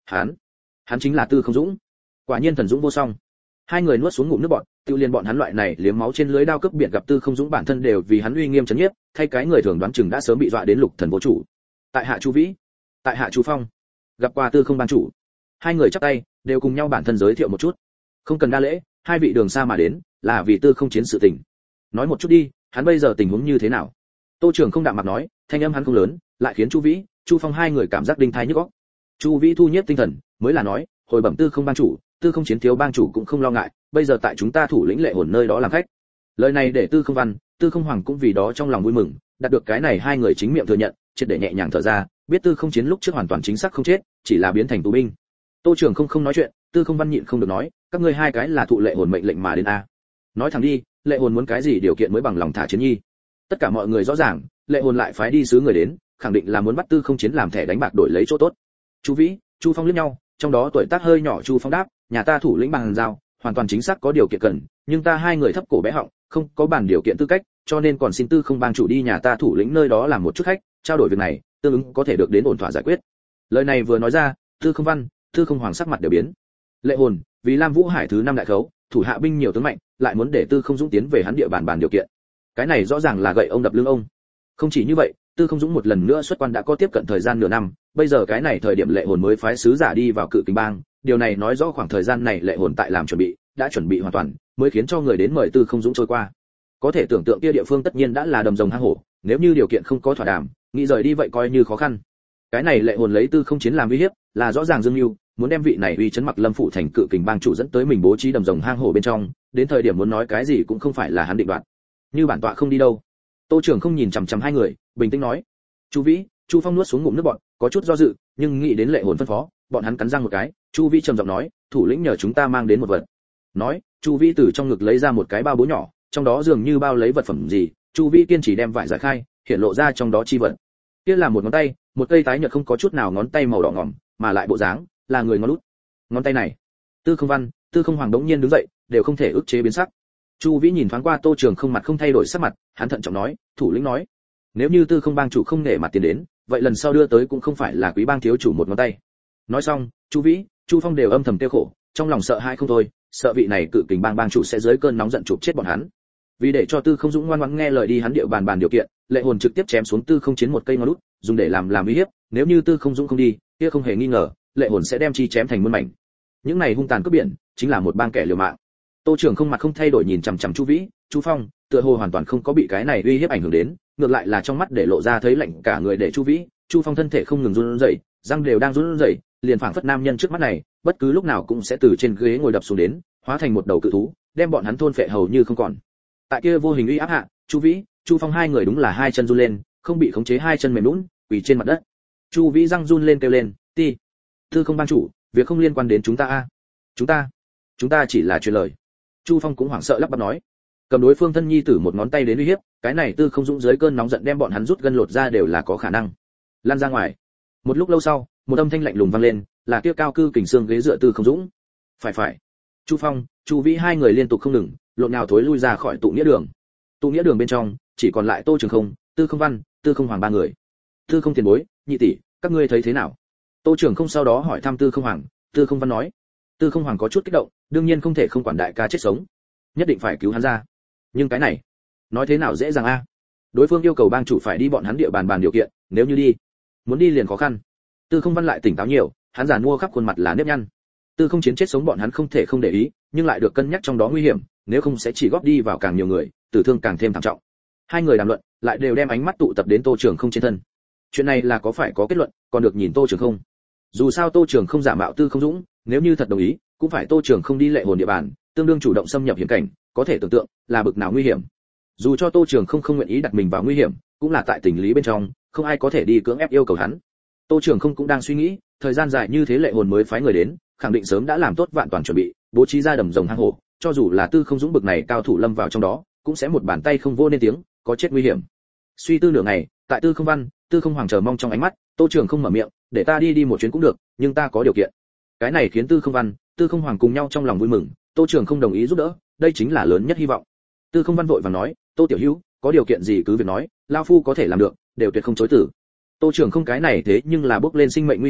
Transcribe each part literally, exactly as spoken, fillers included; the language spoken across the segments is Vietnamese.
Hắn, hắn chính là Tư Không Dũng. Quả nhiên thần dũng vô song. Hai người nuốt xuống ngụm nước bọt, tiêu liên bọn hắn loại này liếm máu trên lưới đao cướp biển gặp Tư Không Dũng bản thân đều vì hắn uy nghiêm chấn nhiếp, thay cái người thường đoán chừng đã sớm bị dọa đến lục thần vô chủ. Tại hạ Chu Vĩ, tại hạ Chu Phong, gặp qua Tư Không ban chủ. Hai người chắp tay, đều cùng nhau bản thân giới thiệu một chút. Không cần đa lễ, hai vị đường xa mà đến, là vì Tư Không chiến sự tình. Nói một chút đi, hắn bây giờ tình huống như thế nào? Tô Trường không đạm mặt nói, thanh âm hắn không lớn, lại khiến Chu Vĩ, Chu Phong hai người cảm giác đinh tai nhức óc. Chu Vĩ thu nhiếp tinh thần, mới là nói, hồi bẩm Tư Không ban chủ, Tư Không chiến thiếu bang chủ cũng không lo ngại, bây giờ tại chúng ta thủ lĩnh Lệ Hồn nơi đó làm khách. Lời này để Tư Không Văn, Tư Không Hoàng cũng vì đó trong lòng vui mừng, đạt được cái này hai người chính miệng thừa nhận, triệt để nhẹ nhàng thở ra, biết Tư Không chiến lúc trước hoàn toàn chính xác không chết, chỉ là biến thành tù binh. Tô Trường không không nói chuyện, Tư Không Văn nhịn không được nói, các ngươi hai cái là thụ Lệ Hồn mệnh lệnh mà đến a. Nói thẳng đi, Lệ Hồn muốn cái gì điều kiện mới bằng lòng thả Chiến Nhi? Tất cả mọi người rõ ràng, Lệ Hồn lại phái đi sứ người đến, khẳng định là muốn bắt Tư Không chiến làm thẻ đánh bạc đổi lấy chỗ tốt. Chu Vĩ, Chu Phong liếc nhau, trong đó tuổi tác hơi nhỏ Chu Phong đáp, nhà ta thủ lĩnh bằng giao, hoàn toàn chính xác có điều kiện cần, nhưng ta hai người thấp cổ bé họng, không có bản điều kiện tư cách, cho nên còn xin Tư Không bang chủ đi nhà ta thủ lĩnh nơi đó làm một chút khách, trao đổi việc này, tương ứng có thể được đến ổn thỏa giải quyết. Lời này vừa nói ra, Tư Không Văn, Tư Không Hoàng sắc mặt đều biến. Lệ Hồn, vì Lam Vũ Hải thứ năm đại khấu, thủ hạ binh nhiều tướng mạnh, lại muốn để Tư Không Dũng tiến về hắn địa bàn bàn điều kiện. Cái này rõ ràng là gậy ông đập lưng ông. Không chỉ như vậy, Tư Không Dũng một lần nữa xuất quan đã có tiếp cận thời gian nửa năm, bây giờ cái này thời điểm Lệ Hồn mới phái sứ giả đi vào Cự Kình bang, điều này nói rõ khoảng thời gian này Lệ Hồn tại làm chuẩn bị, đã chuẩn bị hoàn toàn, mới khiến cho người đến mời Tư Không Dũng trôi qua. Có thể tưởng tượng kia địa phương tất nhiên đã là đầm rồng hang hổ, nếu như điều kiện không có thỏa đàm, nghĩ rời đi vậy coi như khó khăn. Cái này Lệ Hồn lấy Tư Không chiến làm uy hiếp, là rõ ràng dương mưu, muốn đem vị này uy chấn Mặc Lâm phủ thành Cự Kình bang chủ dẫn tới mình bố trí đầm rồng hang hổ bên trong, đến thời điểm muốn nói cái gì cũng không phải là hắn định đoạt. Như bản tọa không đi đâu. Tô Trường không nhìn chằm chằm hai người, bình tĩnh nói. Chu Vĩ, Chu Phong nuốt xuống ngụm nước bọt, có chút do dự, nhưng nghĩ đến Lệ Hồn phân phó, bọn hắn cắn răng một cái. Chu Vĩ trầm giọng nói, thủ lĩnh nhờ chúng ta mang đến một vật. Nói, Chu Vĩ từ trong ngực lấy ra một cái bao bố nhỏ, trong đó dường như bao lấy vật phẩm gì. Chu Vĩ kiên trì đem vải giải khai, hiện lộ ra trong đó chi vật. Kia là một ngón tay, một cây tái nhợt không có chút nào ngón tay màu đỏ ngỏm, mà lại bộ dáng là người ngón út. Ngón tay này, Tư Không Văn, Tư Không Hoàng đống nhiên đứng dậy, đều không thể ức chế biến sắc. Chu Vĩ nhìn thoáng qua Tô Trường không mặt không thay đổi sắc mặt, hắn thận trọng nói, thủ lĩnh nói, nếu như Tư Không bang chủ không nể mặt tiền đến, vậy lần sau đưa tới cũng không phải là Quý bang thiếu chủ một ngón tay. Nói xong, Chu Vĩ, Chu Phong đều âm thầm tiêu khổ, trong lòng sợ hãi không thôi, sợ vị này Cự Kình bang bang chủ sẽ dưới cơn nóng giận chụp chết bọn hắn. Vì để cho Tư Không Dũng ngoan ngoãn nghe lời đi hắn địa bàn bàn điều kiện, Lệ Hồn trực tiếp chém xuống Tư Không chiến một cây ngón út, dùng để làm làm uy hiếp, nếu như Tư Không Dũng không đi, kia không hề nghi ngờ, Lệ Hồn sẽ đem chi chém thành muôn mảnh. Những này hung tàn cướp biển, chính là một bang kẻ liều mạng. Tô Trường không mặt không thay đổi nhìn chằm chằm Chu Vĩ, Chu Phong, tựa hồ hoàn toàn không có bị cái này uy hiếp ảnh hưởng đến, ngược lại là trong mắt để lộ ra thấy lạnh cả người để Chu Vĩ, Chu Phong thân thể không ngừng run rẩy, răng đều đang run rẩy, liền phảng phất nam nhân trước mắt này, bất cứ lúc nào cũng sẽ từ trên ghế ngồi đập xuống đến, hóa thành một đầu cự thú, đem bọn hắn thôn phệ hầu như không còn. Tại kia vô hình uy áp hạ, Chu Vĩ, Chu Phong hai người đúng là hai chân run lên, không bị khống chế hai chân mềm nhũn, quỳ trên mặt đất. Chu Vĩ răng run lên kêu lên, "Ti, Tư Không ban chủ, việc không liên quan đến chúng ta a. Chúng ta, chúng ta chỉ là truyền lời." Chu Phong cũng hoảng sợ lắp bắp nói, cầm đối phương thân nhi tử một ngón tay đến uy hiếp, cái này Tư Không Dũng dưới cơn nóng giận đem bọn hắn rút gân lột ra đều là có khả năng. Lan ra ngoài. Một lúc lâu sau, một âm thanh lạnh lùng vang lên, là kia cao cư kình xương ghế dựa Tư Không Dũng. Phải phải. Chu Phong, Chu Vĩ hai người liên tục không ngừng, lộn nhào thối lui ra khỏi tụ nghĩa đường. Tụ nghĩa đường bên trong, chỉ còn lại Tô Trường Không, Tư Không Văn, Tư Không Hoàng ba người. Tư Không tiền bối, nhị tỷ, các ngươi thấy thế nào? Tô Trường Không sau đó hỏi thăm Tư Không Hoàng, Tư Không Văn nói. Tư Không Hoàng có chút kích động, đương nhiên không thể không quản đại ca chết sống, nhất định phải cứu hắn ra. Nhưng cái này, nói thế nào dễ dàng a? Đối phương yêu cầu bang chủ phải đi bọn hắn địa bàn bàn điều kiện, nếu như đi, muốn đi liền khó khăn. Tư Không Văn lại tỉnh táo nhiều, hắn giàn mua khắp khuôn mặt là nếp nhăn. Tư Không chiến chết sống bọn hắn không thể không để ý, nhưng lại được cân nhắc trong đó nguy hiểm, nếu không sẽ chỉ góp đi vào càng nhiều người, tử thương càng thêm thảm trọng. Hai người đàm luận, lại đều đem ánh mắt tụ tập đến Tô Trường Không trên thân. Chuyện này là có phải có kết luận, còn được nhìn Tô Trường Không. Dù sao Tô Trường Không giả mạo Tư Không Dũng, nếu như thật đồng ý, cũng phải Tô Trường Không đi Lệ Hồn địa bàn, tương đương chủ động xâm nhập hiểm cảnh, có thể tưởng tượng là bực nào nguy hiểm. Dù cho Tô Trường Không không nguyện ý đặt mình vào nguy hiểm, cũng là tại tình lý bên trong, không ai có thể đi cưỡng ép yêu cầu hắn. Tô Trường Không cũng đang suy nghĩ, thời gian dài như thế Lệ Hồn mới phái người đến, khẳng định sớm đã làm tốt vạn toàn chuẩn bị, bố trí ra đầm rồng hang hổ, cho dù là Tư Không Dũng bực này cao thủ lâm vào trong đó, cũng sẽ một bàn tay không vô nên tiếng, có chết nguy hiểm. Suy tư nửa ngày, tại Tư Không Văn, Tư Không Hoàng chờ mong trong ánh mắt, Tô Trường Không mở miệng, để ta đi đi một chuyến cũng được, nhưng ta có điều kiện. Cái này khiến Tư Không Văn, Tư Không Hoàng cùng nhau trong lòng vui mừng, Tô Trường Không đồng ý giúp đỡ, đây chính là lớn nhất hy vọng. Tư Không Văn vội vàng nói, Tô tiểu hữu, có điều kiện gì cứ việc nói, lão phu có thể làm được, đều tuyệt không chối từ. Tô Trường Không cái này thế nhưng là bước lên sinh mệnh nguy hiểm,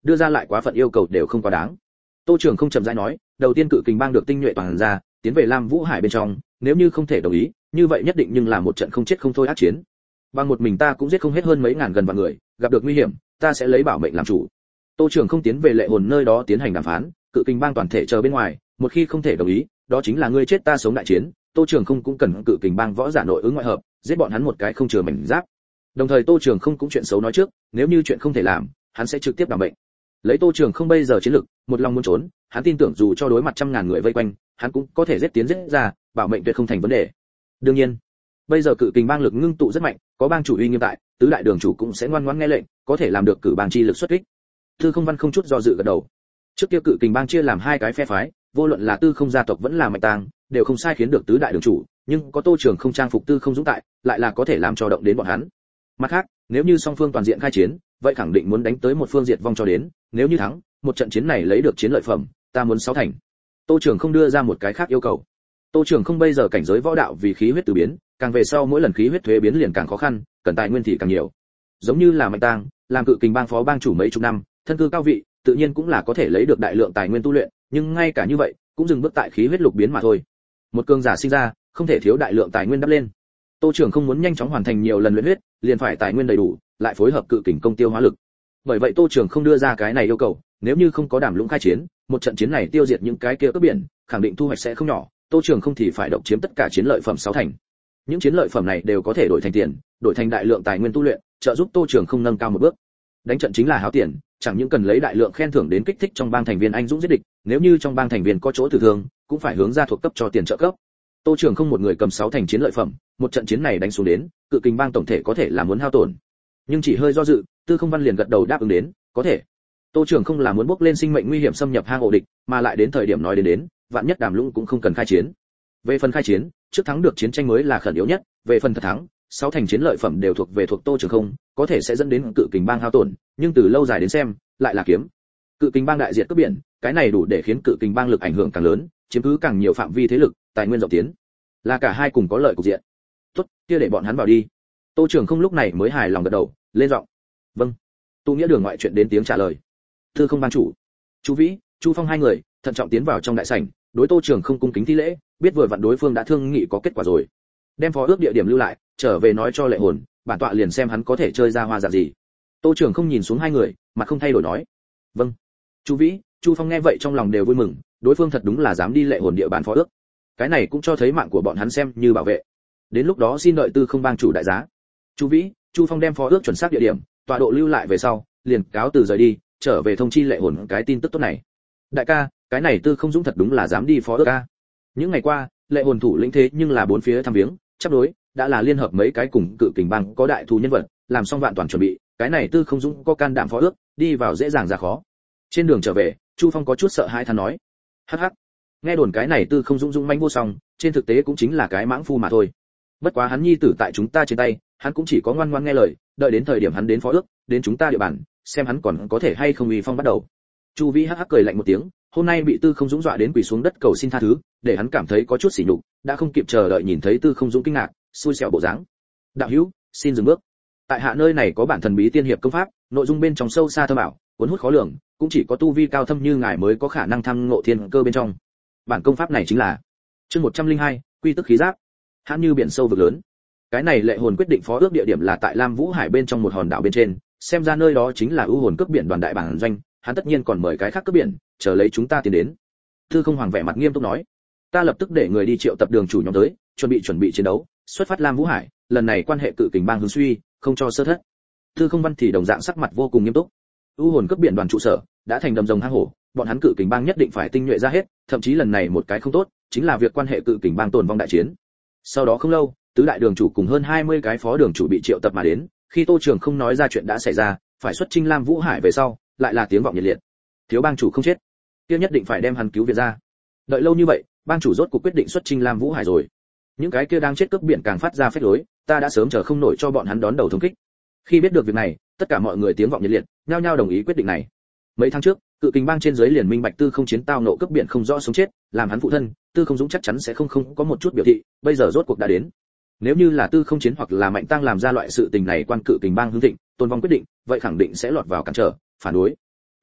đưa ra lại quá phận yêu cầu đều không quá đáng. Tô Trường không chậm rãi nói, đầu tiên cự kình bang được tinh nhuệ toàn ra, tiến về Lam Vũ Hải bên trong, nếu như không thể đồng ý, như vậy nhất định nhưng là một trận không chết không thôi ác chiến. Bằng một mình ta cũng giết không hết hơn mấy ngàn gần vạn người, gặp được nguy hiểm, ta sẽ lấy bảo mệnh làm chủ. Tô Trường không tiến về Lệ Hồn nơi đó tiến hành đàm phán, cự kình bang toàn thể chờ bên ngoài, một khi không thể đồng ý, đó chính là ngươi chết ta sống đại chiến. Tô Trường không cũng cần cự kình bang võ giả nội ứng ngoại hợp, giết bọn hắn một cái không chừa mảnh giáp. Đồng thời Tô Trường không cũng chuyện xấu nói trước, nếu như chuyện không thể làm, hắn sẽ trực tiếp đảm bệnh. Lấy Tô Trường không bây giờ chiến lực, một lòng muốn trốn, hắn tin tưởng dù cho đối mặt trăm ngàn người vây quanh, hắn cũng có thể giết tiến giết ra, bảo mệnh tuyệt không thành vấn đề. Đương nhiên, bây giờ cự kình bang lực ngưng tụ rất mạnh, có bang chủ uy nghiêm tại, tứ đại đường chủ cũng sẽ ngoan ngoãn nghe lệnh, có thể làm được cử bang chi lực xuất kích. Tư Không Văn không chút do dự gật đầu. Trước kia cự kình bang chia làm hai cái phe phái, vô luận là Tư Không gia tộc vẫn là Mạnh Tang, đều không sai khiến được tứ đại đường chủ, nhưng có Tô Trường không trang phục Tư Không Dũng tại, lại là có thể làm cho động đến bọn hắn. Mặt khác, nếu như song phương toàn diện khai chiến, vậy khẳng định muốn đánh tới một phương diệt vong cho đến, nếu như thắng, một trận chiến này lấy được chiến lợi phẩm, ta muốn sáu thành. Tô Trường không đưa ra một cái khác yêu cầu. Tô Trường không bây giờ cảnh giới võ đạo vì khí huyết từ biến, càng về sau mỗi lần khí huyết thuế biến liền càng khó khăn, cần tài nguyên thì càng nhiều. Giống như là Mạnh Tang, làm cự kình bang phó bang chủ mấy chục năm, thân cư cao vị, tự nhiên cũng là có thể lấy được đại lượng tài nguyên tu luyện, nhưng ngay cả như vậy, cũng dừng bước tại khí huyết lục biến mà thôi. Một cường giả sinh ra, không thể thiếu đại lượng tài nguyên đắp lên. Tô Trường không muốn nhanh chóng hoàn thành nhiều lần luyện huyết, liền phải tài nguyên đầy đủ, lại phối hợp cự kình công tiêu hóa lực. Bởi vậy Tô Trường không đưa ra cái này yêu cầu, nếu như không có Đàm Lũng khai chiến, một trận chiến này tiêu diệt những cái kia cướp biển, khẳng định thu hoạch sẽ không nhỏ, Tô Trường không thì phải độc chiếm tất cả chiến lợi phẩm sáu thành. Những chiến lợi phẩm này đều có thể đổi thành tiền, đổi thành đại lượng tài nguyên tu luyện, trợ giúp Tô Trường không nâng cao một bước. Đánh trận chính là háo tiền, chẳng những cần lấy đại lượng khen thưởng đến kích thích trong bang thành viên anh dũng giết địch, nếu như trong bang thành viên có chỗ tử thương, cũng phải hướng ra thuộc cấp cho tiền trợ cấp. Tô Trường không một người cầm sáu thành chiến lợi phẩm, một trận chiến này đánh xuống đến, cự kình bang tổng thể có thể là muốn hao tổn. Nhưng chỉ hơi do dự, Tư Không Văn liền gật đầu đáp ứng đến, có thể. Tô Trường không là muốn bước lên sinh mệnh nguy hiểm xâm nhập hang ổ địch, mà lại đến thời điểm nói đến đến, vạn nhất Đàm Lũng cũng không cần khai chiến. Về phần khai chiến, trước thắng được chiến tranh mới là khẩn yếu nhất, về phần thật thắng, sáu thành chiến lợi phẩm đều thuộc về thuộc Tô Trường không, có thể sẽ dẫn đến cự kình bang hao tổn, nhưng từ lâu dài đến xem, lại là kiếm. Cự kình bang đại diệt cướp biển, cái này đủ để khiến cự kình bang lực ảnh hưởng càng lớn, chiếm cứ càng nhiều phạm vi thế lực, tài nguyên rộng tiến, là cả hai cùng có lợi cục diện. Tốt, kia để bọn hắn vào đi. Tô Trường không lúc này mới hài lòng gật đầu, lên giọng. Vâng. Tu Nghĩa Đường ngoại chuyện đến tiếng trả lời. Tư Không ban chủ, Chu Vĩ, Chu Phong hai người thận trọng tiến vào trong đại sảnh, đối Tô Trường không cung kính thi lễ, biết vừa vặn đối phương đã thương nghị có kết quả rồi. Đem phó ước địa điểm lưu lại, trở về nói cho Lệ Hồn, bản tọa liền xem hắn có thể chơi ra hoa dạng gì. Tô Trường không nhìn xuống hai người, mặt không thay đổi nói. Vâng. Chu Vĩ, Chu Phong nghe vậy trong lòng đều vui mừng, đối phương thật đúng là dám đi Lệ Hồn địa bàn phó ước. Cái này cũng cho thấy mạng của bọn hắn xem như bảo vệ. Đến lúc đó xin đợi Tư Không bang chủ đại giá. Chu Vĩ, Chu Phong đem phó ước chuẩn xác địa điểm, tọa độ lưu lại về sau, liền cáo từ rời đi, trở về thông chi Lệ Hồn cái tin tức tốt này. Đại ca, cái này Tư Không Dũng thật đúng là dám đi phó ước a. Những ngày qua, Lệ Hồn thủ lĩnh thế nhưng là bốn phía thăm viếng, chấp đối, đã là liên hợp mấy cái cùng cự kình bang có đại thù nhân vật, làm xong vạn toàn chuẩn bị, cái này Tư Không Dũng có can đảm phó ước, đi vào dễ dàng ra khó. Trên đường trở về, Chu Phong có chút sợ hãi than nói: "Hắc hắc, nghe đồn cái này Tư Không Dũng dũng manh vô song, trên thực tế cũng chính là cái mãng phu mà thôi. Bất quá hắn nhi tử tại chúng ta trên tay, hắn cũng chỉ có ngoan ngoãn nghe lời, đợi đến thời điểm hắn đến phó ước, đến chúng ta địa bàn, xem hắn còn có thể hay không uy phong bắt đầu." Chu Vĩ hắc hắc cười lạnh một tiếng, hôm nay bị Tư Không Dũng dọa đến quỳ xuống đất cầu xin tha thứ, để hắn cảm thấy có chút sỉ nhục, đã không kịp chờ đợi nhìn thấy Tư Không Dũng kinh ngạc, xui xẻo bộ dáng. "Đạo hữu, xin dừng bước. Tại hạ nơi này có bản thần bí tiên hiệp công pháp, nội dung bên trong sâu xa thâm ảo, cuốn hút khó lường, cũng chỉ có tu vi cao thâm như ngài mới có khả năng tham ngộ thiên cơ bên trong. Bản công pháp này chính là chương một trăm linh hai, quy tức khí giáp. Hãn như biển sâu vực lớn." Cái này Lệ Hồn quyết định phó ước địa điểm là tại Lam Vũ Hải bên trong một hòn đảo bên trên, xem ra nơi đó chính là ưu hồn cướp biển đoàn đại bản doanh, hắn tất nhiên còn mời cái khác cướp biển, chờ lấy chúng ta tiến đến. Tư Không Hoàng vẻ mặt nghiêm túc nói: "Ta lập tức để người đi triệu tập đường chủ nhóm tới, chuẩn bị chuẩn bị chiến đấu, xuất phát Lam Vũ Hải, lần này quan hệ cự kình bang hướng suy, không cho sơ thất." Tư Không Văn thì đồng dạng sắc mặt vô cùng nghiêm túc. ưu hồn cướp biển đoàn trụ sở đã thành đầm rồng hang hổ, bọn hắn cự kình bang nhất định phải tinh nhuệ ra hết, thậm chí lần này một cái không tốt, chính là việc quan hệ cự kình bang tồn vong đại chiến. Sau đó không lâu, tứ đại đường chủ cùng hơn hai mươi cái phó đường chủ bị triệu tập mà đến, khi Tô Trường không nói ra chuyện đã xảy ra, phải xuất chinh Lam Vũ Hải về sau, lại là tiếng vọng nhiệt liệt. Thiếu bang chủ không chết, kia nhất định phải đem hắn cứu viện ra. Đợi lâu như vậy, bang chủ rốt cuộc quyết định xuất chinh Lam Vũ Hải rồi. Những cái kia đang chết cướp biển càng phát ra phách lối, ta đã sớm chờ không nổi cho bọn hắn đón đầu thống kích. Khi biết được việc này, tất cả mọi người tiếng vọng nhiệt liệt, nhao nhao đồng ý quyết định này. Mấy tháng trước, cự kình bang trên dưới liền minh bạch Tư Không chiến tao nộ cướp biển không rõ sống chết, làm hắn phụ thân, Tư Không Dũng chắc chắn sẽ không không có một chút biểu thị, bây giờ rốt cuộc đã đến. Nếu như là Tư Không chiến hoặc là Mạnh Tăng làm ra loại sự tình này quan cự kình bang hưng thịnh, tôn vong quyết định, vậy khẳng định sẽ lọt vào cản trở, phản đối.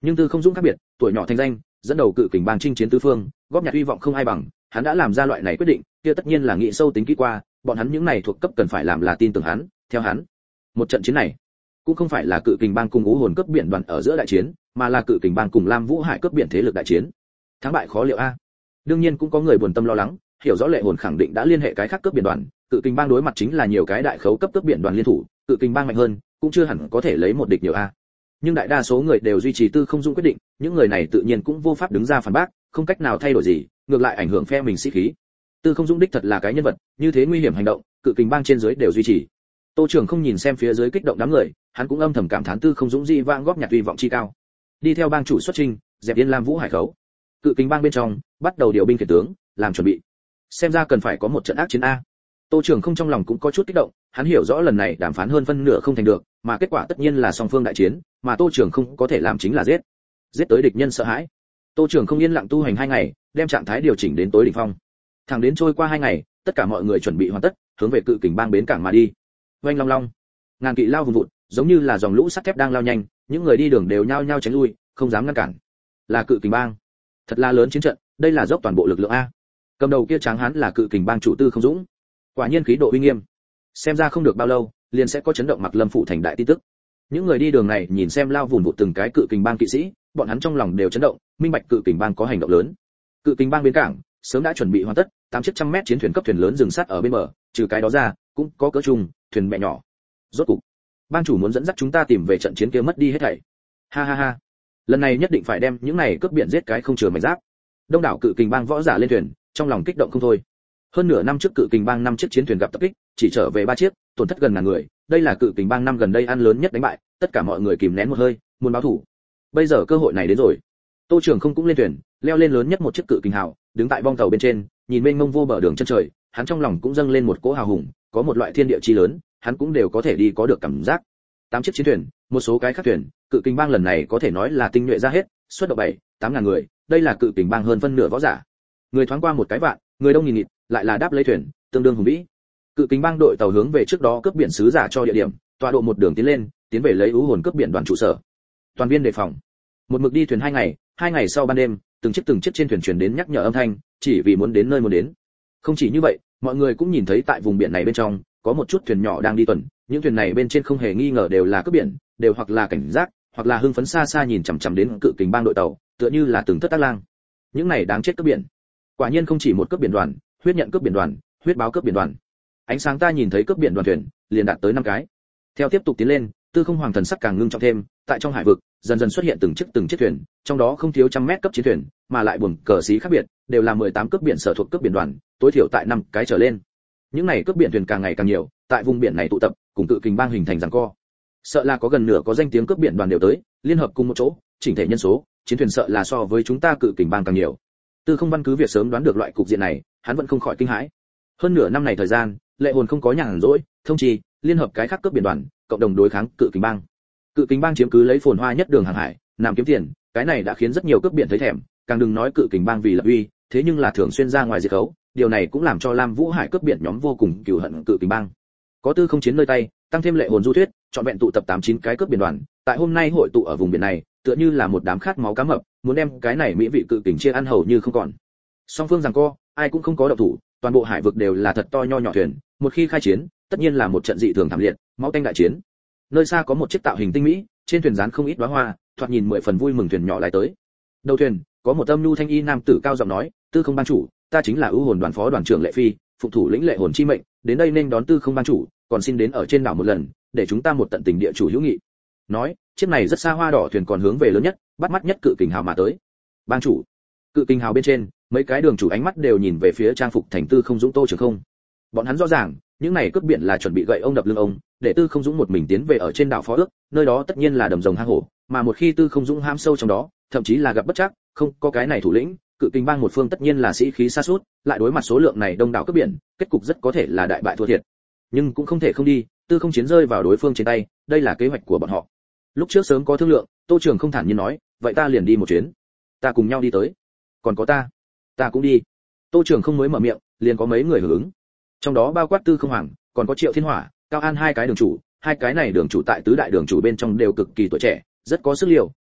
Nhưng Tư Không Dũng khác biệt, tuổi nhỏ thành danh, dẫn đầu cự kình bang chinh chiến tứ phương, góp nhặt hy vọng không ai bằng, hắn đã làm ra loại này quyết định, kia tất nhiên là nghĩ sâu tính kỹ qua, bọn hắn những này thuộc cấp cần phải làm là tin tưởng hắn, theo hắn. Một trận chiến này, cũng không phải là cự kình bang cùng Ú Hồn cướp biển đoàn ở giữa đại chiến, mà là cự kình bang cùng Lam Vũ Hải cướp biển thế lực đại chiến. Thắng bại khó liệu a. Đương nhiên cũng có người buồn tâm lo lắng, hiểu rõ Lệ Hồn khẳng định đã liên hệ cái khác cướp biển đoàn, cự kình bang đối mặt chính là nhiều cái đại khấu cấp cướp biển đoàn liên thủ, cự kình bang mạnh hơn, cũng chưa hẳn có thể lấy một địch nhiều a. Nhưng đại đa số người đều duy trì Tư Không Dũng quyết định, những người này tự nhiên cũng vô pháp đứng ra phản bác, không cách nào thay đổi gì, ngược lại ảnh hưởng phe mình sĩ khí. Tư Không Dũng đích thật là cái nhân vật, như thế nguy hiểm hành động, cự kình bang trên dưới đều duy trì. Tô Trường không nhìn xem phía dưới kích động đám người, hắn cũng âm thầm cảm thán Tư Không Dũng di vang góp nhặt uy vọng chi cao. Đi theo bang chủ xuất chinh, dẹp yên Lam Vũ Hải khấu. Cự kình bang bên trong, bắt đầu điều binh khiển tướng, làm chuẩn bị. Xem ra cần phải có một trận ác chiến a. Tô Trường không trong lòng cũng có chút kích động, hắn hiểu rõ lần này đàm phán hơn phân nửa không thành được, mà kết quả tất nhiên là song phương đại chiến, mà Tô Trường không có thể làm chính là giết. Giết tới địch nhân sợ hãi. Tô Trường không yên lặng tu hành hai ngày, đem trạng thái điều chỉnh đến tối đỉnh phong. Thẳng đến trôi qua hai ngày, tất cả mọi người chuẩn bị hoàn tất, hướng về cự kình bang bến cảng mà đi. Oanh long long, ngàn kỵ lao vùn vụt, giống như là dòng lũ sắt thép đang lao nhanh, những người đi đường đều nhao nhao tránh lui, không dám ngăn cản. Là cự kình bang, thật là lớn chiến trận, đây là dốc toàn bộ lực lượng a. Cầm đầu kia tráng hán là cự kình bang chủ Tư Không Dũng, quả nhiên khí độ uy nghiêm. Xem ra không được bao lâu, liền sẽ có chấn động Mặc Lâm phụ thành đại tin tức. Những người đi đường này nhìn xem lao vùn vụt từng cái cự kình bang kỵ sĩ, bọn hắn trong lòng đều chấn động, minh bạch cự kình bang có hành động lớn. Cự kình bang bến cảng sớm đã chuẩn bị hoàn tất, tám chiếc trăm mét chiến thuyền cấp thuyền lớn dừng sát ở bên bờ, trừ cái đó ra, cũng có cỡ trung, thuyền mẹ nhỏ. Rốt cục, bang chủ muốn dẫn dắt chúng ta tìm về trận chiến kia mất đi hết thảy. Ha ha ha, lần này nhất định phải đem những này cướp biển giết cái không chừa mảnh giáp. Đông đảo cự kình bang võ giả lên thuyền, trong lòng kích động không thôi. Hơn nửa năm trước cự kình bang năm chiếc chiến thuyền gặp tập kích, chỉ trở về ba chiếc, tổn thất gần ngàn người, đây là cự kình bang năm gần đây ăn lớn nhất đánh bại, tất cả mọi người kìm nén một hơi, muốn báo thù. Bây giờ cơ hội này đến rồi. Tô Trường không cũng lên thuyền, leo lên lớn nhất một chiếc cự kình hào, đứng tại bong tàu bên trên, nhìn mênh mông vô bờ đường chân trời, hắn trong lòng cũng dâng lên một cỗ hào hùng, có một loại thiên địa chi lớn, hắn cũng đều có thể đi có được cảm giác. Tám chiếc chiến thuyền, một số cái khác thuyền, cự kình bang lần này có thể nói là tinh nhuệ ra hết, xuất động bảy, tám ngàn người, đây là cự kình bang hơn phân nửa võ giả. Người thoáng qua một cái vạn, người đông nghìn nghịt, lại là đáp lấy thuyền, tương đương hùng vĩ. Cự kình bang đội tàu hướng về trước đó cướp biển sứ giả cho địa điểm, tọa độ một đường tiến lên, tiến về lấy Ú Hồn cướp biển đoàn trụ sở. Toàn viên đề phòng. Một mực đi thuyền hai ngày, hai ngày sau ban đêm, từng chiếc từng chiếc trên thuyền truyền đến nhắc nhở âm thanh, chỉ vì muốn đến nơi muốn đến. Không chỉ như vậy, mọi người cũng nhìn thấy tại vùng biển này bên trong, có một chút thuyền nhỏ đang đi tuần, những thuyền này bên trên không hề nghi ngờ đều là cướp biển, đều hoặc là cảnh giác, hoặc là hưng phấn xa xa nhìn chằm chằm đến cự kình bang đội tàu, tựa như là từng thất tác lang. Những này đáng chết cướp biển. Quả nhiên không chỉ một cướp biển đoàn, huyết nhận cướp biển đoàn, huyết báo cướp biển đoàn. Ánh sáng ta nhìn thấy cướp biển đoàn thuyền, liền đạt tới năm cái. Theo tiếp tục tiến lên, Tư Không Hoàng thần sắc càng ngưng trọng thêm, tại trong hải vực, dần dần xuất hiện từng chiếc từng chiếc thuyền, trong đó không thiếu trăm mét cấp chiến thuyền, mà lại buồm cờ xí khác biệt, đều là mười tám cướp biển sở thuộc cướp biển đoàn, tối thiểu tại năm cái trở lên. Những này cướp biển thuyền càng ngày càng nhiều, tại vùng biển này tụ tập, cùng cự kình bang hình thành giằng co. Sợ là có gần nửa có danh tiếng cướp biển đoàn đều tới, liên hợp cùng một chỗ, chỉnh thể nhân số, chiến thuyền sợ là so với chúng ta cự kình bang càng nhiều. Tư Không Văn cứ việc sớm đoán được loại cục diện này, hắn vẫn không khỏi kinh hãi. Hơn nửa năm này thời gian, Lệ Hồn không có nhàn rỗi, thông trì, liên hợp cái khác cướp biển đoàn, cộng đồng đối kháng cự kình bang. Cự kình bang chiếm cứ lấy phồn hoa nhất đường hàng hải, làm kiếm tiền, cái này đã khiến rất nhiều cướp biển thấy thèm, càng đừng nói cự kình bang vì lập uy, thế nhưng là thường xuyên ra ngoài diệt khấu, điều này cũng làm cho Lam Vũ Hải cướp biển nhóm vô cùng cừu hận cự kình bang. Có Tư Không chiến nơi tay, tăng thêm Lệ Hồn du thuyết, chọn vẹn tụ tập tám chín cái cướp biển đoàn, tại hôm nay hội tụ ở vùng biển này, tựa như là một đám khát máu cá mập, muốn đem cái này mỹ vị cự kình chia ăn hầu như không còn. Song phương giằng co, ai cũng không có động thủ, toàn bộ hải vực đều là thật to nho nhỏ thuyền, một khi khai chiến, tất nhiên là một trận dị thường thảm liệt, máu tanh đại chiến. Nơi xa có một chiếc tạo hình tinh mỹ, trên thuyền dán không ít đóa hoa, thoạt nhìn mười phần vui mừng thuyền nhỏ lại tới. Đầu thuyền, có một âm nhu thanh y nam tử cao giọng nói, Tư Không bang chủ, ta chính là Ưu Hồn đoàn phó đoàn trưởng Lệ Phi, phụng thủ lĩnh Lệ Hồn chi mệnh, đến đây nên đón Tư Không bang chủ, còn xin đến ở trên đảo một lần, để chúng ta một tận tình địa chủ hữu nghị. Nói, chiếc này rất xa hoa đỏ thuyền còn hướng về lớn nhất, bắt mắt nhất cự kình hào mà tới. Bang chủ. Cự kình hào bên trên, mấy cái đường chủ ánh mắt đều nhìn về phía trang phục thành Tư Không Dũng Tô Trường không. Bọn hắn rõ ràng, những này cướp biển là chuẩn bị gậy ông đập lưng ông, để Tư Không Dũng một mình tiến về ở trên đảo phó ước, nơi đó tất nhiên là đầm rồng hang hổ, mà một khi Tư Không Dũng ham sâu trong đó, thậm chí là gặp bất trắc, không có cái này thủ lĩnh, cự kình bang một phương tất nhiên là sĩ khí sa sút, lại đối mặt số lượng này đông đảo cướp biển, kết cục rất có thể là đại bại thua thiệt. Nhưng cũng không thể không đi, Tư Không chiến rơi vào đối phương trên tay, đây là kế hoạch của bọn họ. Lúc trước sớm có thương lượng, Tô Trường không thản nhiên nói, vậy ta liền đi một chuyến, ta cùng nhau đi tới. Còn có ta, ta cũng đi. Tô Trường không mới mở miệng, liền có mấy người hưởng ứng. Trong đó bao quát Tư Không Hoàng, còn có Triệu Thiên Hỏa, Cao An hai cái đường chủ, hai cái này đường chủ tại tứ đại đường chủ bên trong đều cực kỳ tuổi trẻ, rất có sức liều,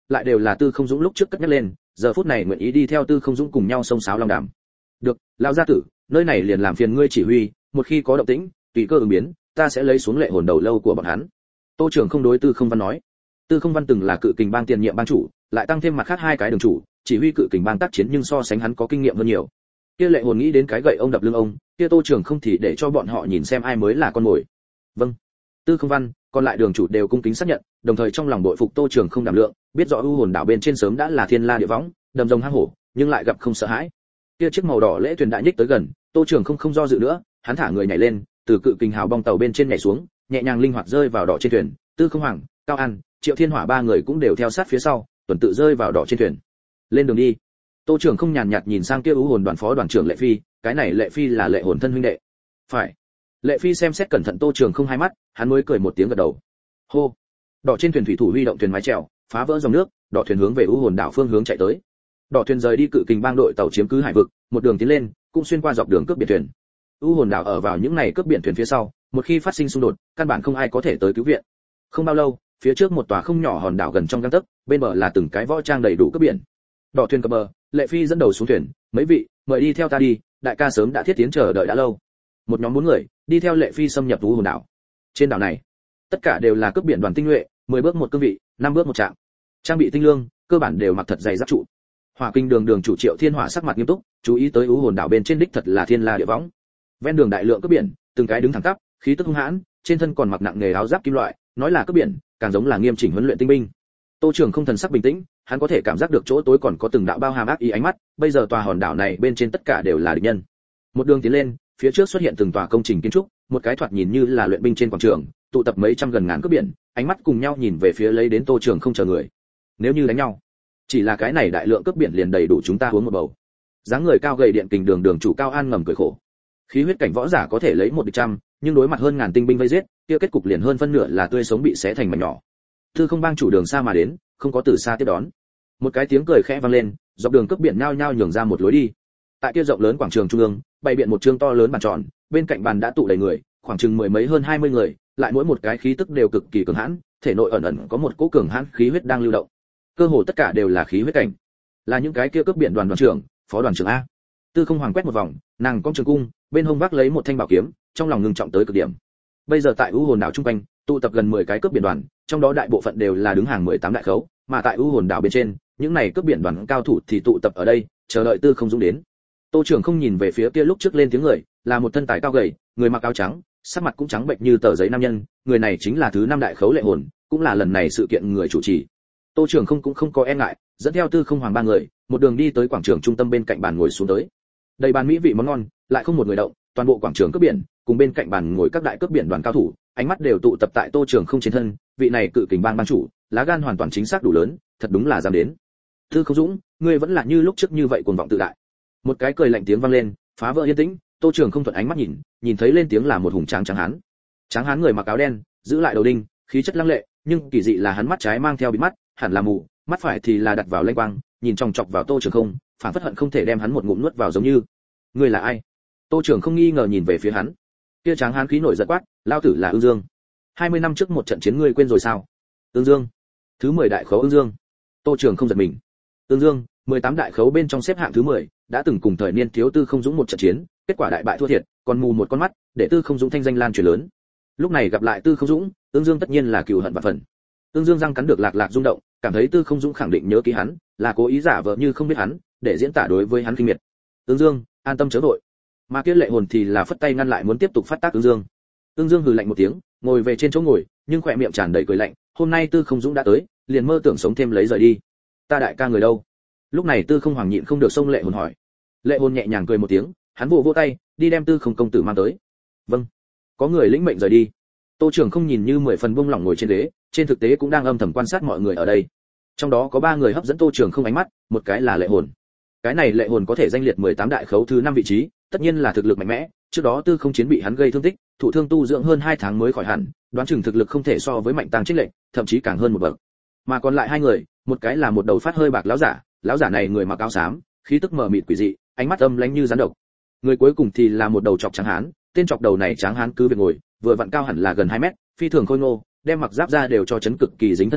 lại đều là Tư Không Dũng lúc trước cất nhắc lên, giờ phút này nguyện ý đi theo Tư Không Dũng cùng nhau xông xáo long đàm. Được, lão gia tử, nơi này liền làm phiền ngươi chỉ huy, một khi có động tĩnh, tùy cơ ứng biến, ta sẽ lấy xuống lệ hồn đầu lâu của bọn hắn. Tô trưởng không đối Tư Không Văn nói. Tư Không Văn từng là Cự Kình Bang tiền nhiệm bang chủ, lại tăng thêm mặt khác hai cái đường chủ, chỉ huy Cự Kình Bang tác chiến nhưng so sánh hắn có kinh nghiệm hơn nhiều. Kia lệ hồn nghĩ đến cái gậy ông đập lưng ông, kia Tô trưởng không thì để cho bọn họ nhìn xem ai mới là con mồi. Vâng. Tư Không Văn, còn lại đường chủ đều cung kính xác nhận, đồng thời trong lòng bội phục Tô trưởng không đảm lượng, biết rõ u hồn đảo bên trên sớm đã là thiên la địa võng, đầm rồng hang hổ, nhưng lại gặp không sợ hãi. Kia chiếc màu đỏ lễ thuyền đại nhích tới gần, Tô trưởng không không do dự nữa, hắn thả người nhảy lên, từ Cự Kình hào bong tàu bên trên nhảy xuống, nhẹ nhàng linh hoạt rơi vào đỏ trên thuyền, Tư Không Hoàng, Cao An, Triệu Thiên Hỏa ba người cũng đều theo sát phía sau, tuần tự rơi vào đỏ trên thuyền. Lên đường đi. Tô trưởng không nhàn nhạt nhìn sang kia u hồn đoàn phó đoàn trưởng Lệ Phi, cái này Lệ Phi là Lệ hồn thân huynh đệ. Phải. Lệ Phi xem xét cẩn thận Tô trưởng không hai mắt, hắn mới cười một tiếng gật đầu. Hô. Đỏ trên thuyền thủy thủ huy động thuyền mái chèo, phá vỡ dòng nước, đỏ thuyền hướng về u hồn đảo phương hướng chạy tới. Đỏ thuyền rời đi Cự Kình Bang đội tàu chiếm cứ hải vực, một đường tiến lên, cũng xuyên qua dọc đường cướp biển thuyền. U hồn đảo ở vào những này cướp biển thuyền phía sau, một khi phát sinh xung đột, căn bản không ai có thể tới cứu viện. Không bao lâu, phía trước một tòa không nhỏ hòn đảo gần trong gang tấc, bên bờ là từng cái võ trang đầy đủ cướp biển. Đỏ thuyền cập bờ, Lệ Phi dẫn đầu xuống thuyền, mấy vị, mời đi theo ta đi, đại ca sớm đã thiết tiến chờ đợi đã lâu. Một nhóm bốn người đi theo Lệ Phi xâm nhập u hồn đảo. Trên đảo này, tất cả đều là cướp biển đoàn tinh nhuệ, mười bước một cương vị, năm bước một trạm. Trang bị tinh lương, cơ bản đều mặc thật dày giáp trụ. Hỏa Kinh đường đường chủ Triệu Thiên Hỏa sắc mặt nghiêm túc, chú ý tới u hồn đảo bên trên đích thật là thiên la địa võng. Ven đường đại lượng cướp biển, từng cái đứng thẳng tắp, khí tức hung hãn, trên thân còn mặc nặng nghề áo giáp kim loại, nói là cướp biển, càng giống là nghiêm chỉnh huấn luyện tinh binh. Tô trưởng không thần sắc bình tĩnh, hắn có thể cảm giác được chỗ tối còn có từng đạo bao hàm ác ý ánh mắt, bây giờ tòa hòn đảo này bên trên tất cả đều là địch nhân. Một đường tiến lên, phía trước xuất hiện từng tòa công trình kiến trúc, một cái thoạt nhìn như là luyện binh trên quảng trường, tụ tập mấy trăm gần ngàn cướp biển, ánh mắt cùng nhau nhìn về phía lấy đến Tô trưởng không chờ người. Nếu như đánh nhau, chỉ là cái này đại lượng cướp biển liền đầy đủ chúng ta uống một bầu. Dáng người cao gầy điện kình đường đường chủ Cao An ngầm cười khổ. Khí huyết cảnh võ giả có thể lấy một địch trăm, nhưng đối mặt hơn ngàn tinh binh vây giết, kia kết cục liền hơn phân nửa là tươi sống bị xé thành mảnh nhỏ. Tư Không Bang chủ đường xa mà đến, không có từ xa tiếp đón. Một cái tiếng cười khẽ vang lên, dọc đường cướp biển nhao nhao nhường ra một lối đi. Tại kia rộng lớn quảng trường trung ương, bày biện một trương to lớn bàn tròn, bên cạnh bàn đã tụ đầy người, khoảng chừng mười mấy hơn hai mươi người, lại mỗi một cái khí tức đều cực kỳ cường hãn, thể nội ẩn ẩn có một cỗ cường hãn khí huyết đang lưu động. Cơ hồ tất cả đều là khí huyết cảnh. Là những cái kia cướp biển đoàn đoàn trưởng, phó đoàn trưởng a. Tư Không Hoàng quét một vòng, nàng cong trường cung, bên hông vác lấy một thanh bảo kiếm, trong lòng ngưng trọng tới cực điểm. Bây giờ tại u hồn đảo trung quanh, tụ tập gần mười cái cướp biển đoàn, trong đó đại bộ phận đều là đứng hàng mười tám đại khấu, mà tại u hồn đảo bên trên, những này cướp biển đoàn cao thủ thì tụ tập ở đây, chờ đợi Tư Không Dũng đến. Tô trưởng không nhìn về phía kia lúc trước lên tiếng người, là một thân tài cao gầy, người mặc áo trắng, sắc mặt cũng trắng bệnh như tờ giấy nam nhân, người này chính là thứ năm đại khấu Lệ hồn, cũng là lần này sự kiện người chủ trì. Tô trưởng không cũng không có e ngại, dẫn theo Tư Không Hoàng ba người, một đường đi tới quảng trường trung tâm bên cạnh bàn ngồi xuống tới. Đầy bàn mỹ vị món ngon, lại không một người động, toàn bộ quảng trường cướp biển, cùng bên cạnh bàn ngồi các đại cướp biển đoàn cao thủ, ánh mắt đều tụ tập tại Tô trưởng không trên thân, vị này Cự Kình Bang bang chủ, lá gan hoàn toàn chính xác đủ lớn, thật đúng là dám đến. Tư Không Dũng, ngươi vẫn là như lúc trước như vậy cuồng vọng tự đại. Một cái cười lạnh tiếng vang lên, phá vỡ yên tĩnh. Tô trưởng không thuận ánh mắt nhìn, nhìn thấy lên tiếng là một hùng tráng tráng hán. Tráng hán người mặc áo đen, giữ lại đầu đinh, khí chất lăng lệ, nhưng kỳ dị là hắn mắt trái mang theo bịt mắt, hẳn là mù, mắt phải thì là đặt vào lênh quang, nhìn chòng chọc vào Tô trưởng không, phản phất hận không thể đem hắn một ngụm nuốt vào giống như. Ngươi là ai? Tô trưởng không nghi ngờ nhìn về phía hắn. Kia tráng hán khí nổi giận quát, lao tử là Ưng Dương. hai mươi năm trước một trận chiến ngươi quên rồi sao? Ưng Dương, thứ mười đại khấu Ưng Dương. Tô trưởng không giật mình. Ưng Dương, mười tám đại khấu bên trong xếp hạng thứ mười, đã từng cùng thời niên thiếu Tư Không Dũng một trận chiến, kết quả đại bại thua thiệt, còn mù một con mắt, để Tư Không Dũng thanh danh lan truyền lớn. Lúc này gặp lại Tư Không Dũng, Ưng Dương tất nhiên là cừu hận vạn phần. Ưng Dương răng cắn được lạc lạc rung động, cảm thấy Tư Không Dũng khẳng định nhớ ký hắn, là cố ý giả vờ như không biết hắn, để diễn tả đối với hắn khinh miệt. Ưng Dương, an tâm chớ vội. Mà kia Lệ hồn thì là phất tay ngăn lại muốn tiếp tục phát tác Ưng Dương. Ưng Dương hừ lạnh một tiếng, ngồi về trên chỗ ngồi, nhưng khỏe miệng tràn đầy cười lạnh, hôm nay Tư Không Dũng đã tới, liền mơ tưởng sống thêm lấy rời đi. Ta đại ca người đâu? Lúc này Tư Không Hoàng nhịn không được xông Lệ hồn hỏi. Lệ hồn nhẹ nhàng cười một tiếng, hắn vỗ vỗ tay, đi đem Tư Không công tử mang tới. Vâng. Có người lĩnh mệnh rời đi. Tô trưởng không nhìn như mười phần buông lỏng ngồi trên ghế, trên thực tế cũng đang âm thầm quan sát mọi người ở đây. Trong đó có ba người hấp dẫn Tô trưởng không ánh mắt, một cái là Lệ hồn. Cái này Lệ hồn có thể danh liệt mười tám đại khấu thứ năm vị trí, tất nhiên là thực lực mạnh mẽ, trước đó Tư Không chiến bị hắn gây thương tích, thụ thương tu dưỡng hơn hai tháng mới khỏi hẳn, đoán chừng thực lực không thể so với Mạnh Tăng chênh lệch, thậm chí càng hơn một bậc. Mà còn lại hai người, một cái là một đầu phát hơi bạc lão giả, lão giả này người mặc áo xám, khí tức mờ mịt quỷ dị, ánh mắt âm lãnh như rắn độc. Người cuối cùng thì là một đầu chọc trắng hán, tên chọc đầu này trắng hán cứ việc ngồi, vừa vặn cao hẳn là gần hai mét, phi thường khôi ngô, đem mặc giáp ra đều cho chấn cực kỳ dính thân thể,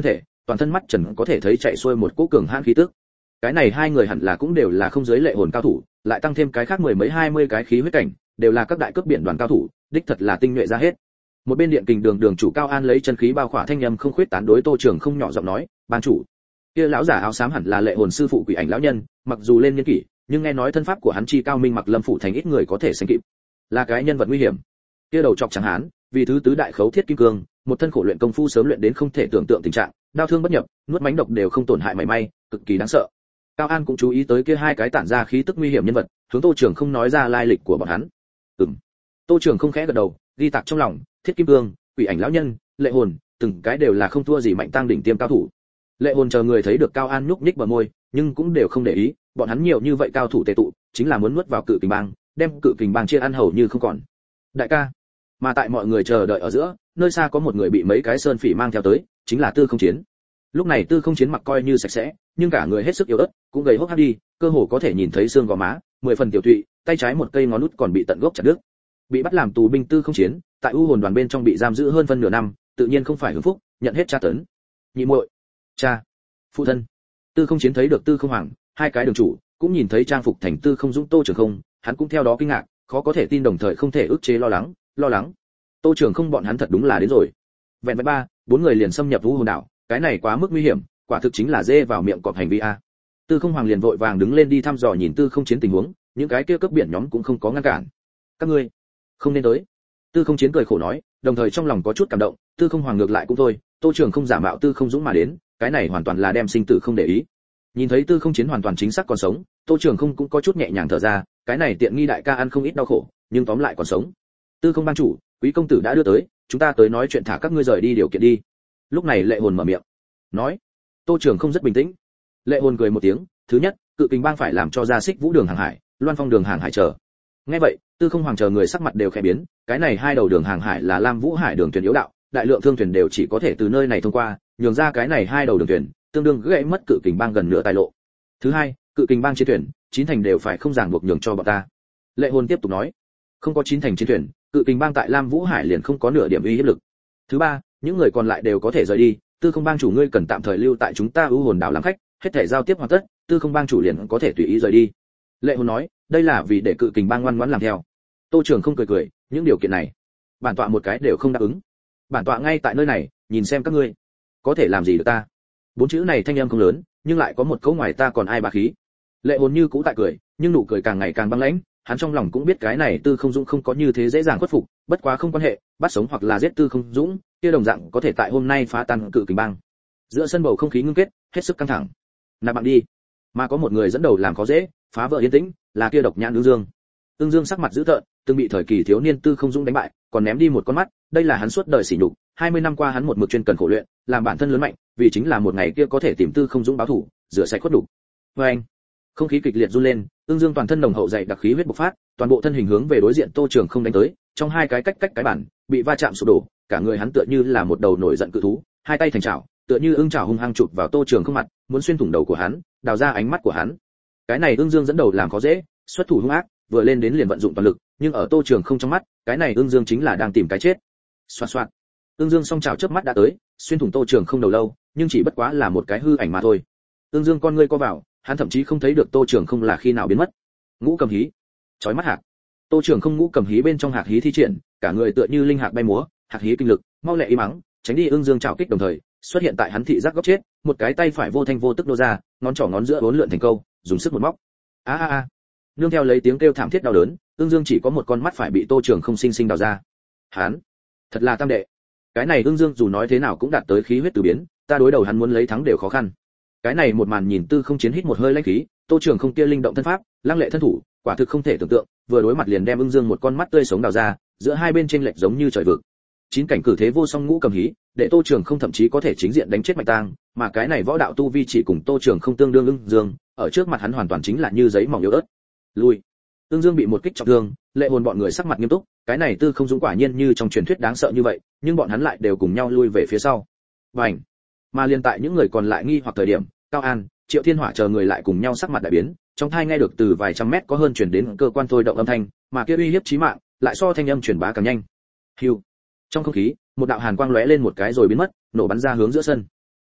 toàn thân mắt trần có thể thấy chạy xuôi một cỗ cường hãn khí tức. Cái này hai người hẳn là cũng đều là không giới lệ hồn cao thủ, lại tăng thêm cái khác mười mấy hai mươi cái khí huyết cảnh, đều là các đại cướp biển đoàn cao thủ, đích thật là tinh nhuệ ra hết. Một bên điện kình đường đường chủ Cao An lấy chân khí bao khỏa thanh âm không khuyết tán đối Tô Trường không nhỏ giọng nói, "Ban chủ, kia lão giả áo xám hẳn là lệ hồn sư phụ Quỷ Ảnh lão nhân, mặc dù lên niên kỷ, nhưng nghe nói thân pháp của hắn chi cao minh, mặc Lâm phủ thành ít người có thể sánh kịp, là cái nhân vật nguy hiểm." Kia đầu chọc trắng hán, vì thứ tứ đại khấu thiết kim cương, một thân khổ luyện công phu sớm luyện đến không thể tưởng tượng tình trạng, đao thương bất nhập, nuốt mánh độc đều không tổn hại mảy may, cực kỳ đáng sợ. Cao An cũng chú ý tới kia hai cái tản ra khí tức nguy hiểm nhân vật, hướng Tô Trường không nói ra lai lịch của bọn hắn. Ừm. Tô Trường không khẽ gật đầu, ghi tạc trong lòng, Thiết Kim Cương, Quỷ Ảnh lão nhân, Lệ Hồn, từng cái đều là không thua gì Mạnh Tăng đỉnh tiêm cao thủ. Lệ Hồn chờ người thấy được Cao An nhúc nhích bờ môi, nhưng cũng đều không để ý, bọn hắn nhiều như vậy cao thủ tề tụ, chính là muốn nuốt vào Cự Kình Bang, đem Cự Kình Bang chia ăn hầu như không còn. Đại ca. Mà tại mọi người chờ đợi ở giữa, nơi xa có một người bị mấy cái sơn phỉ mang theo tới, chính là Tư Không Chiến. Lúc này Tư Không Chiến mặc coi như sạch sẽ, nhưng cả người hết sức yếu ớt, cũng gầy hốc hác đi, cơ hồ có thể nhìn thấy xương gò má, mười phần tiểu tụy, tay trái một cây ngón út còn bị tận gốc chặt đứt. Bị bắt làm tù binh Tư Không Chiến, tại U hồn đoàn bên trong bị giam giữ hơn phân nửa năm, tự nhiên không phải hưởng phúc, nhận hết tra tấn. Nhị muội, cha, phụ thân. Tư Không Chiến thấy được Tư Không Hoàng, hai cái đường chủ, cũng nhìn thấy trang phục thành Tư Không Dũng Tô Trường Không, hắn cũng theo đó kinh ngạc, khó có thể tin đồng thời không thể ức chế lo lắng, lo lắng. Tô Trường Không bọn hắn thật đúng là đến rồi. Vẹn vẹn ba, bốn người liền xâm nhập U hồn đảo, cái này quá mức nguy hiểm, quả thực chính là dê vào miệng cọp hành vi a. Tư Không Hoàng liền vội vàng đứng lên đi thăm dò nhìn Tư Không Chiến tình huống, những cái kia cướp biển nhóm cũng không có ngăn cản. Các ngươi không nên tới. Tư Không Chiến cười khổ nói, đồng thời trong lòng có chút cảm động, Tư Không Hoàng ngược lại cũng thôi, Tô Trường không giả mạo Tư Không Dũng mà đến, cái này hoàn toàn là đem sinh tử không để ý. Nhìn thấy Tư Không Chiến hoàn toàn chính xác còn sống, Tô Trường không cũng có chút nhẹ nhàng thở ra, cái này tiện nghi đại ca ăn không ít đau khổ, nhưng tóm lại còn sống. Tư Không bang chủ, quý công tử đã đưa tới, chúng ta tới nói chuyện thả các ngươi rời đi điều kiện đi. Lúc này Lệ Hồn mở miệng, nói. Tô Trường không rất bình tĩnh. Lệ Hồn cười một tiếng, thứ nhất, Cự Kình Bang phải làm cho ra Xích Vũ đường hàng hải, Loan Phong đường hàng hải chờ. Nghe vậy, Tư Không Hoàng chờ người sắc mặt đều khẽ biến, cái này hai đầu đường hàng hải là Lam Vũ Hải đường thuyền yếu đạo, đại lượng thương thuyền đều chỉ có thể từ nơi này thông qua, nhường ra cái này hai đầu đường thuyền, tương đương gãy mất Cự Kình Bang gần nửa tài lộ. Thứ hai, Cự Kình Bang chiến thuyền, chín thành đều phải không ràng buộc nhường cho bọn ta. Lệ Hồn tiếp tục nói, không có chín thành chiến thuyền, Cự Kình Bang tại Lam Vũ Hải liền không có nửa điểm uy hiếp lực. Thứ ba, những người còn lại đều có thể rời đi, Tư Không Bang chủ ngươi cần tạm thời lưu tại chúng ta U hồn đảo làm khách, hết thảy giao tiếp hoàn tất, Tư Không Bang chủ liền có thể tùy ý rời đi. Lệ Hồn nói, đây là vì để Cự Kình Bang ngoan ngoãn làm theo. Tô Trường không cười cười, những điều kiện này, bản tọa một cái đều không đáp ứng. Bản tọa ngay tại nơi này, nhìn xem các ngươi có thể làm gì được ta. Bốn chữ này thanh âm không lớn, nhưng lại có một câu ngoài ta còn ai bá khí. Lệ Hồn như cũ tại cười, nhưng nụ cười càng ngày càng băng lãnh, hắn trong lòng cũng biết cái này Tư Không Dũng không có như thế dễ dàng khuất phục, bất quá không quan hệ, bắt sống hoặc là giết Tư Không Dũng, kia đồng dạng có thể tại hôm nay phá tan Cự Kình Bang. Giữa sân bầu không khí ngưng kết, hết sức căng thẳng. Nạp bạn đi. Mà có một người dẫn đầu làm khó dễ, phá vỡ yên tĩnh, là kia độc nhãn Ưng Dương. Ưng Dương sắc mặt dữ tợn, từng bị thời kỳ thiếu niên Tư Không Dũng đánh bại, còn ném đi một con mắt, đây là hắn suốt đời sỉ nhục, hai mươi năm qua hắn một mực chuyên cần khổ luyện, làm bản thân lớn mạnh, vì chính là một ngày kia có thể tìm Tư Không Dũng báo thù, rửa sạch khuất đủ. Và anh, không khí kịch liệt run lên, Ưng Dương toàn thân nồng hậu dày đặc khí huyết bộc phát, toàn bộ thân hình hướng về đối diện Tô Trường không đánh tới, trong hai cái cách cách cái bản, bị va chạm sụp đổ, cả người hắn tựa như là một đầu nổi giận cự thú, hai tay thành chảo, tựa như ưng chảo hung hăng chụp vào Tô Trường không mặt, muốn xuyên thủng đầu của hắn, đào ra ánh mắt của hắn. Cái này Ưng Dương dẫn đầu làm khó dễ, xuất thủ hung ác, vừa lên đến liền vận dụng toàn lực, nhưng ở Tô Trường không trong mắt, cái này Ưng Dương chính là đang tìm cái chết. Xoạt xoạt. Ưng Dương song chảo chớp mắt đã tới, xuyên thủng Tô Trường không đầu lâu, nhưng chỉ bất quá là một cái hư ảnh mà thôi. Ưng Dương con ngươi co vào, hắn thậm chí không thấy được Tô Trường không là khi nào biến mất. Ngũ cầm hí, chói mắt hạc. Tô Trường không ngũ cầm hí bên trong hạc hí thi triển, cả người tựa như linh hạc bay múa, hạc hí kinh lực, mau lẹ y mắng, tránh đi Ưng Dương chảo kích đồng thời, xuất hiện tại hắn thị giác góc chết, một cái tay phải vô thanh vô tức nô ra, ngón trỏ ngón giữa uốn lượn thành câu, dùng sức một móc. A a a. Nương theo lấy tiếng kêu thảm thiết đau đớn, Ưng Dương chỉ có một con mắt phải bị Tô Trường không sinh sinh đào ra. Hắn, thật là tam đệ. Cái này Ưng Dương dù nói thế nào cũng đạt tới khí huyết từ biến, ta đối đầu hắn muốn lấy thắng đều khó khăn. Cái này một màn nhìn Tư Không Chiến hít một hơi lãnh khí, Tô Trường không kia linh động thân pháp, lăng lệ thân thủ, quả thực không thể tưởng tượng, vừa đối mặt liền đem Ưng Dương một con mắt tươi sống đào ra, giữa hai bên chênh lệch giống như trời vực. Chín cảnh cử thế vô song ngũ cầm hí, để Tô Trường không thậm chí có thể chính diện đánh chết Mạnh Tang, mà cái này võ đạo tu vi chỉ cùng Tô Trường không tương đương Ưng Dương, ở trước mặt hắn hoàn toàn chính là như giấy mỏng yếu ớt. Lui. Ưng Dương bị một kích trọng thương, Lệ Hồn bọn người sắc mặt nghiêm túc, cái này Tư Không Dũng quả nhiên như trong truyền thuyết đáng sợ như vậy, nhưng bọn hắn lại đều cùng nhau lui về phía sau. Bành. Mà liên tại những người còn lại nghi hoặc thời điểm, Cao An, Triệu Thiên Hỏa chờ người lại cùng nhau sắc mặt đại biến, trong tai nghe được từ vài trăm mét có hơn truyền đến cơ quan thôi động âm thanh, mà kia uy hiếp chí mạng, lại so thanh âm truyền bá càng nhanh. Hưu. Trong không khí, một đạo hàn quang lóe lên một cái rồi biến mất, nổ bắn ra hướng giữa sân.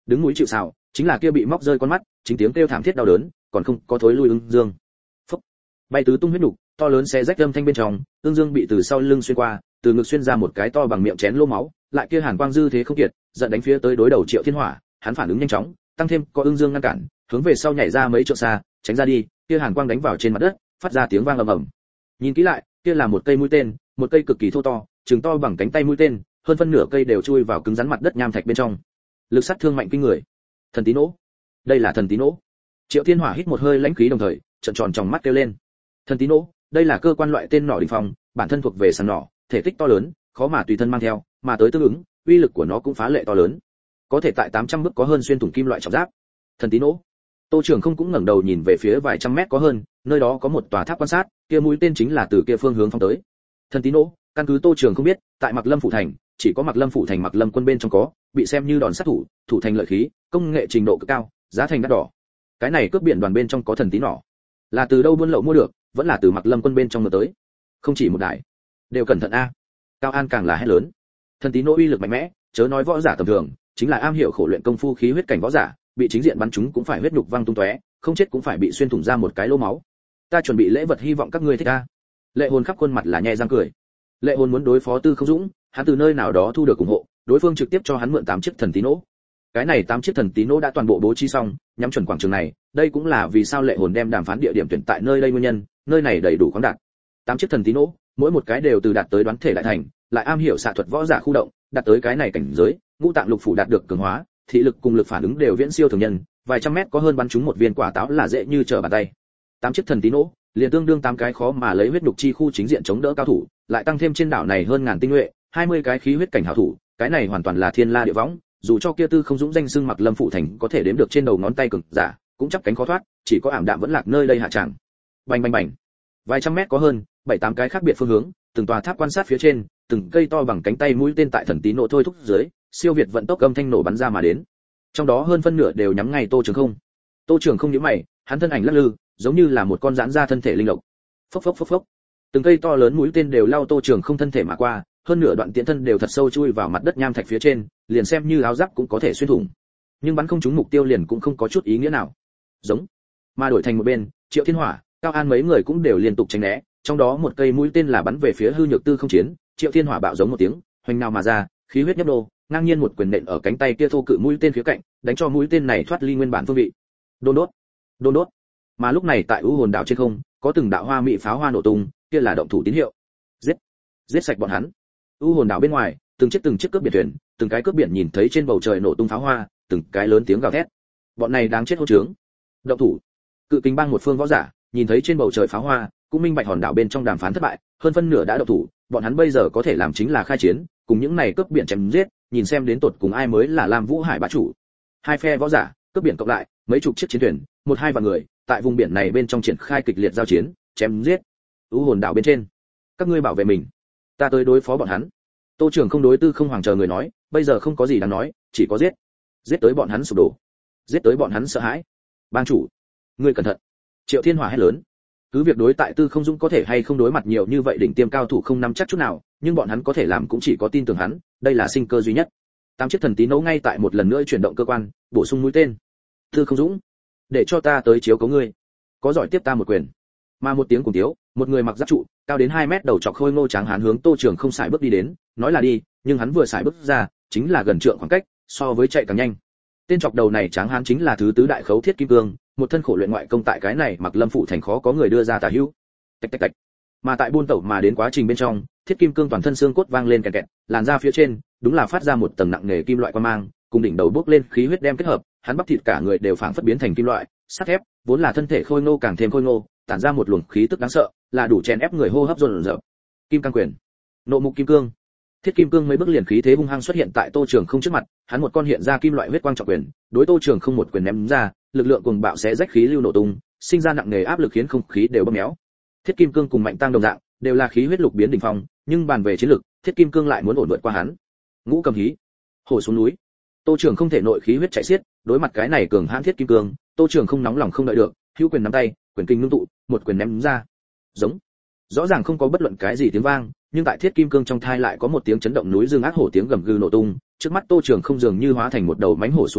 đứng núi chịu sào, chính là kia bị móc rơi con mắt, chính tiếng kêu thảm thiết đau đớn, còn không có thối lui Ưng Dương. Phốc. Bay tứ tung huyết nục, to lớn xé rách âm thanh bên trong, Ưng Dương bị từ sau lưng xuyên qua, từ ngực xuyên ra một cái to bằng miệng chén lô máu, lại kia hàn quang dư thế không kiệt, giận đánh phía tới đối đầu Triệu Thiên Hỏa, hắn phản ứng nhanh chóng, tăng thêm có Ưng Dương ngăn cản, hướng về sau nhảy ra mấy trượng xa, tránh ra đi, kia hàn quang đánh vào trên mặt đất, phát ra tiếng vang ầm ầm. Nhìn kỹ lại, kia là một cây mũi tên, một cây cực kỳ thô to, chừng to bằng cánh tay mũi tên, hơn phân nửa cây đều chui vào cứng rắn mặt đất nham thạch bên trong. Lực sát thương mạnh kinh người. Thần tí nỗ. Đây là thần tí nỗ. Triệu Thiên Hỏa hít một hơi lãnh khí đồng thời, trợn tròn tròng mắt kêu lên. Thần tí nỗ, đây là cơ quan loại tên nỏ đỉnh phong, bản thân thuộc về săn nỏ, thể tích to lớn, khó mà tùy thân mang theo, mà tới tương ứng, uy lực của nó cũng phá lệ to lớn. Có thể tại tám trăm bước có hơn xuyên thủng kim loại trọng giáp. Thần tí nỗ. Tô Trường không cũng ngẩng đầu nhìn về phía vài trăm mét có hơn, nơi đó có một tòa tháp quan sát, kia mũi tên chính là từ kia phương hướng phóng tới. Thần tí nỗ, căn cứ Tô Trường không biết, tại Mạc Lâm phủ thành, chỉ có Mạc Lâm phủ thành Mạc Lâm quân bên trong có, bị xem như đòn sát thủ, thủ thành lợi khí, công nghệ trình độ cực cao, giá thành đắt đỏ. Cái này cướp biển đoàn bên trong có thần tí nỏ, là từ đâu buôn lậu mua được, vẫn là từ Mạc Lâm quân bên trong mua tới. Không chỉ một đại, đều cẩn thận a. Cao An càng là hét lớn. Thần tí nỗ uy lực mạnh mẽ, chớ nói võ giả tầm thường, chính là am hiểu khổ luyện công phu khí huyết cảnh võ giả, bị chính diện bắn chúng cũng phải huyết nhục văng tung tóe, không chết cũng phải bị xuyên thủng ra một cái lỗ máu. Ta chuẩn bị lễ vật hy vọng các ngươi thích a. Lệ Hồn khắp khuôn mặt là nhẹ răng cười. Lệ Hồn muốn đối phó Tư Không Dũng, hắn từ nơi nào đó thu được ủng hộ, đối phương trực tiếp cho hắn mượn tám chiếc thần tí nỗ. Cái này tám chiếc thần tí nỗ đã toàn bộ bố trí xong, nhắm chuẩn quảng trường này, đây cũng là vì sao Lệ Hồn đem đàm phán địa điểm tuyển tại nơi đây nguyên nhân, nơi này đầy đủ khoáng đạt. tám chiếc thần tí nỗ, mỗi một cái đều từ đạt tới đoán thể lại thành, lại am hiểu xạ thuật võ giả khu động, đạt tới cái này cảnh giới, ngũ tạng lục phủ đạt được cường hóa, thị lực cùng lực phản ứng đều viễn siêu thường nhân, vài trăm mét có hơn bắn trúng một viên quả táo là dễ như trở bàn tay. Tám chiếc thần tí nỗ, liền tương đương tám cái khó mà lấy huyết nhục chi khu chính diện chống đỡ cao thủ, lại tăng thêm trên đảo này hơn ngàn tinh nhuệ, hai mươi cái khí huyết cảnh hảo thủ, cái này hoàn toàn là thiên la địa võng, dù cho kia Tư Không Dũng danh xưng Mạc Lâm phụ thành có thể đếm được trên đầu ngón tay cường giả, cũng chắc cánh khó thoát, chỉ có ảm đạm vẫn lạc nơi đây hạ tràng. Bành bành bành. Vài trăm mét có hơn, bảy tám cái khác biệt phương hướng, từng tòa tháp quan sát phía trên, từng cây to bằng cánh tay mũi tên tại thần tí nổ thôi thúc dưới, siêu việt vận tốc âm thanh nổ bắn ra mà đến. Trong đó hơn phân nửa đều nhắm ngay Tô Trường Không. Tô Trường Không nhíu mày, hắn thân ảnh lắc lư, giống như là một con giãn ra thân thể linh lộc. Phốc phốc phốc phốc. Từng cây to lớn mũi tên đều lao Tô Trường Không thân thể mà qua, hơn nửa đoạn tiễn thân đều thật sâu chui vào mặt đất nham thạch phía trên, liền xem như áo giáp cũng có thể xuyên thủng. Nhưng bắn không trúng mục tiêu liền cũng không có chút ý nghĩa nào. Giống. Mà đổi thành một bên, Triệu Thiên Hỏa, Cao An mấy người cũng đều liên tục tránh né, trong đó một cây mũi tên là bắn về phía hư nhược Tư Không Chiến, Triệu Thiên Hỏa bạo giống một tiếng, hoành nào mà ra, khí huyết nhấp nô, ngang nhiên một quyền nện ở cánh tay kia thô cự mũi tên phía cạnh, đánh cho mũi tên này thoát ly nguyên bản phương vị. Đôn đốt, đôn đốt. Mà lúc này tại U Hồn đảo trên không, có từng đạo hoa mỹ pháo hoa nổ tung, kia là động thủ tín hiệu. Giết, giết sạch bọn hắn. U Hồn đảo bên ngoài, từng chiếc từng chiếc cướp biển thuyền, từng cái cướp biển nhìn thấy trên bầu trời nổ tung pháo hoa, từng cái lớn tiếng gào thét. Bọn này đáng chết hỗn trướng. Động thủ. Cự Kình Bang một phương võ giả, nhìn thấy trên bầu trời pháo hoa, cũng minh bạch hòn đảo bên trong đàm phán thất bại, hơn phân nửa đã động thủ, bọn hắn bây giờ có thể làm chính là khai chiến, cùng những này cướp biển chém giết, nhìn xem đến tột cùng ai mới là Lam Vũ Hải bá chủ. Hai phe võ giả, cướp biển cộng lại, mấy chục chiếc chiến thuyền, một hai vạn người, tại vùng biển này bên trong triển khai kịch liệt giao chiến, chém giết. U Hồn đảo bên trên, các ngươi bảo vệ mình, ta tới đối phó bọn hắn. Tô Trường Không đối Tư Không Hoàng chờ người nói, bây giờ không có gì đáng nói, chỉ có giết, giết tới bọn hắn sụp đổ, giết tới bọn hắn sợ hãi. Bang chủ, ngươi cẩn thận. Triệu Thiên Hỏa hét lớn. Cứ việc đối tại Tư Không Dũng có thể hay không đối mặt nhiều như vậy đỉnh tiêm cao thủ không nắm chắc chút nào, nhưng bọn hắn có thể làm cũng chỉ có tin tưởng hắn, đây là sinh cơ duy nhất. Tám chiếc thần tí nấu ngay tại một lần nữa chuyển động cơ quan, bổ sung mũi tên. Tư Không Dũng, để cho ta tới chiếu cố ngươi, có giỏi tiếp ta một quyền. Mà một tiếng cùng tiếu, một người mặc giáp trụ, cao đến hai mét đầu trọc khôi ngô tráng hán hướng Tô Trường Không xài bước đi đến, nói là đi, nhưng hắn vừa xài bước ra, chính là gần trượng khoảng cách, so với chạy càng nhanh. Tên trọc đầu này tráng hán chính là thứ tứ đại khấu Thiết Kim Cương, một thân khổ luyện ngoại công tại cái này Mạc Lâm phụ thành khó có người đưa ra tà hữu. Tạch tạch tạch. Mà tại buôn tẩu mà đến quá trình bên trong, Thiết Kim Cương toàn thân xương cốt vang lên kẹt kẹt, làn da phía trên, đúng là phát ra một tầng nặng nề kim loại quang mang, cùng đỉnh đầu bước lên khí huyết đem kết hợp, hắn bắp thịt cả người đều phảng phất biến thành kim loại, sắt thép, vốn là thân thể khôi ngô càng thêm khôi ngô, tản ra một luồng khí tức đáng sợ, là đủ chèn ép người hô hấp dồn dập. Kim Cang Quyền, Nộ Mục Kim Cương. Thiết Kim Cương mấy bước liền khí thế hung hăng xuất hiện tại Tô Trường Không trước mặt, hắn một con hiện ra kim loại huyết quang trọng quyền, đối Tô Trường Không một quyền ném ra, lực lượng cuồng bạo sẽ rách khí lưu nổ tung, sinh ra nặng nề áp lực khiến không khí đều bơm méo. Thiết Kim Cương cùng Mạnh Tăng đồng dạng, đều là khí huyết lục biến đỉnh phong, nhưng bàn về chiến lực, Thiết Kim Cương lại muốn ổn vượt qua hắn. Ngũ Cầm Hí, hổ xuống núi. Tô Trường Không thể nội khí huyết chạy xiết, đối mặt cái này cường hãn Thiết Kim Cương, Tô Trường Không nóng lòng không đợi được, hữu quyền nắm tay, quyền kinh ngưng tụ, một quyền ném ra. Giống. Rõ ràng không có bất luận cái gì tiếng vang, nhưng tại Thiết Kim Cương trong thai lại có một tiếng chấn động núi dương ác hổ tiếng gầm gừ nổ tung, trước mắt Tô Trường Không dường như hóa thành một đầu mãnh hổ xuống núi,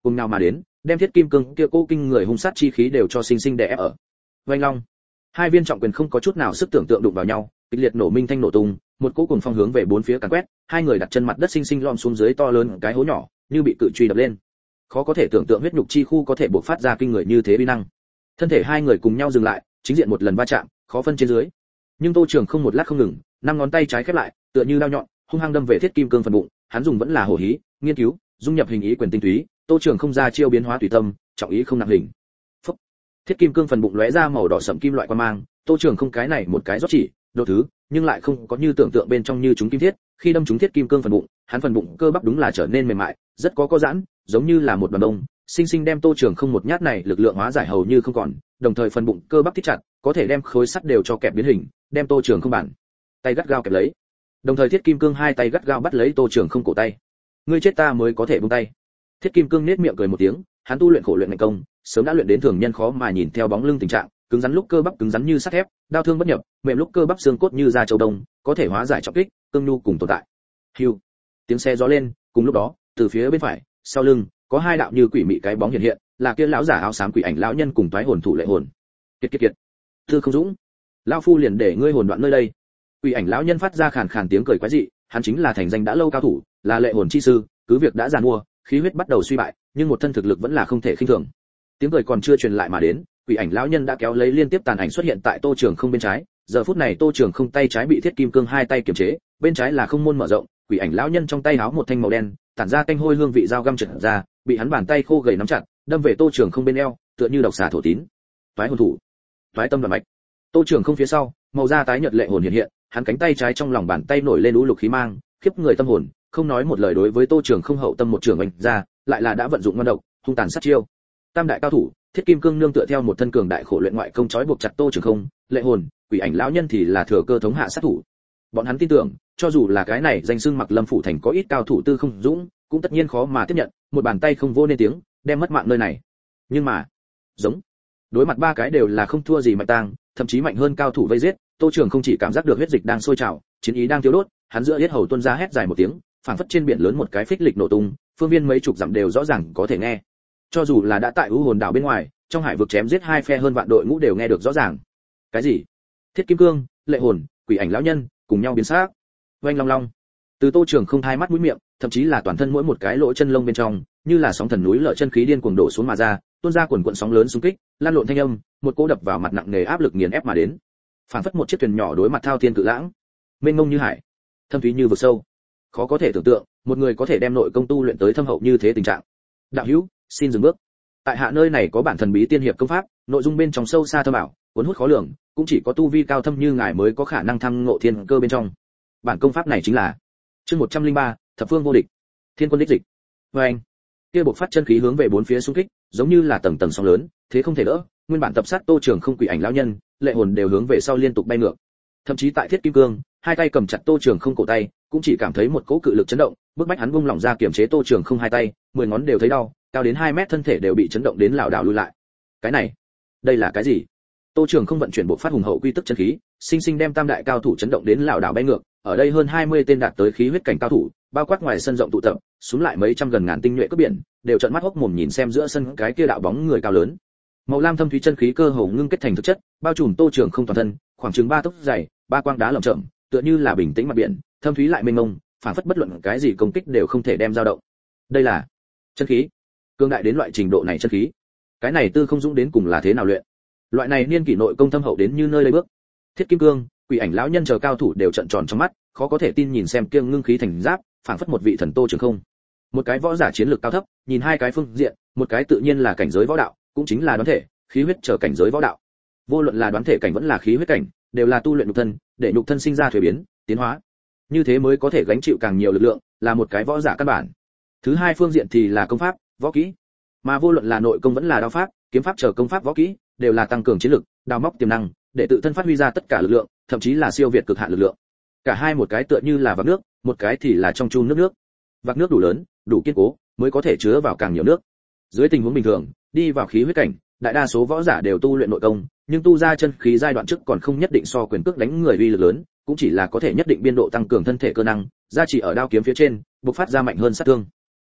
cùng nào mà đến, đem thiết kim cương kia cô kinh người hung sát chi khí đều cho sinh sinh đè ép ở. Vành long, hai viên trọng quyền không có chút nào sức tưởng tượng đụng vào nhau, kịch liệt nổ minh thanh nổ tung, một cỗ cùng phong hướng về bốn phía càn quét, hai người đặt chân mặt đất sinh sinh lom xuống dưới to lớn cái hố nhỏ, như bị cự truy đập lên. Khó có thể tưởng tượng huyết nhục chi khu có thể bộc phát ra kinh người như thế uy năng. Thân thể hai người cùng nhau dừng lại, chính diện một lần va chạm, khó phân trên dưới. Nhưng Tô Trường không một lát không ngừng, năm ngón tay trái khép lại, tựa như dao nhọn, hung hăng đâm về thiết kim cương phần bụng, hắn dùng vẫn là hổ hí, nghiên cứu, dung nhập hình ý quyền tinh túy, Tô Trường không ra chiêu biến hóa tùy tâm, trọng ý không nặng hình. Phốc. Thiết kim cương phần bụng lóe ra màu đỏ sẫm kim loại quang mang, Tô Trường không cái này một cái rót chỉ, độ thứ, nhưng lại không có như tưởng tượng bên trong như chúng kim thiết, khi đâm trúng thiết kim cương phần bụng, hắn phần bụng cơ bắp đúng là trở nên mềm mại, rất có co giãn, giống như là một đoàn bông, sinh sinh đem Tô Trường không một nhát này lực lượng hóa giải hầu như không còn, đồng thời phần bụng cơ bắp thít chặt, có thể đem khối sắt đều cho kẹp biến hình, đem Tô Trường không bản tay gắt gao kẹp lấy. Đồng thời thiết kim cương hai tay gắt gao bắt lấy Tô Trường không cổ tay. Ngươi chết ta mới có thể buông tay. Thiết kim cương nét miệng cười một tiếng, hắn tu luyện khổ luyện ngành công, sớm đã luyện đến thường nhân khó mà nhìn theo bóng lưng tình trạng, cứng rắn lúc cơ bắp cứng rắn như sắt thép, đao thương bất nhập, mềm lúc cơ bắp xương cốt như da châu đông, có thể hóa giải trọng kích, cương nhu cùng tồn tại. Hưu, tiếng xe gió lên, cùng lúc đó, từ phía bên phải, sau lưng, có hai đạo như quỷ mị cái bóng hiện hiện, là kia lão giả áo xám quỷ ảnh lão nhân cùng toái hồn thủ lệ hồn. Kiệt kiệt kiệt. Tư Không Dũng, lão phu liền để ngươi hồn đoạn nơi đây. Quỷ ảnh lão nhân phát ra khàn khàn tiếng cười quái dị, hắn chính là thành danh đã lâu cao thủ, là lệ hồn chi sư, cứ việc đã giàn mua, khí huyết bắt đầu suy bại, nhưng một thân thực lực vẫn là không thể khinh thường. Tiếng cười còn chưa truyền lại mà đến, quỷ ảnh lão nhân đã kéo lấy liên tiếp tàn ảnh xuất hiện tại Tô Trường không bên trái, giờ phút này Tô Trường không tay trái bị thiết kim cương hai tay kiềm chế, bên trái là không môn mở rộng, quỷ ảnh lão nhân trong tay háo một thanh màu đen, tản ra tanh hôi hương vị dao găm trượt ra, bị hắn bàn tay khô gầy nắm chặt, đâm về Tô Trường không bên eo, tựa như độc xà thổ tín. Toái hồn thủ, toái tâm đoạn mạch. Tô Trường không phía sau, màu da tái nhợt lệ hồn hiện hiện, hắn cánh tay trái trong lòng bàn tay nổi lên u lục khí mang, khiếp người tâm hồn, không nói một lời đối với Tô Trường không hậu tâm một trường oanh ra, lại là đã vận dụng ngon độc, hung tàn sát chiêu. Tam đại cao thủ, thiết kim cương nương tựa theo một thân cường đại khổ luyện ngoại công trói buộc chặt Tô Trường không, lệ hồn, quỷ ảnh lão nhân thì là thừa cơ thống hạ sát thủ. Bọn hắn tin tưởng, cho dù là cái này danh xưng Mặc Lâm phủ thành có ít cao thủ Tư Không Dũng, cũng tất nhiên khó mà tiếp nhận, một bàn tay không vô nên tiếng, đem mất mạng nơi này. Nhưng mà, giống, đối mặt ba cái đều là không thua gì Mạnh Tang, thậm chí mạnh hơn cao thủ vây giết, Tô Trường không chỉ cảm giác được huyết dịch đang sôi trào, chiến ý đang thiêu đốt, hắn giữa yết hầu tuôn ra hét dài một tiếng, phảng phất trên biển lớn một cái phích lịch nổ tung, phương viên mấy chục dặm đều rõ ràng có thể nghe. Cho dù là đã tại U Hồn đảo bên ngoài, trong hải vực chém giết hai phe hơn vạn đội ngũ đều nghe được rõ ràng. Cái gì? Thiết kim cương, lệ hồn, quỷ ảnh lão nhân cùng nhau biến xác. Oanh long long. Từ Tô Trường không hai mắt mũi miệng, thậm chí là toàn thân mỗi một cái lỗ chân lông bên trong, như là sóng thần núi lở chân khí điên cuồng đổ xuống mà ra, tuôn ra quần quần sóng lớn xung kích, lan lộn thanh âm, một cỗ đập vào mặt nặng nề áp lực nghiền ép mà đến. Phảng phất một chiếc thuyền nhỏ đối mặt thao thiên cự lãng, mênh mông như hải, thâm thúy như vực sâu. Khó có thể tưởng tượng, một người có thể đem nội công tu luyện tới thâm hậu như thế tình trạng. Đạo hữu, xin dừng bước. Tại hạ nơi này có bản thần bí tiên hiệp công pháp, nội dung bên trong sâu xa thâm ảo, cuốn hút khó lường, cũng chỉ có tu vi cao thâm như ngài mới có khả năng thăng ngộ thiên cơ bên trong. Bản công pháp này chính là chương một trăm lẻ ba, thập phương vô địch, thiên quân đích dịch. Và anh, kia bộc phát chân khí hướng về bốn phía xung kích, giống như là tầng tầng sóng lớn, thế không thể đỡ, nguyên bản tập sát Tô Trường không quỷ ảnh lão nhân, lệ hồn đều hướng về sau liên tục bay ngược. Thậm chí tại thiết kim cương, hai tay cầm chặt Tô Trường không cổ tay, cũng chỉ cảm thấy một cỗ cự lực chấn động, bức bách hắn buông lỏng ra kiểm chế Tô Trường không hai tay, mười ngón đều thấy đau, cao đến hai mét thân thể đều bị chấn động đến lảo đảo lùi lại. Cái này, đây là cái gì? Tô Trường không vận chuyển bộ phát hùng hậu quy tức chân khí, sinh sinh đem tam đại cao thủ chấn động đến lảo đảo bay ngược, ở đây hơn hai mươi tên đạt tới khí huyết cảnh cao thủ, bao quát ngoài sân rộng tụ tập, xuống lại mấy trăm gần ngàn tinh nhuệ cướp biển, đều trợn mắt hốc mồm nhìn xem giữa sân cái kia đạo bóng người cao lớn. Màu lam thâm thúy chân khí cơ hồ ngưng kết thành thực chất, bao trùm Tô Trường không toàn thân, khoảng chừng ba tấc dày, ba quang đá lởm chởm, tựa như là bình tĩnh mặt biển, thâm thúy lại mênh mông, phản phất bất luận cái gì công kích đều không thể đem dao động. Đây là chân khí, cương đại đến loại trình độ này chân khí. Cái này Tư Không Dũng đến cùng là thế nào luyện? Loại này niên kỷ nội công thâm hậu đến như nơi đây bước. Thiết kim cương, quỷ ảnh lão nhân chờ cao thủ đều trợn tròn trong mắt, khó có thể tin nhìn xem kiêng ngưng khí thành giáp, phảng phất một vị thần Tô Trường không. Một cái võ giả chiến lược cao thấp, nhìn hai cái phương diện, một cái tự nhiên là cảnh giới võ đạo, cũng chính là đoán thể, khí huyết trở cảnh giới võ đạo. Vô luận là đoán thể cảnh vẫn là khí huyết cảnh, đều là tu luyện nhục thân, để nhục thân sinh ra thuế biến, tiến hóa. Như thế mới có thể gánh chịu càng nhiều lực lượng, là một cái võ giả căn bản. Thứ hai phương diện thì là công pháp, võ kỹ. Mà vô luận là nội công vẫn là đao pháp, kiếm pháp trở công pháp võ kỹ, đều là tăng cường chiến lực, đào móc tiềm năng, để tự thân phát huy ra tất cả lực lượng, thậm chí là siêu việt cực hạn lực lượng. Cả hai một cái tựa như là vạc nước, một cái thì là trong chun nước nước. Vạc nước đủ lớn, đủ kiên cố, mới có thể chứa vào càng nhiều nước. Dưới tình huống bình thường, đi vào khí huyết cảnh, đại đa số võ giả đều tu luyện nội công, nhưng tu ra chân khí giai đoạn trước còn không nhất định so quyền cước đánh người uy lực lớn, cũng chỉ là có thể nhất định biên độ tăng cường thân thể cơ năng, gia trì ở đao kiếm phía trên, bộc phát ra mạnh hơn sát thương.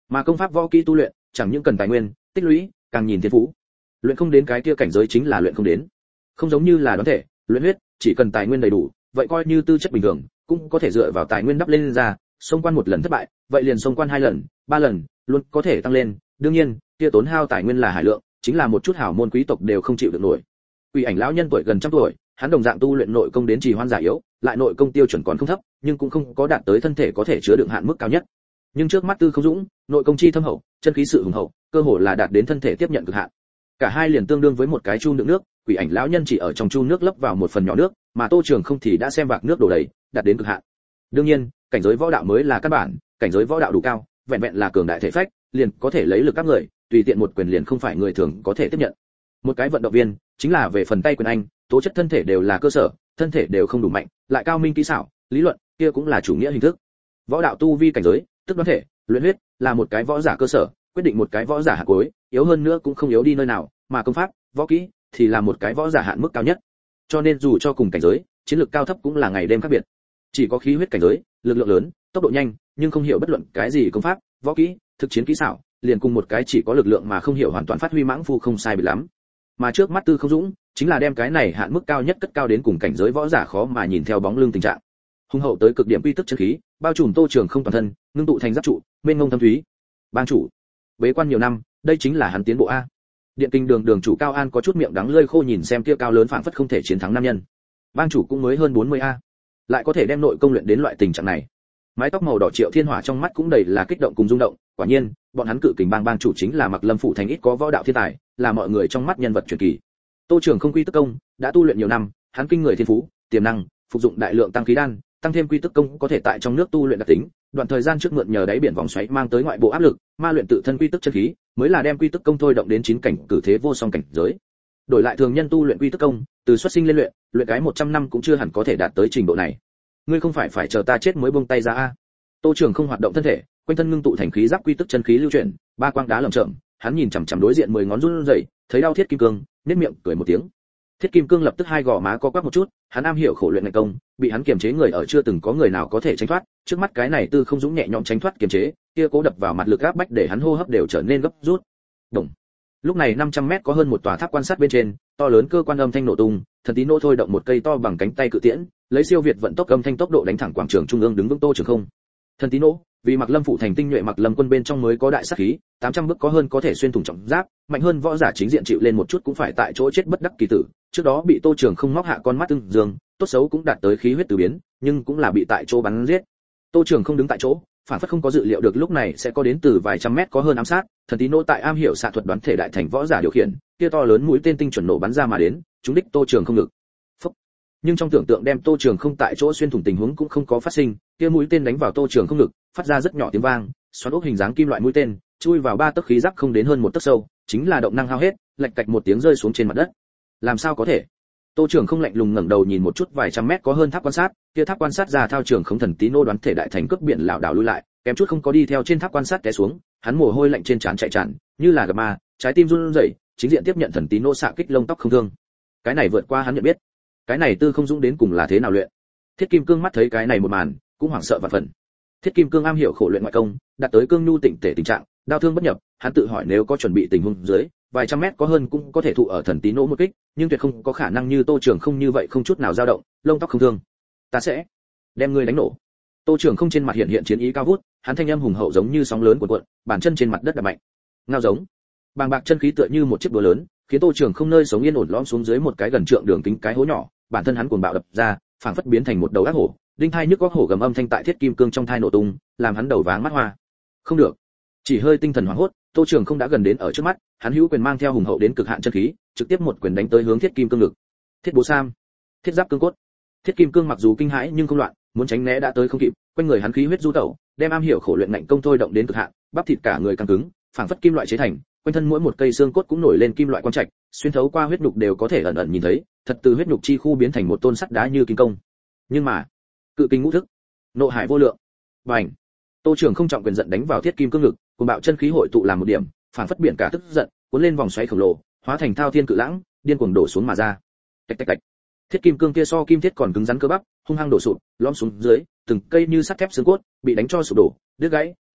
Mà công pháp võ kỹ tu luyện, chẳng những cần tài nguyên, tích lũy, càng nhìn thiên phú. Luyện không đến cái kia cảnh giới chính là luyện không đến. Không giống như là đoán thể, luyện huyết, chỉ cần tài nguyên đầy đủ, vậy coi như tư chất bình thường, cũng có thể dựa vào tài nguyên đắp lên, lên ra, xông quan một lần thất bại, vậy liền xông quan hai lần, ba lần, luôn có thể tăng lên. Đương nhiên, kia tốn hao tài nguyên là hải lượng, chính là một chút hảo môn quý tộc đều không chịu được nổi. Quỷ ảnh lão nhân tuổi gần trăm tuổi, hắn đồng dạng tu luyện nội công đến trì hoãn giả yếu, lại nội công tiêu chuẩn còn không thấp, nhưng cũng không có đạt tới thân thể có thể chứa đựng hạn mức cao nhất. Nhưng trước mắt Tư Không Dũng, nội công chi thâm hậu, chân khí sự hùng hậu, cơ hồ là đạt đến thân thể tiếp nhận cực hạn. Cả hai liền tương đương với một cái chu đựng nước, quỷ ảnh lão nhân chỉ ở trong chu nước lấp vào một phần nhỏ nước, mà Tô Trường Không thì đã xem vạc nước đổ đầy, đạt đến cực hạn. Đương nhiên, cảnh giới võ đạo mới là căn bản, cảnh giới võ đạo đủ cao, vẹn vẹn là cường đại thể phách, liền có thể lấy lực các người, tùy tiện một quyền liền không phải người thường có thể tiếp nhận. Một cái vận động viên, chính là về phần tay quyền anh, tố chất thân thể đều là cơ sở, thân thể đều không đủ mạnh, lại cao minh kỹ xảo, lý luận, kia cũng là chủ nghĩa hình thức. Võ đạo tu vi cảnh giới, tức đoán thể, luyện huyết, là một cái võ giả cơ sở, quyết định một cái võ giả hạ cuối, yếu hơn nữa cũng không yếu đi nơi nào, mà công pháp, võ kỹ thì là một cái võ giả hạn mức cao nhất. Cho nên dù cho cùng cảnh giới, chiến lược cao thấp cũng là ngày đêm khác biệt. Chỉ có khí huyết cảnh giới, lực lượng lớn, tốc độ nhanh, nhưng không hiểu bất luận cái gì công pháp, võ kỹ, thực chiến kỹ xảo, liền cùng một cái chỉ có lực lượng mà không hiểu hoàn toàn phát huy mãng phu không sai biệt lắm. Mà trước mắt Tư Không Dũng, chính là đem cái này hạn mức cao nhất cất cao đến cùng cảnh giới võ giả khó mà nhìn theo bóng lưng tình trạng. Hung hậu tới cực điểm quy tức chân khí, bao trùm Tô Trường Không toàn thân, ngưng tụ thành giáp trụ, mênh mông thâm thúy. Bang chủ, bế quan nhiều năm, đây chính là hắn tiến bộ a. Điện Kinh Đường đường chủ Cao An có chút miệng đắng lưỡi khô nhìn xem kia cao lớn phảng phất không thể chiến thắng nam nhân. Bang chủ cũng mới hơn bốn mươi a, lại có thể đem nội công luyện đến loại tình trạng này. Mái tóc màu đỏ Triệu Thiên Hỏa trong mắt cũng đầy là kích động cùng rung động, quả nhiên, bọn hắn Cự Kình Bang bang chủ chính là Mặc Lâm phủ thành ít có võ đạo thiên tài, là mọi người trong mắt nhân vật truyền kỳ. Tô Trường Không quy tức công, đã tu luyện nhiều năm, hắn kinh người thiên phú, tiềm năng, phục dụng đại lượng tăng khí đan, tăng thêm quy tức công có thể tại trong nước tu luyện đặc tính, đoạn thời gian trước mượn nhờ đáy biển vòng xoáy mang tới ngoại bộ áp lực, ma luyện tự thân quy tức chân khí, mới là đem quy tức công thôi động đến chín cảnh cử thế vô song cảnh giới. Đổi lại thường nhân tu luyện quy tức công, từ xuất sinh lên luyện, luyện cái một trăm năm cũng chưa hẳn có thể đạt tới trình độ này. Ngươi không phải phải chờ ta chết mới buông tay ra a? Tô Trường Không hoạt động thân thể, quanh thân ngưng tụ thành khí giáp quy tức chân khí lưu chuyển, ba quang đá lởm chởm, hắn nhìn chằm chằm đối diện mười ngón run rẩy, thấy đau Thiết Kim Cương, nhếch miệng cười một tiếng. Thiết Kim Cương lập tức hai gò má co quắp một chút, hắn am hiểu khổ luyện ngạnh công, bị hắn kiềm chế người ở chưa từng có người nào có thể tránh thoát, trước mắt cái này Tư Không Dũng nhẹ nhõm tránh thoát kiềm chế, kia cố đập vào mặt lực áp bách để hắn hô hấp đều trở nên gấp rút. Đồng. Lúc này năm trăm mét có hơn một tòa tháp quan sát bên trên, to lớn cơ quan âm thanh nổ tung, Thần Tín Nô thôi động một cây to bằng cánh tay cự tiễn, lấy siêu việt vận tốc âm thanh tốc độ đánh thẳng quảng trường trung ương đứng vững Tô Trường Không. Thần Tín Nô, vì Mặc Lâm phụ thành tinh nhuệ Mặc Lâm quân bên trong mới có đại sát khí, tám trăm bước có hơn có thể xuyên thủng trọng giáp, mạnh hơn võ giả chính diện chịu lên một chút cũng phải tại chỗ chết bất đắc kỳ tử. Trước đó bị Tô Trường Không móc hạ con mắt tương dương, tốt xấu cũng đạt tới khí huyết tứ biến, nhưng cũng là bị tại chỗ bắn giết. Tô Trường Không đứng tại chỗ, phản phất không có dự liệu được lúc này sẽ có đến từ vài trăm mét có hơn ám sát. Thần Tín Nô tại am hiểu xạ thuật đoán thể đại thành võ giả điều khiển, kia to lớn mũi tên tinh chuẩn nổ bắn ra mà đến, trúng đích Tô Trường Không ngực. Phốc. Nhưng trong tưởng tượng đem Tô Trường Không tại chỗ xuyên thủng tình huống cũng không có phát sinh, kia mũi tên đánh vào Tô Trường Không ngực, phát ra rất nhỏ tiếng vang, xoắn ốc hình dáng kim loại mũi tên, chui vào ba tấc khí giáp không đến hơn một tấc sâu, chính là động năng hao hết, lạch cạch một tiếng rơi xuống trên mặt đất. Làm sao có thể? Tô Trường Không lạnh lùng ngẩng đầu nhìn một chút vài trăm mét có hơn tháp quan sát, kia tháp quan sát ra thao trường không Thần Tín Nô đoán thể đại thành cướp biển lảo đảo lui lại, kém chút không có đi theo trên tháp quan sát té xuống, hắn mồ hôi lạnh trên trán chạy tràn, như là gặp ma, trái tim run rẩy, chính diện tiếp nhận Thần Tín Nô xạ kích lông tóc không thương. Cái này vượt qua hắn nhận biết. Cái này Tư Không Dũng đến cùng là thế nào luyện? Thiết Kim Cương mắt thấy cái này một màn, cũng hoảng sợ vạn phần. Thiết Kim Cương am hiểu khổ luyện ngoại công, đạt tới cương nhu tịnh tể tình trạng, đao thương bất nhập, hắn tự hỏi nếu có chuẩn bị tình huống dưới, vài trăm mét có hơn cũng có thể thụ ở Thần Tín Nô một kích, nhưng tuyệt không có khả năng như Tô Trường Không như vậy không chút nào dao động, lông tóc không thương. Ta sẽ đem ngươi đánh nổ. Tô Trường Không trên mặt hiện hiện chiến ý cao vút, hắn thanh âm hùng hậu giống như sóng lớn cuộn cuộn, bàn chân trên mặt đất đạp mạnh. Ngao giống. Bàng bạc chân khí tựa như một chiếc búa lớn, khiến Tô Trường Không nơi sống yên ổn lõm xuống dưới một cái gần trượng đường kính cái hố nhỏ, bản thân hắn cuồng bạo đập ra, phảng phất biến thành một đầu ác hổ, đinh thai nhức góc hổ gầm âm thanh tại Thiết Kim Cương trong thai nổ tung, làm hắn đầu váng mắt hoa. Không được. Chỉ hơi tinh thần hoảng hốt, Tô Trường Không đã gần đến ở trước mắt, hắn hữu quyền mang theo hùng hậu đến cực hạn chân khí, trực tiếp một quyền đánh tới hướng Thiết Kim Cương ngực. Thiết Bố Sam, Thiết Giáp Cương Cốt. Thiết Kim Cương mặc dù kinh hãi nhưng không loạn, muốn tránh né đã tới không kịp, quanh người hắn khí huyết du tẩu, đem am hiểu khổ luyện ngạnh công thôi động đến cực hạn, bắp thịt cả người căng cứng, phảng phất kim loại chế thành, quanh thân mỗi một cây xương cốt cũng nổi lên kim loại quang trạch, xuyên thấu qua huyết nhục đều có thể ẩn ẩn nhìn thấy, thật từ huyết nhục chi khu biến thành một tôn sắt đá như kim công. Nhưng mà, cự kinh ngũ thức, nộ hải vô lượng. Bành. Tô Trường Không trọng quyền giận đánh vào Thiết Kim Cương ngực, cuồng bạo chân khí hội tụ làm một điểm, phảng phất biển cả tức giận, cuốn lên vòng xoáy khổng lồ, hóa thành thao thiên cự lãng, điên cuồng đổ xuống mà ra. Tạch tạch tạch. Thiết Kim Cương kia so kim thiết còn cứng rắn cơ bắp, hung hăng đổ sụp, lõm xuống dưới, từng cây như sắt thép xương cốt bị đánh cho sụp đổ, đứt gãy,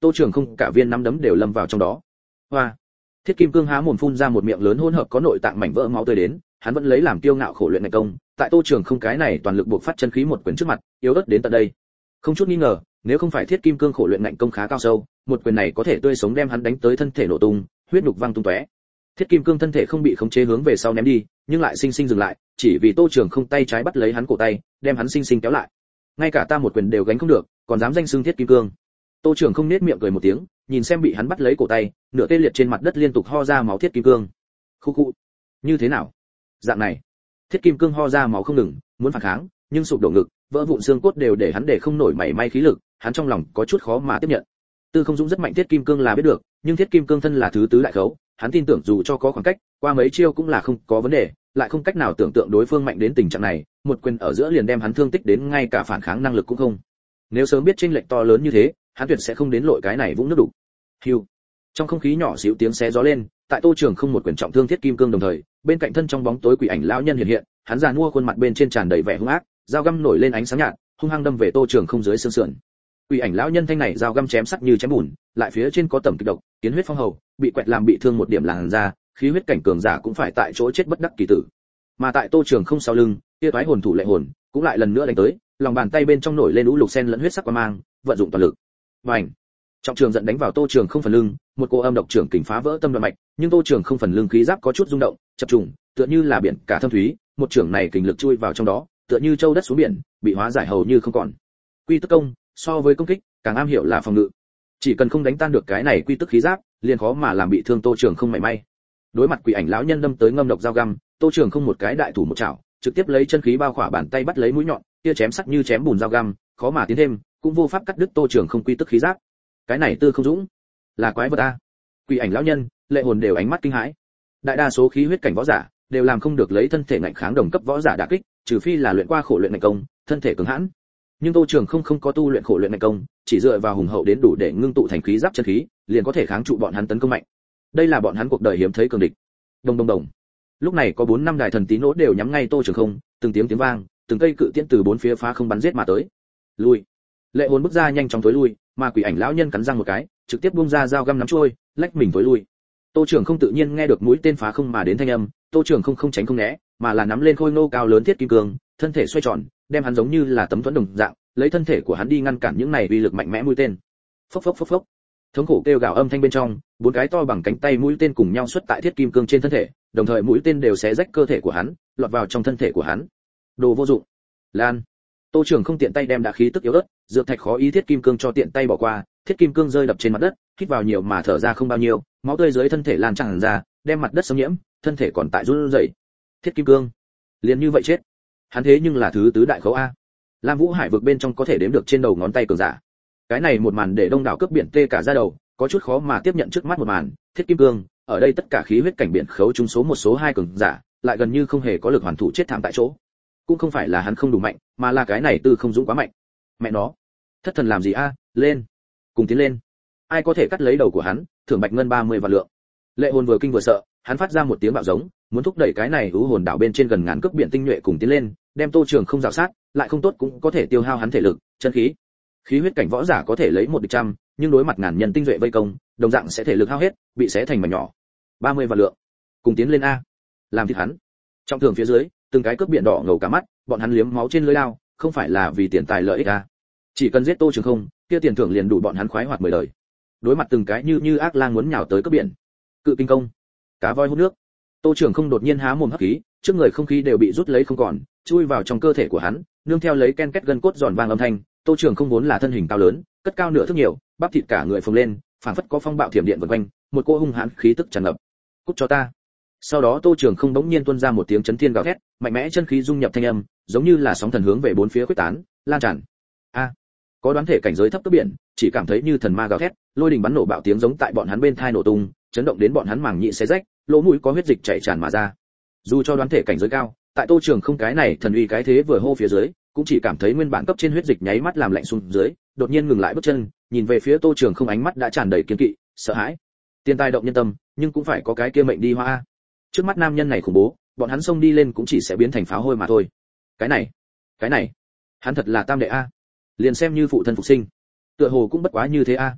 Tô Trường Không cả viên nắm đấm đều lâm vào trong đó. Hoa! Thiết Kim Cương há mồm phun ra một miệng lớn hỗn hợp có nội tạng mảnh vỡ máu tươi đến, hắn vẫn lấy làm kiêu ngạo khổ luyện ngạnh công, tại Tô Trường Không cái này toàn lực buộc phát chân khí một quyền trước mặt, yếu ớt đến tận đây. Không chút nghi ngờ, nếu không phải Thiết Kim Cương khổ luyện ngạnh công khá cao sâu, một quyền này có thể tươi sống đem hắn đánh tới thân thể nổ tung, huyết nhục văng tung tóe. Thiết Kim Cương thân thể không bị khống chế hướng về sau ném đi, nhưng lại sinh sinh dừng lại, chỉ vì Tô Trường Không tay trái bắt lấy hắn cổ tay, đem hắn sinh sinh kéo lại. Ngay cả ta một quyền đều gánh không được, còn dám danh xưng Thiết Kim Cương. Tô Trường Không nét miệng cười một tiếng, nhìn xem bị hắn bắt lấy cổ tay, nửa tê liệt trên mặt đất liên tục ho ra máu Thiết Kim Cương. Khu khu, như thế nào? Dạng này, Thiết Kim Cương ho ra máu không ngừng, muốn phản kháng, nhưng sụp đổ ngực, vỡ vụn xương cốt đều để hắn để không nổi mảy may khí lực, hắn trong lòng có chút khó mà tiếp nhận. Tư Không Dũng rất mạnh Thiết Kim Cương là biết được, nhưng Thiết Kim Cương thân là thứ tứ đại khấu, hắn tin tưởng dù cho có khoảng cách, qua mấy chiêu cũng là không có vấn đề, lại không cách nào tưởng tượng đối phương mạnh đến tình trạng này, một quyền ở giữa liền đem hắn thương tích đến ngay cả phản kháng năng lực cũng không. Nếu sớm biết chênh lệch to lớn như thế, hắn tuyệt sẽ không đến lội cái này vũng nước đủ. Hưu. Trong không khí nhỏ xíu tiếng xé gió lên, tại Tô Trường Không một quyền trọng thương Thiết Kim Cương đồng thời, bên cạnh thân trong bóng tối quỷ ảnh lão nhân hiện hiện, hắn già nua khuôn mặt bên trên tràn đầy vẻ hung ác, dao găm nổi lên ánh sáng nhạt, hung hăng đâm về Tô Trường Không dưới xương sườn. Quỷ ảnh lão nhân thanh này dao găm chém sắc như chém bùn, lại phía trên có tẩm kịch độc, kiến huyết phong hầu, bị quẹt làm bị thương một điểm làn da, khí huyết cảnh cường giả cũng phải tại chỗ chết bất đắc kỳ tử. Mà tại Tô Trường Không sau lưng, kia toái hồn thủ lệ hồn, cũng lại lần nữa đánh tới, lòng bàn tay bên trong nổi lên lũ lục sen lẫn huyết sắc quang mang, vận dụng toàn lực. Bành! Trọng trường giận đánh vào Tô Trường Không phần lưng, một cô âm độc trưởng kình phá vỡ tâm đoạn mạch, nhưng Tô Trường Không phần lưng khí giáp có chút rung động, chập trùng, tựa như là biển cả thâm thúy, một trưởng này kình lực chui vào trong đó, tựa như châu đất xuống biển, bị hóa giải hầu như không còn. Quy tức công, so với công kích, càng am hiểu là phòng ngự. Chỉ cần không đánh tan được cái này quy tức khí giáp, liền khó mà làm bị thương Tô Trường Không mảy may. Đối mặt quỷ ảnh lão nhân đâm tới ngâm độc dao găm, Tô Trường Không một cái đại thủ một chảo, trực tiếp lấy chân khí bao khỏa bàn tay bắt lấy mũi nhọn, kia chém sắc như chém bùn dao găm, khó mà tiến thêm, cũng vô pháp cắt đứt Tô Trường Không quy tức khí giáp. Cái này Tư Không Dũng, là quái vật a. Quỷ ảnh lão nhân, lệ hồn đều ánh mắt kinh hãi. Đại đa số khí huyết cảnh võ giả đều làm không được lấy thân thể ngạnh kháng đồng cấp võ giả đả kích, trừ phi là luyện qua khổ luyện ngạnh công, thân thể cứng hãn. Nhưng Tô Trường Không không có tu luyện khổ luyện ngạnh công, chỉ dựa vào hùng hậu đến đủ để ngưng tụ thành khí giáp chân khí, liền có thể kháng trụ bọn hắn tấn công mạnh. Đây là bọn hắn cuộc đời hiếm thấy cường địch. Đồng đồng đồng. Lúc này có bốn năm đài thần tí nỗ đều nhắm ngay Tô Trường Không, từng tiếng tiếng vang, từng cây cự tiễn từ bốn phía phá không bắn giết mà tới. Lui. Lệ hồn bước ra nhanh chóng tối lui, mà quỷ ảnh lão nhân cắn răng một cái, trực tiếp buông ra dao găm nắm trôi, lách mình tối lui. Tô Trường Không tự nhiên nghe được mũi tên phá không mà đến thanh âm, Tô Trường Không không tránh không né, mà là nắm lên khôi nô cao lớn Thiết Kim Cương, thân thể xoay tròn, đem hắn giống như là tấm thuẫn đồng dạng, lấy thân thể của hắn đi ngăn cản những này uy lực mạnh mẽ mũi tên. Phốc phốc phốc phốc. Thống khổ kêu gào âm thanh bên trong, bốn cái to bằng cánh tay mũi tên cùng nhau xuất tại Thiết Kim Cương trên thân thể, đồng thời mũi tên đều xé rách cơ thể của hắn, lọt vào trong thân thể của hắn. Đồ vô dụng. Lan. Tô Trường Không tiện tay đem đã khí tức yếu ớt, dược thạch khó ý Thiết Kim Cương cho tiện tay bỏ qua, Thiết Kim Cương rơi đập trên mặt đất, hít vào nhiều mà thở ra không bao nhiêu, máu tươi dưới thân thể lan tràn ra, đem mặt đất xâm nhiễm, thân thể còn tại run rẩy. Thiết Kim Cương, liền như vậy chết. Hắn thế nhưng là thứ tứ đại khấu a. Lam Vũ Hải vực bên trong có thể đếm được trên đầu ngón tay cường giả. Cái này một màn để đông đảo cướp biển tê cả da đầu, có chút khó mà tiếp nhận trước mắt một màn, Thiết Kim Cương, ở đây tất cả khí huyết cảnh biển khấu trung số một số hai cường giả, lại gần như không hề có lực hoàn thủ chết thảm tại chỗ. Cũng không phải là hắn không đủ mạnh, mà là cái này Tư Không Dũng quá mạnh. Mẹ nó, thất thần làm gì a, lên, cùng tiến lên. Ai có thể cắt lấy đầu của hắn, thưởng bạch ngân ba mươi vạn lượng. Lệ hồn vừa kinh vừa sợ, hắn phát ra một tiếng bạo giống, muốn thúc đẩy cái này u hồn đảo bên trên gần ngàn cướp biển tinh nhuệ cùng tiến lên, đem Tô Trường Không rào sát, lại không tốt cũng có thể tiêu hao hắn thể lực, chân khí. Khí huyết cảnh võ giả có thể lấy một địch trăm, nhưng đối mặt ngàn nhân tinh nhuệ vây công, đồng dạng sẽ thể lực hao hết, bị xé thành mảnh nhỏ. ba mươi vạn lượng. Cùng tiến lên a. Làm thịt hắn. Trong thường phía dưới, từng cái cướp biển đỏ ngầu cả mắt, bọn hắn liếm máu trên lưỡi lao, không phải là vì tiền tài lợi ích a. Chỉ cần giết Tô Trường Không, kia tiền thưởng liền đủ bọn hắn khoái hoạt mười đời. Đối mặt từng cái như như ác lang muốn nhào tới cướp biển. Cự kinh công, cá voi hút nước. Tô Trường Không đột nhiên há mồm hấp khí, trước người không khí đều bị rút lấy không còn, chui vào trong cơ thể của hắn, nương theo lấy ken két gân cốt giòn vang âm thanh. Tô Trường Không vốn là thân hình cao lớn, cất cao nửa thước nhiều, bắp thịt cả người phồng lên, phảng phất có phong bạo thiểm điện vần quanh, một cô hung hãn khí tức tràn ngập. Cút cho ta. Sau đó Tô Trường Không bỗng nhiên tuôn ra một tiếng chấn thiên gào thét, mạnh mẽ chân khí dung nhập thanh âm, giống như là sóng thần hướng về bốn phía khuếch tán, lan tràn. A, có đoán thể cảnh giới thấp cấp biển, chỉ cảm thấy như thần ma gào thét, lôi đình bắn nổ bạo tiếng giống tại bọn hắn bên tai nổ tung, chấn động đến bọn hắn màng nhĩ xé rách, lỗ mũi có huyết dịch chảy tràn mà ra. Dù cho đoán thể cảnh giới cao, tại Tô Trường Không cái này thần uy cái thế vừa hô phía dưới, cũng chỉ cảm thấy nguyên bản cấp trên huyết dịch nháy mắt làm lạnh xuống dưới, đột nhiên ngừng lại bước chân, nhìn về phía Tô Trường Không ánh mắt đã tràn đầy kiên kỵ, sợ hãi. Tiền tài động nhân tâm, nhưng cũng phải có cái kia mệnh đi hoa. Trước mắt nam nhân này khủng bố, bọn hắn xông đi lên cũng chỉ sẽ biến thành pháo hôi mà thôi. Cái này, cái này, hắn thật là tam đệ a. Liền xem như phụ thân phục sinh, tựa hồ cũng bất quá như thế a.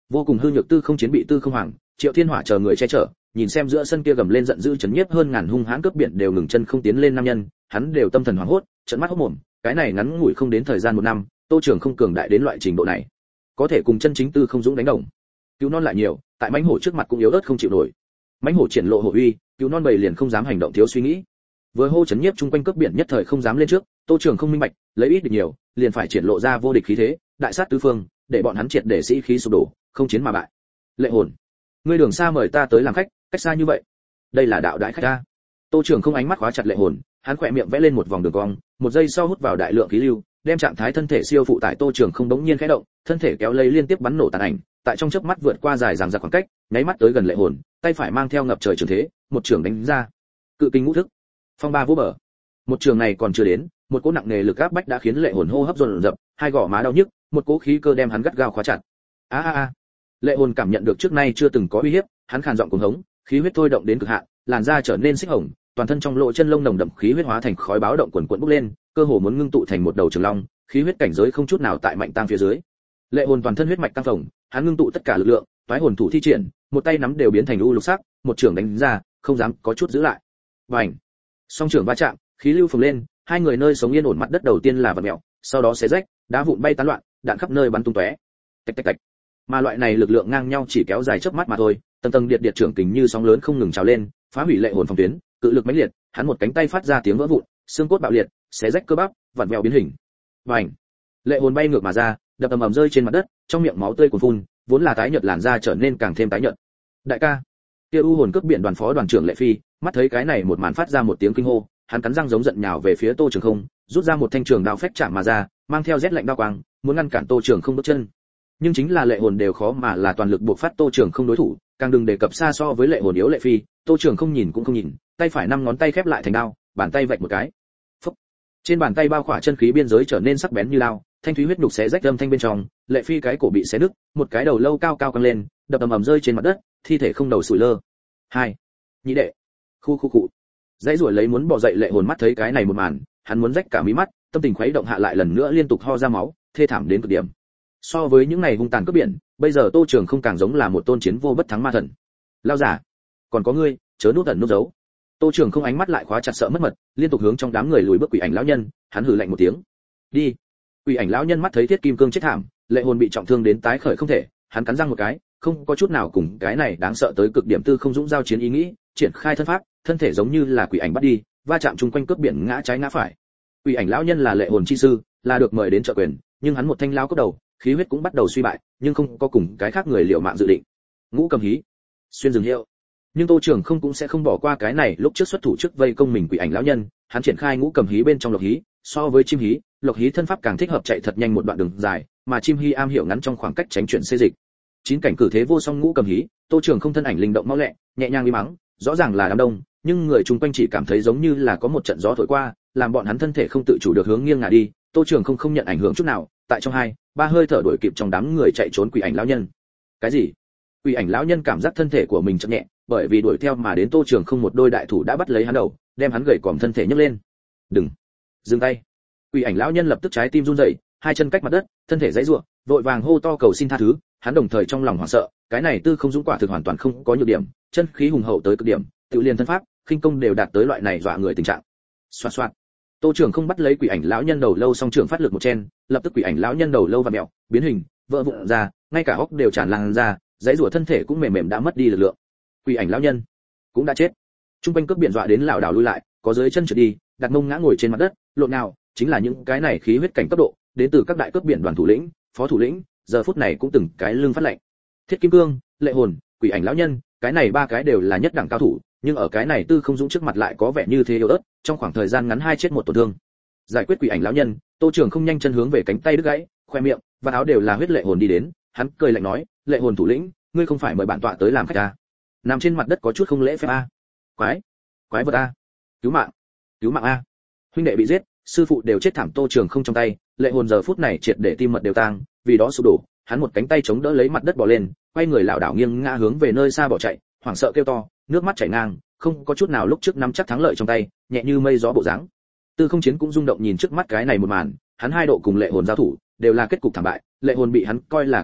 Vô cùng hư nhược Tư Không Chiến bị Tư Không Hoàng, Triệu Thiên Hỏa chờ người che chở, nhìn xem giữa sân kia gầm lên giận dữ chấn nhiếp hơn ngàn hung hãn cướp biển đều ngừng chân không tiến lên nam nhân, hắn đều tâm thần hoảng hốt, trợn mắt hốt mồm, cái này ngắn ngủi không đến thời gian một năm, Tô Trường không cường đại đến loại trình độ này, có thể cùng chân chính Tư Không Dũng đánh đồng. Cứu non lại nhiều, tại mãnh hổ trước mặt cũng yếu ớt không chịu nổi. Mãnh hổ triển lộ hổ uy, cứu non bầy liền không dám hành động thiếu suy nghĩ. Vừa hô chấn nhiếp chung quanh cướp biển nhất thời không dám lên trước, Tô Trường không minh bạch, lấy ít được nhiều, liền phải triển lộ ra vô địch khí thế, đại sát tứ phương, để bọn hắn triệt để sĩ khí sụp đổ, không chiến mà bại. Lệ Hồn, ngươi đường xa mời ta tới làm khách, cách xa như vậy, đây là đạo đại khách ta. Tô Trường không ánh mắt khóa chặt Lệ Hồn, hắn khỏe miệng vẽ lên một vòng đường cong, một giây sau hút vào đại lượng khí lưu, đem trạng thái thân thể siêu phụ tải Tô Trường không đống nhiên khẽ động, thân thể kéo lấy liên tiếp bắn nổ tàn ảnh, tại trong chớp mắt vượt qua dài dằng dặc khoảng cách, nháy mắt tới gần Lệ Hồn, tay phải mang theo ngập trời trường thế, một trường đánh ra. Cự kinh ngũ thức, phong ba vũ bờ. Một trường này còn chưa đến, một cỗ nặng nề lực áp bách đã khiến Lệ Hồn hô hấp dồn dập, hai gò má đau nhức, một cỗ khí cơ đem hắn gắt gao khóa chặt. A a a. Lệ Hồn cảm nhận được trước nay chưa từng có uy hiếp, hắn khàn giọng cuồng hống, khí huyết thôi động đến cực hạn, làn da trở nên xích hồng, toàn thân trong lỗ chân lông nồng đậm khí huyết hóa thành khói báo động quần quần bốc lên, cơ hồ muốn ngưng tụ thành một đầu trường long, khí huyết cảnh giới không chút nào tại mạnh tăng phía dưới. Lệ Hồn toàn thân huyết mạch căng phồng, hắn ngưng tụ tất cả lực lượng, toái hồn thủ thi triển, một tay nắm đều biến thành u lục sắc, một trường đánh ra, không dám có chút giữ lại. Bành! Song trường va chạm, khí lưu phồng lên, hai người nơi sống yên ổn mặt đất đầu tiên là vặn mèo, sau đó xé rách, đá vụn bay tán loạn, đạn khắp nơi bắn tung tóe. Tạch tạch tạch. Mà loại này lực lượng ngang nhau chỉ kéo dài chớp mắt mà thôi, tầng tầng điện điện trưởng kình như sóng lớn không ngừng trào lên, phá hủy Lệ Hồn phòng tuyến, cự lực mãnh liệt, hắn một cánh tay phát ra tiếng vỡ vụn, xương cốt bạo liệt, xé rách cơ bắp, vặn vẹo biến hình. Bành! Lệ Hồn bay ngược mà ra, đập ầm ầm rơi trên mặt đất, trong miệng máu tươi cuồn phun, vốn là tái nhợt làn da trở nên càng thêm tái nhợt. Đại ca, kia u hồn cướp biển đoàn phó đoàn trưởng Lệ Phi, mắt thấy cái này một màn phát ra một tiếng kinh hô, hắn cắn răng giống giận nhào về phía Tô Trường Không, rút ra một thanh trường đao phách chạm mà ra, mang theo rét lạnh đao quang, muốn ngăn cản Tô Trường Không bước chân. Nhưng chính là Lệ Hồn đều khó mà là toàn lực buộc phát Tô Trường Không đối thủ, càng đừng đề cập xa so với Lệ Hồn yếu Lệ Phi, Tô Trường Không nhìn cũng không nhìn, tay phải năm ngón tay khép lại thành đao, bàn tay vạch một cái. Phốc. Trên bàn tay bao khỏa chân khí biên giới trở nên sắc bén như lao, thanh thúy huyết nhục xé rách âm thanh bên trong, Lệ Phi cái cổ bị xé nứt, một cái đầu lâu cao cao căng lên, đập ầm ầm rơi trên mặt đất, thi thể không đầu sủi lơ. Hai, nhị đệ, khu khu cụ, dãy ruổi lấy muốn bỏ dậy Lệ Hồn mắt thấy cái này một màn, hắn muốn rách cả mí mắt, tâm tình khuấy động hạ lại lần nữa liên tục ho ra máu, thê thảm đến cực điểm. So với những ngày hung tàn cướp biển, bây giờ Tô Trường không càng giống là một tôn chiến vô bất thắng ma thần. Lao giả, còn có ngươi, chớ nút ẩn nút giấu. Tô Trường không ánh mắt lại khóa chặt sợ mất mật, liên tục hướng trong đám người lùi bước Quỷ Ảnh lão nhân, hắn hừ lạnh một tiếng. Đi. Quỷ Ảnh lão nhân mắt thấy Thiết Kim Cương chết thảm, Lệ Hồn bị trọng thương đến tái khởi không thể, hắn cắn răng một cái, không có chút nào cùng cái này đáng sợ tới cực điểm Tư Không Dũng giao chiến ý nghĩ, triển khai thân pháp, thân thể giống như là quỷ ảnh bắt đi, va chạm chung quanh cướp biển ngã trái ngã phải. Quỷ Ảnh lão nhân là Lệ Hồn chi sư, là được mời đến trợ quyền, nhưng hắn một thanh lao cốt đầu, khí huyết cũng bắt đầu suy bại, nhưng không có cùng cái khác người liều mạng dự định. Ngũ Cầm Hí, xuyên rừng hiệu. Nhưng Tô Trường không cũng sẽ không bỏ qua cái này, lúc trước xuất thủ trước vây công mình Quỷ Ảnh lão nhân, hắn triển khai Ngũ Cầm Hí bên trong Lộc Hí, so với Chim Hí, Lộc Hí thân pháp càng thích hợp chạy thật nhanh một đoạn đường dài, mà Chim Hí am hiểu ngắn trong khoảng cách tránh chuyển xê dịch. Chín cảnh cử thế vô song Ngũ Cầm Hí, Tô Trường không thân ảnh linh động mau lẹ, nhẹ nhàng đi mắng, rõ ràng là đám đông, nhưng người chung quanh chỉ cảm thấy giống như là có một trận gió thổi qua, làm bọn hắn thân thể không tự chủ được hướng nghiêng ngả đi. Tô Trường không không nhận ảnh hưởng chút nào, tại trong hai, ba hơi thở đuổi kịp trong đám người chạy trốn Quỷ Ảnh lão nhân. Cái gì? Quỷ Ảnh lão nhân cảm giác thân thể của mình chậm nhẹ, bởi vì đuổi theo mà đến Tô Trường không một đôi đại thủ đã bắt lấy hắn đầu, đem hắn gầy còm thân thể nhấc lên. Đừng, dừng tay. Quỷ Ảnh lão nhân lập tức trái tim run rẩy, hai chân cách mặt đất, thân thể giãy giụa, vội vàng hô to cầu xin tha thứ. Hắn đồng thời trong lòng hoảng sợ, cái này Tư Không Dũng quả thực hoàn toàn không có nhược điểm, chân khí hùng hậu tới cực điểm, tự liền thân pháp, khinh công đều đạt tới loại này dọa người tình trạng. Xoạt xoạt. Tô Trường không bắt lấy Quỷ Ảnh lão nhân đầu lâu song trường phát lực một chen, lập tức Quỷ Ảnh lão nhân đầu lâu và mèo, biến hình, vỡ vụn ra, ngay cả óc đều tràn lan ra, giãy giụa thân thể cũng mềm mềm đã mất đi lực lượng. Quỷ Ảnh lão nhân cũng đã chết. Trung quanh cướp biển dọa đến lảo đảo lui lại, có dưới chân trượt đi, đặt mông ngã ngồi trên mặt đất, lộn nào, chính là những cái này khí huyết cảnh cấp độ, đến từ các đại cướp biển đoàn thủ lĩnh, phó thủ lĩnh, giờ phút này cũng từng cái lưng phát lạnh. Thiết Kim Cương, Lệ Hồn, Quỷ Ảnh lão nhân, cái này ba cái đều là nhất đẳng cao thủ, nhưng ở cái này Tư Không Dũng trước mặt lại có vẻ như thế yếu ớt, trong khoảng thời gian ngắn hai chết một tổn thương. Giải quyết Quỷ Ảnh lão nhân, Tô Trường không nhanh chân hướng về cánh tay đứt gãy, khoe miệng và áo đều là huyết Lệ Hồn đi đến, hắn cười lạnh nói, Lệ Hồn thủ lĩnh, ngươi không phải mời bản tọa tới làm khách à? Nằm trên mặt đất có chút không lễ phép a. Quái, quái vật a. Cứu mạng, cứu mạng a. Huynh đệ bị giết, sư phụ đều chết thảm. Tô Trường không trong tay, Lệ Hồn giờ phút này triệt để tim mật đều tang, vì đó sụp đổ, hắn một cánh tay chống đỡ lấy mặt đất bò lên, quay người lảo đảo nghiêng ngã hướng về nơi xa bỏ chạy, hoảng sợ kêu to, nước mắt chảy ngang, không có chút nào lúc trước nắm chắc thắng lợi trong tay, nhẹ như mây gió bộ dáng. Tư Không Chiến cũng rung động nhìn trước mắt cái này một màn, hắn hai độ cùng Lệ Hồn giao thủ, đều là kết cục thảm bại, Lệ Hồn bị hắn coi là kình địch,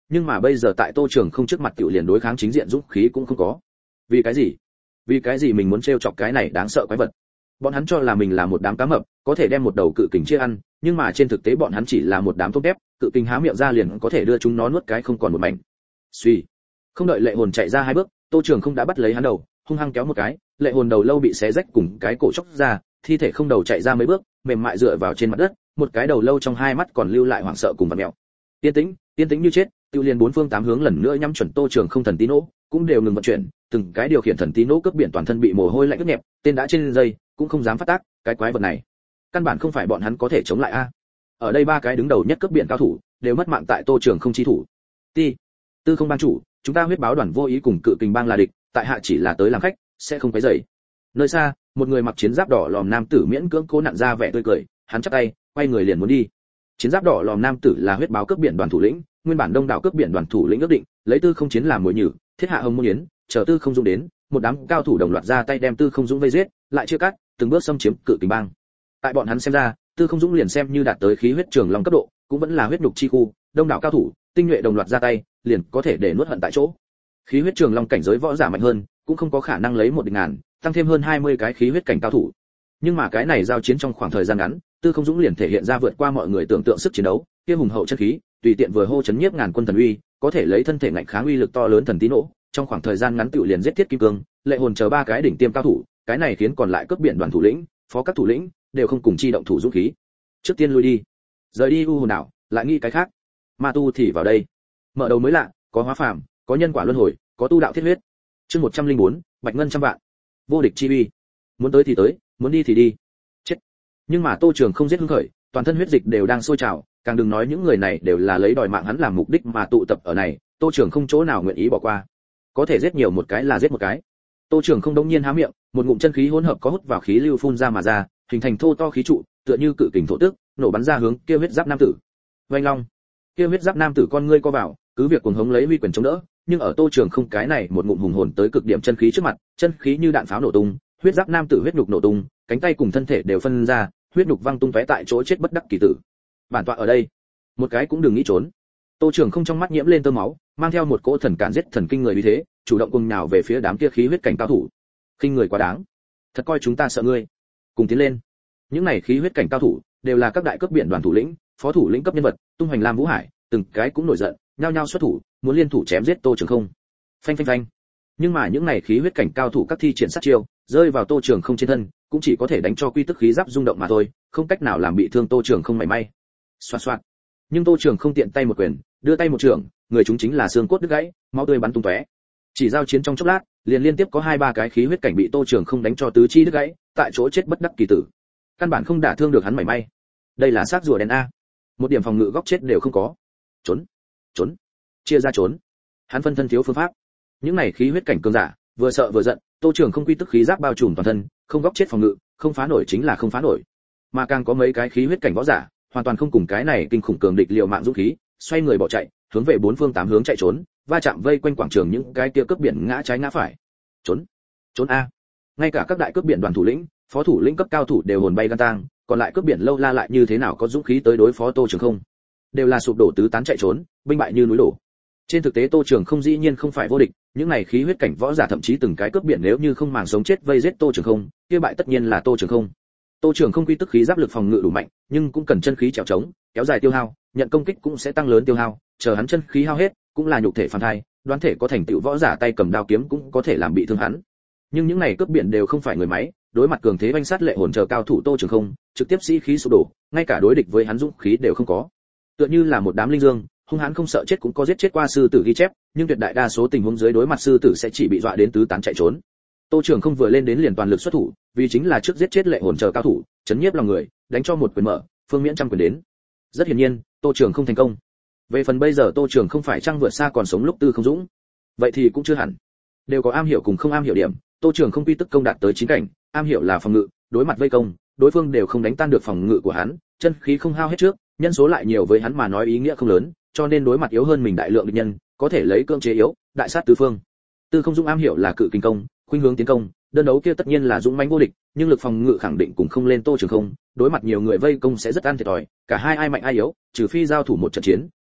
nhưng mà bây giờ tại Tô Trường Không trước mặt tiểu liền đối kháng chính diện dũng khí cũng không có. Vì cái gì? Vì cái gì mình muốn trêu chọc cái này đáng sợ quái vật? Bọn hắn cho là mình là một đám cá mập, có thể đem một đầu cự kình chia ăn, nhưng mà trên thực tế bọn hắn chỉ là một đám tôm tép, cự kình há miệng ra liền có thể đưa chúng nó nuốt cái không còn một mảnh. Suy, không đợi Lệ Hồn chạy ra hai bước, Tô Trường Không đã bắt lấy hắn đầu, hung hăng kéo một cái, Lệ Hồn đầu lâu bị xé rách cùng cái cổ chóc ra, thi thể không đầu chạy ra mấy bước, mềm mại dựa vào trên mặt đất, một cái đầu lâu trong hai mắt còn lưu lại hoảng sợ cùng vặn mèo. Yên tĩnh, yên tĩnh như chết, tiêu liên bốn phương tám hướng lần nữa nhắm chuẩn Tô Trường Không thần tí nỗ, cũng đều ngừng vận chuyển, từng cái điều khiển thần tí nỗ cướp biển toàn thân bị mồ hôi lạnh ướt nhẹp, tên đã trên dây, cũng không dám phát tác, cái quái vật này, căn bản không phải bọn hắn có thể chống lại a. Ở đây ba cái đứng đầu nhất cướp biển cao thủ, đều mất mạng tại Tô Trường Không chi thủ. Ti, Tư Không bang chủ, chúng ta huyết báo đoàn vô ý cùng cự kình bang là địch, tại hạ chỉ là tới làm khách, sẽ không quấy rầy. Nơi xa, một người mặc chiến giáp đỏ lòm nam tử miễn cưỡng cố nặn ra vẻ tươi cười, hắn chắp tay, quay người liền muốn đi. Chiến giáp đỏ lòm nam tử là huyết báo cướp biển đoàn thủ lĩnh, nguyên bản đông đảo cướp biển đoàn thủ lĩnh ước định, lấy Tư Không chiến làm mồi nhử, thiết hạ hồng môn yến, chờ Tư Không Dũng đến, một đám cao thủ đồng loạt ra tay đem Tư Không Dũng vây giết, lại chia cắt, từng bước xâm chiếm cự kình bang. Tại bọn hắn xem ra, Tư Không Dũng liền xem như đạt tới khí huyết trường long cấp độ, cũng vẫn là huyết nhục chi khu, đông đảo cao thủ, tinh nhuệ đồng loạt ra tay, liền có thể để nuốt hận tại chỗ. Khí huyết trường long cảnh giới võ giả mạnh hơn, cũng không có khả năng lấy một địch ngàn, tăng thêm hơn hai mươi cái khí huyết cảnh cao thủ. Nhưng mà cái này giao chiến trong khoảng thời gian ngắn, Tư Không Dũng liền thể hiện ra vượt qua mọi người tưởng tượng sức chiến đấu, kia hùng hậu chân khí, tùy tiện vừa hô chấn nhiếp ngàn quân thần uy, có thể lấy thân thể ngạnh kháng uy lực to lớn thần tí nổ, trong khoảng thời gian ngắn tựu liền giết thiết kim cương, Lệ Hồn chờ ba cái đỉnh tiêm cao thủ, cái này khiến còn lại cướp biển đoàn thủ lĩnh, phó các thủ lĩnh đều không cùng chi động thủ dũng khí. Trước tiên lui đi, rời đi u hồn đảo, lại nghĩ cái khác. Ma tu thì vào đây, mở đầu mới lạ, có hóa phàm, có nhân quả luân hồi, có tu đạo thiết huyết. Chương một trăm linh bốn, bạch ngân trăm vạn, vô địch chi uy. Muốn tới thì tới, muốn đi thì đi. Chết. Nhưng mà Tô Trường Không giết hưng khởi, toàn thân huyết dịch đều đang sôi trào, càng đừng nói những người này đều là lấy đòi mạng hắn làm mục đích mà tụ tập ở này, Tô Trường Không chỗ nào nguyện ý bỏ qua. Có thể giết nhiều một cái là giết một cái. Tô Trường Không đống nhiên há miệng, một ngụm chân khí hỗn hợp có hút vào khí lưu phun ra mà ra, hình thành thô to khí trụ, tựa như cự kình thổ tức, nổ bắn ra hướng kia huyết giáp nam tử. Vành long. Kia huyết giáp nam tử con ngươi co vào, cứ việc cuồng hống lấy huy quyền chống đỡ, nhưng ở Tô Trường Không cái này một ngụm hùng hồn tới cực điểm chân khí trước mặt, chân khí như đạn pháo nổ tung, huyết giáp nam tử huyết nhục nổ tung, cánh tay cùng thân thể đều phân ra, huyết nhục văng tung tóe tại chỗ chết bất đắc kỳ tử. Bản tọa ở đây, một cái cũng đừng nghĩ trốn. Tô Trường Không trong mắt nhiễm lên tơ máu, mang theo một cỗ thần cản giết thần kinh người như thế, chủ động cùng nhào về phía đám kia khí huyết cảnh cao thủ. Khinh người quá đáng, thật coi chúng ta sợ ngươi. Cùng tiến lên. Những này khí huyết cảnh cao thủ đều là các đại cấp biển đoàn thủ lĩnh, phó thủ lĩnh cấp nhân vật, tung hoành lam vũ hải, từng cái cũng nổi giận, nhao nhao xuất thủ, muốn liên thủ chém giết Tô Trường Không. Phanh phanh phanh. Nhưng mà những này khí huyết cảnh cao thủ các thi triển sát chiêu, rơi vào Tô Trường Không trên thân, cũng chỉ có thể đánh cho quy tức khí giáp rung động mà thôi, không cách nào làm bị thương Tô Trường Không mảy may. Xoạt xoạt. Nhưng Tô Trường Không tiện tay một quyền, đưa tay một trường, người chúng chính là xương cốt đứt gãy, máu tươi bắn tung tóe. Chỉ giao chiến trong chốc lát, liền liên tiếp có hai ba cái khí huyết cảnh bị Tô Trường Không đánh cho tứ chi đứt gãy, tại chỗ chết bất đắc kỳ tử. Căn bản không đả thương được hắn mảy may. Đây là xác rùa đen a. Một điểm phòng ngự góc chết đều không có. Trốn, trốn, chia ra trốn. Hắn phân thân thiếu phương pháp. Những này khí huyết cảnh cường giả, vừa sợ vừa giận, Tô Trường Không quy tức khí giáp bao trùm toàn thân, không góc chết phòng ngự, không phá nổi chính là không phá nổi. Mà càng có mấy cái khí huyết cảnh võ giả, hoàn toàn không cùng cái này kinh khủng cường địch liều mạng dũng khí, xoay người bỏ chạy, hướng về bốn phương tám hướng chạy trốn, va chạm vây quanh quảng trường những cái kia cướp biển ngã trái ngã phải. Trốn, trốn a. Ngay cả các đại cướp biển đoàn thủ lĩnh, phó thủ lĩnh cấp cao thủ đều hồn bay gan tang, còn lại cướp biển lâu la lại như thế nào có dũng khí tới đối phó Tô Trường Không? Đều là sụp đổ tứ tán chạy trốn, binh bại như núi đổ. Trên thực tế Tô Trường Không dĩ nhiên không phải vô địch, những này khí huyết cảnh võ giả thậm chí từng cái cướp biển nếu như không màng sống chết vây giết Tô Trường Không, kia bại tất nhiên là Tô Trường Không. Tô Trường Không quy tức khí giáp lực phòng ngự đủ mạnh, nhưng cũng cần chân khí trèo trống, kéo dài tiêu hao, nhận công kích cũng sẽ tăng lớn tiêu hao, chờ hắn chân khí hao hết, cũng là nhục thể phàm thai, đoán thể có thành tựu võ giả tay cầm đao kiếm cũng có thể làm bị thương hắn. Nhưng những này cướp biển đều không phải người máy, đối mặt cường thế vanh sát Lệ Hồn chờ cao thủ Tô Trường Không, trực tiếp sĩ khí sụp đổ, ngay cả đối địch với hắn dũng khí đều không có. Tựa như là một đám linh dương, hung hãn không sợ chết cũng có giết chết qua sư tử ghi chép, nhưng tuyệt đại đa số tình huống dưới đối mặt sư tử sẽ chỉ bị dọa đến tứ tán chạy trốn. Tô Trường Không vừa lên đến liền toàn lực xuất thủ, vì chính là trước giết chết Lệ Hồn chờ cao thủ, chấn nhiếp lòng người, đánh cho một quyền mở, phương miễn trăm quyền đến. Rất hiển nhiên, Tô Trường Không thành công. Về phần bây giờ Tô Trường Không phải chăng vượt xa còn sống lúc Tư Không Dũng, vậy thì cũng chưa hẳn. Đều có am hiểu cùng không am hiểu điểm, Tô Trường Không quy tức công đạt tới chín cảnh, am hiểu là phòng ngự, đối mặt vây công, đối phương đều không đánh tan được phòng ngự của hắn, chân khí không hao hết trước, nhân số lại nhiều với hắn mà nói ý nghĩa không lớn, cho nên đối mặt yếu hơn mình đại lượng địch nhân, có thể lấy cưỡng chế yếu, đại sát tứ phương. Tư Không Dũng am hiểu là cự kình công, khuynh hướng tiến công, đơn đấu kia tất nhiên là dũng mãnh vô địch, nhưng lực phòng ngự khẳng định cũng không lên Tô Trường Không, đối mặt nhiều người vây công sẽ rất ăn thiệt thòi, cả hai ai mạnh ai yếu, trừ phi giao thủ một trận chiến,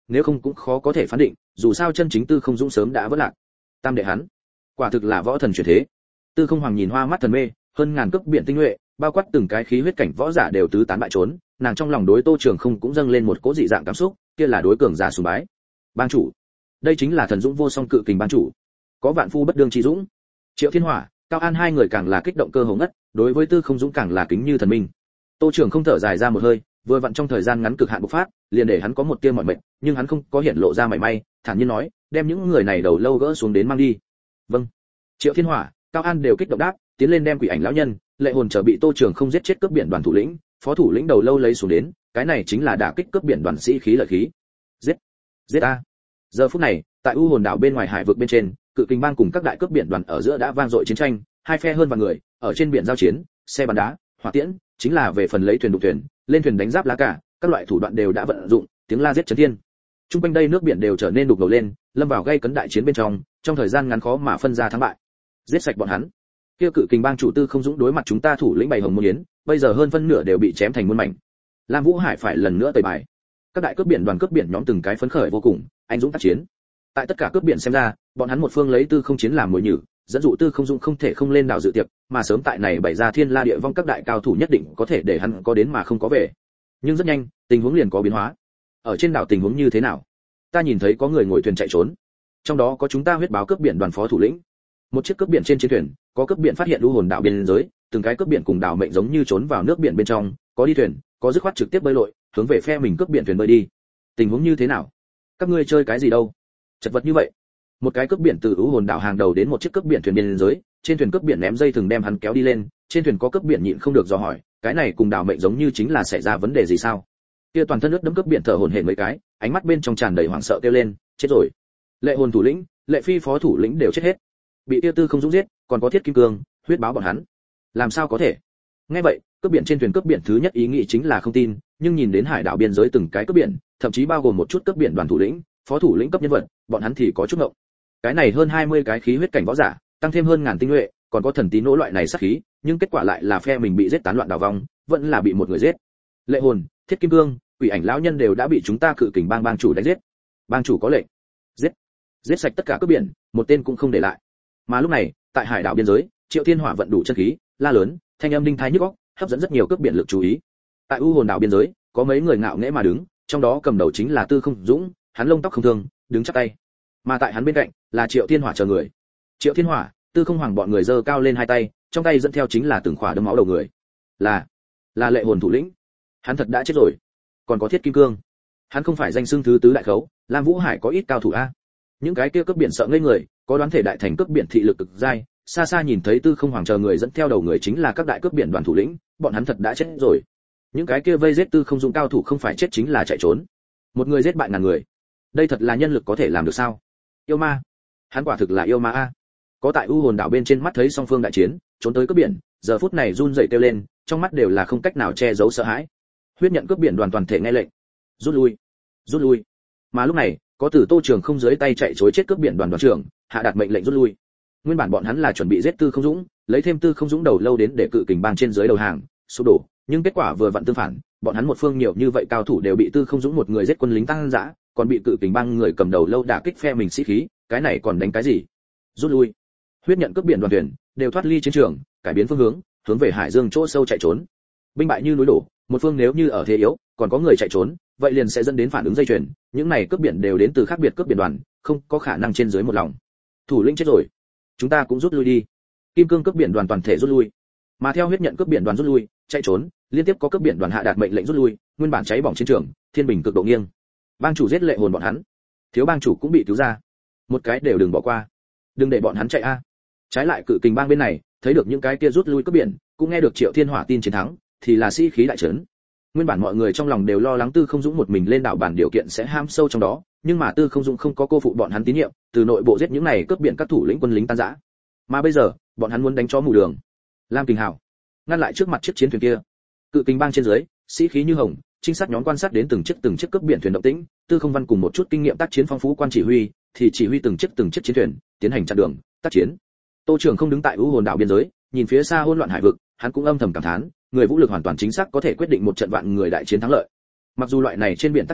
nếu không cũng khó có thể phán định, dù sao chân chính Tư Không Dũng sớm đã vỡ lạc. Tam đệ hắn, quả thực là võ thần chuyển thế. Tư Không Hoàng nhìn hoa mắt thần mê, hơn ngàn cước biển tinh nhuệ, bao quát từng cái khí huyết cảnh võ giả đều tứ tán bại trốn, nàng trong lòng đối Tô Trường Không cũng dâng lên một cỗ dị dạng cảm xúc, kia là đối cường giả sùng bái. Bang chủ, đây chính là thần dũng vô song cự kình bang chủ, có vạn phu bất đương chi dũng. Triệu Thiên Hỏa, Cao An hai người càng là kích động cơ hồ ngất, đối với Tư Không Dũng càng là kính như thần minh. Tô Trường Không thở dài ra một hơi, vừa vặn trong thời gian ngắn cực hạn bộc phát, liền để hắn có một tia mỏi mệt, nhưng hắn không có hiện lộ ra mảy may, thản nhiên nói, đem những người này đầu lâu gỡ xuống đến mang đi. Vâng. Triệu Thiên Hỏa, Cao An đều kích động đáp, tiến lên đem quỷ ảnh lão nhân, lệ hồn trở bị Tô Trường Không giết chết cướp biển đoàn thủ lĩnh, phó thủ lĩnh đầu lâu lấy xuống đến, cái này chính là đả kích cướp biển đoàn sĩ khí lợi khí. Giết, giết a. Giờ phút này, tại U Hồn đảo bên ngoài hải vực bên trên, cự kình bang cùng các đại cướp biển đoàn ở giữa đã vang dội chiến tranh, hai phe hơn vạn người, ở trên biển giao chiến, xe bắn đá, hỏa tiễn, chính là về phần lấy thuyền đục thuyền, lên thuyền đánh giáp lá cả, các loại thủ đoạn đều đã vận dụng, tiếng la giết chấn thiên. Trung quanh đây nước biển đều trở nên đục ngầu lên, lâm vào gây cấn đại chiến bên trong, trong thời gian ngắn khó mà phân ra thắng bại. Giết sạch bọn hắn. Kia cự kình bang chủ Tư Không Dũng đối mặt chúng ta thủ lĩnh Bày Hồng Môn Yến, bây giờ hơn phân nửa đều bị chém thành muôn mảnh. Lam Vũ Hải phải lần nữa tẩy bài. Các đại cướp biển đoàn cướp biển nhóm từng cái phấn khởi vô cùng, anh dũng tác chiến. Tại tất cả cướp biển xem ra, bọn hắn một phương lấy Tư Không Chiến làm mồi nhử, dẫn dụ Tư Không Dũng không thể không lên đảo dự tiệc, mà sớm tại này bày ra thiên la địa vong các đại cao thủ nhất định có thể để hắn có đến mà không có về. Nhưng rất nhanh, tình huống liền có biến hóa. Ở trên đảo tình huống như thế nào? Ta nhìn thấy có người ngồi thuyền chạy trốn. Trong đó có chúng ta huyết báo cướp biển đoàn phó thủ lĩnh. Một chiếc cướp biển trên chiến thuyền, có cướp biển phát hiện U Hồn đảo biên giới, từng cái cướp biển cùng đảo mệnh giống như trốn vào nước biển bên trong, có đi thuyền, có dứt khoát trực tiếp bơi lội, hướng về phe mình cướp biển thuyền bơi đi. Tình huống như thế nào? Các ngươi chơi cái gì đâu? Chật vật như vậy. Một cái cướp biển từ U Hồn đảo hàng đầu đến một chiếc cướp biển thuyền biên giới, trên thuyền cướp biển ném dây thừng đem hắn kéo đi lên, trên thuyền có cướp biển nhịn không được dò hỏi, cái này cùng đảo mệnh giống như chính là xảy ra vấn đề gì sao? Kia toàn thân nước đẫm cướp biển thở hổn hển mấy cái, ánh mắt bên trong tràn đầy hoảng sợ kêu lên, chết rồi. Lệ Hồn thủ lĩnh, Lệ Phi phó thủ lĩnh đều chết hết. Bị Tiêu Tư Không Dũng giết, còn có Thiết Kim Cương, huyết báo bọn hắn. Làm sao có thể? Nghe vậy, cướp biển trên thuyền cướp biển thứ nhất ý nghĩ chính là không tin, nhưng nhìn đến hải đảo biên giới từng cái cướp biển, thậm chí bao gồm một chút cướp biển đoàn thủ lĩnh, phó thủ lĩnh cấp nhân vật, bọn hắn thì có chút ngộng. Cái này hơn hai mươi cái khí huyết cảnh võ giả, tăng thêm hơn ngàn tinh nhuệ, còn có thần tí nỗ loại này sát khí, nhưng kết quả lại là phe mình bị giết tán loạn đảo vong, vẫn là bị một người giết. Lệ Hồn, Thiết Kim Cương, quỷ ảnh lão nhân đều đã bị chúng ta cự kình bang bang chủ đánh giết. Bang chủ có lệnh, giết, giết sạch tất cả cướp biển, một tên cũng không để lại. Mà lúc này, tại hải đảo biên giới, Triệu Thiên Hỏa vận đủ chân khí, la lớn, thanh âm đinh thái nhức óc, hấp dẫn rất nhiều cướp biển lực chú ý. Tại U Hồn đảo biên giới, có mấy người ngạo nghễ mà đứng, trong đó cầm đầu chính là Tư Không Dũng, hắn lông tóc không thương, đứng chắp tay. Mà tại hắn bên cạnh là Triệu Thiên Hỏa chờ người. Triệu Thiên Hỏa, Tư Không Hoàng bọn người giơ cao lên hai tay, trong tay dẫn theo chính là từng khỏa đấm máu đầu người. Là, là Lệ Hồn thủ lĩnh. Hắn thật đã chết rồi. Còn có Thiết Kim Cương. Hắn không phải danh xưng thứ tứ đại khấu, Lam Vũ Hải có ít cao thủ a. Những cái kia cướp biển sợ ngây người, có đoán thể đại thành cướp biển thị lực cực dai, xa xa nhìn thấy Tư Không Hoàng chờ người dẫn theo đầu người chính là các đại cướp biển đoàn thủ lĩnh, bọn hắn thật đã chết rồi. Những cái kia vây giết Tư Không Dũng cao thủ không phải chết chính là chạy trốn. Một người giết bại ngàn người. Đây thật là nhân lực có thể làm được sao? Yêu ma. Hắn quả thực là yêu ma a. Có tại U Hồn đảo bên trên mắt thấy song phương đại chiến, trốn tới cướp biển, giờ phút này run rẩy kêu lên, trong mắt đều là không cách nào che giấu sợ hãi. Huyết nhận cướp biển đoàn toàn thể nghe lệnh, rút lui, rút lui. Mà lúc này, có từ Tô Trường Không dưới tay chạy trối chết cướp biển đoàn đoàn trưởng, hạ đạt mệnh lệnh rút lui. Nguyên bản bọn hắn là chuẩn bị giết Tư Không Dũng, lấy thêm Tư Không Dũng đầu lâu đến để cự kình bang trên dưới đầu hàng, sụp đổ, nhưng kết quả vừa vặn tương phản, bọn hắn một phương nhiều như vậy cao thủ đều bị Tư Không Dũng một người giết quân lính tăng dã, còn bị cự kình bang người cầm đầu lâu đả kích phe mình sĩ khí, cái này còn đánh cái gì? Rút lui. Huyết nhận cướp biển đoàn thuyền đều thoát ly chiến trường, cải biến phương hướng, hướng về hải dương chỗ sâu chạy trốn. Binh bại như núi đổ, một phương nếu như ở thế yếu, còn có người chạy trốn, vậy liền sẽ dẫn đến phản ứng dây chuyền, những này cướp biển đều đến từ khác biệt cướp biển đoàn, không có khả năng trên dưới một lòng. Thủ lĩnh chết rồi, chúng ta cũng rút lui đi. Kim Cương cướp biển đoàn toàn thể rút lui. Mà theo huyết nhận cướp biển đoàn rút lui, chạy trốn, liên tiếp có cướp biển đoàn hạ đạt mệnh lệnh rút lui, nguyên bản cháy bỏng chiến trường, thiên bình cực độ nghiêng. Bang chủ giết Lệ Hồn bọn hắn, thiếu bang chủ cũng bị cứu ra. Một cái đều đừng bỏ qua, đừng để bọn hắn chạy a. Trái lại cự kình bang bên này, thấy được những cái kia rút lui cướp biển, cũng nghe được Triệu Thiên Hỏa tin chiến thắng, thì là sĩ khí đại trấn. Nguyên bản mọi người trong lòng đều lo lắng Tư Không Dũng một mình lên đảo bản điều kiện sẽ ham sâu trong đó, nhưng mà Tư Không Dũng không có cô phụ bọn hắn tín nhiệm, từ nội bộ giết những này cướp biển các thủ lĩnh quân lính tan rã. Mà bây giờ, bọn hắn muốn đánh chó mù đường. Lam Kình Hào ngăn lại trước mặt chiếc chiến thuyền kia. Cự kình bang trên dưới, sĩ khí như hồng, trinh sát nhóm quan sát đến từng chiếc từng chiếc cướp biển thuyền động tĩnh, Tư Không Văn cùng một chút kinh nghiệm tác chiến phong phú quan chỉ huy, thì chỉ huy từng chiếc từng chiếc chiến thuyền, tiến hành chặn đường, tác chiến. Tô Trường Không đứng tại U Hồn đảo biên giới, nhìn phía xa hỗn loạn hải vực, hắn cũng âm thầm cảm thán, người vũ lực hoàn toàn chính xác có thể quyết định một trận vạn người đại chiến thắng lợi. Mặc dù loại này trên biển tác chiến,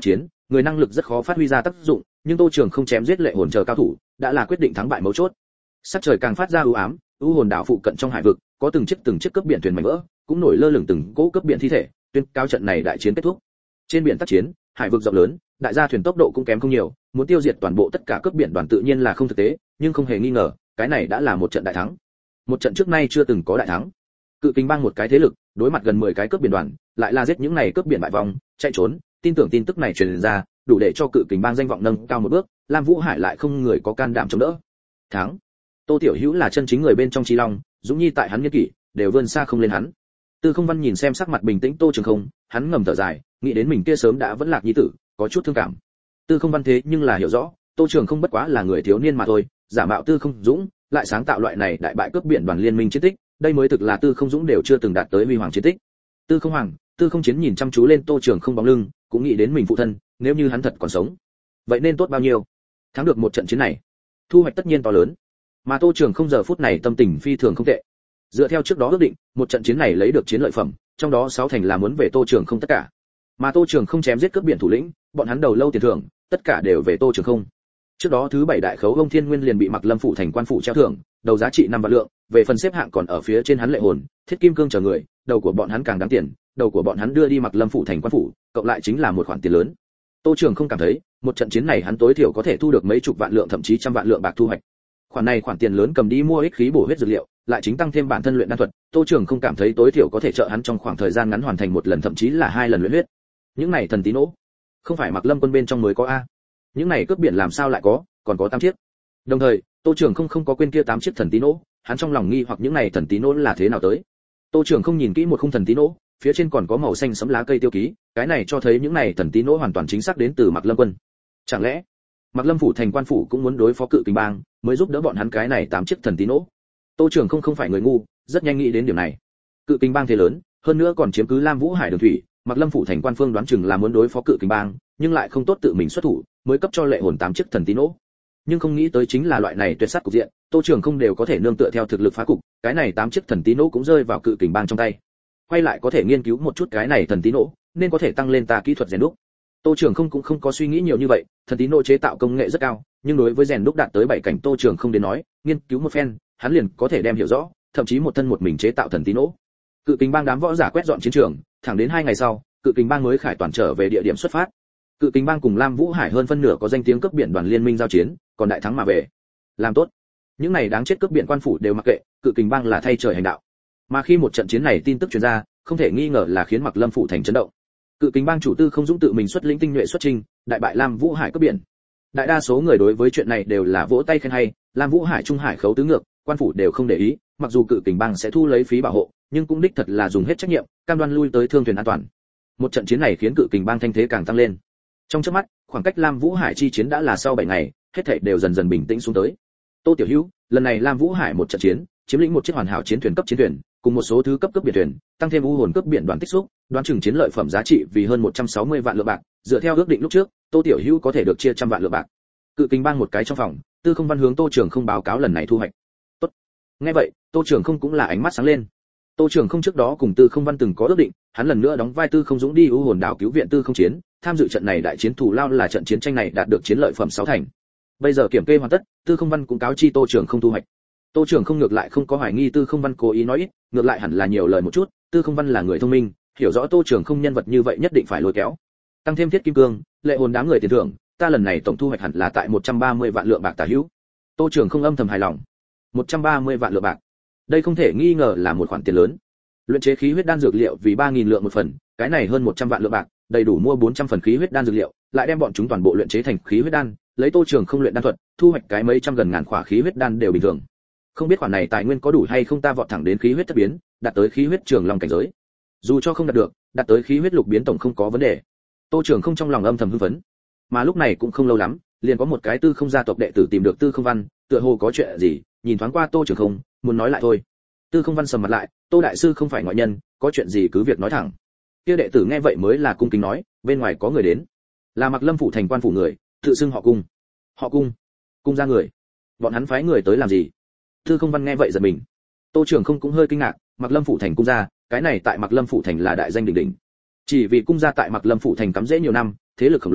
người năng lực rất khó phát huy ra tác dụng, nhưng Tô Trường không chém giết lệ hồn chờ cao thủ, đã là quyết định thắng bại mấu chốt. Sắc trời càng phát ra u ám, u hồn đảo phụ cận trong hải vực, có từng chiếc từng chiếc cướp biển thuyền mảnh vỡ, cũng nổi lơ lửng từng cỗ cướp biển thi thể, tuyên cáo trận này đại chiến kết thúc. Trên biển tác chiến, hải vực rộng lớn, đại gia thuyền tốc độ cũng kém không nhiều, muốn tiêu diệt toàn bộ tất cả cướp biển đoàn tự nhiên là không thực tế, nhưng không hề nghi ngờ, cái này đã là một trận đại thắng. Một trận trước nay chưa từng có đại thắng. Cự Kình Bang một cái thế lực, đối mặt gần mười cái cướp biển đoàn, lại là giết những này cướp biển bại vong, chạy trốn, tin tưởng tin tức này truyền ra, đủ để cho Cự Kình Bang danh vọng nâng cao một bước, Lam Vũ Hải lại không người có can đảm chống đỡ. Thắng. Tô Tiểu Hữu là chân chính người bên trong Chí Long, Dũng Nhi tại hắn nghiên kỷ, đều vươn xa không lên hắn. Tư Không Văn nhìn xem sắc mặt bình tĩnh Tô Trường Không, hắn ngầm thở dài, nghĩ đến mình kia sớm đã vẫn lạc nhi tử, có chút thương cảm. Tư Không Văn thế nhưng là hiểu rõ, Tô Trường Không bất quá là người thiếu niên mà thôi, giả mạo Tư Không Dũng, lại sáng tạo loại này đại bại cướp biển đoàn liên minh chiến tích, đây mới thực là Tư Không Dũng đều chưa từng đạt tới huy hoàng chiến tích. Tư Không Hoàng, Tư Không Chiến nhìn chăm chú lên Tô Trường Không bóng lưng, cũng nghĩ đến mình phụ thân, nếu như hắn thật còn sống, vậy nên tốt bao nhiêu. Thắng được một trận chiến này, thu hoạch tất nhiên to lớn. Mà Tô Trường Không giờ phút này tâm tình phi thường không tệ. Dựa theo trước đó ước định, một trận chiến này lấy được chiến lợi phẩm, trong đó sáu thành là muốn về Tô Trường Không tất cả. Mà Tô Trường Không chém giết cướp biển thủ lĩnh, bọn hắn đầu lâu tiền thưởng, tất cả đều về Tô Trường Không. Trước đó thứ bảy đại khấu ông Thiên Nguyên liền bị Mặc Lâm phủ thành quan phủ treo thưởng, đầu giá trị năm vạn lượng, về phần xếp hạng còn ở phía trên hắn Lệ Hồn, Thiết Kim Cương chờ người, đầu của bọn hắn càng đáng tiền, đầu của bọn hắn đưa đi Mặc Lâm phủ thành quan phủ, cộng lại chính là một khoản tiền lớn. Tô Trường Không cảm thấy, một trận chiến này hắn tối thiểu có thể thu được mấy chục vạn lượng thậm chí trăm vạn lượng bạc thu hoạch. Khoản này khoản tiền lớn cầm đi mua ích khí bổ huyết dược liệu, lại chính tăng thêm bản thân luyện đan thuật, Tô Trường Không cảm thấy tối thiểu có thể trợ hắn trong khoảng thời gian ngắn hoàn thành một lần thậm chí là hai lần luyện huyết. Những này thần tí nỗ, không phải Mặc Lâm quân bên trong mới có a? Những này cướp biển làm sao lại có, còn có tám chiếc. Đồng thời, Tô Trường Không không có quên kia tám chiếc thần tí nỗ, hắn trong lòng nghi hoặc những này thần tí nỗ là thế nào tới. Tô Trường Không nhìn kỹ một khung thần tí nỗ, phía trên còn có màu xanh sẫm lá cây tiêu ký, cái này cho thấy những này thần tí nỗ hoàn toàn chính xác đến từ Mặc Lâm quân. Chẳng lẽ Mặc Lâm phủ thành quan phủ cũng muốn đối phó Cự Kình Bang, mới giúp đỡ bọn hắn cái này tám chiếc thần tí nỗ. Tô Trường Không không phải người ngu, rất nhanh nghĩ đến điểm này. Cự Kình Bang thế lớn, hơn nữa còn chiếm cứ Lam Vũ Hải đường thủy, Mặc Lâm phủ thành quan phương đoán chừng là muốn đối phó Cự Kình Bang, nhưng lại không tốt tự mình xuất thủ, mới cấp cho Lệ Hồn tám chiếc thần tí nỗ. Nhưng không nghĩ tới chính là loại này tuyệt sát cục diện, Tô Trường Không đều có thể nương tựa theo thực lực phá cục, cái này tám chiếc thần tí nỗ cũng rơi vào Cự Kình Bang trong tay. Quay lại có thể nghiên cứu một chút cái này thần tí nỗ, nên có thể tăng lên ta kỹ thuật rèn đúc. Tô Trường Không cũng không có suy nghĩ nhiều như vậy, thần tí nỗ chế tạo công nghệ rất cao, nhưng đối với rèn đúc đạt tới bảy cảnh Tô Trường Không đến nói, nghiên cứu một phen, hắn liền có thể đem hiểu rõ, thậm chí một thân một mình chế tạo thần tí nỗ. Cự Kình Bang đám võ giả quét dọn chiến trường, thẳng đến hai ngày sau, Cự Kình Bang mới khải toàn trở về địa điểm xuất phát. Cự Kình Bang cùng Lam Vũ Hải hơn phân nửa có danh tiếng cướp biển đoàn liên minh giao chiến, còn đại thắng mà về. Làm tốt. Những này đáng chết cướp biển quan phủ đều mặc kệ, Cự Kình Bang là thay trời hành đạo. Mà khi một trận chiến này tin tức truyền ra, không thể nghi ngờ là khiến Mặc Lâm phủ thành chấn động. Cự Kình Bang chủ Tư Không Dũng tự mình xuất lĩnh tinh nhuệ xuất chinh, đại bại Lam Vũ Hải cướp biển. Đại đa số người đối với chuyện này đều là vỗ tay khen hay, Lam Vũ Hải trung hải khấu tứ ngược, quan phủ đều không để ý, mặc dù Cự Kình Bang sẽ thu lấy phí bảo hộ, nhưng cũng đích thật là dùng hết trách nhiệm, cam đoan lui tới thương thuyền an toàn. Một trận chiến này khiến Cự Kình Bang thanh thế càng tăng lên. Trong chớp mắt, khoảng cách Lam Vũ Hải chi chiến đã là sau bảy ngày, hết thảy đều dần dần bình tĩnh xuống tới. Tô Tiểu Hữu, lần này Lam Vũ Hải một trận chiến, chiếm lĩnh một chiếc hoàn hảo chiến thuyền cấp chiến thuyền, cùng một số thứ cấp cấp biển thuyền, tăng thêm u hồn cấp biển đoàn tích xúc, đoán chừng chiến lợi phẩm giá trị vì hơn một trăm sáu mươi vạn lượng bạc, dựa theo ước định lúc trước, Tô Tiểu Hữu có thể được chia trăm vạn lượng bạc. Cự Kình Bang một cái trong phòng, Tư Không Văn hướng Tô Trường Không báo cáo lần này thu hoạch. Tốt. Nghe vậy, Tô Trường Không cũng là ánh mắt sáng lên. Tô Trường Không trước đó cùng Tư Không Văn từng có ước định, hắn lần nữa đóng vai Tư Không Dũng đi u hồn đảo cứu viện Tư Không Chiến, tham dự trận này đại chiến thù lao là trận chiến tranh này đạt được chiến lợi phẩm sáu thành. Bây giờ kiểm kê hoàn tất, Tư Không Văn cũng cáo chi Tô Trường Không thu hoạch. Tô Trường Không ngược lại không có hoài nghi Tư Không Văn cố ý nói ít, ngược lại hẳn là nhiều lời một chút, Tư Không Văn là người thông minh, hiểu rõ Tô Trường Không nhân vật như vậy nhất định phải lôi kéo. Tăng thêm Thiết Kim Cương, Lệ Hồn đám người tiền thưởng, ta lần này tổng thu hoạch hẳn là tại một trăm ba mươi vạn lượng bạc tả hữu. Tô Trường Không âm thầm hài lòng. một trăm ba mươi vạn lượng bạc. Đây không thể nghi ngờ là một khoản tiền lớn. Luyện chế khí huyết đan dược liệu vì ba nghìn lượng một phần, cái này hơn một trăm vạn lượng bạc, đầy đủ mua bốn trăm phần khí huyết đan dược liệu, lại đem bọn chúng toàn bộ luyện chế thành khí huyết đan, lấy Tô Trường Không luyện đan thuật, thu hoạch cái mấy trăm gần ngàn khỏa khí huyết đan đều bình thường. Không biết khoản này tài nguyên có đủ hay không ta vọt thẳng đến khí huyết thất biến, đạt tới khí huyết trường long cảnh giới. Dù cho không đạt được, đạt tới khí huyết lục biến tổng không có vấn đề. Tô Trường Không trong lòng âm thầm hưng phấn. Mà lúc này cũng không lâu lắm, liền có một cái Tư Không gia tộc đệ tử tìm được Tư Không Văn, tựa hồ có chuyện gì, nhìn thoáng qua Tô Trường Không, muốn nói lại thôi. Tư Không Văn sầm mặt lại, Tô đại sư không phải ngoại nhân, có chuyện gì cứ việc nói thẳng. Kia đệ tử nghe vậy mới là cung kính nói, bên ngoài có người đến, là Mặc Lâm phủ thành quan phủ người, tự xưng họ Cung. Họ Cung? Cung gia người? Bọn hắn phái người tới làm gì? Tư Không Văn nghe vậy giật mình. Tô Trường Không cũng hơi kinh ngạc, Mặc Lâm phủ thành cung gia, cái này tại Mặc Lâm phủ thành là đại danh đỉnh đỉnh. Chỉ vì cung gia tại Mặc Lâm phủ thành cắm rễ nhiều năm, thế lực khổng lồ,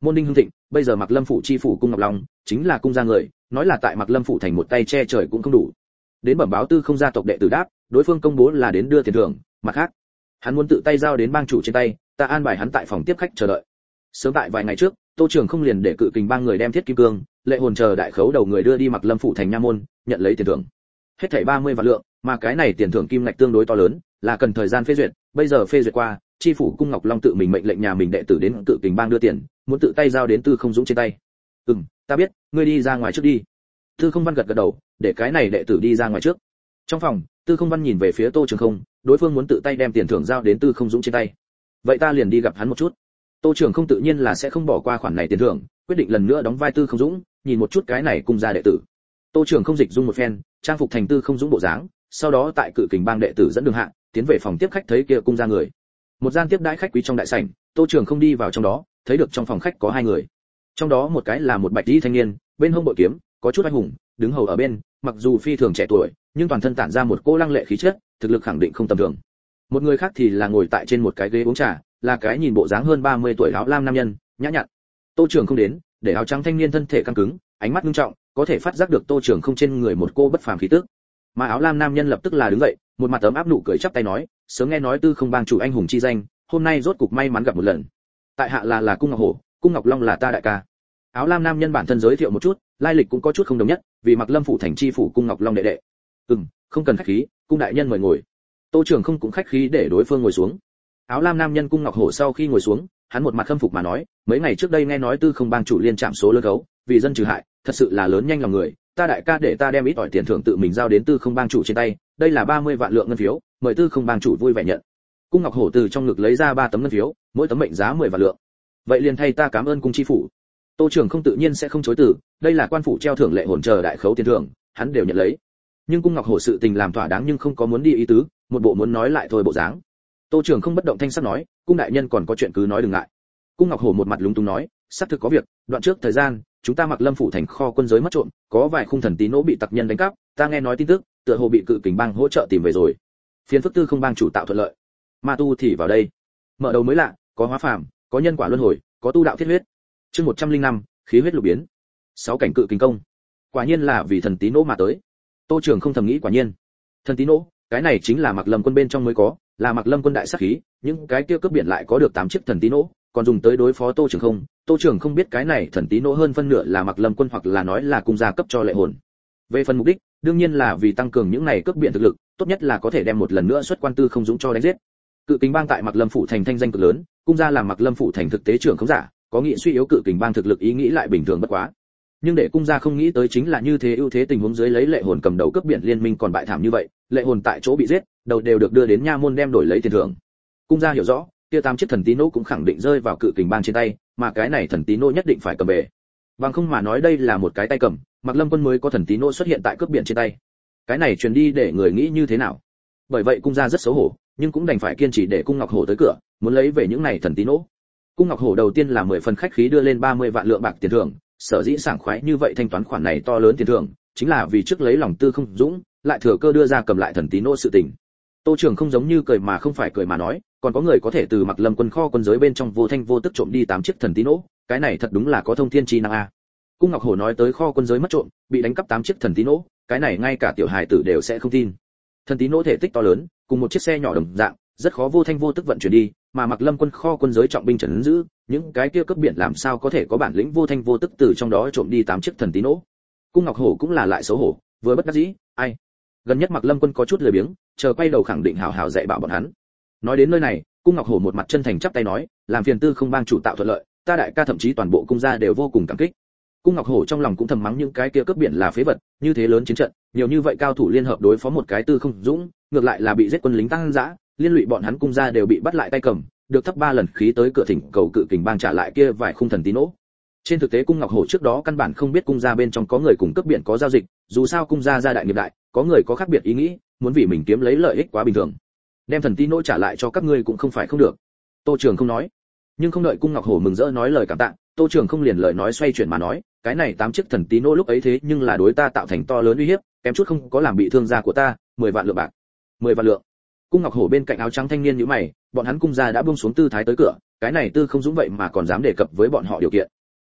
Môn Đinh Hưng Thịnh, bây giờ Mạc Lâm phủ chi phủ cung Ngọc Long, chính là cung gia người, nói là tại Mạc Lâm phủ thành một tay che trời cũng không đủ. Đến bẩm báo Tư Không gia tộc đệ tử đáp, đối phương công bố là đến đưa tiền thưởng, mặt khác, hắn muốn tự tay giao đến bang chủ trên tay, ta an bài hắn tại phòng tiếp khách chờ đợi. Sớm tại vài ngày trước, Tô Trường không liền để cự kình bang người đem thiết kim cương, lệ hồn chờ đại khấu đầu người đưa đi Mạc Lâm phủ thành nha môn, nhận lấy tiền thưởng. Hết thảy ba mươi vạn lượng, mà cái này tiền thưởng kim ngạch tương đối to lớn, là cần thời gian phê duyệt, bây giờ phê duyệt qua, chi phủ cung Ngọc Long tự mình mệnh lệnh nhà mình đệ tử đến cự kình bang đưa tiền, muốn tự tay giao đến Tư Không Dũng trên tay. "Ừm, ta biết, ngươi đi ra ngoài trước đi." Tư Không Văn gật gật đầu, để cái này đệ tử đi ra ngoài trước. Trong phòng, Tư Không Văn nhìn về phía Tô Trường Không, đối phương muốn tự tay đem tiền thưởng giao đến Tư Không Dũng trên tay. "Vậy ta liền đi gặp hắn một chút." Tô Trường Không tự nhiên là sẽ không bỏ qua khoản này tiền thưởng, quyết định lần nữa đóng vai Tư Không Dũng, nhìn một chút cái này cung gia đệ tử. Tô Trường Không dịch dung một phen, trang phục thành Tư Không Dũng bộ dáng, sau đó tại cự kình bang đệ tử dẫn đường hạ, tiến về phòng tiếp khách thấy kia cung gia người. Một gian tiếp đãi khách quý trong đại sảnh, Tô Trường Không đi vào trong đó, thấy được trong phòng khách có hai người. Trong đó một cái là một bạch y thanh niên, bên hông bội kiếm, có chút anh hùng, đứng hầu ở bên, mặc dù phi thường trẻ tuổi, nhưng toàn thân tản ra một cỗ lăng lệ khí chất, thực lực khẳng định không tầm thường. Một người khác thì là ngồi tại trên một cái ghế uống trà, là cái nhìn bộ dáng hơn ba mươi tuổi áo lam nam nhân, nhã nhặn. Tô Trường Không đến, để áo trắng thanh niên thân thể căng cứng, ánh mắt nghiêm trọng, có thể phát giác được Tô Trường Không trên người một cô bất phàm khí tức. Mà áo lam nam nhân lập tức là đứng dậy, một mặt ấm áp nụ cười chắp tay nói, sớm nghe nói Tư Không bang chủ anh hùng chi danh, hôm nay rốt cục may mắn gặp một lần. Tại hạ là là cung Ngọc Hổ, cung Ngọc Long là ta đại ca. Áo lam nam nhân bản thân giới thiệu một chút, lai lịch cũng có chút không đồng nhất, vì Mạc Lâm phủ thành chi phủ cung Ngọc Long đệ đệ. Ừm, không cần khách khí, cung đại nhân mời ngồi. Tô Trường Không cũng khách khí để đối phương ngồi xuống. Áo lam nam nhân cung Ngọc Hổ sau khi ngồi xuống, hắn một mặt khâm phục mà nói, mấy ngày trước đây nghe nói Tư Không bang chủ liên trạm số lớn gấu, vì dân trừ hại, thật sự là lớn nhanh lòng người, ta đại ca để ta đem ít ỏi tiền thưởng tự mình giao đến Tư Không bang chủ trên tay, đây là ba mươi vạn lượng ngân phiếu, mời Tư Không bang chủ vui vẻ nhận. Cung Ngọc Hổ từ trong ngực lấy ra ba tấm ngân phiếu, mỗi tấm mệnh giá mười vạn lượng. Vậy liền thay ta cảm ơn cung chi phủ. Tô Trường Không tự nhiên sẽ không chối từ, đây là quan phủ treo thưởng lệ hồn chờ đại khấu tiền thưởng, hắn đều nhận lấy. Nhưng cung Ngọc Hổ sự tình làm thỏa đáng nhưng không có muốn đi ý tứ, một bộ muốn nói lại thôi bộ dáng. Tô Trường Không bất động thanh sắc nói, cung đại nhân còn có chuyện cứ nói đừng ngại. Cung Ngọc Hổ một mặt lúng túng nói, xác thực có việc, đoạn trước thời gian, chúng ta Mạc Lâm phủ thành kho quân giới mất trộm, có vài khung thần tí nỗ bị tặc nhân đánh cắp, ta nghe nói tin tức, tựa hồ bị cự kình bang hỗ trợ tìm về rồi. Phiền phức Tư Không bang chủ tạo thuận lợi. Ma tu thì vào đây. Mở đầu mới lạ, có hóa phàm, có nhân quả luân hồi, có tu đạo thiết huyết. Chương một trăm linh năm, khí huyết lục biến. Sáu cảnh cự kình công. Quả nhiên là vì thần tí nỗ mà tới. Tô Trường Không thầm nghĩ quả nhiên. Thần tí nỗ, cái này chính là Mạc Lâm quân bên trong mới có, là Mạc Lâm quân đại sát khí, những cái kia cướp biển lại có được tám chiếc thần tí nỗ, còn dùng tới đối phó Tô Trường Không. Tô Trường Không biết cái này thần tí nỗ hơn phân nửa là Mạc Lâm quân hoặc là nói là cung gia cấp cho lệ hồn. Về phần mục đích, đương nhiên là vì tăng cường những này cướp biển thực lực, tốt nhất là có thể đem một lần nữa xuất quan Tư Không Dũng cho đánh giết. Cự kình bang tại Mạc Lâm phủ thành thanh danh cực lớn, cung gia làm Mạc Lâm phủ thành thực tế trưởng không giả, có nghị suy yếu cự kình bang thực lực ý nghĩ lại bình thường bất quá. Nhưng để cung gia không nghĩ tới chính là như thế ưu thế tình huống dưới lấy lệ hồn cầm đầu cướp biển liên minh còn bại thảm như vậy, lệ hồn tại chỗ bị giết, đầu đều được đưa đến nha môn đem đổi lấy tiền thưởng. Cung gia hiểu rõ, kia tám chiếc thần tí nỗ cũng khẳng định rơi vào cự kình bang trên tay, mà cái này thần tí nỗ nhất định phải cầm về. Bằng không mà nói đây là một cái tay cầm, Mạc Lâm quân mới có thần tí nỗ xuất hiện tại cướp biển trên tay. Cái này truyền đi để người nghĩ như thế nào? Bởi vậy cung gia rất xấu hổ, nhưng cũng đành phải kiên trì để cung Ngọc Hổ tới cửa, muốn lấy về những này thần tí nỗ. Cung Ngọc Hổ đầu tiên là mười phần khách khí đưa lên ba mươi vạn lượng bạc tiền thưởng, sở dĩ sảng khoái như vậy thanh toán khoản này to lớn tiền thưởng, chính là vì trước lấy lòng Tư Không Dũng, lại thừa cơ đưa ra cầm lại thần tí nỗ sự tình. Tô Trường Không giống như cười mà không phải cười mà nói, còn có người có thể từ Mạc Lâm quân kho quân giới bên trong vô thanh vô tức trộm đi tám chiếc thần tí nỗ, cái này thật đúng là có thông thiên chi năng a. Cung Ngọc Hổ nói tới kho quân giới mất trộm, bị đánh cắp tám chiếc thần tí nỗ, cái này ngay cả tiểu hài tử đều sẽ không tin. Thần tí nỗ thể tích to lớn, cùng một chiếc xe nhỏ đồng dạng, rất khó vô thanh vô tức vận chuyển đi, mà Mạc Lâm quân kho quân giới trọng binh trấn giữ, những cái kia cấp biển làm sao có thể có bản lĩnh vô thanh vô tức từ trong đó trộm đi tám chiếc thần tí nỗ. Cung Ngọc Hổ cũng là lại xấu hổ, vừa bất đắc dĩ, ai. Gần nhất Mạc Lâm quân có chút lười biếng, chờ quay đầu khẳng định hào hào dạy bảo bọn hắn. Nói đến nơi này, Cung Ngọc Hổ một mặt chân thành chắp tay nói, làm phiền Tư Không bang chủ tạo thuận lợi, ta đại ca thậm chí toàn bộ cung gia đều vô cùng cảm kích. Cung Ngọc Hổ trong lòng cũng thầm mắng những cái kia cướp biển là phế vật, như thế lớn chiến trận, nhiều như vậy cao thủ liên hợp đối phó một cái Tư Không Dũng, ngược lại là bị giết quân lính tăng dã, liên lụy bọn hắn cung gia đều bị bắt lại tay cầm, được thấp ba lần khí tới cửa thỉnh cầu cự kình bang trả lại kia vài khung thần tí nỗ. Trên thực tế Cung Ngọc Hổ trước đó căn bản không biết cung gia bên trong có người cùng cướp biển có giao dịch, dù sao cung gia gia đại nghiệp đại, có người có khác biệt ý nghĩ, muốn vì mình kiếm lấy lợi ích quá bình thường. Đem thần tí nỗ trả lại cho các ngươi cũng không phải không được. Tô Trường không nói, nhưng không đợi Cung Ngọc Hổ mừng rỡ nói lời cảm tạ, Tô Trường không liền lời nói xoay chuyển mà nói, cái này tám chiếc thần tí nỗ lúc ấy thế nhưng là đối ta tạo thành to lớn uy hiếp, kém chút không có làm bị thương gia của ta, mười vạn lượng bạc. mười vạn lượng. Cung Ngọc Hổ bên cạnh áo trắng thanh niên nhíu mày, bọn hắn cung gia đã buông xuống tư thái tới cửa, cái này Tư Không Dũng vậy mà còn dám đề cập với bọn họ điều kiện.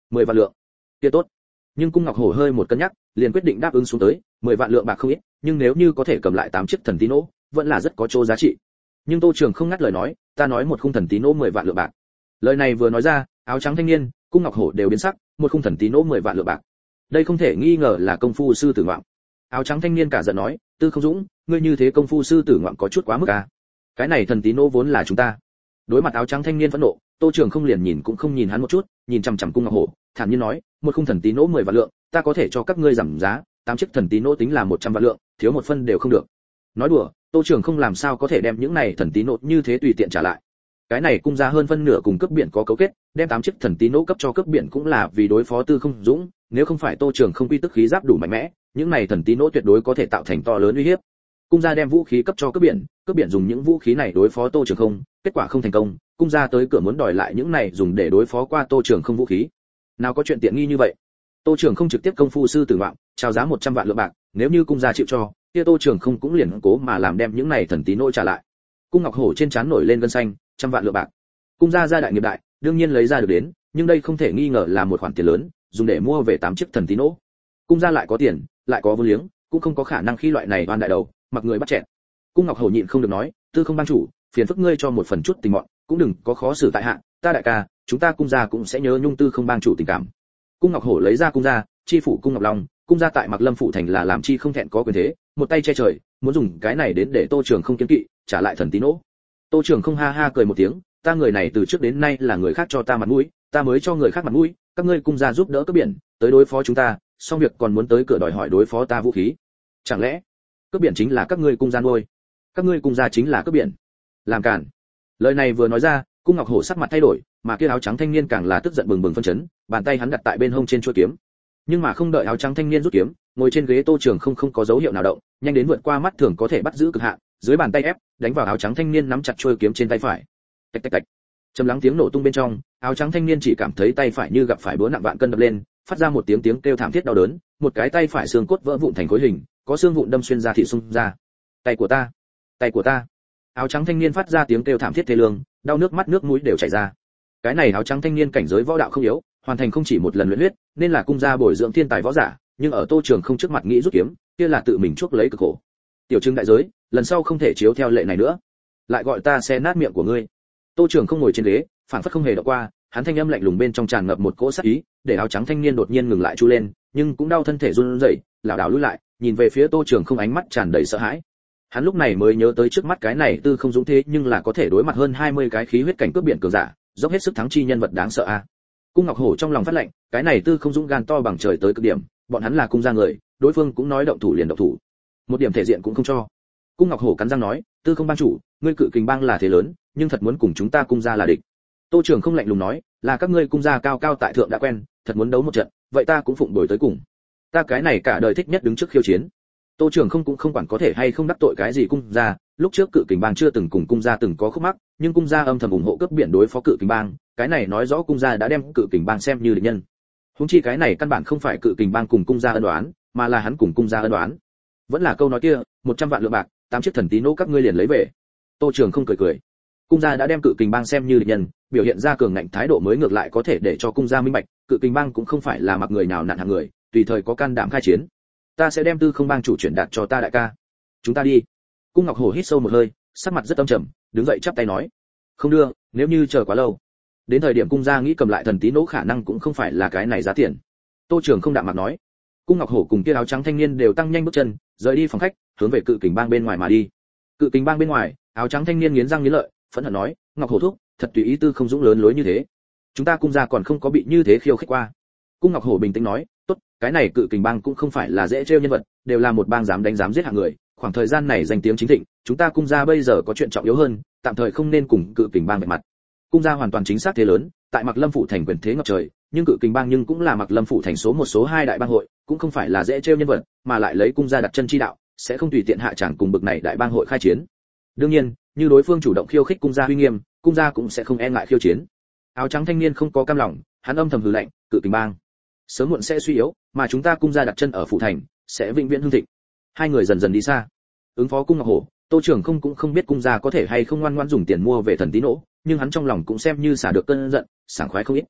mười vạn lượng. Kia tốt. Nhưng cung ngọc hổ hơi một cân nhắc, liền quyết định đáp ứng xuống tới, mười vạn lượng bạc không ít, nhưng nếu như có thể cầm lại tám chiếc thần tí nỗ, vẫn là rất có chỗ giá trị. Nhưng Tô Trường không ngắt lời nói, ta nói một khung thần tí nỗ mười vạn lượng bạc. Lời này vừa nói ra, áo trắng thanh niên, cung ngọc hổ đều biến sắc, một khung thần tí nỗ mười vạn lượng bạc. Đây không thể nghi ngờ là công phu sư tử ngoạm. Áo trắng thanh niên cả giận nói, Tư Không Dũng, ngươi như thế công phu sư tử ngoạm có chút quá mức à? Cái này thần tí nỗ vốn là chúng ta. Đối mặt áo trắng thanh niên phẫn nộ, Tô Trường không liền nhìn cũng không nhìn hắn một chút, nhìn chằm chằm cung ngọc hổ, thản nhiên nói, một khung thần tí nỗ mười vạn lượng, ta có thể cho các ngươi giảm giá, tám chiếc thần tí nỗ tính là một trăm vạn lượng, thiếu một phân đều không được. Nói đùa, Tô Trường không làm sao có thể đem những này thần tí nỗ như thế tùy tiện trả lại. Cái này cung ra hơn phân nửa cùng cướp biển có cấu kết, đem tám chiếc thần tí nỗ cấp cho cướp biển cũng là vì đối phó Tư Không Dũng, nếu không phải Tô Trường không quy tức khí giáp đủ mạnh mẽ, những này thần tí nỗ tuyệt đối có thể tạo thành to lớn uy hiếp. Cung gia đem vũ khí cấp cho cướp biển, cướp biển dùng những vũ khí này đối phó Tô Trường không, kết quả không thành công, cung gia tới cửa muốn đòi lại những này dùng để đối phó qua Tô Trường không vũ khí. Nào có chuyện tiện nghi như vậy. Tô Trường không trực tiếp công phu sư tử ngoạm, chào giá một trăm vạn lượng bạc, nếu như cung gia chịu cho, kia Tô Trường không cũng liền cố mà làm đem những này thần tí nỗ trả lại. Cung ngọc hổ trên trán nổi lên gân xanh, trăm vạn lượng bạc. Cung gia gia đại nghiệp đại, đương nhiên lấy ra được đến, nhưng đây không thể nghi ngờ là một khoản tiền lớn, dùng để mua về tám chiếc thần tí nỗ. Cung gia lại có tiền, lại có vốn liếng, cũng không có khả năng khi loại này oan đại đầu, mặc người bắt chẹt. Cung ngọc hổ nhịn không được nói, Tư Không bang chủ, phiền phức ngươi cho một phần chút tình mọn, cũng đừng có khó xử tại hạ, ta đại ca, chúng ta cung gia cũng sẽ nhớ nhung Tư Không bang chủ tình cảm. Cung ngọc hổ lấy ra cung gia, chi phủ cung ngọc long, cung gia tại Mạc Lâm phủ thành là làm chi không thẹn có quyền thế, một tay che trời, muốn dùng cái này đến để Tô Trường không kiêng kỵ, trả lại thần tí nỗ. Tô Trường không ha ha cười một tiếng, ta người này từ trước đến nay là người khác cho ta mặt mũi, ta mới cho người khác mặt mũi, các ngươi cung gia giúp đỡ cướp biển, tới đối phó chúng ta, xong việc còn muốn tới cửa đòi hỏi đối phó ta vũ khí. Chẳng lẽ cướp biển chính là các ngươi cung gia nuôi? Các ngươi cung gia chính là cướp biển? Làm cản. Lời này vừa nói ra, cung ngọc hổ sắc mặt thay đổi, mà kia áo trắng thanh niên càng là tức giận bừng bừng phân chấn, bàn tay hắn đặt tại bên hông trên chuôi kiếm. Nhưng mà không đợi áo trắng thanh niên rút kiếm, ngồi trên ghế Tô Trường không không có dấu hiệu nào động, nhanh đến vượt qua mắt thường có thể bắt giữ cực hạn, dưới bàn tay ép, đánh vào áo trắng thanh niên nắm chặt chuôi kiếm trên tay phải. Tạch tạch tạch. Trầm lắng tiếng nổ tung bên trong, áo trắng thanh niên chỉ cảm thấy tay phải như gặp phải búa nặng vạn cân đập lên, phát ra một tiếng tiếng kêu thảm thiết đau đớn, một cái tay phải xương cốt vỡ vụn thành khối hình, có xương vụn đâm xuyên ra thịt xung ra. Tay của ta, tay của ta. Áo trắng thanh niên phát ra tiếng kêu thảm thiết thê lương, đau nước mắt nước mũi đều chảy ra. Cái này áo trắng thanh niên cảnh giới võ đạo không yếu, hoàn thành không chỉ một lần luyện huyết, nên là cung gia bồi dưỡng thiên tài võ giả, nhưng ở Tô Trường không trước mặt nghĩ rút kiếm, kia là tự mình chuốc lấy cực khổ. Tiểu Trưng đại giới, lần sau không thể chiếu theo lệ này nữa. Lại gọi ta xé nát miệng của ngươi. Tô Trường không ngồi trên ghế, phản phất không hề động qua, hắn thanh âm lạnh lùng bên trong tràn ngập một cỗ sát ý, để áo trắng thanh niên đột nhiên ngừng lại chu lên, nhưng cũng đau thân thể run rẩy, lảo đảo lùi lại, nhìn về phía Tô Trường không ánh mắt tràn đầy sợ hãi. Hắn lúc này mới nhớ tới trước mắt cái này Tư Không Dũng thế nhưng là có thể đối mặt hơn hai mươi cái khí huyết cảnh cướp biển cường giả, dốc hết sức thắng chi nhân vật đáng sợ a. Cung Ngọc Hổ trong lòng phát lệnh, cái này Tư Không Dũng gan to bằng trời tới cực điểm, bọn hắn là cung gia người, đối phương cũng nói động thủ liền động thủ, một điểm thể diện cũng không cho. Cung Ngọc Hổ cắn răng nói, Tư Không bang chủ, ngươi Cự Kình bang là thế lớn, nhưng thật muốn cùng chúng ta cung gia là địch. Tô Trường không lạnh lùng nói, là các ngươi cung gia cao cao tại thượng đã quen, thật muốn đấu một trận, vậy ta cũng phụng đổi tới cùng. Ta cái này cả đời thích nhất đứng trước khiêu chiến. Tô Trường không cũng không quản có thể hay không đắc tội cái gì cung gia, lúc trước Cự Kình bang chưa từng cùng cung gia từng có khúc mắc, nhưng cung gia âm thầm ủng hộ cướp biển đối phó Cự Kình bang, cái này nói rõ cung gia đã đem Cự Kình bang xem như địch nhân. Huống chi cái này căn bản không phải Cự Kình bang cùng cung gia ân oán, mà là hắn cùng cung gia ân oán. Vẫn là câu nói kia, một trăm vạn lượng bạc, tám chiếc thần tí nỗ các ngươi liền lấy về. Tô Trường không cười cười. Cung gia đã đem Cự Kình bang xem như địch nhân, biểu hiện ra cường ngạnh thái độ mới ngược lại có thể để cho cung gia minh bạch, Cự Kình bang cũng không phải là mặc người nào nặn hạng người, tùy thời có can đảm khai chiến. Ta sẽ đem Tư Không bang chủ chuyển đạt cho ta đại ca. Chúng ta đi. Cung Ngọc Hổ hít sâu một hơi, sắc mặt rất âm trầm, đứng dậy chắp tay nói, không đưa, nếu như chờ quá lâu, đến thời điểm cung gia nghĩ cầm lại thần tí nỗ khả năng cũng không phải là cái này giá tiền. Tô Trường không đạm mạc nói. Cung Ngọc Hổ cùng kia áo trắng thanh niên đều tăng nhanh bước chân, rời đi phòng khách, hướng về Cự Kình bang bên ngoài mà đi. Cự Kình bang bên ngoài, áo trắng thanh niên nghiến răng nghiến lợi, phẫn hận nói, Ngọc Hổ thúc, thật tùy ý Tư Không Dũng lớn lối như thế. Chúng ta cung gia còn không có bị như thế khiêu khích qua. Cung Ngọc Hổ bình tĩnh nói, tốt, cái này Cự Kình bang cũng không phải là dễ trêu nhân vật, đều là một bang dám đánh dám giết hạng người, khoảng thời gian này danh tiếng chính thịnh, chúng ta cung gia bây giờ có chuyện trọng yếu hơn, tạm thời không nên cùng Cự Kình bang bạch mặt. Cung gia hoàn toàn chính xác thế lớn, tại Mạc Lâm phủ thành quyền thế ngập trời, nhưng Cự Kình bang nhưng cũng là Mạc Lâm phủ thành số một số hai đại bang hội, cũng không phải là dễ trêu nhân vật, mà lại lấy cung gia đặt chân chi đạo, sẽ không tùy tiện hạ tràng cùng bực này đại bang hội khai chiến. Đương nhiên, như đối phương chủ động khiêu khích cung gia uy nghiêm, cung gia cũng sẽ không e ngại khiêu chiến. Áo trắng thanh niên không có cam lòng, hắn âm thầm hừ lạnh, Cự Kình bang sớm muộn sẽ suy yếu, mà chúng ta cung gia đặt chân ở phủ thành, sẽ vĩnh viễn hưng thịnh. Hai người dần dần đi xa. Ứng phó cung Ngọc Hổ, Tô Trường không cũng không biết cung gia có thể hay không ngoan ngoãn dùng tiền mua về thần tí nỗ, nhưng hắn trong lòng cũng xem như xả được cơn giận, sảng khoái không ít.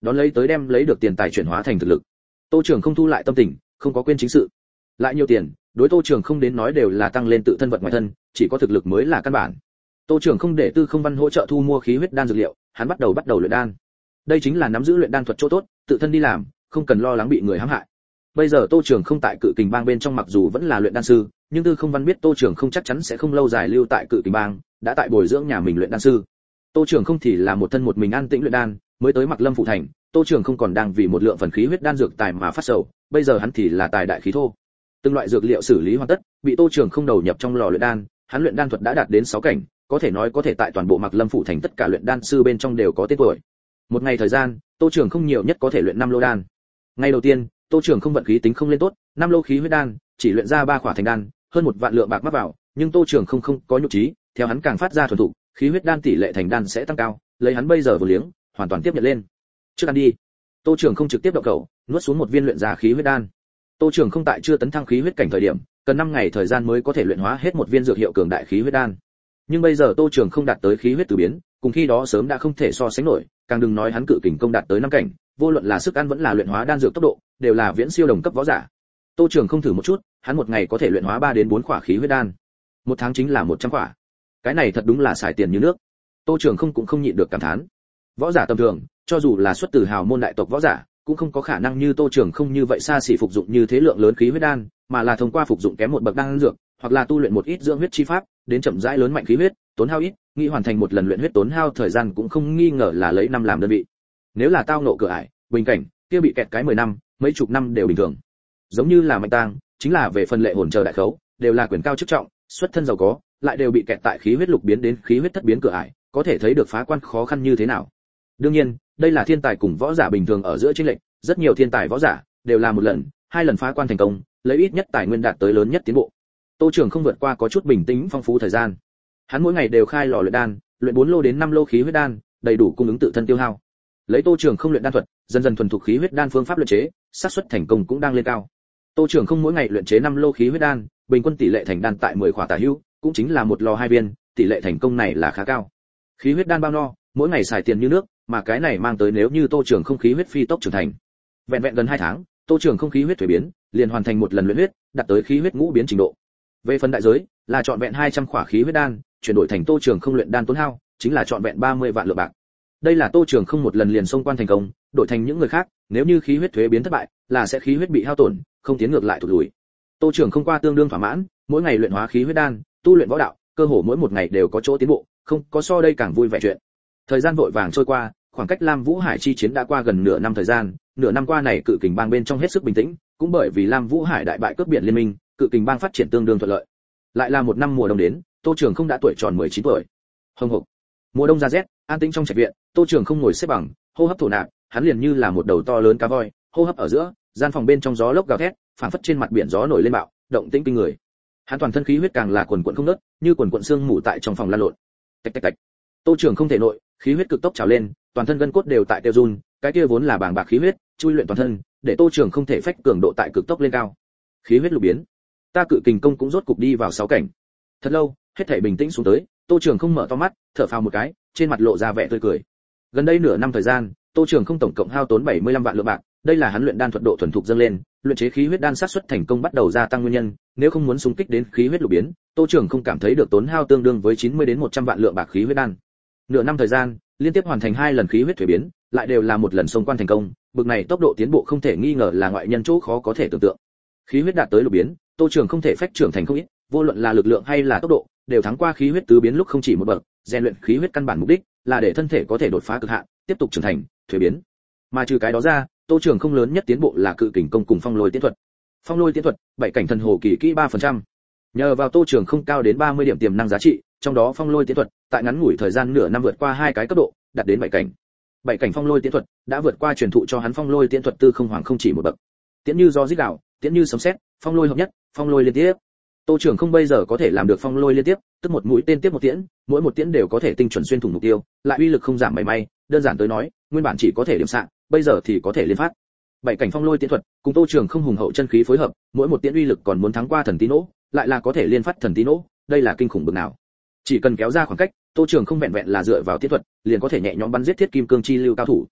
đón lấy tới đem lấy được tiền tài chuyển hóa thành thực lực. Tô Trường không thu lại tâm tình, không có quên chính sự. Lại nhiều tiền, đối Tô Trường không đến nói đều là tăng lên tự thân vật ngoài thân, chỉ có thực lực mới là căn bản. Tô Trường không để Tư Không Văn hỗ trợ thu mua khí huyết đan dược liệu, hắn bắt đầu bắt đầu luyện đan. Đây chính là nắm giữ luyện đan thuật chỗ tốt, tự thân đi làm, không cần lo lắng bị người hãm hại. Bây giờ Tô Trường không tại Cự Kình Bang bên trong mặc dù vẫn là luyện đan sư, nhưng Tư Không Văn biết Tô Trường không chắc chắn sẽ không lâu dài lưu tại Cự Kình Bang, đã tại bồi dưỡng nhà mình luyện đan sư. Tô Trường không thì là một thân một mình an tĩnh luyện đan, mới tới Mặc Lâm phủ thành, Tô Trường không còn đang vì một lượng phần khí huyết đan dược tài mà phát sầu, bây giờ hắn thì là tài đại khí thô. Từng loại dược liệu xử lý hoàn tất, bị Tô Trường không đầu nhập trong lò luyện đan, hắn luyện đan thuật đã đạt đến sáu cảnh, có thể nói có thể tại toàn bộ Mặc Lâm phủ thành tất cả luyện đan sư bên trong đều có tên tuổi. Một ngày thời gian, Tô Trường không nhiều nhất có thể luyện năm lô đan. Ngày đầu tiên, Tô Trường không vận khí tính không lên tốt, năm lô khí huyết đan, chỉ luyện ra ba khỏa thành đan, hơn một vạn lượng bạc mắc vào, nhưng Tô Trường không không có nhục trí, theo hắn càng phát ra thuần thục, khí huyết đan tỷ lệ thành đan sẽ tăng cao, lấy hắn bây giờ vừa liếng, hoàn toàn tiếp nhận lên. Trước ăn đi. Tô Trường không trực tiếp động khẩu, nuốt xuống một viên luyện ra khí huyết đan. Tô Trường không tại chưa tấn thăng khí huyết cảnh thời điểm, cần năm ngày thời gian mới có thể luyện hóa hết một viên dược hiệu cường đại khí huyết đan. Nhưng bây giờ Tô Trường không đạt tới khí huyết từ biến, cùng khi đó sớm đã không thể so sánh nổi, càng đừng nói hắn Cự Kình công đạt tới năm cảnh, vô luận là sức ăn vẫn là luyện hóa đan dược tốc độ, đều là viễn siêu đồng cấp võ giả. Tô Trường không thử một chút, hắn một ngày có thể luyện hóa ba đến bốn khỏa khí huyết đan. Một tháng chính là một trăm khỏa. Cái này thật đúng là xài tiền như nước. Tô Trường không cũng không nhịn được cảm thán. Võ giả tầm thường, cho dù là xuất từ hào môn đại tộc võ giả, cũng không có khả năng như Tô Trường không như vậy xa xỉ phục dụng như thế lượng lớn khí huyết đan, mà là thông qua phục dụng kém một bậc đan dược, hoặc là tu luyện một ít dưỡng huyết chi pháp, đến chậm rãi lớn mạnh khí huyết, tốn hao ít, nghĩ hoàn thành một lần luyện huyết tốn hao thời gian cũng không nghi ngờ là lấy năm làm đơn vị. Nếu là tao nộ cửa ải, bình cảnh, kia bị kẹt cái mười năm, mấy chục năm đều bình thường. Giống như là Mạnh Tang, chính là về phần lệ hồn chờ đại khấu, đều là quyền cao chức trọng, xuất thân giàu có, lại đều bị kẹt tại khí huyết lục biến đến khí huyết thất biến cửa ải, có thể thấy được phá quan khó khăn như thế nào. Đương nhiên, đây là thiên tài cùng võ giả bình thường ở giữa chênh lệch, rất nhiều thiên tài võ giả đều là một lần, hai lần phá quan thành công, lấy ít nhất tài nguyên đạt tới lớn nhất tiến bộ. Tô Trường không vượt qua có chút bình tĩnh phong phú thời gian. Hắn mỗi ngày đều khai lò luyện đan, luyện bốn lô đến năm lô khí huyết đan, đầy đủ cung ứng tự thân tiêu hao. Lấy Tô Trường không luyện đan thuật, dần dần thuần thục khí huyết đan phương pháp luyện chế, xác suất thành công cũng đang lên cao. Tô Trường không mỗi ngày luyện chế năm lô khí huyết đan, bình quân tỷ lệ thành đan tại mười khỏa tả hữu, cũng chính là một lò hai viên, tỷ lệ thành công này là khá cao. Khí huyết đan bao no, mỗi ngày xài tiền như nước, mà cái này mang tới nếu như Tô Trường không khí huyết phi tốc trưởng thành. Vẹn vẹn gần hai tháng, Tô Trường không khí huyết thủy biến, liền hoàn thành một lần luyện huyết, đạt tới khí huyết ngũ biến trình độ. Về phần đại giới, là chọn vẹn hai trăm khỏa khí huyết đan, chuyển đổi thành Tô Trường không luyện đan tốn hao, chính là chọn vẹn ba mươi vạn lượng bạc. Đây là Tô Trường không một lần liền xông quan thành công, đổi thành những người khác, nếu như khí huyết thuế biến thất bại, là sẽ khí huyết bị hao tổn, không tiến ngược lại thụt lùi. Tô Trường không qua tương đương thỏa mãn, mỗi ngày luyện hóa khí huyết đan, tu luyện võ đạo, cơ hồ mỗi một ngày đều có chỗ tiến bộ, không có so đây càng vui vẻ chuyện. Thời gian vội vàng trôi qua, khoảng cách Lam Vũ Hải chi chiến đã qua gần nửa năm thời gian, nửa năm qua này Cự Kình Bang bên trong hết sức bình tĩnh, cũng bởi vì Lam Vũ Hải đại bại cướp biển liên minh, Cự Kình Bang phát triển tương đương thuận lợi. Lại là một năm mùa đông đến, Tô Trường không đã tuổi tròn mười chín tuổi. Hồng hộc. Mùa đông ra rét, an tĩnh trong trạch viện, Tô Trường không ngồi xếp bằng, hô hấp thổ nạp, hắn liền như là một đầu to lớn cá voi, hô hấp ở giữa, gian phòng bên trong gió lốc gào thét, phảng phất trên mặt biển gió nổi lên bạo, động tĩnh kinh người. Hắn toàn thân khí huyết càng là quần quần không ngớt, như quần quần xương mù tại trong phòng lan lộn. Tạch tạch tạch. Tô Trường không thể nội, khí huyết cực tốc trào lên, toàn thân gân cốt đều tại tiêu run, cái kia vốn là bàng bạc khí huyết, chui luyện toàn thân, để Tô Trường không thể phách cường độ tại cực tốc lên cao. Khí huyết lục biến, ta Cự Kình công cũng rốt cục đi vào sáu cảnh. Thật lâu, hết thảy bình tĩnh xuống tới, Tô Trường không mở to mắt, thở phào một cái, trên mặt lộ ra vẻ tươi cười. Gần đây nửa năm thời gian, Tô Trường không tổng cộng hao tốn bảy mươi lăm vạn lượng bạc, đây là hắn luyện đan thuật độ thuần thục dâng lên, luyện chế khí huyết đan xác suất thành công bắt đầu gia tăng nguyên nhân, nếu không muốn xung kích đến khí huyết lục biến, Tô Trường không cảm thấy được tốn hao tương đương với chín mươi đến một trăm vạn lượng bạc khí huyết đan. Nửa năm thời gian, liên tiếp hoàn thành hai lần khí huyết thủy biến, lại đều là một lần xông quan thành công, bực này tốc độ tiến bộ không thể nghi ngờ là ngoại nhân chỗ khó có thể tưởng tượng. Khí huyết đạt tới lục biến, Tô Trường không thể phách trưởng thành không ít, vô luận là lực lượng hay là tốc độ, đều thắng qua khí huyết tứ biến lúc không chỉ một bậc, rèn luyện khí huyết căn bản mục đích là để thân thể có thể đột phá cực hạn, tiếp tục trưởng thành, thủy biến. Mà trừ cái đó ra, Tô Trường không lớn nhất tiến bộ là Cự Kình công cùng Phong Lôi Tiễn thuật. Phong Lôi Tiễn thuật, bảy cảnh thần hồ kỳ kỹ ba phần trăm. Nhờ vào Tô Trường không cao đến ba mươi điểm tiềm năng giá trị, trong đó Phong Lôi Tiễn thuật, tại ngắn ngủi thời gian nửa năm vượt qua hai cái cấp độ, đạt đến bảy cảnh. Bảy cảnh Phong Lôi Tiễn thuật đã vượt qua truyền thụ cho hắn Phong Lôi Tiễn thuật Tư Không Hoàng không chỉ một bậc. Tiễn như do rít gào, tiễn như sấm sét, phong lôi hợp nhất, phong lôi liên tiếp. Tô Trường không bây giờ có thể làm được phong lôi liên tiếp, tức một mũi tên tiếp một tiễn, mỗi một tiễn đều có thể tinh chuẩn xuyên thủng mục tiêu, lại uy lực không giảm mảy may, đơn giản tới nói, nguyên bản chỉ có thể điểm xạ, bây giờ thì có thể liên phát. Bảy cảnh phong lôi tiễn thuật, cùng Tô Trường không hùng hậu chân khí phối hợp, mỗi một tiễn uy lực còn muốn thắng qua thần tí nỗ, lại là có thể liên phát thần tí nỗ, đây là kinh khủng bực nào. Chỉ cần kéo ra khoảng cách, Tô Trường không vẹn vẹn là dựa vào tiễn thuật, liền có thể nhẹ nhõm bắn giết thiết kim cương chi lưu cao thủ.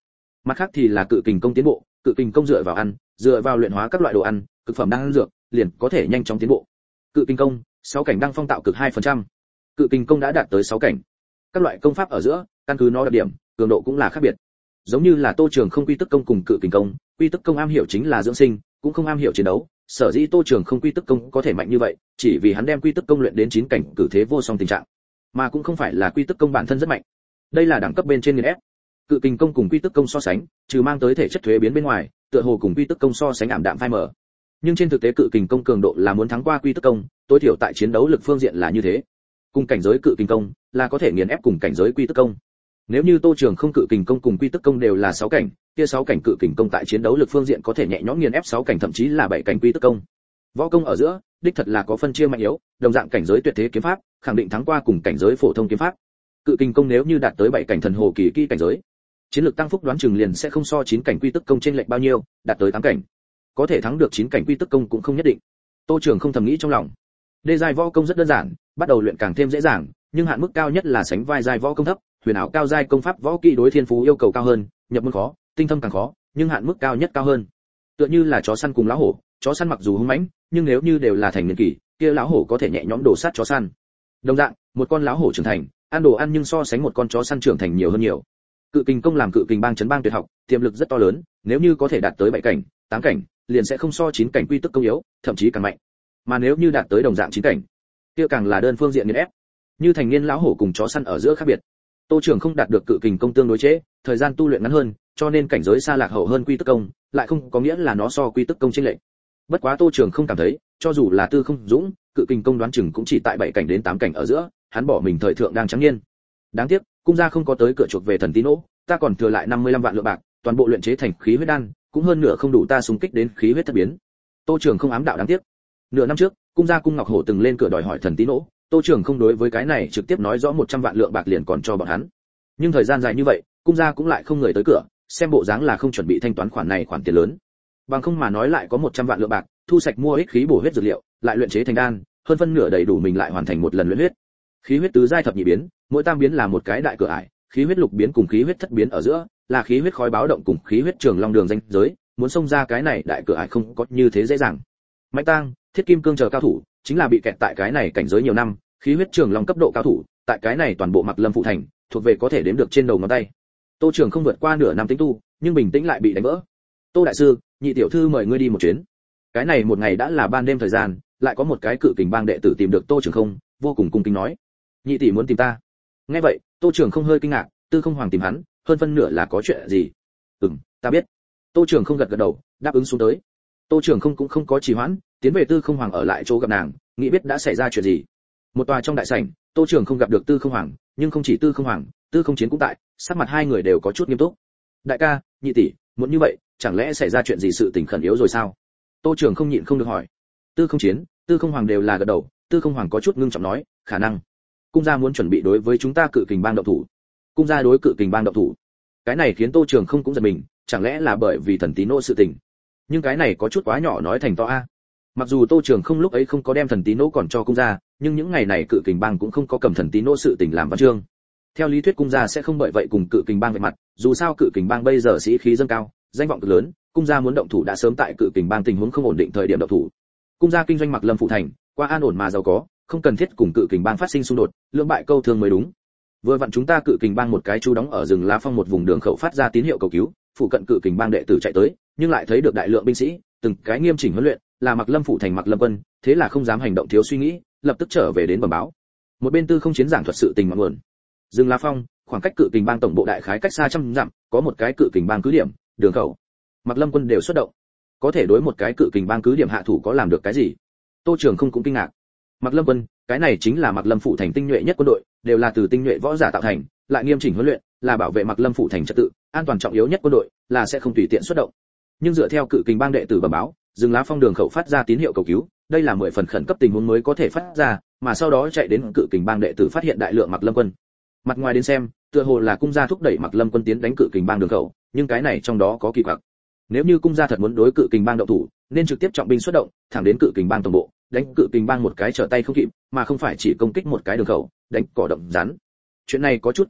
Mặt khác thì là cự kình công tiến bộ, cự kình công dựa vào ăn, dựa vào luyện hóa các loại đồ ăn, cực phẩm đan dược, liền có thể nhanh chóng tiến bộ. Cự kình công, sáu cảnh đăng phong tạo cực hai phần trăm. Cự kình công đã đạt tới sáu cảnh. Các loại công pháp ở giữa, căn cứ nó đặc điểm, cường độ cũng là khác biệt. Giống như là Tô Trường không quy tức công cùng cự kình công, quy tức công am hiểu chính là dưỡng sinh, cũng không am hiểu chiến đấu, sở dĩ Tô Trường không quy tức công có thể mạnh như vậy, chỉ vì hắn đem quy tức công luyện đến chín cảnh cử thế vô song tình trạng, mà cũng không phải là quy tức công bản thân rất mạnh. Đây là đẳng cấp bên trên nghiền ép. Cự kình công cùng quy tức công so sánh, trừ mang tới thể chất thuế biến bên ngoài, tựa hồ cùng quy tức công so sánh ảm đạm phai mờ. Nhưng trên thực tế cự kình công cường độ là muốn thắng qua quy tức công, tối thiểu tại chiến đấu lực phương diện là như thế. Cùng cảnh giới cự kình công là có thể nghiền ép cùng cảnh giới quy tức công. Nếu như Tô Trường không cự kình công cùng quy tức công đều là sáu cảnh, kia sáu cảnh cự kình công tại chiến đấu lực phương diện có thể nhẹ nhõm nghiền ép sáu cảnh thậm chí là bảy cảnh quy tức công. Võ công ở giữa, đích thật là có phân chia mạnh yếu, đồng dạng cảnh giới tuyệt thế kiếm pháp, khẳng định thắng qua cùng cảnh giới phổ thông kiếm pháp. Cự kình công nếu như đạt tới bảy cảnh thần hồ kỳ kỹ cảnh giới, chiến lược tăng phúc đoán chừng liền sẽ không so chín cảnh quy tức công trên lệch bao nhiêu, đạt tới tám cảnh. Có thể thắng được chín cảnh quy tức công cũng không nhất định. Tô Trường không thầm nghĩ trong lòng. Đê giai võ công rất đơn giản, bắt đầu luyện càng thêm dễ dàng, nhưng hạn mức cao nhất là sánh vai giai võ công thấp, huyền ảo cao giai công pháp võ kỹ đối thiên phú yêu cầu cao hơn, nhập môn khó, tinh thâm càng khó, nhưng hạn mức cao nhất cao hơn. Tựa như là chó săn cùng lão hổ, chó săn mặc dù hung mãnh, nhưng nếu như đều là thành niên kỳ, kia lão hổ có thể nhẹ nhõm đổ sát chó săn. Đồng dạng, một con lão hổ trưởng thành, ăn đồ ăn nhưng so sánh một con chó săn trưởng thành nhiều hơn nhiều. Cự kình công làm cự kình bang chấn bang tuyệt học, tiềm lực rất to lớn, nếu như có thể đạt tới bảy cảnh, tám cảnh, liền sẽ không so chín cảnh quy tức công yếu, thậm chí càng mạnh. Mà nếu như đạt tới đồng dạng chín cảnh, kia càng là đơn phương diện nghiền ép. Như thành niên lão hổ cùng chó săn ở giữa khác biệt. Tô Trường không đạt được cự kình công tương đối chế, thời gian tu luyện ngắn hơn, cho nên cảnh giới xa lạc hậu hơn quy tức công, lại không có nghĩa là nó so quy tức công chênh lệch. Bất quá Tô Trường không cảm thấy, cho dù là Tư Không Dũng, cự kình công đoán chừng cũng chỉ tại bảy cảnh đến tám cảnh ở giữa, hắn bỏ mình thời thượng đang trắng niên. Đáng tiếc, cung gia không có tới cửa chuộc về thần tín nỗ, ta còn thừa lại năm mươi lăm vạn lượng bạc, toàn bộ luyện chế thành khí huyết đan, cũng hơn nửa không đủ ta xung kích đến khí huyết thất biến. Tô Trường không ám đạo đáng tiếc. Nửa năm trước, cung gia cung Ngọc Hổ từng lên cửa đòi hỏi thần tín nỗ, Tô Trường không đối với cái này trực tiếp nói rõ một trăm vạn lượng bạc liền còn cho bọn hắn. Nhưng thời gian dài như vậy, cung gia cũng lại không người tới cửa, xem bộ dáng là không chuẩn bị thanh toán khoản này khoản tiền lớn. Bằng không mà nói lại có một trăm vạn lượng bạc, thu sạch mua ích khí bổ huyết dược liệu, lại luyện chế thành đan, hơn phân nửa đầy đủ mình lại hoàn thành một lần luyện huyết. Khí huyết tứ giai thập nhị biến, mỗi tam biến là một cái đại cửa ải, khí huyết lục biến cùng khí huyết thất biến ở giữa, là khí huyết khói báo động cùng khí huyết trường long đường ranh giới, muốn xông ra cái này đại cửa ải không có như thế dễ dàng. Mạnh Tang, Thiết Kim Cương chờ cao thủ, chính là bị kẹt tại cái này cảnh giới nhiều năm, khí huyết trường long cấp độ cao thủ, tại cái này toàn bộ Mặc Lâm phụ thành, thuộc về có thể đếm được trên đầu ngón tay. Tô Trường không vượt qua nửa năm tính tu, nhưng bình tĩnh lại bị đánh vỡ. Tô đại sư, nhị tiểu thư mời ngươi đi một chuyến. Cái này một ngày đã là ban đêm thời gian, lại có một cái cự kình bang đệ tử tìm được Tô Trường không, vô cùng cung kính nói: nhị tỷ muốn tìm ta. Nghe vậy, Tô Trường không hơi kinh ngạc, Tư Không Hoàng tìm hắn, hơn phân nửa là có chuyện gì? Ừm, ta biết. Tô Trường không gật gật đầu, đáp ứng xuống tới. Tô Trường không cũng không có trì hoãn, tiến về Tư Không Hoàng ở lại chỗ gặp nàng, nghĩ biết đã xảy ra chuyện gì. Một tòa trong đại sảnh, Tô Trường không gặp được Tư Không Hoàng, nhưng không chỉ Tư Không Hoàng, Tư Không Chiến cũng tại, sắc mặt hai người đều có chút nghiêm túc. Đại ca, nhị tỷ, muốn như vậy, chẳng lẽ xảy ra chuyện gì sự tình khẩn yếu rồi sao? Tô Trường không nhịn không được hỏi. Tư Không Chiến, Tư Không Hoàng đều là gật đầu, Tư Không Hoàng có chút ngưng trọng nói, khả năng cung gia muốn chuẩn bị đối với chúng ta cự kình bang động thủ. Cung gia đối cự kình bang động thủ. Cái này khiến Tô Trường không cũng giật mình, chẳng lẽ là bởi vì thần tín nô sự tình? Nhưng cái này có chút quá nhỏ nói thành to a. Mặc dù Tô Trường không lúc ấy không có đem thần tín nô còn cho cung gia, nhưng những ngày này cự kình bang cũng không có cầm thần tín nô sự tình làm văn chương. Theo lý thuyết cung gia sẽ không bởi vậy cùng cự kình bang vạch mặt, dù sao cự kình bang bây giờ sĩ khí dâng cao, danh vọng cực lớn, cung gia muốn động thủ đã sớm tại cự kình bang tình huống không ổn định thời điểm động thủ. Cung gia kinh doanh Mặc Lâm phụ thành, qua an ổn mà giàu có, không cần thiết cùng cự kình bang phát sinh xung đột, lưỡng bại câu thương mới đúng. Vừa vặn chúng ta cự kình bang một cái chú đóng ở rừng lá phong một vùng đường khẩu phát ra tín hiệu cầu cứu, phụ cận cự kình bang đệ tử chạy tới, nhưng lại thấy được đại lượng binh sĩ, từng cái nghiêm chỉnh huấn luyện, là Mặc Lâm phụ thành Mặc Lâm quân, thế là không dám hành động thiếu suy nghĩ, lập tức trở về đến bẩm báo. Một bên Tư Không Chiến giảng thuật sự tình ngọn nguồn. Rừng lá phong, khoảng cách cự kình bang tổng bộ đại khái cách xa trăm dặm, có một cái cự kình bang cứ điểm, đường khẩu. Mặc Lâm quân đều xuất động, có thể đối một cái cự kình bang cứ điểm hạ thủ có làm được cái gì? Tô Trường không cũng kinh ngạc. Mặc Lâm quân, cái này chính là Mặc Lâm phụ thành tinh nhuệ nhất quân đội, đều là từ tinh nhuệ võ giả tạo thành, lại nghiêm chỉnh huấn luyện, là bảo vệ Mặc Lâm phụ thành trật tự, an toàn trọng yếu nhất quân đội, là sẽ không tùy tiện xuất động. Nhưng dựa theo cự kình bang đệ tử bẩm báo, rừng lá phong đường khẩu phát ra tín hiệu cầu cứu, đây là mười phần khẩn cấp tình huống mới có thể phát ra, mà sau đó chạy đến cự kình bang đệ tử phát hiện đại lượng Mặc Lâm quân. Mặt ngoài đến xem, tựa hồ là cung gia thúc đẩy Mặc Lâm quân tiến đánh cự kình bang đường khẩu, nhưng cái này trong đó có kỳ quặc. Nếu như cung gia thật muốn đối cự kình bang động thủ, nên trực tiếp trọng binh xuất động, thẳng đến cự kình bang tổng bộ, đánh cự kình bang một cái trở tay không kịp, mà không phải chỉ công kích một cái đường khẩu, đánh cỏ động rắn. Chuyện này có chút kỳ quặc,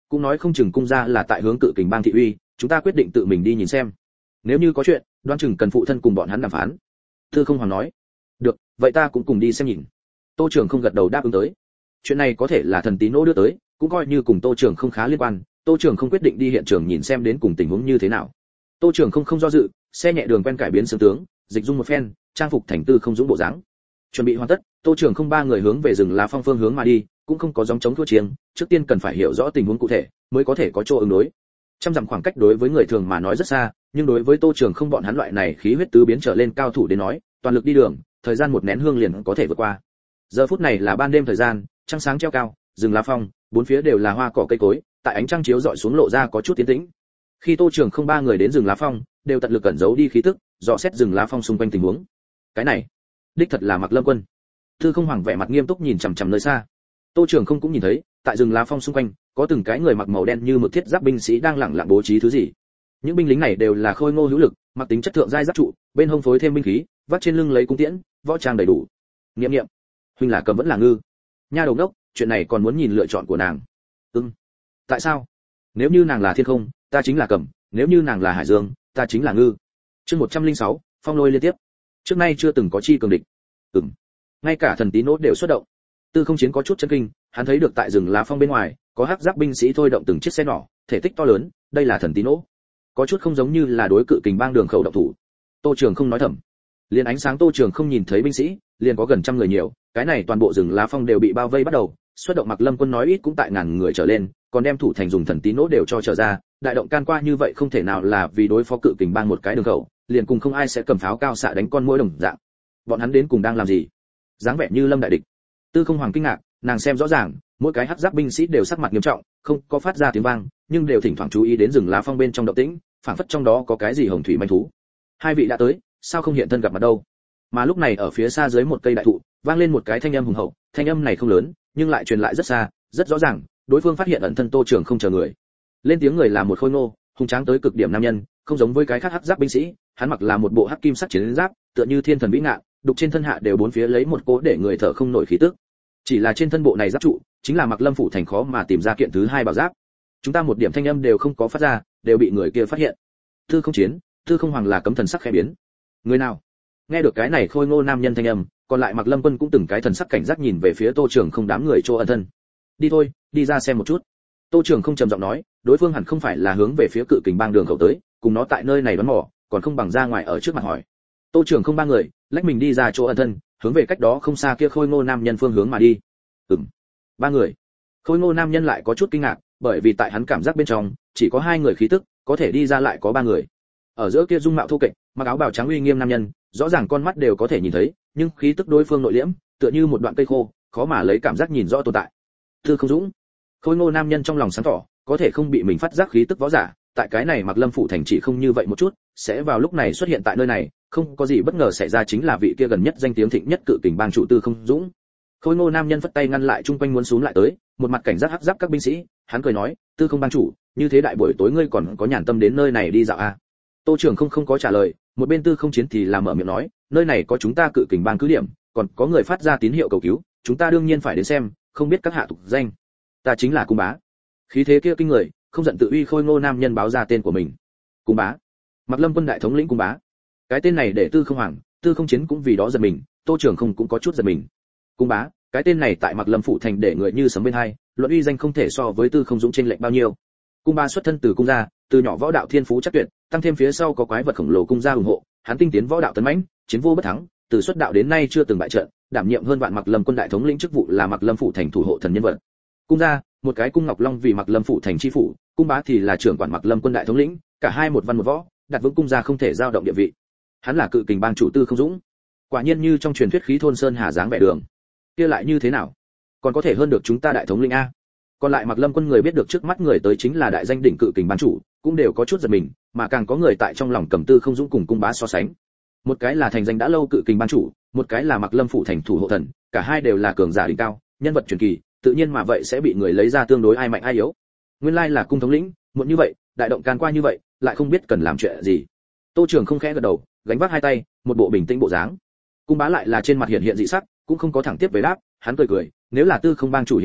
cũng nói không chừng cung gia là tại hướng cự kình bang thị uy, chúng ta quyết định tự mình đi nhìn xem. Nếu như có chuyện, đoán chừng cần phụ thân cùng bọn hắn đàm phán. Tư Không Hoàng nói. Được, vậy ta cũng cùng đi xem nhìn. Tô Trường không gật đầu đáp ứng tới. Chuyện này có thể là thần tín nỗ đưa tới, cũng coi như cùng Tô Trường không khá liên quan, Tô Trường không quyết định đi hiện trường nhìn xem đến cùng tình huống như thế nào. Tô Trường không không do dự, xe nhẹ đường quen cải biến xương tướng, dịch dung một phen, trang phục thành Tư Không Dũng bộ dáng. Chuẩn bị hoàn tất, Tô Trường không ba người hướng về rừng lá phong phương hướng mà đi, cũng không có gióng chống thua chiêng, trước tiên cần phải hiểu rõ tình huống cụ thể, mới có thể có chỗ ứng đối. Trăm dặm khoảng cách đối với người thường mà nói rất xa, nhưng đối với Tô Trường không bọn hắn loại này khí huyết tứ biến trở lên cao thủ đến nói, toàn lực đi đường, thời gian một nén hương liền có thể vượt qua. Giờ phút này là ban đêm thời gian, trăng sáng treo cao, rừng lá phong, bốn phía đều là hoa cỏ cây cối, tại ánh trăng chiếu rọi xuống lộ ra có chút tiến tĩnh. Khi Tô Trường không ba người đến rừng lá phong, đều tận lực cẩn giấu đi khí tức, dò xét rừng lá phong xung quanh tình huống. Cái này, đích thật là Mặc Lâm Quân. Tư Không Hoàng vẻ mặt nghiêm túc nhìn chằm chằm nơi xa. Tô Trường không cũng nhìn thấy, tại rừng lá phong xung quanh, có từng cái người mặc màu đen như mực thiết giáp binh sĩ đang lẳng lặng bố trí thứ gì. Những binh lính này đều là khôi ngô hữu lực, mặc tính chất thượng giai giáp trụ, bên hông phối thêm binh khí, vác trên lưng lấy cung tiễn, võ trang đầy đủ. Nghiệm nghiệm, huynh là cầm vẫn là ngư? Nha đầu đốc, chuyện này còn muốn nhìn lựa chọn của nàng. Ừm. Tại sao? Nếu như nàng là thiên không, ta chính là cầm, nếu như nàng là hải dương, ta chính là ngư. Chương một trăm lẻ sáu, phong lôi liên tiếp. Trước nay chưa từng có chi cường địch. Ừm. Ngay cả thần tí nốt đều xuất động. Tư Không Chiến có chút chấn kinh, hắn thấy được tại rừng lá phong bên ngoài, có hắc giáp binh sĩ thôi động từng chiếc xe nhỏ, thể tích to lớn, đây là thần tí nỗ. Có chút không giống như là đối cự kình bang đường khẩu động thủ. Tô Trường không nói thầm. Liền ánh sáng Tô Trường không nhìn thấy binh sĩ, liền có gần trăm người nhiều, cái này toàn bộ rừng lá phong đều bị bao vây bắt đầu, xuất động Mặc Lâm Quân nói ít cũng tại ngàn người trở lên, còn đem thủ thành dùng thần tí nỗ đều cho trở ra, đại động can qua như vậy không thể nào là vì đối phó cự kình bang một cái đường khẩu, liền cùng không ai sẽ cầm pháo cao xạ đánh con muỗi đồng dạng. Bọn hắn đến cùng đang làm gì? Dáng vẻ như lâm đại địch. Tư Không Hoàng kinh ngạc, nàng xem rõ ràng, mỗi cái hắc giáp binh sĩ đều sắc mặt nghiêm trọng, không có phát ra tiếng vang, nhưng đều thỉnh thoảng chú ý đến rừng lá phong bên trong động tĩnh, phảng phất trong đó có cái gì hồng thủy manh thú. Hai vị đã tới, sao không hiện thân gặp mặt đâu? Mà lúc này ở phía xa dưới một cây đại thụ, vang lên một cái thanh âm hùng hậu, thanh âm này không lớn, nhưng lại truyền lại rất xa, rất rõ ràng, đối phương phát hiện ẩn thân Tô Trường không chờ người. Lên tiếng người là một khôi ngô, hùng tráng tới cực điểm nam nhân, không giống với cái khác hắc giáp binh sĩ, hắn mặc là một bộ hắc kim sắc chiến giáp, tựa như thiên thần vĩ ngạn, đục trên thân hạ đều bốn phía lấy một cố để người thở không nổi khí tức. Chỉ là trên thân bộ này giáp trụ, chính là Mặc Lâm phủ thành khó mà tìm ra kiện thứ hai bảo giáp. Chúng ta một điểm thanh âm đều không có phát ra, đều bị người kia phát hiện. Tư Không Chiến, Tư Không Hoàng là cấm thần sắc khẽ biến. Người nào? Nghe được cái này khôi ngô nam nhân thanh âm, còn lại Mặc Lâm Quân cũng từng cái thần sắc cảnh giác nhìn về phía Tô Trường không đám người chỗ ẩn thân. Đi thôi, đi ra xem một chút. Tô Trường không trầm giọng nói, đối phương hẳn không phải là hướng về phía cự kình bang đường khẩu tới, cùng nó tại nơi này bắn mỏ, còn không bằng ra ngoài ở trước mặt hỏi. Tô Trường không ba người, lách mình đi ra chỗ ẩn thân, hướng về cách đó không xa kia khôi ngô nam nhân phương hướng mà đi. Ừm, ba người. Khôi ngô nam nhân lại có chút kinh ngạc, bởi vì tại hắn cảm giác bên trong, chỉ có hai người khí tức, có thể đi ra lại có ba người. Ở giữa kia dung mạo thô kệch, mặc áo bào trắng uy nghiêm nam nhân, rõ ràng con mắt đều có thể nhìn thấy, nhưng khí tức đối phương nội liễm, tựa như một đoạn cây khô, khó mà lấy cảm giác nhìn rõ tồn tại. Tư Không Dũng. Khôi ngô nam nhân trong lòng sáng tỏ, có thể không bị mình phát giác khí tức võ giả, tại cái này Mặc Lâm phủ thành chỉ không như vậy một chút, sẽ vào lúc này xuất hiện tại nơi này, không có gì bất ngờ xảy ra chính là vị kia gần nhất danh tiếng thịnh nhất cự kình bang chủ Tư Không Dũng. Khôi ngô nam nhân phất tay ngăn lại chung quanh muốn xuống lại tới, một mặt cảnh giác hắc giáp các binh sĩ, hắn cười nói, Tư Không bang chủ, như thế đại buổi tối ngươi còn có nhàn tâm đến nơi này đi dạo à? Tô Trường không không có trả lời, một bên Tư Không Chiến thì làm mở miệng nói, nơi này có chúng ta cự kình bang cứ điểm, còn có người phát ra tín hiệu cầu cứu, chúng ta đương nhiên phải đến xem, không biết các hạ tục danh. Ta chính là Cung Bá. Khí thế kia kinh người, không giận tự uy khôi ngô nam nhân báo ra tên của mình. Cung Bá. Mặc Lâm Quân đại thống lĩnh Cung Bá. Cái tên này để Tư Không Hoàng, Tư Không Chiến cũng vì đó giật mình, Tô Trường không cũng có chút giật mình. Cung Bá, cái tên này tại Mặc Lâm phủ thành để người như sấm bên hai, luận uy danh không thể so với Tư Không Dũng chênh lệch bao nhiêu. Cung Bá xuất thân từ cung gia, từ nhỏ võ đạo thiên phú chắc tuyệt, tăng thêm phía sau có quái vật khổng lồ cung gia ủng hộ, hắn tinh tiến võ đạo tấn mãnh, chiến vô bất thắng, từ xuất đạo đến nay chưa từng bại trận, đảm nhiệm hơn vạn Mặc Lâm quân đại thống lĩnh chức vụ là Mặc Lâm phủ thành thủ hộ thần nhân vật. Cung gia, một cái cung Ngọc Long vì Mặc Lâm phủ thành chi phủ, Cung Bá thì là trưởng quản Mặc Lâm quân đại thống lĩnh, cả hai một văn một võ, đặt vững cung gia không thể dao động địa vị. Hắn là cự kình bang chủ Tư Không Dũng. Quả nhiên như trong truyền thuyết khí thôn sơn hà dáng vẻ đường. Kia lại như thế nào? Còn có thể hơn được chúng ta đại thống lĩnh a? Còn lại Mặc Lâm quân người biết được trước mắt người tới chính là đại danh đỉnh cự kình bang chủ, cũng đều có chút giật mình, mà càng có người tại trong lòng cầm Tư Không Dũng cùng Cung Bá so sánh. Một cái là thành danh đã lâu cự kình bang chủ, một cái là Mặc Lâm phủ thành thủ hộ thần, cả hai đều là cường giả đỉnh cao, nhân vật truyền kỳ, tự nhiên mà vậy sẽ bị người lấy ra tương đối ai mạnh ai yếu. Nguyên lai là cung thống lĩnh, muộn như vậy, đại động can qua như vậy, lại không biết cần làm chuyện gì. Tô Trường không khẽ gật đầu, gánh vác hai tay, một bộ bình tĩnh bộ dáng. Cung Bá lại là trên mặt hiện hiện dị sắc, cũng không có thẳng tiếp về đáp, hắn cười cười, nếu là Tư Không bang chủ hiếu kỳ,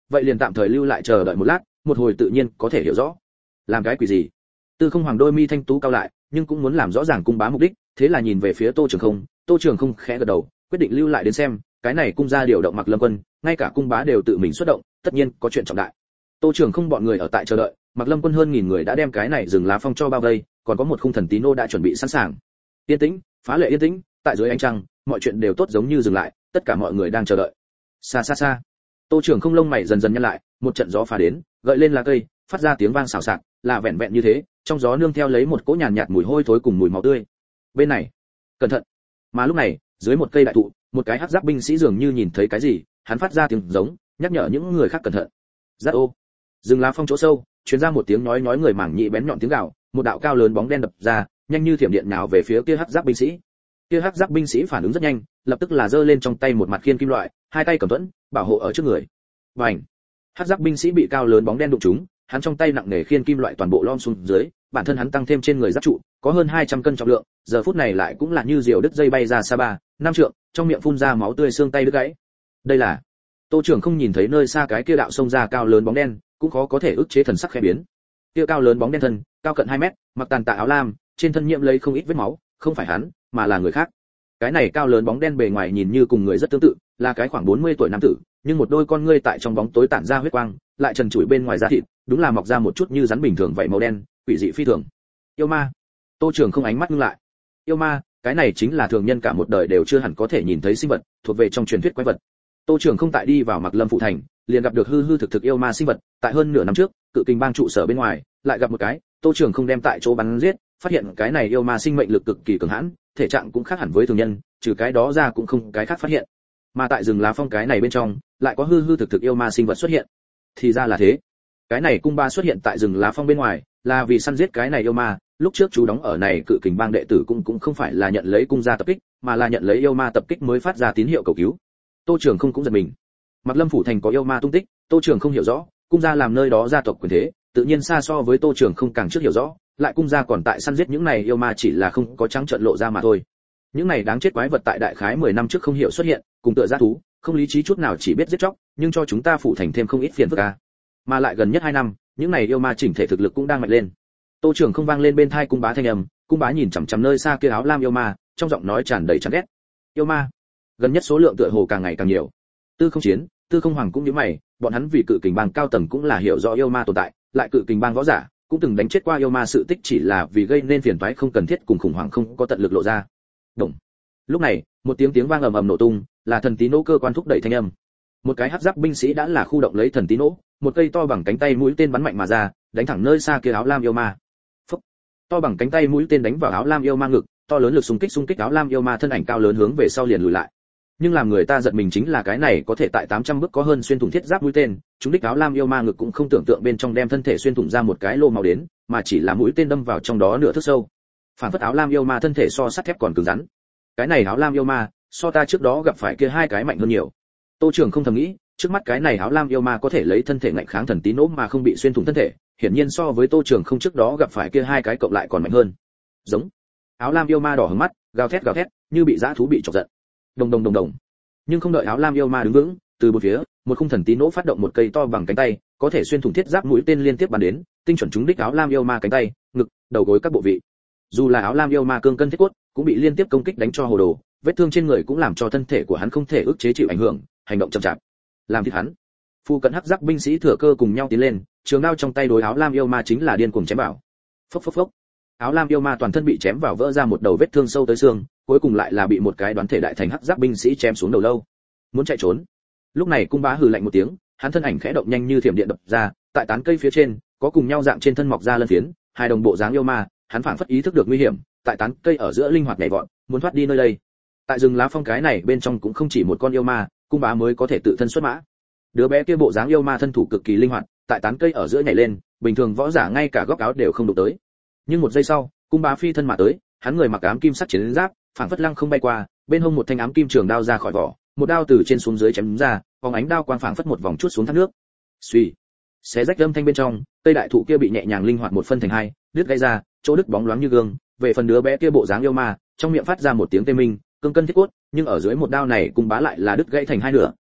vậy liền tạm thời lưu lại chờ đợi một lát, một hồi tự nhiên có thể hiểu rõ. Làm cái quỷ gì? Tư Không Hoàng đôi mi thanh tú cao lại, nhưng cũng muốn làm rõ ràng cung bá mục đích, thế là nhìn về phía Tô Trường Không, Tô Trường Không khẽ gật đầu, quyết định lưu lại đến xem, cái này cung gia điều động Mặc Lâm Quân, ngay cả cung bá đều tự mình xuất động, tất nhiên có chuyện trọng đại. Tô Trường Không bọn người ở tại chờ đợi, Mặc Lâm Quân hơn nghìn người đã đem cái này rừng lá phong cho bao vây, còn có một khung thần tí nô đã chuẩn bị sẵn sàng. Yên tĩnh, phá lệ yên tĩnh, tại dưới ánh trăng, mọi chuyện đều tốt giống như dừng lại, tất cả mọi người đang chờ đợi. Xa xa xa, Tô Trường Không lông mày dần dần nhăn lại, một trận gió phá đến, gợi lên lá cây, phát ra tiếng vang xào xạc, là vẹn vẹn như thế, trong gió nương theo lấy một cỗ nhàn nhạt mùi hôi thối cùng mùi máu tươi. Bên này, cẩn thận. Mà lúc này, dưới một cây đại thụ, một cái hắc giáp binh sĩ dường như nhìn thấy cái gì, hắn phát ra tiếng giống, nhắc nhở những người khác cẩn thận. Rát ô. Rừng lá phong chỗ sâu, truyền ra một tiếng nói nói người mảng nhị bén nhọn tiếng gào, một đạo cao lớn bóng đen đập ra, nhanh như thiểm điện nhào về phía kia hắc giáp binh sĩ. Kia hắc giáp binh sĩ phản ứng rất nhanh, lập tức là giơ lên trong tay một mặt khiên kim loại, hai tay cầm thuẫn, bảo hộ ở trước người. Bành! Hắc giáp binh sĩ bị cao lớn bóng đen đụng trúng, hắn trong tay nặng nề khiên kim loại toàn bộ lom xuống dưới, bản thân hắn tăng thêm trên người giáp trụ, có hơn hai trăm cân trọng lượng, giờ phút này lại cũng là như diều đứt dây bay ra xa ba, năm trượng, trong miệng phun ra máu tươi xương tay đứt gãy. Đây là Tô Trường Không nhìn thấy nơi xa cái kia đạo sông ra cao lớn bóng đen, cũng khó có thể ức chế thần sắc khẽ biến. Kia cao lớn bóng đen thân, cao cận hai mét, mặc tàn tạ áo lam, trên thân nhiễm lấy không ít vết máu, không phải hắn, mà là người khác. Cái này cao lớn bóng đen bề ngoài nhìn như cùng người rất tương tự, là cái khoảng bốn mươi tuổi nam tử, nhưng một đôi con ngươi tại trong bóng tối tản ra huyết quang, lại trần trụi bên ngoài da thịt, đúng là mọc ra một chút như rắn bình thường vậy màu đen, quỷ dị phi thường. Yêu ma. Tô Trường Không ánh mắt ngưng lại. Yêu ma, cái này chính là thường nhân cả một đời đều chưa hẳn có thể nhìn thấy sinh vật, thuộc về trong truyền thuyết quái vật. Tô Trường Không tại đi vào Mặc Lâm phụ thành, liền gặp được hư hư thực thực yêu ma sinh vật, tại hơn nửa năm trước, Cự Kình bang trụ sở bên ngoài, lại gặp một cái, Tô Trường Không đem tại chỗ bắn giết, phát hiện cái này yêu ma sinh mệnh lực cực kỳ cường hãn, thể trạng cũng khác hẳn với thường nhân, trừ cái đó ra cũng không cái khác phát hiện. Mà tại rừng lá phong cái này bên trong, lại có hư hư thực thực yêu ma sinh vật xuất hiện. Thì ra là thế. Cái này cung ba xuất hiện tại rừng lá phong bên ngoài, là vì săn giết cái này yêu ma, lúc trước chú đóng ở này Cự Kình bang đệ tử cũng cũng không phải là nhận lấy cung gia tập kích, mà là nhận lấy yêu ma tập kích mới phát ra tín hiệu cầu cứu. Tô Trường Không cũng giật mình. Mặc Lâm phủ thành có yêu ma tung tích, Tô Trường Không hiểu rõ, cung gia làm nơi đó gia tộc quyền thế, tự nhiên xa so với Tô Trường Không càng trước hiểu rõ, lại cung gia còn tại săn giết những này yêu ma chỉ là không có trắng trợn lộ ra mà thôi. Những này đáng chết quái vật tại đại khái mười năm trước không hiểu xuất hiện, cùng tựa gia thú, không lý trí chút nào chỉ biết giết chóc, nhưng cho chúng ta phủ thành thêm không ít phiền phức a. Mà lại gần nhất hai năm, những này yêu ma chỉnh thể thực lực cũng đang mạnh lên. Tô Trường Không vang lên bên tai cung bá thanh âm, cung bá nhìn chằm chằm nơi xa kia áo lam yêu ma, trong giọng nói tràn đầy chán ghét. Yêu ma, gần nhất số lượng tựa hồ càng ngày càng nhiều. Tư Không Chiến, Tư Không Hoàng cũng như mày, bọn hắn vì Cự Kình bang cao tầng cũng là hiểu rõ yêu ma tồn tại, lại Cự Kình bang võ giả cũng từng đánh chết qua yêu ma sự tích chỉ là vì gây nên phiền toái không cần thiết cùng khủng hoảng không có tận lực lộ ra. Động. Lúc này, một tiếng tiếng vang ầm ầm nổ tung, là thần tí nỗ cơ quan thúc đẩy thanh âm. Một cái hắc giáp binh sĩ đã là khu động lấy thần tí nỗ, một cây to bằng cánh tay mũi tên bắn mạnh mà ra, đánh thẳng nơi xa kia áo lam yêu ma. Phốc. To bằng cánh tay mũi tên đánh vào áo lam yêu ma ngực, to lớn lực xung kích xung kích áo lam yêu ma thân ảnh cao lớn hướng về sau liền lùi lại. Nhưng làm người ta giật mình chính là cái này có thể tại tám trăm bước có hơn xuyên thủng thiết giáp mũi tên, chúng đích áo lam yêu ma ngực cũng không tưởng tượng bên trong đem thân thể xuyên thủng ra một cái lô máu đến, mà chỉ là mũi tên đâm vào trong đó nửa thước sâu. Phản phất áo lam yêu ma thân thể so sắt thép còn cứng rắn. Cái này áo lam yêu ma, so ta trước đó gặp phải kia hai cái mạnh hơn nhiều. Tô Trường Không thầm nghĩ, trước mắt cái này áo lam yêu ma có thể lấy thân thể ngạnh kháng thần tí nỗ mà không bị xuyên thủng thân thể, hiển nhiên so với Tô Trường Không trước đó gặp phải kia hai cái cộng lại còn mạnh hơn. Giống. Áo lam yêu ma đỏ hừng mắt, gào thét gào thét, như bị dã thú bị chọc giận. Đồng đồng đồng đồng. Nhưng không đợi áo lam yêu ma đứng vững, từ bốn phía, một khung thần tí nỗ phát động một cây to bằng cánh tay, có thể xuyên thủng thiết giáp mũi tên liên tiếp bắn đến, tinh chuẩn trúng đích áo lam yêu ma cánh tay, ngực, đầu gối các bộ vị. Dù là áo lam yêu ma cương cân thiết cốt, cũng bị liên tiếp công kích đánh cho hồ đồ, vết thương trên người cũng làm cho thân thể của hắn không thể ức chế chịu ảnh hưởng, hành động chậm chạp. Làm thịt hắn. Phu cận hắc giáp binh sĩ thừa cơ cùng nhau tiến lên, trường đao trong tay đối áo lam yêu ma chính là điên cuồng chém vào. Phốc phốc phốc. Áo lam yêu ma toàn thân bị chém vào vỡ ra một đầu vết thương sâu tới xương, cuối cùng lại là bị một cái đoán thể đại thành hắc giáp binh sĩ chém xuống đầu lâu. Muốn chạy trốn. Lúc này cung bá hừ lạnh một tiếng, hắn thân ảnh khẽ động nhanh như thiểm điện đập ra, tại tán cây phía trên, có cùng nhau dạng trên thân mọc ra lân phiến, hai đồng bộ dáng yêu ma, hắn phảng phất ý thức được nguy hiểm, tại tán cây ở giữa linh hoạt nhảy vọt, muốn thoát đi nơi đây. Tại rừng lá phong cái này bên trong cũng không chỉ một con yêu ma, cung bá mới có thể tự thân xuất mã. Đứa bé kia bộ dáng yêu ma thân thủ cực kỳ linh hoạt, tại tán cây ở giữa nhảy lên, bình thường võ giả ngay cả góc áo đều không đụng tới. Nhưng một giây sau, cung bá phi thân mà tới, hắn người mặc ám kim sắt chiến giáp, phảng phất lăng không bay qua, bên hông một thanh ám kim trường đao ra khỏi vỏ, một đao từ trên xuống dưới chém ra, phóng ánh đao quang phảng phất một vòng chút xuống thác nước. Suy, xé rách âm thanh bên trong, cây đại thụ kia bị nhẹ nhàng linh hoạt một phân thành hai, đứt gãy ra, chỗ đứt bóng loáng như gương. Về phần đứa bé kia bộ dáng yêu ma, trong miệng phát ra một tiếng tê minh, cương cân thiết cốt, nhưng ở dưới một đao này cung bá lại là đứt gãy thành hai nửa,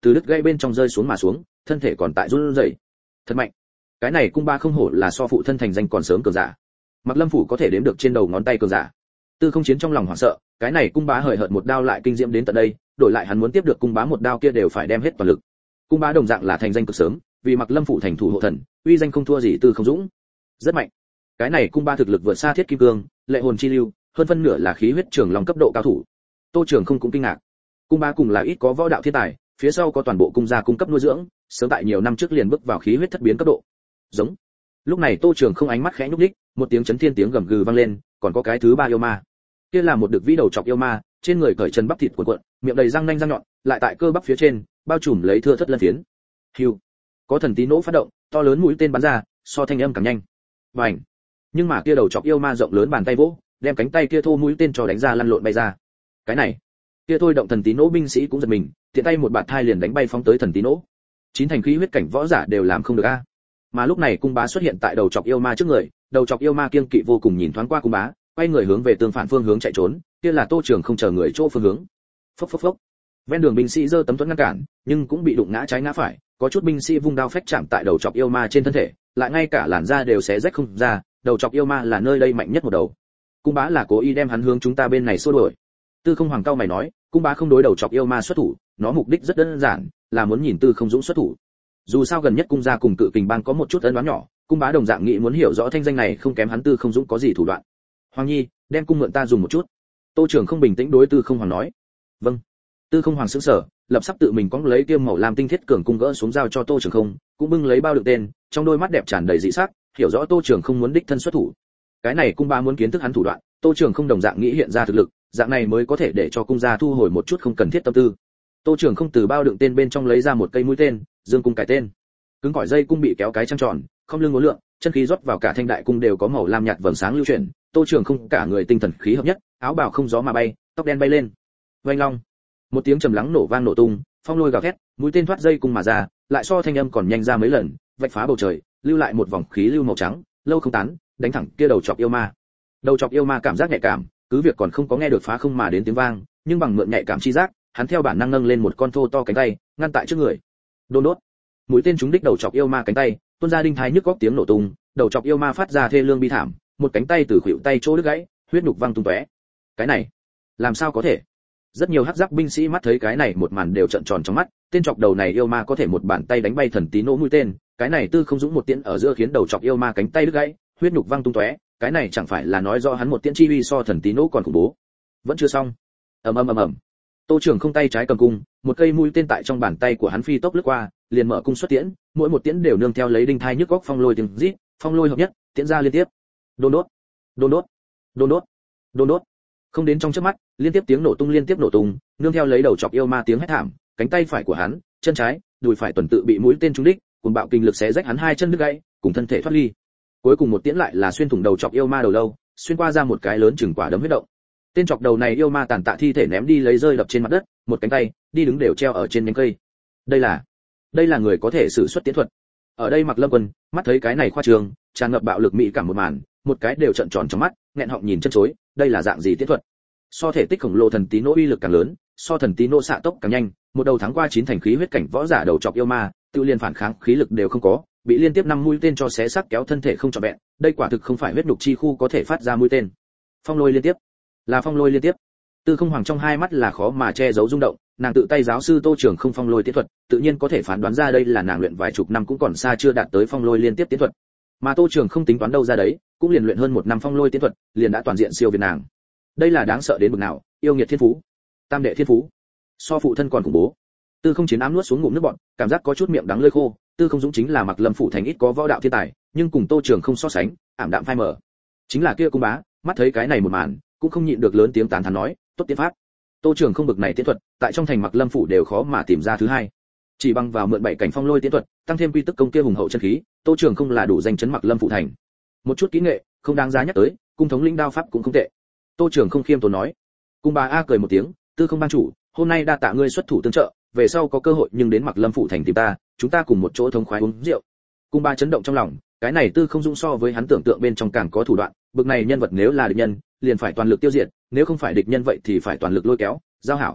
từ đứt gãy bên trong rơi xuống mà xuống, thân thể còn tại run rẩy. Thật mạnh. Cái này cung bá không hổ là so phụ thân thành danh còn sớm cường giả. Mặc Lâm phủ có thể đếm được trên đầu ngón tay cường giả. Tư Không Chiến trong lòng hoảng sợ, cái này cung bá hời hợt một đao lại kinh diễm đến tận đây, đổi lại hắn muốn tiếp được cung bá một đao kia đều phải đem hết toàn lực. Cung bá đồng dạng là thành danh cực sớm, vì Mặc Lâm phủ thành thủ hộ thần, uy danh không thua gì Tư Không Dũng. Rất mạnh. Cái này cung bá thực lực vượt xa Thiết Kim Cương, Lệ Hồn Chi Lưu, hơn phân nửa là khí huyết trường long cấp độ cao thủ. Tô Trường không cũng kinh ngạc. Cung bá cùng là ít có võ đạo thiên tài, phía sau có toàn bộ cung gia cung cấp nuôi dưỡng, sớm tại nhiều năm trước liền bước vào khí huyết thất biến cấp độ. Giống. Lúc này Tô Trường không ánh mắt khẽ nhúc nhích, một tiếng chấn thiên tiếng gầm gừ vang lên, còn có cái thứ ba yêu ma. Kia là một đực vĩ đầu chọc yêu ma, trên người cởi chân bắp thịt cuộn cuộn, miệng đầy răng nanh răng nhọn, lại tại cơ bắp phía trên, bao trùm lấy thưa thất lân phiến. Hưu. Có thần tí nỗ phát động, to lớn mũi tên bắn ra, so thanh âm càng nhanh. Bành. Nhưng mà kia đầu chọc yêu ma rộng lớn bàn tay vỗ, đem cánh tay kia thô mũi tên cho đánh ra lăn lộn bay ra. Cái này, kia thôi động thần tí nỗ binh sĩ cũng giật mình, tiện tay một bạt thai liền đánh bay phóng tới thần tí nỗ. Chín thành khí huyết cảnh võ giả đều làm không được a. Mà lúc này cung bá xuất hiện tại đầu chọc yêu ma trước người, đầu chọc yêu ma kiêng kỵ vô cùng nhìn thoáng qua cung bá, quay người hướng về tương phản phương hướng chạy trốn, kia là Tô Trường không chờ người chỗ phương hướng. Phốc phốc phốc. Ven đường binh sĩ giơ tấm thuẫn ngăn cản, nhưng cũng bị đụng ngã trái ngã phải, có chút binh sĩ vung đao phách chạm tại đầu chọc yêu ma trên thân thể, lại ngay cả làn da đều xé rách không ra, đầu chọc yêu ma là nơi đây mạnh nhất một đầu. Cung bá là cố ý đem hắn hướng chúng ta bên này xua đuổi. Tư Không Hoàng cao mày nói, cung bá không đối đầu chọc yêu ma xuất thủ, nó mục đích rất đơn giản, là muốn nhìn Tư Không Dũng xuất thủ. Dù sao gần nhất cung gia cùng Cự Kình bang có một chút ân oán nhỏ, cung bá đồng dạng nghĩ muốn hiểu rõ thanh danh này không kém hắn Tư Không Dũng có gì thủ đoạn. Hoàng nhi, đem cung mượn ta dùng một chút. Tô Trường không bình tĩnh đối Tư Không Hoàng nói. Vâng. Tư Không Hoàng sững sờ, lập sắp tự mình cõng lấy kiêm màu lam tinh thiết cường cung gỡ xuống giao cho Tô Trường không, cũng bưng lấy bao đựng tên, trong đôi mắt đẹp tràn đầy dị sắc, hiểu rõ Tô Trường không muốn đích thân xuất thủ. Cái này cung bá muốn kiến thức hắn thủ đoạn, Tô Trường không đồng dạng nghĩ hiện ra thực lực, dạng này mới có thể để cho cung gia thu hồi một chút không cần thiết tâm tư. Tô Trường không từ bao đựng tên bên trong lấy ra một cây mũi tên, dương cung cái tên. Cứng cỏi dây cung bị kéo cái trăng tròn, không lưng ngố lượng, chân khí rót vào cả thanh đại cung đều có màu lam nhạt vầng sáng lưu chuyển, Tô Trường không cả người tinh thần khí hợp nhất, áo bào không gió mà bay, tóc đen bay lên. Oanh long. Một tiếng trầm lắng nổ vang nổ tung, phong lôi gào thét, mũi tên thoát dây cung mà ra, lại so thanh âm còn nhanh ra mấy lần, vạch phá bầu trời, lưu lại một vòng khí lưu màu trắng, lâu không tán, đánh thẳng kia đầu chọc yêu ma. Đầu chọc yêu ma cảm giác nhạy cảm, cứ việc còn không có nghe được phá không mà đến tiếng vang, nhưng bằng mượn nhạy cảm chi giác, hắn theo bản năng nâng lên một con thô to cánh tay, ngăn tại trước người. Đôn đốt. Mũi tên trúng đích đầu chọc yêu ma cánh tay, tuôn ra đinh thái nhức góc tiếng nổ tung, đầu chọc yêu ma phát ra thê lương bi thảm, một cánh tay từ khuỷu tay chỗ đứt gãy, huyết nhục văng tung tóe. Cái này, làm sao có thể? Rất nhiều hắc giáp binh sĩ mắt thấy cái này một màn đều trợn tròn trong mắt, tên chọc đầu này yêu ma có thể một bàn tay đánh bay thần tí nỗ mũi tên, cái này Tư Không Dũng một tiễn ở giữa khiến đầu chọc yêu ma cánh tay đứt gãy, huyết nhục văng tung tóe, cái này chẳng phải là nói rõ hắn một tiễn chi uy so thần tí nỗ còn khủng bố. Vẫn chưa xong. Ầm ầm ầm ầm. Tô Trường không tay trái cầm cung, một cây mũi tên tại trong bàn tay của hắn phi tốc lướt qua, liền mở cung xuất tiễn, mỗi một tiễn đều nương theo lấy đinh thai nhức góc phong lôi tiếng rít, phong lôi hợp nhất, tiễn ra liên tiếp. Đôn đốt, đôn đốt, đôn đốt, đôn đốt. Không đến trong chớp mắt, liên tiếp tiếng nổ tung liên tiếp nổ tung, nương theo lấy đầu chọc yêu ma tiếng hét thảm, cánh tay phải của hắn, chân trái, đùi phải tuần tự bị mũi tên trúng đích, cuồng bạo kinh lực xé rách hắn hai chân đứt gãy, cùng thân thể thoát ly. Cuối cùng một tiễn lại là xuyên thủng đầu chọc yêu ma đầu lâu, xuyên qua ra một cái lớn chừng quả đấm huyết động. Tên chọc đầu này yêu ma tàn tạ thi thể ném đi lấy rơi đập trên mặt đất, một cánh tay, đi đứng đều treo ở trên nhánh cây. Đây là, đây là người có thể sử xuất tiễn thuật. Ở đây Mặc Lâm Quân, mắt thấy cái này khoa trương, tràn ngập bạo lực mỹ cảm một màn, một cái đều trợn tròn trong mắt, nghẹn họng nhìn chân chối, đây là dạng gì tiễn thuật? So thể tích khổng lồ thần tí nỗ uy lực càng lớn, so thần tí nỗ xạ tốc càng nhanh, một đầu thắng qua chín thành khí huyết cảnh võ giả đầu chọc yêu ma, tự liên phản kháng khí lực đều không có, bị liên tiếp năm mũi tên cho xé xác kéo thân thể không trọn vẹn, đây quả thực không phải huyết nhục chi khu có thể phát ra mũi tên. Phong lôi liên tiếp, là phong lôi liên tiếp. Tư Không Hoàng trong hai mắt là khó mà che giấu rung động, nàng tự tay giáo sư Tô Trường không phong lôi tiễn thuật, tự nhiên có thể phán đoán ra đây là nàng luyện vài chục năm cũng còn xa chưa đạt tới phong lôi liên tiếp tiễn thuật. Mà Tô Trường không tính toán đâu ra đấy, cũng liền luyện hơn một năm phong lôi tiễn thuật, liền đã toàn diện siêu việt nàng. Đây là đáng sợ đến bực nào, yêu nghiệt thiên phú, tam đệ thiên phú, so phụ thân còn khủng bố. Tư Không Chiến ám nuốt xuống ngụm nước bọt, cảm giác có chút miệng đắng lưỡi khô. Tư Không Dũng chính là Mặc Lâm phủ thành ít có võ đạo thiên tài, nhưng cùng Tô Trường không so sánh, ảm đạm phai mờ. Chính là kia cung bá, mắt thấy cái này một màn, cũng không nhịn được lớn tiếng tán thán nói, tốt tiến pháp. Tô Trường không bực này tiễn thuật, tại trong thành Mặc Lâm phủ đều khó mà tìm ra thứ hai. Chỉ bằng vào mượn bảy cảnh phong lôi tiễn thuật, tăng thêm quy tức công kia hùng hậu chân khí, Tô Trường không là đủ danh chấn Mặc Lâm phủ thành. Một chút kỹ nghệ, không đáng giá nhắc tới, cung thống lĩnh đao pháp cũng không tệ. Tô Trường không khiêm tốn nói. Cung bá a cười một tiếng, Tư Không ban chủ, hôm nay đa tạ ngươi xuất thủ tương trợ, về sau có cơ hội nhưng đến Mặc Lâm phủ thành tìm ta, chúng ta cùng một chỗ thống khoái uống rượu. Cung bá chấn động trong lòng, cái này Tư Không Dũng so với hắn tưởng tượng bên trong càng có thủ đoạn, bực này nhân vật nếu là địch nhân, liền phải toàn lực tiêu diệt, nếu không phải địch nhân vậy thì phải toàn lực lôi kéo, giao hảo.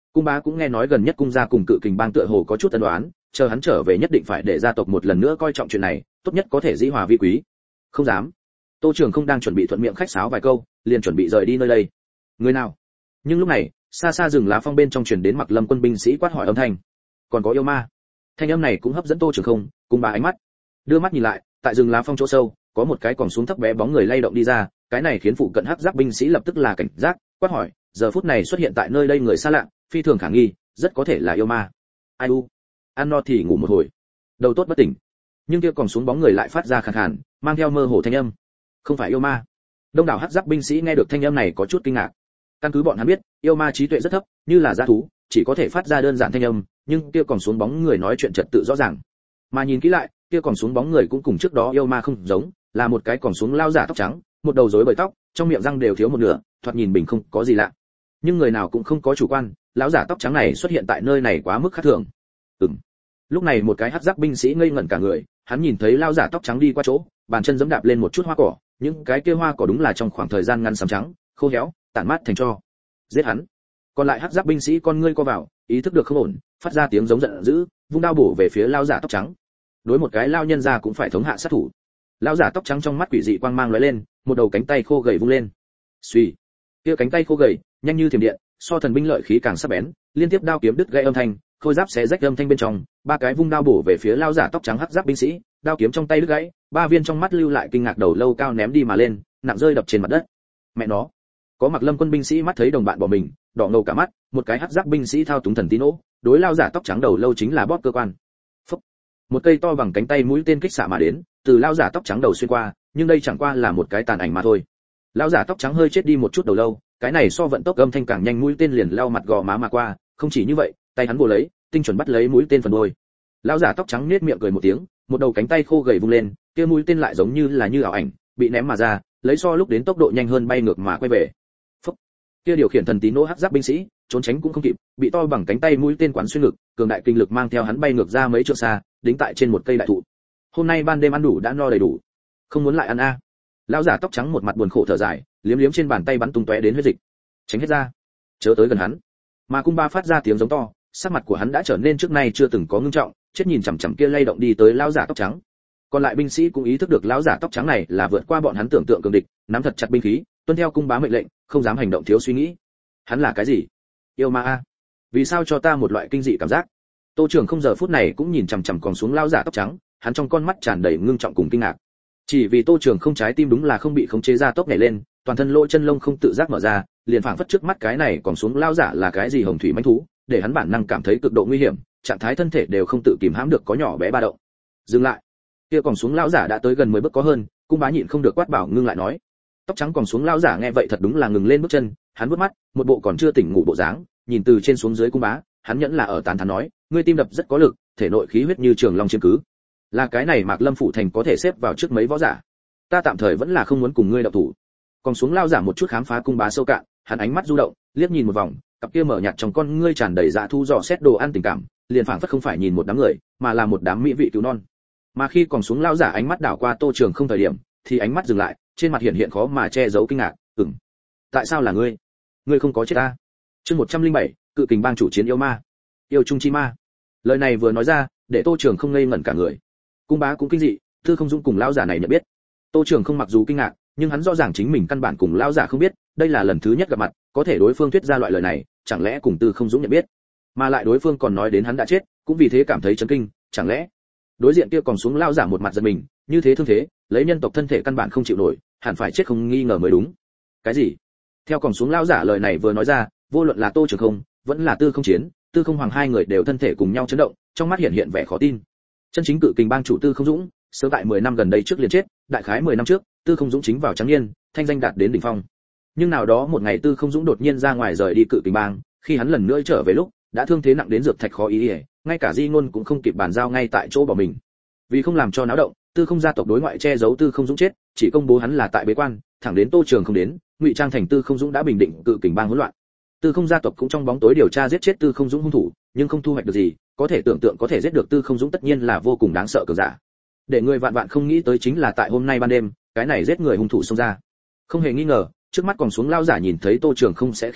Cung bá cũng nghe nói gần nhất cung gia cùng Cự Kình bang tựa hồ có chút ân oán, chờ hắn trở về nhất định phải để gia tộc một lần nữa coi trọng chuyện này, tốt nhất có thể dĩ hòa vi quý. Không dám. Tô Trường không đang chuẩn bị thuận miệng khách sáo vài câu, liền chuẩn bị rời đi nơi đây. Người nào? Nhưng lúc này, xa xa rừng lá phong bên trong truyền đến Mặc Lâm quân binh sĩ quát hỏi âm thanh. Còn có yêu ma. Thanh âm này cũng hấp dẫn Tô Trường không, cung bá ánh mắt. Đưa mắt nhìn lại, tại rừng lá phong chỗ sâu, có một cái còn xuống thấp bé bóng người lay động đi ra, cái này khiến phụ cận hắc giáp binh sĩ lập tức là cảnh giác, quát hỏi, giờ phút này xuất hiện tại nơi đây người xa lạ, phi thường khả nghi, rất có thể là yêu ma. Ai u, ăn no thì ngủ một hồi, đầu tốt bất tỉnh. Nhưng kia còn xuống bóng người lại phát ra khàn khàn, mang theo mơ hồ thanh âm. Không phải yêu ma. Đông đảo hắc giáp binh sĩ nghe được thanh âm này có chút kinh ngạc. Căn cứ bọn hắn biết, yêu ma trí tuệ rất thấp, như là dã thú, chỉ có thể phát ra đơn giản thanh âm, nhưng kia còn xuống bóng người nói chuyện trật tự rõ ràng. Mà nhìn kỹ lại, kia còn xuống bóng người cũng cùng trước đó yêu ma không giống, là một cái còn xuống lao giả tóc trắng, một đầu rối bời tóc, trong miệng răng đều thiếu một nửa, thoạt nhìn bình không có gì lạ. Nhưng người nào cũng không có chủ quan, lão giả tóc trắng này xuất hiện tại nơi này quá mức khác thường. Ừm. Lúc này một cái hắc giáp binh sĩ ngây ngẩn cả người, hắn nhìn thấy lão giả tóc trắng đi qua chỗ, bàn chân giẫm đạp lên một chút hoa cỏ, những cái kia hoa cỏ đúng là trong khoảng thời gian ngắn sám trắng, khô héo, tản mát thành tro. Giết hắn. Còn lại hắc giáp binh sĩ con ngươi co vào, ý thức được không ổn, phát ra tiếng giống giận dữ, vung đao bổ về phía lão giả tóc trắng. Đối một cái lao nhân ra cũng phải thống hạ sát thủ. Lão giả tóc trắng trong mắt quỷ dị quang mang lóe lên, một đầu cánh tay khô gầy vung lên. Xuy. Kia cánh tay khô gầy, nhanh như thiểm điện, so thần binh lợi khí càng sắc bén, liên tiếp đao kiếm đứt gãy âm thanh, khôi giáp xé rách âm thanh bên trong, ba cái vung đao bổ về phía lão giả tóc trắng hắc giáp binh sĩ, đao kiếm trong tay đứt gãy, ba viên trong mắt lưu lại kinh ngạc đầu lâu cao ném đi mà lên, nặng rơi đập trên mặt đất. Mẹ nó. Có Mặc Lâm quân binh sĩ mắt thấy đồng bạn bỏ mình, đỏ ngầu cả mắt, một cái hắc giáp binh sĩ thao túng thần tín nỗ, đối lão giả tóc trắng đầu lâu chính là bóp cơ quan. Phúc. Một cây to bằng cánh tay mũi tên kích xạ mà đến, từ lão giả tóc trắng đầu xuyên qua, nhưng đây chẳng qua là một cái tàn ảnh mà thôi. Lão giả tóc trắng hơi chết đi một chút đầu lâu, cái này so vận tốc âm thanh càng nhanh, mũi tên liền lao mặt gò má mà qua, không chỉ như vậy, tay hắn vồ lấy, tinh chuẩn bắt lấy mũi tên phần đuôi. Lão giả tóc trắng nhếch miệng cười một tiếng, một đầu cánh tay khô gầy vung lên, kia mũi tên lại giống như là như ảo ảnh, bị ném mà ra, lấy so lúc đến tốc độ nhanh hơn bay ngược mà quay về. Phúc. Kia điều khiển thần tín nỗ hắc giáp binh sĩ, trốn tránh cũng không kịp, bị to bằng cánh tay mũi tên quán xuyên ngực, cường đại kinh lực mang theo hắn bay ngược ra mấy trượng xa, đính tại trên một cây đại thụ. Hôm nay ban đêm ăn đủ đã no đầy đủ, không muốn lại ăn a. À. Lão giả tóc trắng một mặt buồn khổ thở dài, liếm liếm trên bàn tay bắn tung tóe đến huyết dịch. Tránh hết ra, chớ tới gần hắn. Mà cung ba phát ra tiếng giống to, sắc mặt của hắn đã trở nên trước nay chưa từng có ngưng trọng, chết nhìn chằm chằm kia lay động đi tới lão giả tóc trắng. Còn lại binh sĩ cũng ý thức được lão giả tóc trắng này là vượt qua bọn hắn tưởng tượng cường địch, nắm thật chặt binh khí, tuân theo cung bá mệnh lệnh, không dám hành động thiếu suy nghĩ. Hắn là cái gì? Yêu ma a? Vì sao cho ta một loại kinh dị cảm giác? Tô Trường không giờ phút này cũng nhìn chằm chằm còn xuống lão giả tóc trắng, hắn trong con mắt tràn đầy ngưng trọng cùng kinh ngạc. Chỉ vì Tô Trường không trái tim đúng là không bị khống chế ra tốc nhảy lên, toàn thân lỗ chân lông không tự giác mở ra, liền phảng phất trước mắt cái này còn xuống lão giả là cái gì hồng thủy mãnh thú, để hắn bản năng cảm thấy cực độ nguy hiểm, trạng thái thân thể đều không tự kìm hãm được có nhỏ bé ba động. Dừng lại. Kia còn xuống lão giả đã tới gần mười bước có hơn, cung bá nhịn không được quát bảo ngưng lại nói. Tóc trắng còn xuống lão giả nghe vậy thật đúng là ngừng lên bước chân, hắn vuốt mắt, một bộ còn chưa tỉnh ngủ bộ dáng, nhìn từ trên xuống dưới cung bá, hắn nhẫn là ở tán thán nói, ngươi tim đập rất có lực, thể nội khí huyết như trường long chiếm cứ. Là cái này Mạc Lâm phủ thành có thể xếp vào trước mấy võ giả. Ta tạm thời vẫn là không muốn cùng ngươi động thủ. Còn xuống lão giả một chút khám phá cung bá sâu cạn, hắn ánh mắt du động, liếc nhìn một vòng, cặp kia mở nhạt trong con ngươi tràn đầy dạ thu dò xét đồ ăn tình cảm, liền phảng phất không phải nhìn một đám người, mà là một đám mỹ vị cứu non. Mà khi còn xuống lão giả ánh mắt đảo qua Tô Trường không thời điểm, thì ánh mắt dừng lại, trên mặt hiện hiện khó mà che giấu kinh ngạc, "Ừm, tại sao là ngươi? Ngươi không có chết ta?" Chương một trăm linh bảy, Cự Kình bang chủ chiến yêu ma. Yêu trung chi ma. Lời này vừa nói ra, để Tô Trường không ngây ngẩn cả người. Cung bá cũng kinh dị, Tư Không Dũng cùng lão giả này nhận biết. Tô Trường không mặc dù kinh ngạc, nhưng hắn rõ ràng chính mình căn bản cùng lão giả không biết, đây là lần thứ nhất gặp mặt, có thể đối phương thuyết ra loại lời này, chẳng lẽ cùng Tư Không Dũng nhận biết? Mà lại đối phương còn nói đến hắn đã chết, cũng vì thế cảm thấy chấn kinh, chẳng lẽ? Đối diện kia còn xuống lão giả một mặt giận mình, như thế thương thế, lấy nhân tộc thân thể căn bản không chịu nổi, hẳn phải chết không nghi ngờ mới đúng. Cái gì? Theo còn xuống lão giả lời này vừa nói ra, vô luận là Tô Trường không, vẫn là Tư Không Chiến, Tư Không Hoàng hai người đều thân thể cùng nhau chấn động, trong mắt hiện hiện vẻ khó tin. Chân chính Cự Kình bang chủ Tư Không Dũng, sớm tại mười năm gần đây trước liền chết, đại khái mười năm trước, Tư Không Dũng chính vào trắng niên, thanh danh đạt đến đỉnh phong. Nhưng nào đó một ngày Tư Không Dũng đột nhiên ra ngoài rời đi Cự Kình bang, khi hắn lần nữa trở về lúc, đã thương thế nặng đến dược thạch khó ý ý, ngay cả Di Ngôn cũng không kịp bàn giao ngay tại chỗ bỏ mình. Vì không làm cho náo động, Tư Không gia tộc đối ngoại che giấu Tư Không Dũng chết, chỉ công bố hắn là tại bế quan, thẳng đến Tô Trường không đến, ngụy trang thành Tư Không Dũng đã bình định Cự Kình bang hỗn loạn. Tư Không gia tộc cũng trong bóng tối điều tra giết chết Tư Không Dũng hung thủ, nhưng không thu hoạch được gì, có thể tưởng tượng có thể giết được Tư Không Dũng tất nhiên là vô cùng đáng sợ cường giả. Để người vạn vạn không nghĩ tới chính là tại hôm nay ban đêm, cái này giết người hung thủ xông ra. Không hề nghi ngờ, trước mắt còn xuống lao giả nhìn thấy Tô Trường không sẽ khiếp sợ,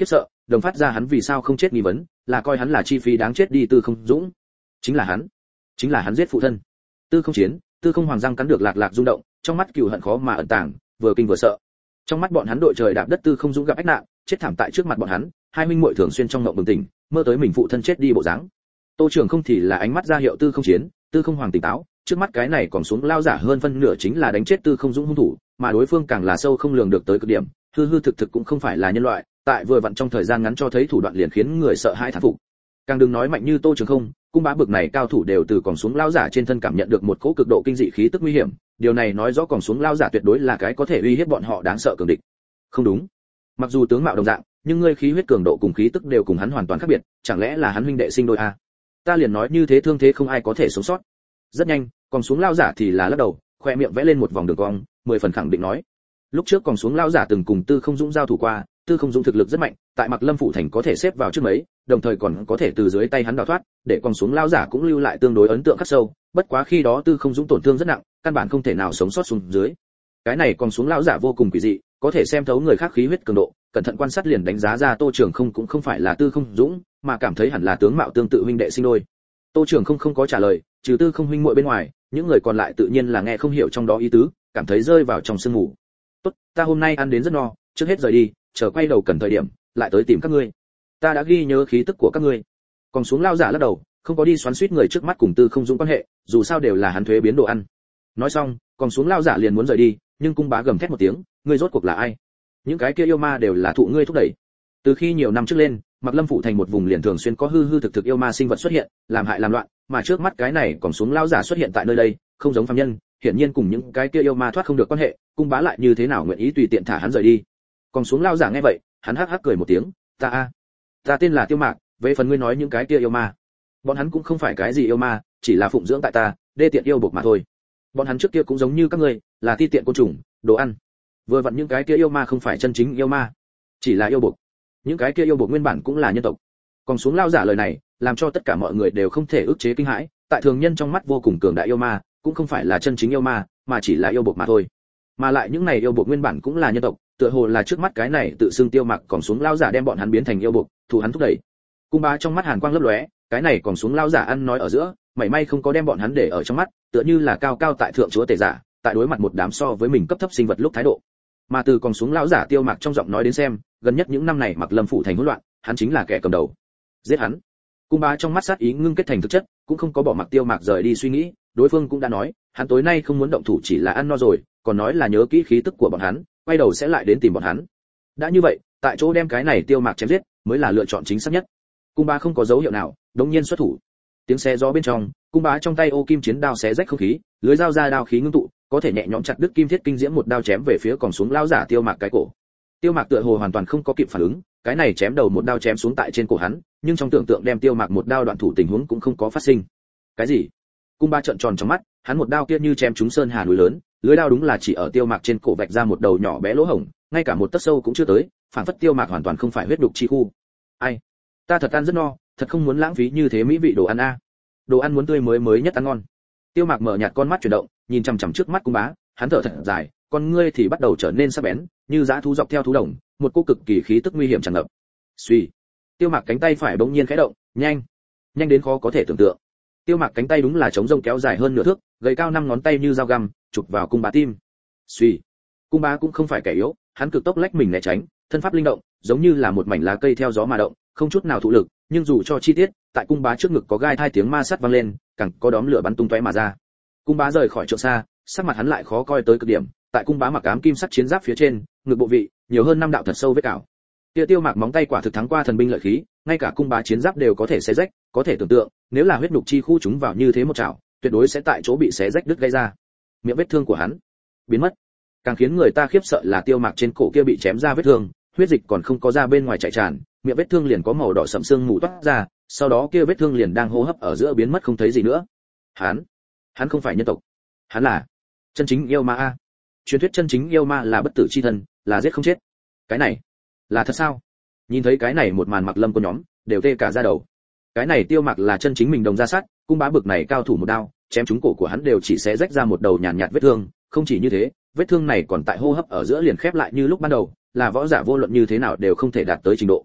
đồng phát ra hắn vì sao không chết nghi vấn, là coi hắn là chi phí đáng chết đi Tư Không Dũng. Chính là hắn, chính là hắn giết phụ thân. Tư Không Chiến, Tư Không Hoàng răng cắn được lạc lạc rung động, trong mắt cừu hận khó mà ẩn tàng, vừa kinh vừa sợ. Trong mắt bọn hắn đội trời đạp đất Tư Không Dũng gặp ách nạn, chết thảm tại trước mặt bọn hắn, hai huynh muội thường xuyên trong mộng bừng tỉnh, mơ tới mình phụ thân chết đi bộ dáng. Tô Trường không thì là ánh mắt ra hiệu Tư Không Chiến, Tư Không Hoàng tỉnh táo, trước mắt cái này còn xuống lao giả hơn phân nửa chính là đánh chết Tư Không Dũng hung thủ, mà đối phương càng là sâu không lường được tới cực điểm, hư hư thực thực cũng không phải là nhân loại, tại vừa vặn trong thời gian ngắn cho thấy thủ đoạn liền khiến người sợ hãi thán phục. Càng đừng nói mạnh như Tô Trường không, cung bá bực này cao thủ đều từ còn xuống lao giả trên thân cảm nhận được một cỗ cực độ kinh dị khí tức nguy hiểm, điều này nói rõ còn xuống lao giả tuyệt đối là cái có thể uy hiếp bọn họ đáng sợ cường địch. Không đúng, mặc dù tướng mạo đồng dạng, nhưng ngươi khí huyết cường độ cùng khí tức đều cùng hắn hoàn toàn khác biệt, chẳng lẽ là hắn huynh đệ sinh đôi a? Ta liền nói như thế thương thế không ai có thể sống sót. Rất nhanh, còn xuống lao giả thì là lắc đầu, khoe miệng vẽ lên một vòng đường cong, mười phần khẳng định nói. Lúc trước còn xuống lao giả từng cùng Tư Không Dũng giao thủ qua, Tư Không Dũng thực lực rất mạnh, tại Mặc Lâm phủ thành có thể xếp vào trước mấy, đồng thời còn có thể từ dưới tay hắn đào thoát, để còn xuống lao giả cũng lưu lại tương đối ấn tượng khắc sâu, bất quá khi đó Tư Không Dũng tổn thương rất nặng, căn bản không thể nào sống sót xuống dưới. Cái này còn xuống lao giả vô cùng quỷ dị, có thể xem thấu người khác khí huyết cường độ, cẩn thận quan sát liền đánh giá ra Tô Trường không cũng không phải là Tư Không Dũng, mà cảm thấy hẳn là tướng mạo tương tự huynh đệ sinh đôi. Tô Trường không không có trả lời, trừ Tư Không huynh muội bên ngoài, những người còn lại tự nhiên là nghe không hiểu trong đó ý tứ, cảm thấy rơi vào trong sương ngủ. Tốt, ta hôm nay ăn đến rất no, trước hết rời đi, chờ quay đầu cần thời điểm lại tới tìm các ngươi. Ta đã ghi nhớ khí tức của các ngươi. Còn xuống lao giả lắc đầu, không có đi xoắn xuýt người trước mắt cùng Tư Không Dũng quan hệ, dù sao đều là hắn thuế biến đồ ăn. Nói xong, còn xuống lao giả liền muốn rời đi, nhưng cung bá gầm thét một tiếng, ngươi rốt cuộc là ai? Những cái kia yêu ma đều là thụ ngươi thúc đẩy. Từ khi nhiều năm trước lên, Mặc Lâm phủ thành một vùng liền thường xuyên có hư hư thực thực yêu ma sinh vật xuất hiện, làm hại làm loạn, mà trước mắt cái này còn xuống lao giả xuất hiện tại nơi đây, không giống phàm nhân, hiển nhiên cùng những cái kia yêu ma thoát không được quan hệ, cung bá lại như thế nào nguyện ý tùy tiện thả hắn rời đi. Còn xuống lao giả nghe vậy, hắn hắc hắc cười một tiếng, ta a, ta tên là Tiêu Mạc, về phần ngươi nói những cái kia yêu ma, bọn hắn cũng không phải cái gì yêu ma, chỉ là phụng dưỡng tại ta, đê tiện yêu bộc mà thôi. Bọn hắn trước kia cũng giống như các ngươi, là ti tiện côn trùng, đồ ăn. Vừa vặn những cái kia yêu ma không phải chân chính yêu ma, chỉ là yêu bộc. Những cái kia yêu bộc nguyên bản cũng là nhân tộc. Còn xuống lao giả lời này, làm cho tất cả mọi người đều không thể ức chế kinh hãi, tại thường nhân trong mắt vô cùng cường đại yêu ma, cũng không phải là chân chính yêu ma, mà chỉ là yêu bộc mà thôi. Mà lại những này yêu bộc nguyên bản cũng là nhân tộc, tựa hồ là trước mắt cái này tự xưng Tiêu Mặc còn xuống lao giả đem bọn hắn biến thành yêu bộc, thủ hắn thúc đẩy. Cung bá trong mắt hàn quang lấp lóe, cái này còn xuống lao giả ăn nói ở giữa, mảy may không có đem bọn hắn để ở trong mắt, tựa như là cao cao tại thượng chúa tể giả, tại đối mặt một đám so với mình cấp thấp sinh vật lúc thái độ. Mà từ còn xuống lão giả Tiêu Mặc trong giọng nói đến xem, gần nhất những năm này Mặc Lâm phủ thành hỗn loạn, hắn chính là kẻ cầm đầu. Giết hắn. Cung bá trong mắt sát ý ngưng kết thành thực chất, cũng không có bỏ mặc Tiêu Mặc rời đi suy nghĩ, đối phương cũng đã nói, hắn tối nay không muốn động thủ chỉ là ăn no rồi, còn nói là nhớ kỹ khí tức của bọn hắn, quay đầu sẽ lại đến tìm bọn hắn. Đã như vậy, tại chỗ đem cái này Tiêu Mặc chém giết, mới là lựa chọn chính xác nhất. Cung bá không có dấu hiệu nào, đống nhiên xuất thủ. Tiếng xé gió bên trong, cung bá trong tay ô kim chiến đao xé rách không khí, lưới dao ra đao khí ngưng tụ, có thể nhẹ nhõm chặt đứt kim thiết kinh diễm một đao chém về phía còn xuống lão giả Tiêu Mặc cái cổ. Tiêu Mặc tựa hồ hoàn toàn không có kịp phản ứng, cái này chém đầu một đao chém xuống tại trên cổ hắn, nhưng trong tưởng tượng đem Tiêu Mặc một đao đoạn thủ tình huống cũng không có phát sinh. Cái gì? Cung bá trợn tròn trong mắt, hắn một đao kia như chém trúng sơn hà núi lớn, lưới đao đúng là chỉ ở Tiêu Mặc trên cổ vạch ra một đầu nhỏ bé lỗ hổng, ngay cả một tấc sâu cũng chưa tới, phản phất Tiêu Mặc hoàn toàn không phải huyết đục chi khu. Ai? Ta thật ăn rất no, thật không muốn lãng phí như thế mỹ vị đồ ăn a. Đồ ăn muốn tươi mới mới nhất ăn ngon. Tiêu Mặc mở nhạt con mắt chuyển động, nhìn chằm chằm trước mắt cung bá, hắn thở thật dài, con ngươi thì bắt đầu trở nên sắc bén, như dã thú dọc theo thú đồng, một cô cực kỳ khí tức nguy hiểm tràn ngập. Suy. Tiêu Mặc cánh tay phải bỗng nhiên khẽ động, nhanh, nhanh đến khó có thể tưởng tượng. Tiêu Mặc cánh tay đúng là chống rông kéo dài hơn nửa thước, gầy cao năm ngón tay như dao găm, chụp vào cung bá tim. Suy. Cung bá cũng không phải kẻ yếu, hắn cực tốc lách mình né tránh, thân pháp linh động, giống như là một mảnh lá cây theo gió mà động, không chút nào thụ lực, nhưng dù cho chi tiết, tại cung bá trước ngực có gai thai tiếng ma sắt vang lên, càng có đóm lửa bắn tung tóe mà ra. Cung bá rời khỏi chỗ xa, sắc mặt hắn lại khó coi tới cực điểm, tại cung bá mặc ám kim sắt chiến giáp phía trên, ngực bộ vị, nhiều hơn năm đạo thật sâu vết cào. Tiêu Tiêu Mặc móng tay quả thực thắng qua thần binh lợi khí, ngay cả cung bá chiến giáp đều có thể xé rách, có thể tưởng tượng, nếu là huyết nhục chi khu chúng vào như thế một chảo, tuyệt đối sẽ tại chỗ bị xé rách đứt gây ra. Miệng vết thương của hắn biến mất. Càng khiến người ta khiếp sợ là Tiêu Mặc trên cổ kia bị chém ra vết thương, huyết dịch còn không có ra bên ngoài chảy tràn, miệng vết thương liền có màu đỏ sẫm sương mù toát ra, sau đó kia vết thương liền đang hô hấp ở giữa biến mất không thấy gì nữa. Hắn, hắn không phải nhân tộc, hắn là chân chính yêu ma a. Truyền thuyết chân chính yêu ma là bất tử chi thân, là giết không chết. Cái này là thật sao? Nhìn thấy cái này một màn Mặc Lâm của nhóm đều tê cả da đầu. Cái này Tiêu Mặc là chân chính mình đồng ra sát, cung bá bực này cao thủ một đao, chém trúng cổ của hắn đều chỉ sẽ rách ra một đầu nhàn nhạt, nhạt vết thương, không chỉ như thế, vết thương này còn tại hô hấp ở giữa liền khép lại như lúc ban đầu, là võ giả vô luận như thế nào đều không thể đạt tới trình độ.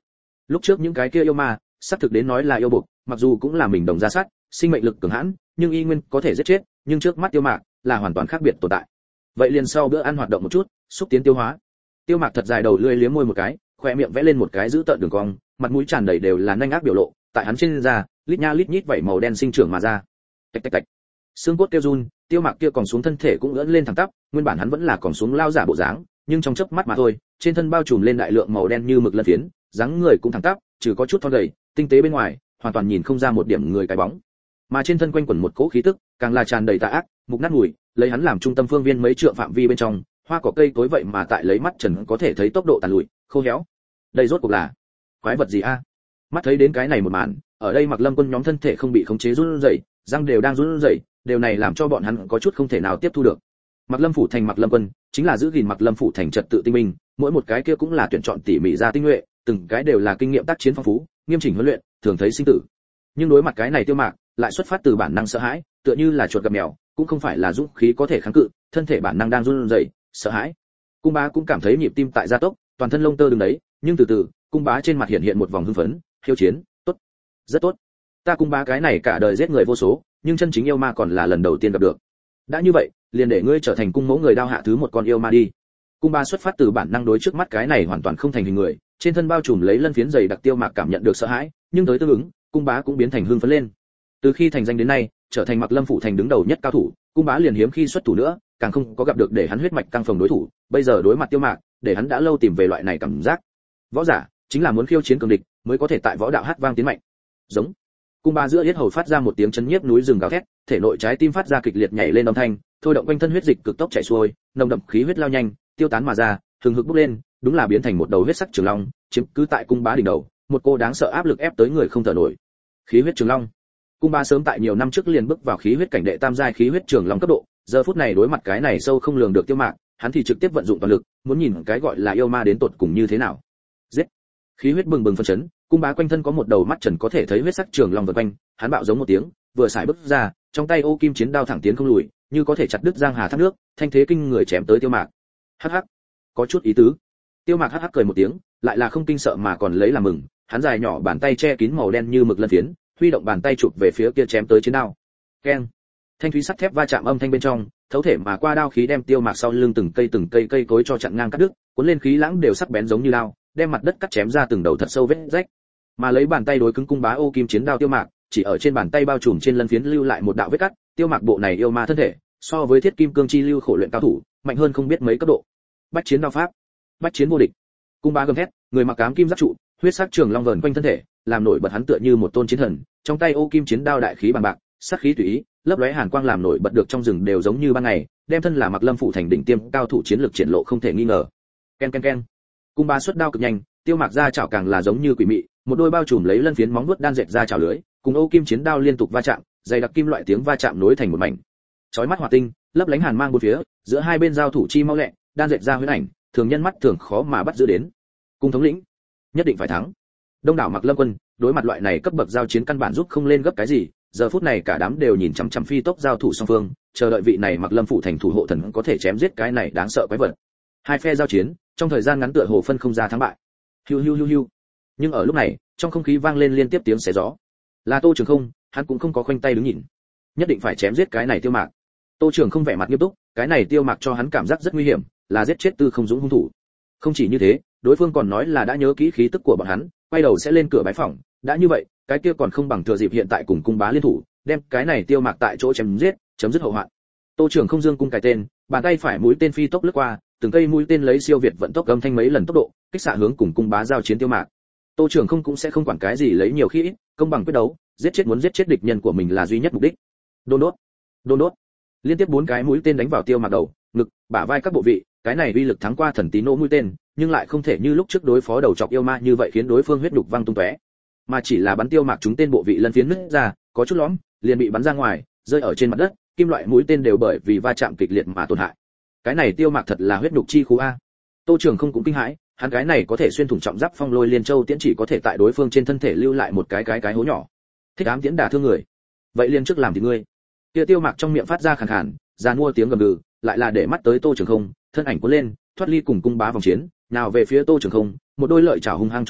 Lúc trước những cái kia yêu ma, xác thực đến nói là yêu buộc, mặc dù cũng là mình đồng ra sát, sinh mệnh lực cường hãn, nhưng y nguyên có thể giết chết, nhưng trước mắt Tiêu Mạc là hoàn toàn khác biệt tồn tại. Vậy liền sau bữa ăn hoạt động một chút, xúc tiến tiêu hóa. Tiêu Mạc thật dài đầu lưỡi liếm môi một cái, khóe miệng vẽ lên một cái giữ tợn đường cong, mặt mũi tràn đầy đều là nhanh ác biểu lộ, tại hắn trên da, lít nha lít nhít vảy màu đen sinh trưởng mà ra. Tạch tạch tạch. Xương cốt kêu run, Tiêu Mạc kia còn xuống thân thể cũng ưỡn lên thẳng tắp, nguyên bản hắn vẫn là còn xuống lao giả bộ dáng, nhưng trong chớp mắt mà thôi, trên thân bao trùm lên đại lượng màu đen như mực lân phiến, dáng người cũng thẳng tắp, trừ có chút thon gầy, tinh tế bên ngoài, hoàn toàn nhìn không ra một điểm người cái bóng. Mà trên thân quanh quẩn một cỗ khí tức, càng là tràn đầy tà ác, mục nát mùi, lấy hắn làm trung tâm phương viên mấy trượng phạm vi bên trong, hoa cỏ cây cối vậy mà tại lấy mắt trần có thể thấy tốc độ tàn lụi, khô héo. Đây rốt cuộc là quái vật gì a? Mắt thấy đến cái này một màn, ở đây Mặc Lâm Quân nhóm thân thể không bị khống chế run rẩy, răng đều đang run rẩy, điều này làm cho bọn hắn có chút không thể nào tiếp thu được. Mặc Lâm phủ thành Mặc Lâm Quân, chính là giữ gìn Mặc Lâm phủ thành trật tự tinh minh, mỗi một cái kia cũng là tuyển chọn tỉ mỉ ra tinh nhuệ, từng cái đều là kinh nghiệm tác chiến phong phú, nghiêm chỉnh huấn luyện, thường thấy sinh tử. Nhưng đối mặt cái này Tiêu Mạc, lại xuất phát từ bản năng sợ hãi, tựa như là chuột gặp mèo, cũng không phải là dũng khí có thể kháng cự, thân thể bản năng đang run rẩy, sợ hãi. Cung Bá cũng cảm thấy nhịp tim tại gia tốc, toàn thân lông tơ đứng đấy, nhưng từ từ, Cung Bá trên mặt hiện hiện một vòng hưng phấn, hiếu chiến, tốt, rất tốt. Ta Cung Bá cái này cả đời giết người vô số, nhưng chân chính yêu ma còn là lần đầu tiên gặp được. Đã như vậy, liền để ngươi trở thành cung mẫu người đao hạ thứ một con yêu ma đi. Cung Bá xuất phát từ bản năng đối trước mắt cái này hoàn toàn không thành hình người, trên thân bao trùm lấy lân phiến dày đặc Tiêu Mạc cảm nhận được sợ hãi, nhưng tới tương ứng, Cung Bá cũng biến thành hưng phấn lên. Từ khi thành danh đến nay, trở thành Mặc Lâm phủ thành đứng đầu nhất cao thủ, Cung Bá liền hiếm khi xuất thủ nữa, càng không có gặp được để hắn huyết mạch căng phồng đối thủ, bây giờ đối mặt Tiêu Mạc, để hắn đã lâu tìm về loại này cảm giác. Võ giả chính là muốn khiêu chiến cường địch, mới có thể tại võ đạo hát vang tiến mạnh. Giống. Cung Bá giữa yết hầu phát ra một tiếng chấn nhiếp núi rừng gào thét, thể nội trái tim phát ra kịch liệt nhảy lên âm thanh, thôi động quanh thân huyết dịch cực tốc chảy xuôi, nồng đậm khí huyết lao nhanh, tiêu tán mà ra, hừng hực bốc lên, đúng là biến thành một đầu huyết sắc trường long, chiếm cứ tại Cung Bá đỉnh đầu, một cô đáng sợ áp lực ép tới người không thở nổi. Khí huyết trường long. Cung Bá sớm tại nhiều năm trước liền bước vào khí huyết cảnh đệ tam giai khí huyết trường long cấp độ, giờ phút này đối mặt cái này sâu không lường được Tiêu Mạc, hắn thì trực tiếp vận dụng toàn lực, muốn nhìn cái gọi là yêu ma đến tột cùng như thế nào. Giết! Khí huyết bừng bừng phân chấn, Cung Bá quanh thân có một đầu mắt trần có thể thấy huyết sắc trường long vần quanh, hắn bạo giống một tiếng, vừa xài bước ra, trong tay ô kim chiến đao thẳng tiến không lùi, như có thể chặt đứt giang hà thác nước, thanh thế kinh người chém tới Tiêu Mạc. Hắc hắc, có chút ý tứ. Tiêu Mạc hắc hắc cười một tiếng, lại là không kinh sợ mà còn lấy làm mừng, hắn dài nhỏ bàn tay che kín màu đen như mực lân phiến, huy động bàn tay chụp về phía kia chém tới chiến đao. Keng. Thanh thúy sắt thép va chạm âm thanh bên trong, thấu thể mà qua đao khí đem Tiêu Mạc sau lưng từng cây từng cây cây cối cho chặn ngang cắt đứt, cuốn lên khí lãng đều sắc bén giống như đao, đem mặt đất cắt chém ra từng đầu thật sâu vết rách. Mà lấy bàn tay đối cứng Cung Bá ô kim chiến đao Tiêu Mạc, chỉ ở trên bàn tay bao trùm trên lân phiến lưu lại một đạo vết cắt, Tiêu Mạc bộ này yêu ma thân thể, so với thiết kim cương chi lưu khổ luyện cao thủ, mạnh hơn không biết mấy cấp độ. Bách chiến đao pháp, bách chiến vô địch. Cung Bá gầm thét, người mặc ám kim giáp trụ, huyết sắc trường long vờn quanh thân thể, làm nổi bật hắn tựa như một tôn chiến thần, trong tay ô kim chiến đao đại khí bằng bạc, sát khí tùy ý, lấp lóe hàn quang làm nổi bật được trong rừng đều giống như ban ngày, đem thân là Mặc Lâm phủ thành đỉnh tiêm cao thủ chiến lược triển lộ không thể nghi ngờ. Ken ken ken. Cung Bá xuất đao cực nhanh, Tiêu Mạc ra chảo càng là giống như quỷ mị, một đôi bao trùm lấy lân phiến móng vuốt đan dệt ra chảo lưới, cùng ô kim chiến đao liên tục va chạm, dày đặc kim loại tiếng va chạm nối thành một mảnh. Chói mắt hỏa tinh, lấp lánh hàn mang bốn phía, giữa hai bên giao thủ chi mau lẹ, đan dệt ra huyễn ảnh, thường nhân mắt thường khó mà bắt giữ đến. Cung thống lĩnh, nhất định phải thắng. Đông đảo Mặc Lâm quân, đối mặt loại này cấp bậc giao chiến căn bản giúp không lên gấp cái gì, giờ phút này cả đám đều nhìn chằm chằm phi tốc giao thủ song phương, chờ đợi vị này Mặc Lâm phủ thành thủ hộ thần có thể chém giết cái này đáng sợ quái vật. Hai phe giao chiến, trong thời gian ngắn tựa hồ phân không ra thắng bại. Hiu hiu hiu hiu. Nhưng ở lúc này, trong không khí vang lên liên tiếp tiếng xé gió. Là Tô Trường Không, hắn cũng không có khoanh tay đứng nhìn, nhất định phải chém giết cái này Tiêu Mạc. Tô Trường Không vẻ mặt nghiêm túc, cái này Tiêu Mạc cho hắn cảm giác rất nguy hiểm, là giết chết Tư Không Dũng hung thủ. Không chỉ như thế, đối phương còn nói là đã nhớ kỹ khí tức của bọn hắn, quay đầu sẽ lên cửa bái phỏng, đã như vậy, cái kia còn không bằng thừa dịp hiện tại cùng Cung Bá liên thủ, đem cái này Tiêu Mạc tại chỗ chém giết, chấm dứt hậu hoạn. Tô Trường Không dương cung cài tên, bàn tay phải mũi tên phi tốc lướt qua, từng cây mũi tên lấy siêu việt vận tốc âm thanh mấy lần tốc độ, kích xạ hướng cùng Cung Bá giao chiến Tiêu Mạc. Tô Trường Không cũng sẽ không quản cái gì lấy nhiều khi ít, công bằng quyết đấu, giết chết muốn giết chết địch nhân của mình là duy nhất mục đích. Đôn đốt, đôn đốt. Liên tiếp bốn cái mũi tên đánh vào Tiêu Mạc đầu, ngực, bả vai các bộ vị, cái này uy lực thắng qua thần tí nỗ mũi tên, nhưng lại không thể như lúc trước đối phó đầu chọc yêu ma như vậy khiến đối phương huyết đục văng tung tóe, mà chỉ là bắn Tiêu Mạc chúng tên bộ vị lân phiến nứt ra, có chút lõm, liền bị bắn ra ngoài, rơi ở trên mặt đất, kim loại mũi tên đều bởi vì va chạm kịch liệt mà tổn hại. Cái này Tiêu Mạc thật là huyết đục chi khu a. Tô Trường Không cũng kinh hãi, hắn cái này có thể xuyên thủng trọng giáp phong lôi liên châu tiễn chỉ có thể tại đối phương trên thân thể lưu lại một cái cái cái hố nhỏ. Thích ám tiễn đả thương người, vậy liên trước làm thì ngươi. Kia Tiêu Mạc trong miệng phát ra khàn khàn, giàn mua tiếng gầm gừ, lại là để mắt tới Tô Trường Không, thân ảnh cuốn lên, thoát ly cùng Cung Bá vòng chiến, nào về phía Tô Trường Không, một đôi lợi chảo hung hăng chụp tới,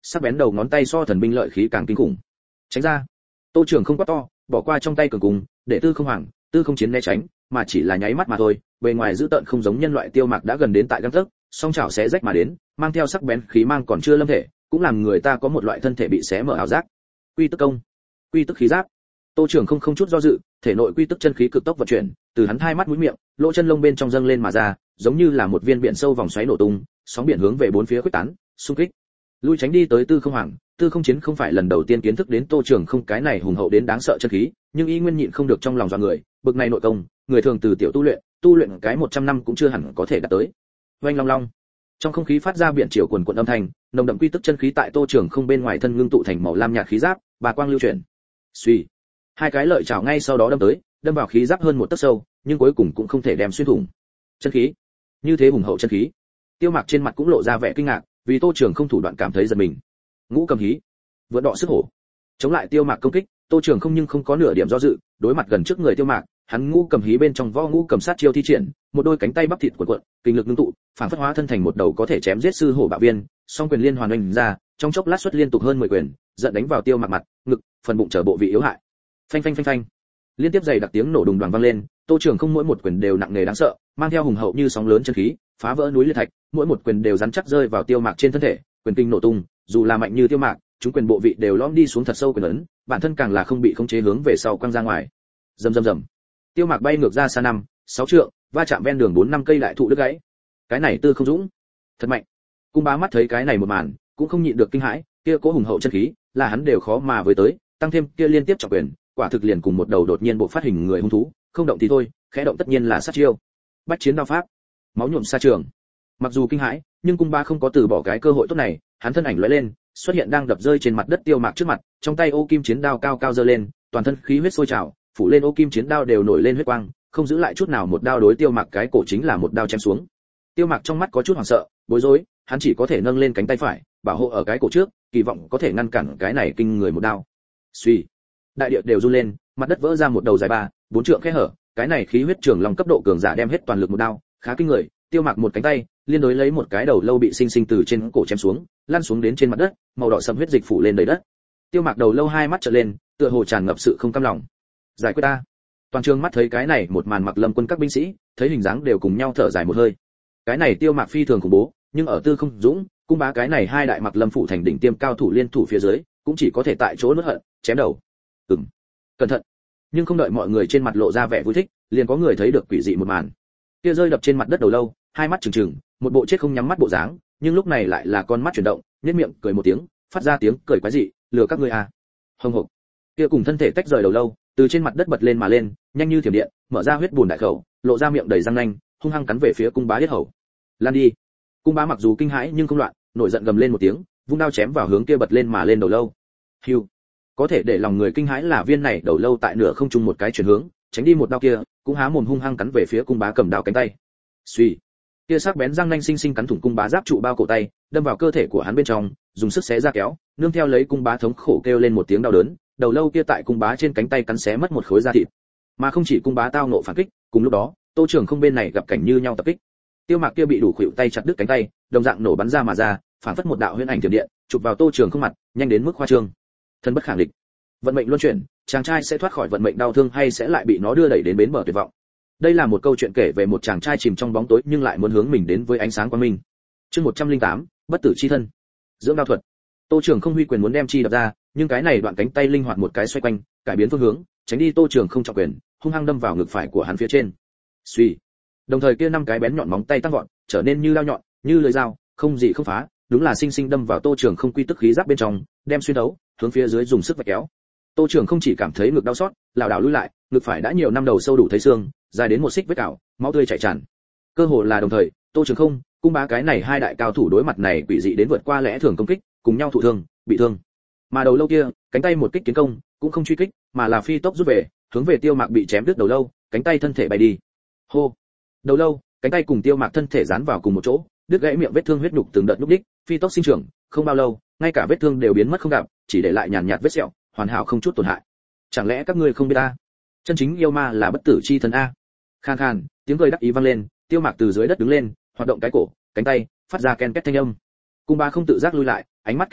sắc bén đầu ngón tay so thần binh lợi khí càng kinh khủng. Tránh ra. Tô Trường không quát to, bỏ qua trong tay cường cung, để Tư Không Hoàng, Tư Không Chiến né tránh, mà chỉ là nháy mắt mà thôi, bề ngoài dữ tợn không giống nhân loại Tiêu Mạc đã gần đến tại gang tấc, song chảo xé rách mà đến, mang theo sắc bén khí mang còn chưa lâm thể, cũng làm người ta có một loại thân thể bị xé mở ảo giác. Quy tức công, quy tức khí giáp. Tô Trường không không chút do dự, thể nội quy tức chân khí cực tốc vận chuyển, từ hắn hai mắt mũi miệng, lỗ chân lông bên trong dâng lên mà ra, giống như là một viên biển sâu vòng xoáy nổ tung, sóng biển hướng về bốn phía khuếch tán, xung kích. Lui tránh đi tới Tư Không Hoàng, Tư Không Chiến không phải lần đầu tiên kiến thức đến Tô Trường không cái này hùng hậu đến đáng sợ chân khí, nhưng y nguyên nhịn không được trong lòng dọa người, bực này nội công, người thường từ tiểu tu luyện, tu luyện cái một trăm năm cũng chưa hẳn có thể đạt tới. Oanh long long. Trong không khí phát ra biển triều cuồn cuộn âm thanh, nồng đậm quy tức chân khí tại Tô Trường không bên ngoài thân ngưng tụ thành màu lam nhạt khí giáp, bà quang lưu chuyển. Suy. Hai cái lợi chảo ngay sau đó đâm tới, đâm vào khí giáp hơn một tấc sâu, nhưng cuối cùng cũng không thể đem xuyên thủng. Chân khí, như thế hùng hậu chân khí. Tiêu Mạc trên mặt cũng lộ ra vẻ kinh ngạc, vì Tô Trường không thủ đoạn cảm thấy giật mình. Ngũ cầm hí, vượn đọ sức hổ. Chống lại Tiêu Mạc công kích, Tô Trường không nhưng không có nửa điểm do dự, đối mặt gần trước người Tiêu Mạc, hắn ngũ cầm hí bên trong võ ngũ cầm sát chiêu thi triển, một đôi cánh tay bắp thịt cuộn cuộn, kinh lực ngưng tụ, phản phất hóa thân thành một đầu có thể chém giết sư hổ bạo viên, song quyền liên hoàn oanh ra, trong chốc lát xuất liên tục hơn mười quyền, giận đánh vào Tiêu Mạc mặt, ngực, phần bụng trở bộ vị yếu hại. Phanh phanh phanh phanh. Liên tiếp dày đặc tiếng nổ đùng đoàng vang lên, Tô Trường không mỗi một quyền đều nặng nề đáng sợ, mang theo hùng hậu như sóng lớn chân khí, phá vỡ núi liệt thạch, mỗi một quyền đều rắn chắc rơi vào Tiêu Mạc trên thân thể, quyền kinh nổ tung, dù là mạnh như Tiêu Mạc, chúng quyền bộ vị đều lõm đi xuống thật sâu quyền ấn, bản thân càng là không bị khống chế hướng về sau quăng ra ngoài. Rầm rầm rầm. Tiêu Mạc bay ngược ra xa năm, sáu trượng, va chạm ven đường bốn năm cây đại thụ đứt gãy. Cái này Tư Không Dũng, thật mạnh. Cung Bá mắt thấy cái này một màn, cũng không nhịn được kinh hãi, kia cố hùng hậu chân khí, là hắn đều khó mà với tới, tăng thêm kia liên tiếp trọng quyền, quả thực liền cùng một đầu đột nhiên bộ phát hình người hung thú, không động thì thôi, khẽ động tất nhiên là sát chiêu. Bách chiến đao pháp, máu nhuộm xa trường. Mặc dù kinh hãi, nhưng Cung Bá không có từ bỏ cái cơ hội tốt này, hắn thân ảnh lóe lên, xuất hiện đang đập rơi trên mặt đất Tiêu Mạc trước mặt, trong tay ô kim chiến đao cao cao giơ lên, toàn thân khí huyết sôi trào, phủ lên ô kim chiến đao đều nổi lên huyết quang, không giữ lại chút nào, một đao đối Tiêu Mạc cái cổ chính là một đao chém xuống. Tiêu Mạc trong mắt có chút hoảng sợ, bối rối, hắn chỉ có thể nâng lên cánh tay phải, bảo hộ ở cái cổ trước, kỳ vọng có thể ngăn cản cái này kinh người một đao. Suy, đại địa đều run lên, mặt đất vỡ ra một đầu dài ba, bốn trượng khe hở, cái này khí huyết trường long cấp độ cường giả đem hết toàn lực một đao, khá kinh người. Tiêu Mạc một cánh tay, liên đối lấy một cái đầu lâu bị sinh sinh từ trên cổ chém xuống, lăn xuống đến trên mặt đất, màu đỏ sẫm huyết dịch phủ lên đầy đất. Tiêu Mạc đầu lâu hai mắt trợn lên, tựa hồ tràn ngập sự không cam lòng. Giải quyết ta. Toàn trường mắt thấy cái này một màn Mặc Lâm quân các binh sĩ, thấy hình dáng đều cùng nhau thở dài một hơi. Cái này Tiêu Mạc phi thường khủng bố, nhưng ở Tư Không Dũng, Cung Bá cái này hai đại Mặc Lâm phủ thành đỉnh tiêm cao thủ liên thủ phía dưới, cũng chỉ có thể tại chỗ nuốt hận, chém đầu. Ừm. Cẩn thận. Nhưng không đợi mọi người trên mặt lộ ra vẻ vui thích, liền có người thấy được quỷ dị một màn. Kia rơi đập trên mặt đất đầu lâu, hai mắt trừng trừng, một bộ chết không nhắm mắt bộ dáng, nhưng lúc này lại là con mắt chuyển động, nhếch miệng cười một tiếng, phát ra tiếng cười quái dị, lừa các ngươi à. Hồng hộc. Kia cùng thân thể tách rời đầu lâu, từ trên mặt đất bật lên mà lên, nhanh như thiểm điện, mở ra huyết bùn đại khẩu, lộ ra miệng đầy răng nanh, hung hăng cắn về phía Cung Bá yết hầu. Lan đi. Cung Bá mặc dù kinh hãi nhưng không loạn, nổi giận gầm lên một tiếng, vung đao chém vào hướng kia bật lên mà lên đầu lâu. Hưu. Có thể để lòng người kinh hãi là viên này đầu lâu tại nửa không trung một cái chuyển hướng, tránh đi một đao kia, cũng há mồm hung hăng cắn về phía Cung Bá cầm đao cánh tay. Suy. Kia sắc bén răng nanh sinh sinh cắn thủng Cung Bá giáp trụ bao cổ tay, đâm vào cơ thể của hắn bên trong, dùng sức xé ra kéo, nương theo lấy Cung Bá thống khổ kêu lên một tiếng đau đớn, đầu lâu kia tại Cung Bá trên cánh tay cắn xé mất một khối da thịt. Mà không chỉ Cung Bá tao nộ phản kích, cùng lúc đó, Tô Trường không bên này gặp cảnh như nhau tập kích. Tiêu Mạc kia bị đủ khuỷu tay chặt đứt cánh tay, đồng dạng nổ bắn ra mà ra, phản phất một đạo huyễn ảnh tiềm điện, chụp vào Tô Trường không mặt, nhanh đến mức khoa trương. Thân bất khả địch. Vận mệnh luân chuyển, chàng trai sẽ thoát khỏi vận mệnh đau thương hay sẽ lại bị nó đưa đẩy đến bến bờ tuyệt vọng. Đây là một câu chuyện kể về một chàng trai chìm trong bóng tối nhưng lại muốn hướng mình đến với ánh sáng quang minh. Chương một trăm lẻ tám, bất tử chi thân. Dưỡng đao thuật. Tô Trường không huy quyền muốn đem chi đập ra, nhưng cái này đoạn cánh tay linh hoạt một cái xoay quanh, cải biến phương hướng, tránh đi Tô Trường không trọng quyền, hung hăng đâm vào ngực phải của hắn phía trên. Suy. Đồng thời kia năm cái bén nhọn móng tay tăng vọt, trở nên như dao nhọn, như lưỡi dao, không gì không phá, đúng là sinh sinh đâm vào Tô Trường không quy tức khí giáp bên trong, đem xuyên thấu, hướng phía dưới dùng sức vạch kéo. Tô Trường không chỉ cảm thấy ngực đau xót, lảo đảo lùi lại, ngực phải đã nhiều năm đầu sâu đủ thấy xương, dài đến một xích vết cào, máu tươi chảy tràn. Cơ hồ là đồng thời, Tô Trường không, Cung Bá cái này hai đại cao thủ đối mặt này quỷ dị đến vượt qua lẽ thường công kích, cùng nhau thụ thương, bị thương. Mà đầu lâu kia, cánh tay một kích kiến công, cũng không truy kích, mà là phi tốc rút về, hướng về Tiêu Mạc bị chém đứt đầu lâu, cánh tay thân thể bay đi. Hô. Đầu lâu, cánh tay cùng Tiêu Mạc thân thể dán vào cùng một chỗ, đứt gãy miệng vết thương huyết nhục từng đợt lúc đích, phi tốc sinh trưởng, không bao lâu, ngay cả vết thương đều biến mất không gặp, chỉ để lại nhàn nhạt vết sẹo, hoàn hảo không chút tổn hại. Chẳng lẽ các ngươi không biết ta? Chân chính yêu ma là bất tử chi thân a. Khan khan, tiếng cười đắc ý vang lên, Tiêu Mạc từ dưới đất đứng lên, hoạt động cái cổ, cánh tay, phát ra ken két thanh âm. Cung Bá không tự giác lùi lại, ánh mắt kinh hãi,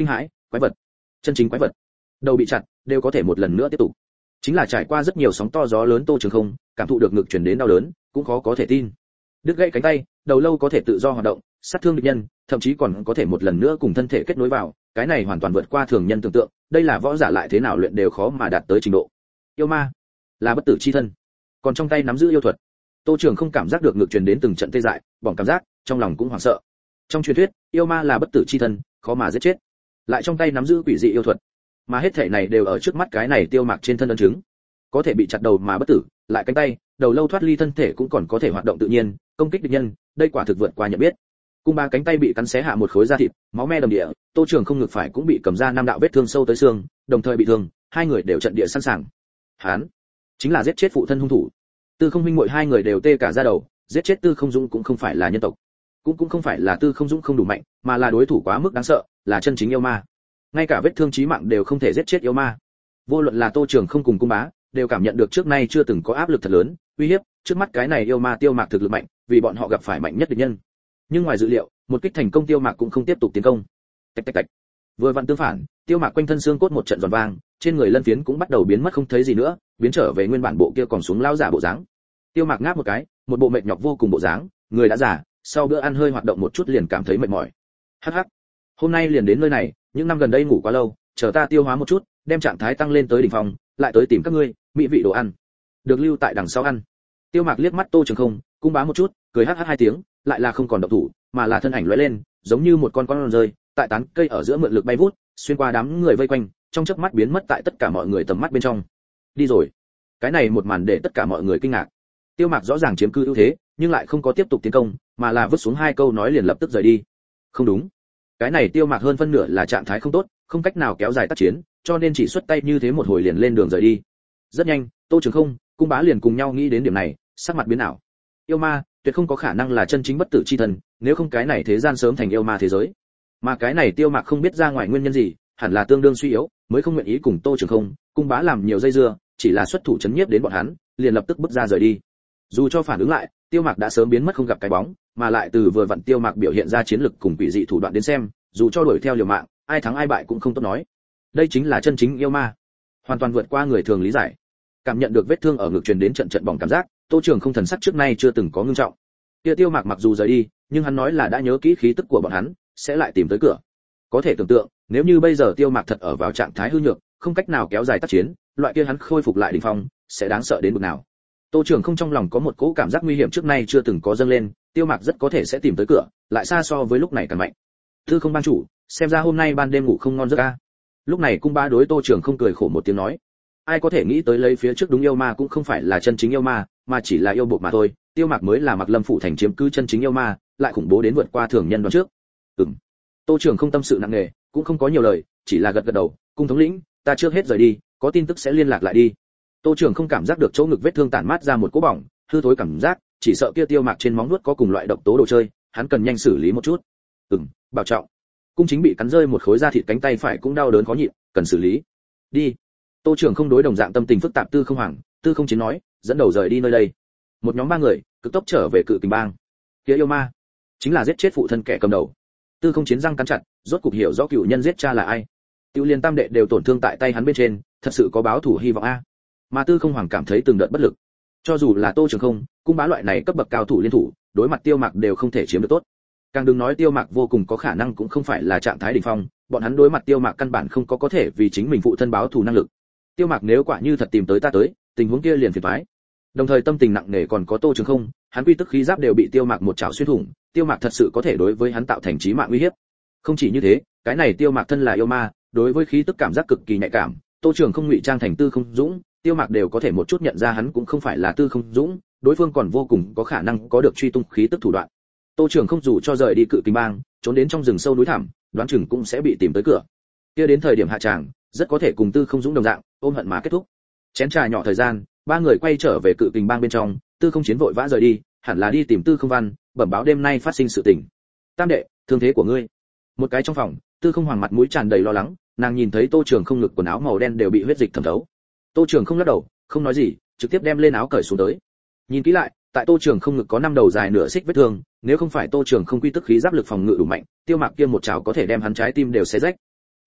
quái vật, chân chính quái vật. Đầu bị chặt, đều có thể một lần nữa tiếp tục. Chính là trải qua rất nhiều sóng to gió lớn Tô Trường Không, cảm thụ được ngực truyền đến đau đớn, cũng khó có thể tin. Đứt gãy cánh tay, đầu lâu có thể tự do hoạt động, sát thương địch nhân, thậm chí còn có thể một lần nữa cùng thân thể kết nối vào, cái này hoàn toàn vượt qua thường nhân tưởng tượng, đây là võ giả lại thế nào luyện đều khó mà đạt tới trình độ. Yêu ma, là bất tử chi thân, còn trong tay nắm giữ yêu thuật. Tô Trường Không cảm giác được ngực truyền đến từng trận tê dại, bỏng cảm giác, trong lòng cũng hoảng sợ. Trong truyền thuyết, yêu ma là bất tử chi thân, khó mà giết chết, lại trong tay nắm giữ quỷ dị yêu thuật, mà hết thảy này đều ở trước mắt cái này Tiêu Mạc trên thân ấn chứng. Có thể bị chặt đầu mà bất tử, lại cánh tay, đầu lâu thoát ly thân thể cũng còn có thể hoạt động tự nhiên, công kích địch nhân, đây quả thực vượt qua nhận biết. Cung ba cánh tay bị cắn xé hạ một khối da thịt, máu me đầm địa, Tô Trường Không ngực phải cũng bị cầm ra năm đạo vết thương sâu tới xương, đồng thời bị thương, hai người đều trận địa sẵn sàng. Hán, chính là giết chết phụ thân hung thủ. Tư Không huynh muội hai người đều tê cả da đầu, giết chết Tư Không Dũng cũng không phải là nhân tộc, cũng cũng không phải là Tư Không Dũng không đủ mạnh, mà là đối thủ quá mức đáng sợ, là chân chính yêu ma. Ngay cả vết thương chí mạng đều không thể giết chết yêu ma. Vô luận là Tô Trường Không cùng Cung Bá, đều cảm nhận được trước nay chưa từng có áp lực thật lớn, uy hiếp, trước mắt cái này yêu ma Tiêu Mạc thực lực mạnh, vì bọn họ gặp phải mạnh nhất địch nhân. Nhưng ngoài dự liệu, một kích thành công Tiêu Mạc cũng không tiếp tục tiến công. Tạch tạch tạch. Vừa vặn tương phản, Tiêu Mạc quanh thân xương cốt một trận giòn vang, trên người lân phiến cũng bắt đầu biến mất không thấy gì nữa, biến trở về nguyên bản bộ kia còn xuống lao giả bộ dáng. Tiêu Mạc ngáp một cái, một bộ mệt nhọc vô cùng bộ dáng, người đã già, sau bữa ăn hơi hoạt động một chút liền cảm thấy mệt mỏi. Hắc hắc. Hôm nay liền đến nơi này, những năm gần đây ngủ quá lâu, chờ ta tiêu hóa một chút, đem trạng thái tăng lên tới đỉnh phong, lại tới tìm các ngươi, mỹ vị đồ ăn. Được lưu tại đằng sau ăn. Tiêu Mạc liếc mắt Tô Trường Không, Cung Bá một chút, cười hắc hắc hai tiếng, lại là không còn động thủ, mà là thân ảnh lóe lên, giống như một con con rơi, tại tán cây ở giữa mượn lực bay vút, xuyên qua đám người vây quanh, trong chớp mắt biến mất tại tất cả mọi người tầm mắt bên trong. Đi rồi. Cái này một màn để tất cả mọi người kinh ngạc. Tiêu Mạc rõ ràng chiếm cư ưu thế, nhưng lại không có tiếp tục tiến công, mà là vứt xuống hai câu nói liền lập tức rời đi. Không đúng. Cái này Tiêu Mạc hơn phân nửa là trạng thái không tốt, không cách nào kéo dài tác chiến, cho nên chỉ xuất tay như thế một hồi liền lên đường rời đi. Rất nhanh, Tô Trường Không, Cung Bá liền cùng nhau nghĩ đến điểm này, sắc mặt biến ảo. Yêu ma, tuyệt không có khả năng là chân chính bất tử chi thần, nếu không cái này thế gian sớm thành yêu ma thế giới. Mà cái này Tiêu Mạc không biết ra ngoài nguyên nhân gì, hẳn là tương đương suy yếu, mới không nguyện ý cùng Tô Trường Không, Cung Bá làm nhiều dây dưa, chỉ là xuất thủ chấn nhiếp đến bọn hắn, liền lập tức bước ra rời đi. Dù cho phản ứng lại, Tiêu Mạc đã sớm biến mất không gặp cái bóng, mà lại từ vừa vặn Tiêu Mạc biểu hiện ra chiến lực cùng quỷ dị thủ đoạn đến xem, dù cho đuổi theo liều mạng, ai thắng ai bại cũng không tốt nói. Đây chính là chân chính yêu ma, hoàn toàn vượt qua người thường lý giải. Cảm nhận được vết thương ở ngực truyền đến trận trận bỏng cảm giác, Tô Trường Không thần sắc trước nay chưa từng có ngưng trọng. Kia Tiêu Mạc mặc dù rời đi, nhưng hắn nói là đã nhớ kỹ khí tức của bọn hắn, sẽ lại tìm tới cửa. Có thể tưởng tượng, nếu như bây giờ Tiêu Mạc thật ở vào trạng thái hư nhược, không cách nào kéo dài tác chiến, loại kia hắn khôi phục lại đỉnh phong, sẽ đáng sợ đến mức nào. Tô Trường Không trong lòng có một cỗ cảm giác nguy hiểm trước nay chưa từng có dâng lên, Tiêu Mạc rất có thể sẽ tìm tới cửa, lại xa so với lúc này càng mạnh. Tư Không ban chủ, xem ra hôm nay ban đêm ngủ không ngon giấc a. Lúc này Cung Bá đối Tô Trường Không cười khổ một tiếng nói, ai có thể nghĩ tới lấy phía trước đúng yêu ma cũng không phải là chân chính yêu ma, mà chỉ là yêu bộ mà thôi, Tiêu Mạc mới là Mạc Lâm phủ thành chiếm cứ chân chính yêu ma, lại khủng bố đến vượt qua thường nhân đoán trước. Ừm. Tô Trường Không tâm sự nặng nề, cũng không có nhiều lời, chỉ là gật gật đầu, cung thống lĩnh, ta trước hết rời đi, có tin tức sẽ liên lạc lại đi. Tô Trường Không cảm giác được chỗ ngực vết thương tản mát ra một cỗ bỏng, hư thối cảm giác, chỉ sợ kia Tiêu Mạc trên móng nuốt có cùng loại độc tố đồ chơi, hắn cần nhanh xử lý một chút. Ừm, bảo trọng. Cung chính bị cắn rơi một khối da thịt cánh tay phải cũng đau đớn khó nhịn, cần xử lý. Đi. Tô Trường Không đối đồng dạng tâm tình phức tạp Tư Không Hoàng, Tư Không Chiến nói, dẫn đầu rời đi nơi đây. Một nhóm ba người, cực tốc trở về Cự Kình Bang. Kia yêu ma, chính là giết chết phụ thân kẻ cầm đầu. Tư Không Chiến răng cắn chặt, rốt cục hiểu rõ cựu nhân giết cha là ai. Tiêu Liên tam đệ đều tổn thương tại tay hắn bên trên, thật sự có báo thủ hy vọng a. Mà Tư Không Hoàng cảm thấy từng đợt bất lực. Cho dù là Tô Trường Không, Cung Bá loại này cấp bậc cao thủ liên thủ, đối mặt Tiêu Mạc đều không thể chiếm được tốt. Càng đừng nói Tiêu Mạc vô cùng có khả năng cũng không phải là trạng thái đỉnh phong, bọn hắn đối mặt Tiêu Mạc căn bản không có có thể vì chính mình phụ thân báo thù năng lực. Tiêu Mạc nếu quả như thật tìm tới ta tới, tình huống kia liền phiền toái. Đồng thời tâm tình nặng nề còn có Tô Trường Không, hắn quy tức khí giáp đều bị Tiêu Mạc một chảo xuyên thủng, Tiêu Mạc thật sự có thể đối với hắn tạo thành chí mạng uy hiếp. Không chỉ như thế, cái này Tiêu Mạc thân là yêu ma, đối với khí tức cảm giác cực kỳ nhạy cảm, Tô Trường Không ngụy trang thành Tư Không Dũng, Tiêu Mạc đều có thể một chút nhận ra hắn cũng không phải là Tư Không Dũng, đối phương còn vô cùng có khả năng có được truy tung khí tức thủ đoạn. Tô Trường Không dù cho rời đi Cự Kình Bang, trốn đến trong rừng sâu núi thẳm, đoán chừng cũng sẽ bị tìm tới cửa. Kia đến thời điểm hạ tràng, rất có thể cùng Tư Không Dũng đồng dạng, ôm hận mà kết thúc. Chén trà nhỏ thời gian, ba người quay trở về Cự Kình Bang bên trong, Tư Không Chiến vội vã rời đi, hẳn là đi tìm Tư Không Văn, bẩm báo đêm nay phát sinh sự tình. Tam đệ, thương thế của ngươi. Một cái trong phòng, Tư Không Hoàng mặt mũi tràn đầy lo lắng, nàng nhìn thấy Tô Trường Không ngực quần áo màu đen đều bị huyết dịch thấm thấu. Tô Trường Không lắc đầu, không nói gì, trực tiếp đem lên áo cởi xuống tới. Nhìn kỹ lại, tại Tô Trường Không ngực có năm đầu dài nửa xích vết thương, nếu không phải Tô Trường Không quy tức khí giáp lực phòng ngự đủ mạnh, Tiêu Mạc kia một chảo có thể đem hắn trái tim đều xé rách.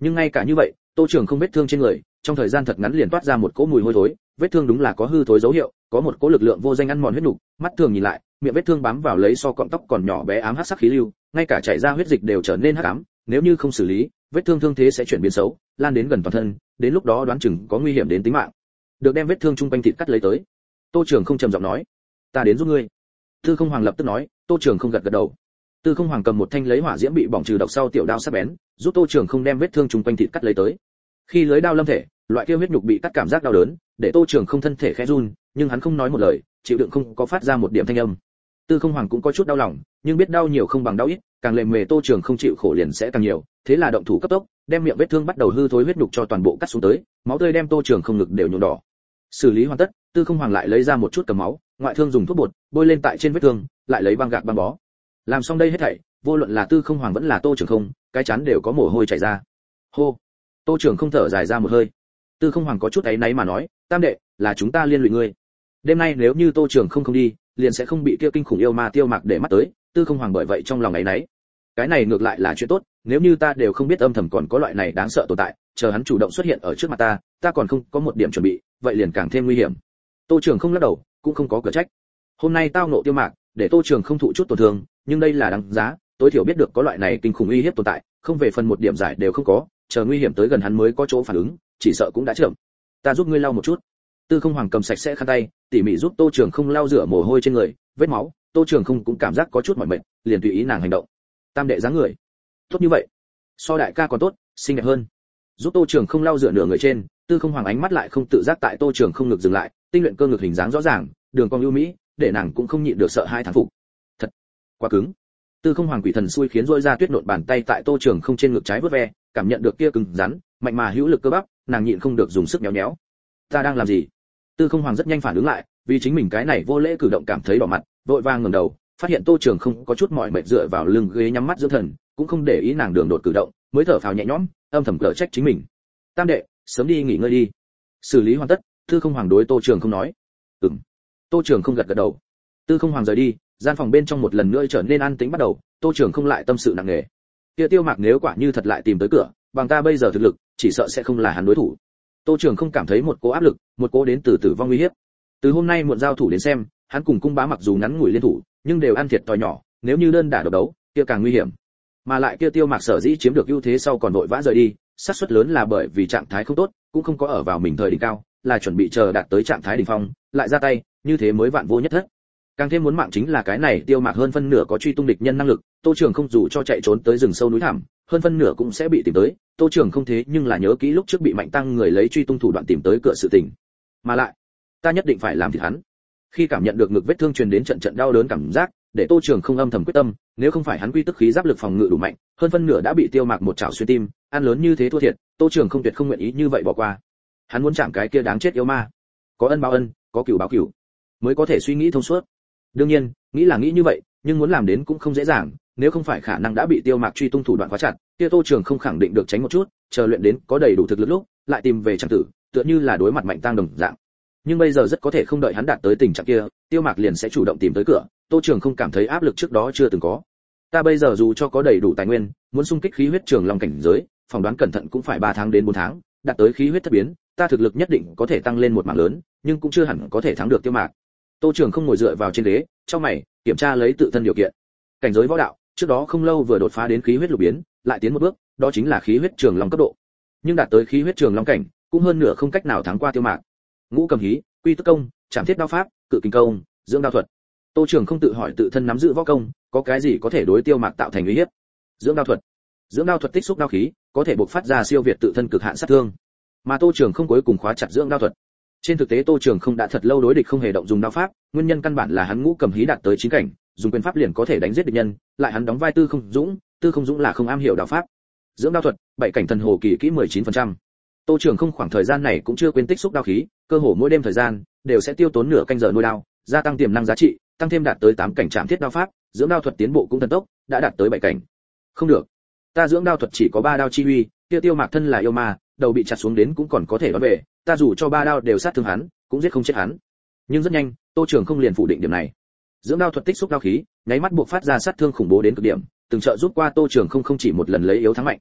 Nhưng ngay cả như vậy, Tô Trường không vết thương trên người, trong thời gian thật ngắn liền toát ra một cỗ mùi hôi thối, vết thương đúng là có hư thối dấu hiệu, có một cỗ lực lượng vô danh ăn mòn huyết nục, mắt thường nhìn lại, miệng vết thương bám vào lấy so cọng tóc còn nhỏ bé ám hắc sắc khí lưu, ngay cả chảy ra huyết dịch đều trở nên hắc ám, nếu như không xử lý, vết thương thương thế sẽ chuyển biến xấu, lan đến gần toàn thân, đến lúc đó đoán chừng có nguy hiểm đến tính mạng. Được đem vết thương trung quanh thịt cắt lấy tới. Tô Trường không trầm giọng nói, ta đến giúp ngươi. Tư Không Hoàng lập tức nói. Tô Trường không gật gật đầu. Tư Không Hoàng cầm một thanh lấy hỏa diễm bị bỏng trừ độc sau tiểu đao sắc bén, giúp Tô Trường không đem vết thương trung quanh thịt cắt lấy tới. Khi lưới đao lâm thể, loại kia huyết nhục bị cắt cảm giác đau đớn, để Tô Trường không thân thể khẽ run, nhưng hắn không nói một lời, chịu đựng không có phát ra một điểm thanh âm. Tư Không Hoàng cũng có chút đau lòng, nhưng biết đau nhiều không bằng đau ít, càng lề mề Tô Trường không chịu khổ liền sẽ càng nhiều, thế là động thủ cấp tốc, đem miệng vết thương bắt đầu hư thối huyết nhục cho toàn bộ cắt xuống tới, máu tươi đem Tô Trường không ngực đều nhuộm đỏ. Xử lý hoàn tất, Tư Không Hoàng lại lấy ra một chút cầm máu, ngoại thương dùng thuốc bột, bôi lên tại trên vết thương, lại lấy băng gạc băng bó. Làm xong đây hết thảy, vô luận là Tư Không Hoàng vẫn là Tô Trường không, cái chán đều có mồ hôi chảy ra. Hô. Tô Trường không thở dài ra một hơi. Tư Không Hoàng có chút áy náy mà nói, tam đệ, là chúng ta liên lụy ngươi. Đêm nay nếu như Tô Trường không không đi, liền sẽ không bị kia kinh khủng yêu ma tiêu mạc để mắt tới, Tư Không Hoàng bởi vậy trong lòng áy náy. Cái này ngược lại là chuyện tốt, nếu như ta đều không biết âm thầm còn có loại này đáng sợ tồn tại, chờ hắn chủ động xuất hiện ở trước mặt ta, ta còn không có một điểm chuẩn bị, vậy liền càng thêm nguy hiểm. Tô Trường không lắc đầu, cũng không có cửa trách. Hôm nay tao nộ tiêu mạc, để Tô Trường không thụ chút tổn thương, nhưng đây là đáng giá, tối thiểu biết được có loại này kinh khủng uy hiếp tồn tại, không về phần một điểm giải đều không có, chờ nguy hiểm tới gần hắn mới có chỗ phản ứng, chỉ sợ cũng đã chậm. Ta giúp ngươi lau một chút. Tư Không Hoàng cầm sạch sẽ khăn tay, tỉ mỉ giúp Tô Trường không lau rửa mồ hôi trên người, vết máu, Tô Trường không cũng cảm giác có chút mỏi mệt, liền tùy ý nàng hành động. Tam đệ dáng người, tốt như vậy, so đại ca còn tốt, xinh đẹp hơn. Giúp Tô Trường không lau rửa nửa người trên, Tư Không Hoàng ánh mắt lại không tự giác tại Tô Trường không ngực dừng lại, tinh luyện cơ ngực hình dáng rõ ràng, đường cong ưu mỹ, để nàng cũng không nhịn được sợ hai thán phục. Thật, quá cứng. Tư Không Hoàng quỷ thần xui khiến rỗi ra tuyết nộn bàn tay tại Tô Trường không trên ngực trái vớt ve, cảm nhận được kia cứng rắn, mạnh mà hữu lực cơ bắp, nàng nhịn không được dùng sức nhéo nhéo. Ta đang làm gì? Tư Không Hoàng rất nhanh phản ứng lại, vì chính mình cái này vô lễ cử động cảm thấy đỏ mặt, vội vàng ngẩng đầu, phát hiện Tô Trường không có chút mỏi mệt dựa vào lưng ghế nhắm mắt dưỡng thần, cũng không để ý nàng đường đột cử động, mới thở phào nhẹ nhõm, âm thầm cở trách chính mình. Tam đệ, sớm đi nghỉ ngơi đi. Xử lý hoàn tất, Tư Không Hoàng đối Tô Trường không nói. Ừm. Tô Trường không gật gật đầu. Tư Không Hoàng rời đi, gian phòng bên trong một lần nữa trở nên an tĩnh bắt đầu, Tô Trường không lại tâm sự nặng nề. Kia Tiêu Mạc nếu quả như thật lại tìm tới cửa, bằng ta bây giờ thực lực, chỉ sợ sẽ không là hắn đối thủ. Tô Trường không cảm thấy một cỗ áp lực, một cỗ đến từ tử vong uy hiếp. Từ hôm nay muộn giao thủ đến xem, hắn cùng Cung Bá mặc dù ngắn ngủi liên thủ, nhưng đều ăn thiệt thòi nhỏ, nếu như đơn đả độc đấu, kia càng nguy hiểm. Mà lại kia Tiêu Mạc sở dĩ chiếm được ưu thế sau còn vội vã rời đi, xác suất lớn là bởi vì trạng thái không tốt, cũng không có ở vào mình thời đỉnh cao, là chuẩn bị chờ đạt tới trạng thái đỉnh phong, lại ra tay, như thế mới vạn vô nhất thất. Càng thêm muốn mạng chính là cái này Tiêu Mạc hơn phân nửa có truy tung địch nhân năng lực, Tô Trường không dù cho chạy trốn tới rừng sâu núi thẳm, hơn phân nửa cũng sẽ bị tìm tới, Tô Trường không thế nhưng là nhớ kỹ lúc trước bị Mạnh Tăng người lấy truy tung thủ đoạn tìm tới cửa sự tình. Mà lại, ta nhất định phải làm thịt hắn. Khi cảm nhận được ngực vết thương truyền đến trận trận đau đớn cảm giác, để Tô Trường không âm thầm quyết tâm, nếu không phải hắn quy tức khí giáp lực phòng ngự đủ mạnh, hơn phân nửa đã bị Tiêu Mạc một chảo xuyên tim, ăn lớn như thế thua thiệt, Tô Trường không tuyệt không nguyện ý như vậy bỏ qua. Hắn muốn chạm cái kia đáng chết yêu ma. Có ân báo ân, có cửu báo cửu, mới có thể suy nghĩ thông suốt. Đương nhiên, nghĩ là nghĩ như vậy, nhưng muốn làm đến cũng không dễ dàng, nếu không phải khả năng đã bị Tiêu Mạc truy tung thủ đoạn khóa chặt, kia Tô Trường không khẳng định được tránh một chút, chờ luyện đến có đầy đủ thực lực lúc, lại tìm về chẳng tử, tựa như là đối mặt Mạnh Tăng đồng dạng. Nhưng bây giờ rất có thể không đợi hắn đạt tới tình trạng kia, Tiêu Mạc liền sẽ chủ động tìm tới cửa, Tô Trường không cảm thấy áp lực trước đó chưa từng có. Ta bây giờ dù cho có đầy đủ tài nguyên, muốn xung kích khí huyết trường long cảnh giới, phỏng đoán cẩn thận cũng phải ba tháng đến bốn tháng, đạt tới khí huyết thất biến, ta thực lực nhất định có thể tăng lên một mảng lớn, nhưng cũng chưa hẳn có thể thắng được Tiêu Mạc. Tô Trường không ngồi dựa vào trên ghế, trong mày, kiểm tra lấy tự thân điều kiện. Cảnh giới võ đạo, trước đó không lâu vừa đột phá đến khí huyết lục biến, lại tiến một bước, đó chính là khí huyết trường long cấp độ. Nhưng đạt tới khí huyết trường long cảnh, cũng hơn nửa không cách nào thắng qua Tiêu Mạc. Ngũ cầm hí, quy tức công, trảm thiết đao pháp, cự kình công, dưỡng đao thuật. Tô Trường không tự hỏi tự thân nắm giữ võ công, có cái gì có thể đối Tiêu Mạc tạo thành uy hiếp? Dưỡng đao thuật. Dưỡng đao thuật tích xúc đao khí, có thể bộc phát ra siêu việt tự thân cực hạn sát thương. Mà Tô Trường không cuối cùng khóa chặt dưỡng đao thuật. Trên thực tế Tô Trường không đã thật lâu đối địch không hề động dùng đao pháp, nguyên nhân căn bản là hắn ngũ cầm hí đạt tới chín cảnh, dùng quyền pháp liền có thể đánh giết địch nhân, lại hắn đóng vai Tư Không Dũng, Tư Không Dũng là không am hiểu đao pháp. Dưỡng đao thuật, bảy cảnh thần hồ kỳ kỹ mười chín phần trăm. Tô Trường không khoảng thời gian này cũng chưa quên tích xúc đao khí, cơ hồ mỗi đêm thời gian đều sẽ tiêu tốn nửa canh giờ nuôi đao, gia tăng tiềm năng giá trị, tăng thêm đạt tới tám cảnh trảm thiết đao pháp, dưỡng đao thuật tiến bộ cũng thần tốc, đã đạt tới bảy cảnh. Không được, ta dưỡng đao thuật chỉ có ba đao chi uy, kia Tiêu Mạc thân là yêu ma, đầu bị chặt xuống đến cũng còn có thể đón về, ta dù cho ba đao đều sát thương hắn, cũng giết không chết hắn. Nhưng rất nhanh, Tô Trường không liền phủ định điểm này. Dưỡng đao thuật tích xúc đao khí, nháy mắt buộc phát ra sát thương khủng bố đến cực điểm, từng trợ giúp qua Tô Trường không không chỉ một lần lấy yếu thắng mạnh.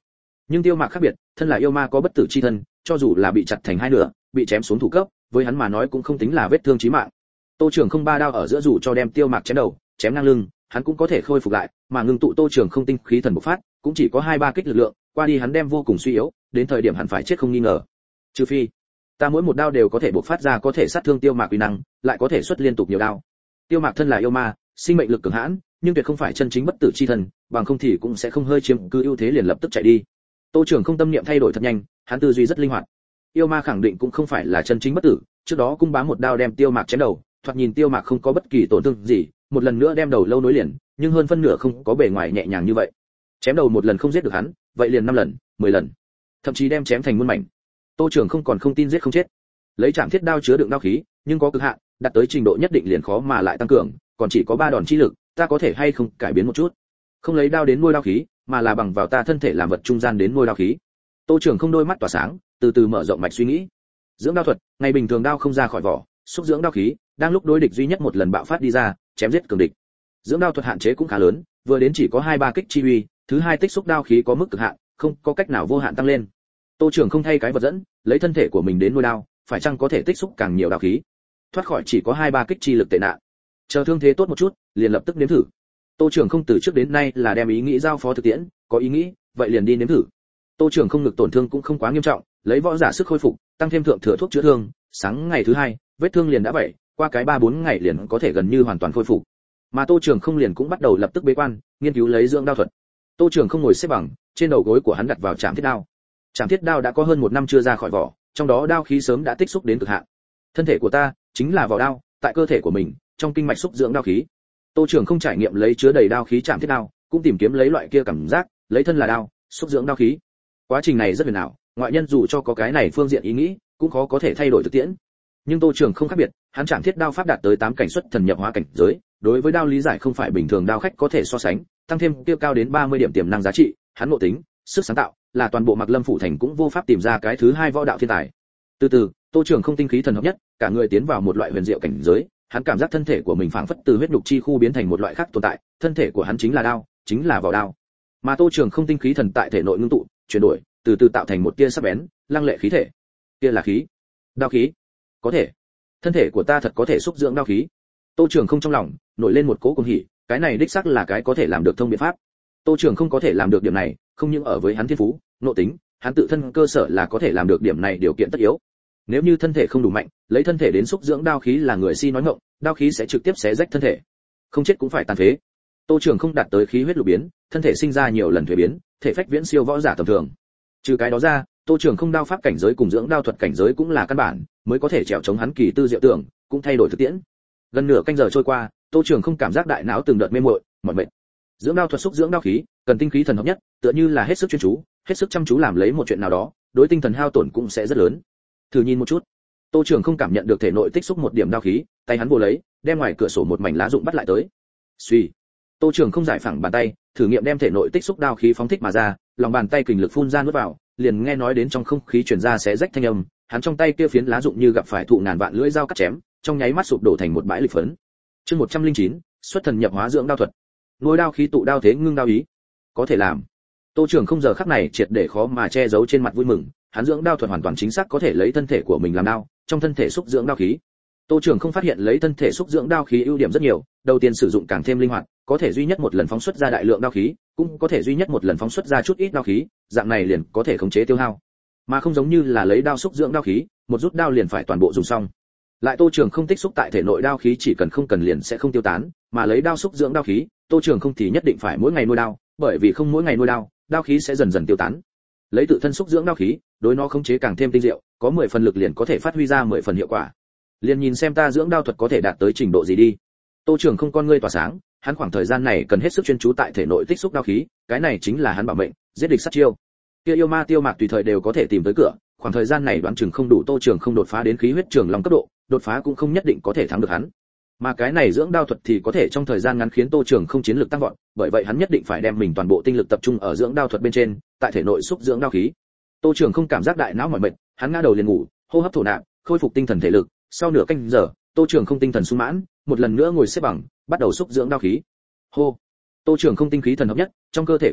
Nhưng Tiêu Mạc khác biệt, thân là yêu ma có bất tử chi thân, cho dù là bị chặt thành hai nửa, bị chém xuống thủ cấp, với hắn mà nói cũng không tính là vết thương chí mạng. Tô Trường không ba đao ở giữa dù cho đem Tiêu Mạc chém đầu, chém ngang lưng, hắn cũng có thể khôi phục lại, mà ngưng tụ Tô Trường không tinh khí thần bộc phát, cũng chỉ có hai ba kích lực lượng, qua đi hắn đem vô cùng suy yếu, đến thời điểm hắn phải chết không nghi ngờ. Trừ phi, ta mỗi một đao đều có thể bộc phát ra có thể sát thương Tiêu Mạc uy năng, lại có thể xuất liên tục nhiều đao. Tiêu Mạc thân là yêu ma, sinh mệnh lực cường hãn, nhưng tuyệt không phải chân chính bất tử chi thần, bằng không thì cũng sẽ không hơi chiếm cứ ưu thế liền lập tức chạy đi. Tô Trường không tâm niệm thay đổi thật nhanh, hắn tư duy rất linh hoạt. Yêu ma khẳng định cũng không phải là chân chính bất tử, trước đó cung bá một đao đem Tiêu Mạc chém đầu, thoạt nhìn Tiêu Mạc không có bất kỳ tổn thương gì, một lần nữa đem đầu lâu nối liền, nhưng hơn phân nửa không có bề ngoài nhẹ nhàng như vậy. Chém đầu một lần không giết được hắn, vậy liền năm lần, mười lần, thậm chí đem chém thành muôn mảnh. Tô Trường không còn không tin giết không chết. Lấy Trảm Thiết đao chứa đựng đao khí, nhưng có cực hạn, đạt tới trình độ nhất định liền khó mà lại tăng cường, còn chỉ có ba đòn chi lực, ta có thể hay không cải biến một chút. Không lấy đao đến nuôi đao khí, mà là bằng vào ta thân thể làm vật trung gian đến nuôi đao khí. Tô Trường không đôi mắt tỏa sáng, từ từ mở rộng mạch suy nghĩ. Dưỡng đao thuật, ngày bình thường đao không ra khỏi vỏ, xúc dưỡng đao khí, đang lúc đối địch duy nhất một lần bạo phát đi ra, chém giết cường địch. Dưỡng đao thuật hạn chế cũng khá lớn, vừa đến chỉ có hai ba kích chi uy, thứ hai tích xúc đao khí có mức cực hạn, không có cách nào vô hạn tăng lên. Tô Trường không thay cái vật dẫn, lấy thân thể của mình đến nuôi đao, phải chăng có thể tích xúc càng nhiều đao khí, thoát khỏi chỉ có hai ba kích chi lực tệ nạn. Chờ thương thế tốt một chút, liền lập tức nếm thử. Tô Trường không từ trước đến nay là đem ý nghĩ giao phó thực tiễn, có ý nghĩ, vậy liền đi nếm thử. Tô Trường không ngực tổn thương cũng không quá nghiêm trọng, lấy võ giả sức khôi phục, tăng thêm thượng thừa thuốc chữa thương, sáng ngày thứ hai, vết thương liền đã vậy, qua cái ba bốn ngày liền có thể gần như hoàn toàn khôi phục. Mà Tô Trường không liền cũng bắt đầu lập tức bế quan, nghiên cứu lấy dưỡng đao thuật. Tô Trường không ngồi xếp bằng, trên đầu gối của hắn đặt vào Trảm Thiết đao. Trảm Thiết đao đã có hơn một năm chưa ra khỏi vỏ, trong đó đao khí sớm đã tích xúc đến cực hạn. Thân thể của ta chính là vỏ đao, tại cơ thể của mình, trong kinh mạch xúc dưỡng đao khí. Tô Trường không trải nghiệm lấy chứa đầy đao khí Trảm Thiết đao, cũng tìm kiếm lấy loại kia cảm giác, lấy thân là đao, xúc dưỡng đao khí. Quá trình này rất huyền ảo, ngoại nhân dù cho có cái này phương diện ý nghĩ, cũng khó có thể thay đổi thực tiễn. Nhưng Tô Trường không khác biệt, hắn Trảm Thiết đao pháp đạt tới tám cảnh xuất thần nhập hóa cảnh giới, đối với đao lý giải không phải bình thường đao khách có thể so sánh, tăng thêm tiêu cao đến ba mươi điểm tiềm năng giá trị, hắn ngộ tính, sức sáng tạo, là toàn bộ Mạc Lâm phủ thành cũng vô pháp tìm ra cái thứ hai võ đạo thiên tài. Từ từ, Tô Trường không tinh khí thần hợp nhất, cả người tiến vào một loại huyền diệu cảnh giới, hắn cảm giác thân thể của mình phảng phất từ huyết nhục chi khu biến thành một loại khác tồn tại, thân thể của hắn chính là đao, chính là vỏ đao. Mà Tô Trường không tinh khí thần tại thể nội ngưng tụ, chuyển đổi, từ từ tạo thành một tia sắc bén, lăng lệ khí thể. Kia là khí, đao khí. Có thể, thân thể của ta thật có thể xúc dưỡng đao khí. Tô Trường không trong lòng nổi lên một cỗ cuồng hỉ, cái này đích xác là cái có thể làm được thông biện pháp. Tô Trường không có thể làm được điểm này, không những ở với hắn thiên phú, nội tính, hắn tự thân cơ sở là có thể làm được điểm này điều kiện tất yếu. Nếu như thân thể không đủ mạnh, lấy thân thể đến xúc dưỡng đao khí là người si nói ngọng, đao khí sẽ trực tiếp xé rách thân thể, không chết cũng phải tàn phế. Tô Trường không đạt tới khí huyết lục biến, thân thể sinh ra nhiều lần thuế biến, thể phách viễn siêu võ giả tầm thường. Trừ cái đó ra, Tô Trường không đao pháp cảnh giới cùng dưỡng đao thuật cảnh giới cũng là căn bản, mới có thể trèo chống hắn kỳ tư diệu tưởng, cũng thay đổi thực tiễn. Gần nửa canh giờ trôi qua, Tô Trường không cảm giác đại não từng đợt mê muội, mỏi mệt. Dưỡng đao thuật xúc dưỡng đao khí, cần tinh khí thần hợp nhất, tựa như là hết sức chuyên chú, hết sức chăm chú làm lấy một chuyện nào đó, đối tinh thần hao tổn cũng sẽ rất lớn. Thử nhìn một chút. Tô Trường không cảm nhận được thể nội tích xúc một điểm đao khí, tay hắn vồ lấy, đem ngoài cửa sổ một mảnh lá rụng bắt lại tới. Suy. Tô Trường không giải phẳng bàn tay, thử nghiệm đem thể nội tích xúc đao khí phóng thích mà ra, lòng bàn tay kình lực phun ra nuốt vào, liền nghe nói đến trong không khí truyền ra xé rách thanh âm, hắn trong tay kia phiến lá rụng như gặp phải thụ ngàn vạn lưỡi dao cắt chém, trong nháy mắt sụp đổ thành một bãi lịch phấn. Chương một trăm lẻ chín, xuất thần nhập hóa dưỡng đao thuật. Nuôi đao khí tụ đao thế ngưng đao ý. Có thể làm. Tô Trường không giờ khắc này triệt để khó mà che giấu trên mặt vui mừng, hắn dưỡng đao thuật hoàn toàn chính xác có thể lấy thân thể của mình làm đao, trong thân thể xúc dưỡng đao khí. Tô Trường không phát hiện lấy thân thể xúc dưỡng đao khí ưu điểm rất nhiều, đầu tiên sử dụng càng thêm linh hoạt, có thể duy nhất một lần phóng xuất ra đại lượng đao khí, cũng có thể duy nhất một lần phóng xuất ra chút ít đao khí, dạng này liền có thể khống chế tiêu hao, mà không giống như là lấy đao xúc dưỡng đao khí, một rút đao liền phải toàn bộ dùng xong. Lại Tô Trường không tích xúc tại thể nội đao khí chỉ cần không cần liền sẽ không tiêu tán, mà lấy đao xúc dưỡng đao khí, Tô Trường không thì nhất định phải mỗi ngày nuôi đao, bởi vì không mỗi ngày nuôi đao, đao khí sẽ dần dần tiêu tán. Lấy tự thân xúc dưỡng đao khí, đối nó khống chế càng thêm tinh diệu, có mười phần lực liền có thể phát huy ra mười phần hiệu quả. Liền nhìn xem ta dưỡng đao thuật có thể đạt tới trình độ gì đi. Tô Trường không con ngươi tỏa sáng, hắn khoảng thời gian này cần hết sức chuyên chú tại thể nội tích xúc đao khí, cái này chính là hắn bảo mệnh, giết địch sát chiêu. Kia yêu ma Tiêu Mạc tùy thời đều có thể tìm tới cửa, khoảng thời gian này đoán chừng không đủ Tô Trường không đột phá đến khí huyết trường long cấp độ, đột phá cũng không nhất định có thể thắng được hắn. Mà cái này dưỡng đao thuật thì có thể trong thời gian ngắn khiến Tô Trường không chiến lực tăng vọt, bởi vậy hắn nhất định phải đem mình toàn bộ tinh lực tập trung ở dưỡng đao thuật bên trên, tại thể nội xúc dưỡng đao khí. Tô Trường không cảm giác đại não mỏi mệt, hắn ngã đầu liền ngủ, hô hấp thổ nạp, khôi phục tinh thần thể lực, sau nửa canh giờ, Tô Trường không tinh thần sung mãn, một lần nữa ngồi xếp bằng, bắt đầu xúc dưỡng đao khí. Hô. Tô Trường không tinh khí thần hợp nhất, trong cơ thể của hắn,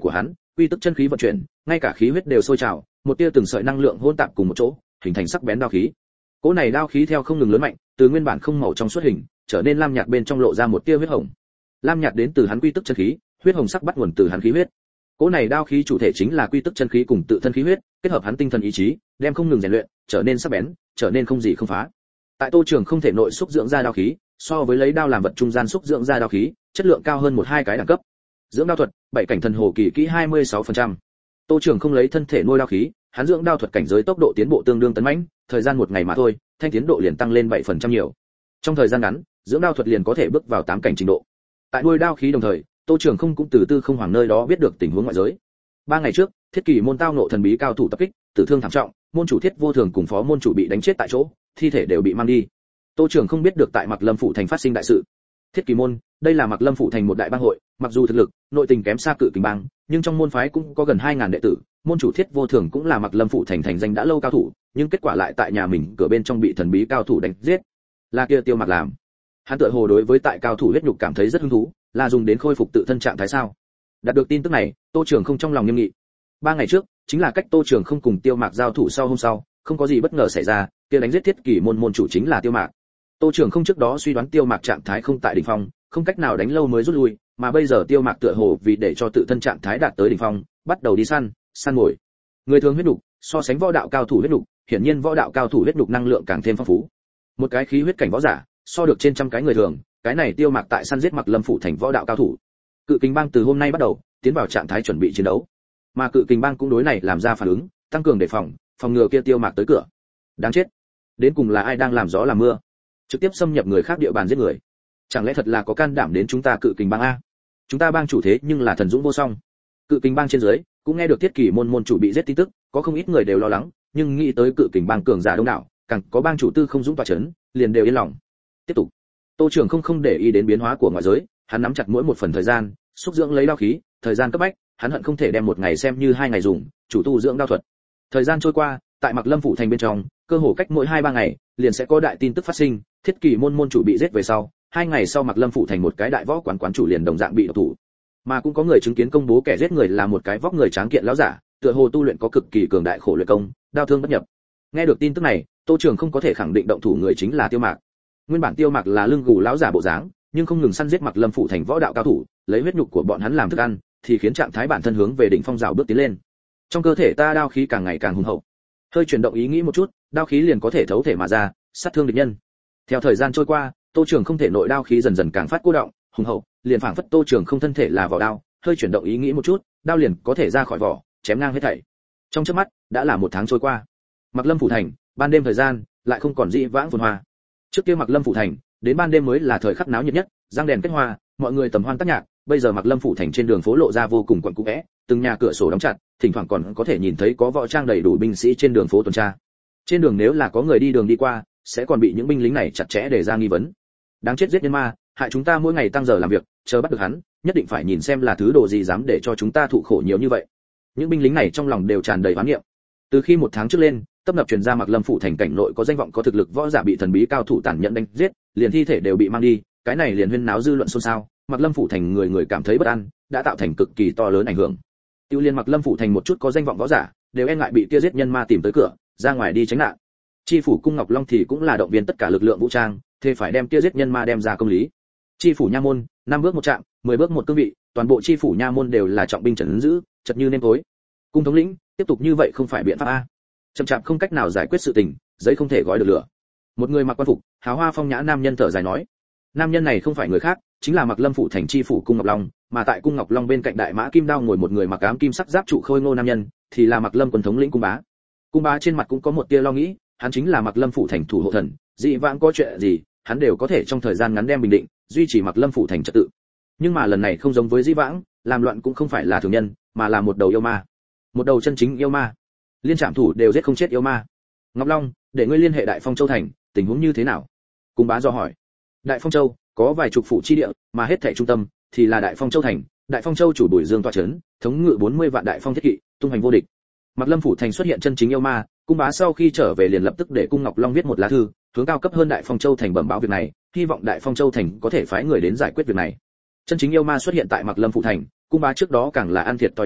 quy tức chân khí vận chuyển, ngay cả khí huyết đều sôi trào, một tia từng sợi năng lượng hỗn tạp cùng một chỗ, hình thành sắc bén đao khí. Cỗ này đao khí theo không ngừng lớn mạnh, từ nguyên bản không màu trong suốt hình, trở nên lam nhạt bên trong lộ ra một tia huyết hồng. Lam nhạt đến từ hắn quy tức chân khí, huyết hồng sắc bắt nguồn từ hắn khí huyết. Cỗ này đao khí chủ thể chính là quy tức chân khí cùng tự thân khí huyết, kết hợp hắn tinh thần ý chí, đem không ngừng rèn luyện, trở nên sắc bén, trở nên không gì không phá. Tại Tô Trường không thể nội xúc dưỡng ra đao khí, so với lấy đao làm vật trung gian xúc dưỡng ra đao khí, chất lượng cao hơn một hai cái đẳng cấp. Dưỡng đao thuật, bảy cảnh thần hồ kỳ kỹ hai mươi sáu phần trăm. Tô Trường không lấy thân thể nuôi đao khí, hắn dưỡng đao thuật cảnh giới tốc độ tiến bộ tương đương tấn mãnh, thời gian một ngày mà thôi, thanh tiến độ liền tăng lên bảy phần trăm nhiều. Trong thời gian ngắn, dưỡng đao thuật liền có thể bước vào tám cảnh trình độ. Tại nuôi đao khí đồng thời, Tô Trường không cũng từ Tư Không Hoàng nơi đó biết được tình huống ngoại giới. Ba ngày trước, Thiết Kỳ môn tao ngộ thần bí cao thủ tập kích, tử thương thảm trọng, môn chủ Thiết Vô Thường cùng phó môn chủ bị đánh chết tại chỗ, thi thể đều bị mang đi. Tô Trường không biết được tại Mặc Lâm phủ thành phát sinh đại sự. Thiết Kỳ môn, đây là Mặc Lâm phủ thành một đại bang hội, mặc dù thực lực, nội tình kém xa Cự Kình bang, nhưng trong môn phái cũng có gần hai ngàn đệ tử, môn chủ Thiết Vô Thường cũng là Mặc Lâm phủ thành thành danh đã lâu cao thủ, nhưng kết quả lại tại nhà mình cửa bên trong bị thần bí cao thủ đánh giết. Là kia Tiêu Mặc làm. Hắn tựa hồ đối với tại cao thủ huyết nhục cảm thấy rất hứng thú, là dùng đến khôi phục tự thân trạng thái sao? Đạt được tin tức này, Tô Trường không trong lòng nghiêm nghị. Ba ngày trước, chính là cách Tô Trường không cùng Tiêu Mạc giao thủ sau hôm sau, không có gì bất ngờ xảy ra, kia đánh giết Thiết Kỳ môn môn chủ chính là Tiêu Mạc. Tô Trường không trước đó suy đoán Tiêu Mạc trạng thái không tại đỉnh phong, không cách nào đánh lâu mới rút lui, mà bây giờ Tiêu Mạc tựa hồ vì để cho tự thân trạng thái đạt tới đỉnh phong, bắt đầu đi săn, săn mồi. Người thường huyết nục, so sánh võ đạo cao thủ huyết nục, hiển nhiên võ đạo cao thủ huyết nục năng lượng càng thêm phong phú. Một cái khí huyết cảnh võ giả, so được trên trăm cái người thường, cái này Tiêu Mạc tại săn giết Mặc Lâm phủ thành võ đạo cao thủ. Cự Kình bang từ hôm nay bắt đầu tiến vào trạng thái chuẩn bị chiến đấu, mà Cự Kình bang cũng đối này làm ra phản ứng, tăng cường đề phòng, phòng ngừa kia Tiêu Mạc tới cửa. Đáng chết, đến cùng là ai đang làm gió làm mưa, trực tiếp xâm nhập người khác địa bàn giết người? Chẳng lẽ thật là có can đảm đến chúng ta Cự Kình bang a? Chúng ta bang chủ thế nhưng là thần dũng vô song. Cự Kình bang trên dưới cũng nghe được Thiết Kỳ môn môn chủ bị giết tin tức, có không ít người đều lo lắng, nhưng nghĩ tới Cự Kình bang cường giả đông đảo, càng có bang chủ Tư Không Dũng tọa chấn, liền đều yên lòng. Tiếp tục. Tô Trường không không để ý đến biến hóa của ngoại giới, hắn nắm chặt mỗi một phần thời gian, xúc dưỡng lấy đao khí, thời gian cấp bách, hắn hận không thể đem một ngày xem như hai ngày dùng, chủ tu dưỡng đao thuật. Thời gian trôi qua, tại Mặc Lâm phủ thành bên trong, cơ hồ cách mỗi hai ba ngày, liền sẽ có đại tin tức phát sinh, Thiết Kỳ môn môn chủ bị giết về sau, hai ngày sau Mặc Lâm phủ thành một cái đại võ quán quán chủ liền đồng dạng bị độc thủ. Mà cũng có người chứng kiến công bố kẻ giết người là một cái vóc người tráng kiện lão giả, tựa hồ tu luyện có cực kỳ cường đại khổ luyện công, đao thương bất nhập. Nghe được tin tức này, Tô Trường không có thể khẳng định động thủ người chính là Tiêu Mạc. Nguyên bản Tiêu Mạc là lưng gù lão giả bộ dáng, nhưng không ngừng săn giết Mặc Lâm phủ thành võ đạo cao thủ, lấy huyết nhục của bọn hắn làm thức ăn, thì khiến trạng thái bản thân hướng về đỉnh phong rào bước tiến lên. Trong cơ thể ta đao khí càng ngày càng hùng hậu. Hơi chuyển động ý nghĩ một chút, đao khí liền có thể thấu thể mà ra, sát thương địch nhân. Theo thời gian trôi qua, Tô Trường không thể nội đao khí dần dần càng phát cô động, hùng hậu, liền phảng phất Tô Trường không thân thể là vỏ đao, hơi chuyển động ý nghĩ một chút, đao liền có thể ra khỏi vỏ, chém ngang hết thảy. Trong chớp mắt, đã là một tháng trôi qua. Mặc Lâm phủ thành, ban đêm thời gian lại không còn dị vãng phồn hoa. Trước kia Mặc Lâm phủ thành, đến ban đêm mới là thời khắc náo nhiệt nhất, răng đèn kết hoa, mọi người tầm hoan tác nhạc, bây giờ Mặc Lâm phủ thành trên đường phố lộ ra vô cùng quẩn cung é, từng nhà cửa sổ đóng chặt, thỉnh thoảng còn có thể nhìn thấy có võ trang đầy đủ binh sĩ trên đường phố tuần tra. Trên đường nếu là có người đi đường đi qua, sẽ còn bị những binh lính này chặt chẽ để ra nghi vấn. Đáng chết giết nhân ma, hại chúng ta mỗi ngày tăng giờ làm việc, chờ bắt được hắn, nhất định phải nhìn xem là thứ đồ gì dám để cho chúng ta thụ khổ nhiều như vậy. Những binh lính này trong lòng đều tràn đầy oán niệm. Từ khi một tháng trước lên, tấp nập truyền ra Mặc Lâm phủ thành cảnh nội có danh vọng có thực lực võ giả bị thần bí cao thủ tàn nhẫn đánh giết, liền thi thể đều bị mang đi, cái này liền huyên náo dư luận xôn xao, Mặc Lâm phủ thành người người cảm thấy bất an, đã tạo thành cực kỳ to lớn ảnh hưởng. Tiêu liên Mặc Lâm phủ thành một chút có danh vọng võ giả, đều e ngại bị kia giết nhân ma tìm tới cửa, ra ngoài đi tránh nạn. Chi phủ cung Ngọc Long thì cũng là động viên tất cả lực lượng vũ trang, thế phải đem kia giết nhân ma đem ra công lý. Chi phủ nha môn, năm bước một trạm, mười bước một cương vị, toàn bộ chi phủ nha môn đều là trọng binh trấn giữ, chật như nêm tối. Cung thống lĩnh, tiếp tục như vậy không phải biện pháp a. Chậm chạp không cách nào giải quyết sự tình, giấy không thể gói được lửa. Một người mặc quan phục, hào hoa phong nhã nam nhân thở dài nói. Nam nhân này không phải người khác, chính là Mặc Lâm phủ thành chi phủ cung Ngọc Long, mà tại cung Ngọc Long bên cạnh đại mã kim đao ngồi một người mặc ám kim sắc giáp trụ khôi ngô nam nhân, thì là Mặc Lâm quân thống lĩnh cung bá. Cung bá trên mặt cũng có một tia lo nghĩ, hắn chính là Mặc Lâm phủ thành thủ hộ thần, dị vãng có chuyện gì, hắn đều có thể trong thời gian ngắn đem bình định, duy trì Mặc Lâm phủ thành trật tự. Nhưng mà lần này không giống với dị vãng, làm loạn cũng không phải là thường nhân, mà là một đầu yêu ma. Một đầu chân chính yêu ma. Liên trạm thủ đều giết không chết yêu ma. Ngọc Long, để ngươi liên hệ Đại Phong Châu thành, tình huống như thế nào? Cung bá do hỏi. Đại Phong Châu có vài chục phủ chi địa, mà hết thảy trung tâm thì là Đại Phong Châu thành, Đại Phong Châu chủ Bùi Dương tọa trấn, thống ngự bốn mươi vạn đại phong thiết kỵ, tung hành vô địch. Mặc Lâm phủ thành xuất hiện chân chính yêu ma, cung bá sau khi trở về liền lập tức để cung Ngọc Long viết một lá thư, hướng cao cấp hơn Đại Phong Châu thành bẩm báo việc này, hy vọng Đại Phong Châu thành có thể phái người đến giải quyết việc này. Chân chính yêu ma xuất hiện tại Mặc Lâm phủ thành, cung bá trước đó càng là ăn thiệt to nhỏ,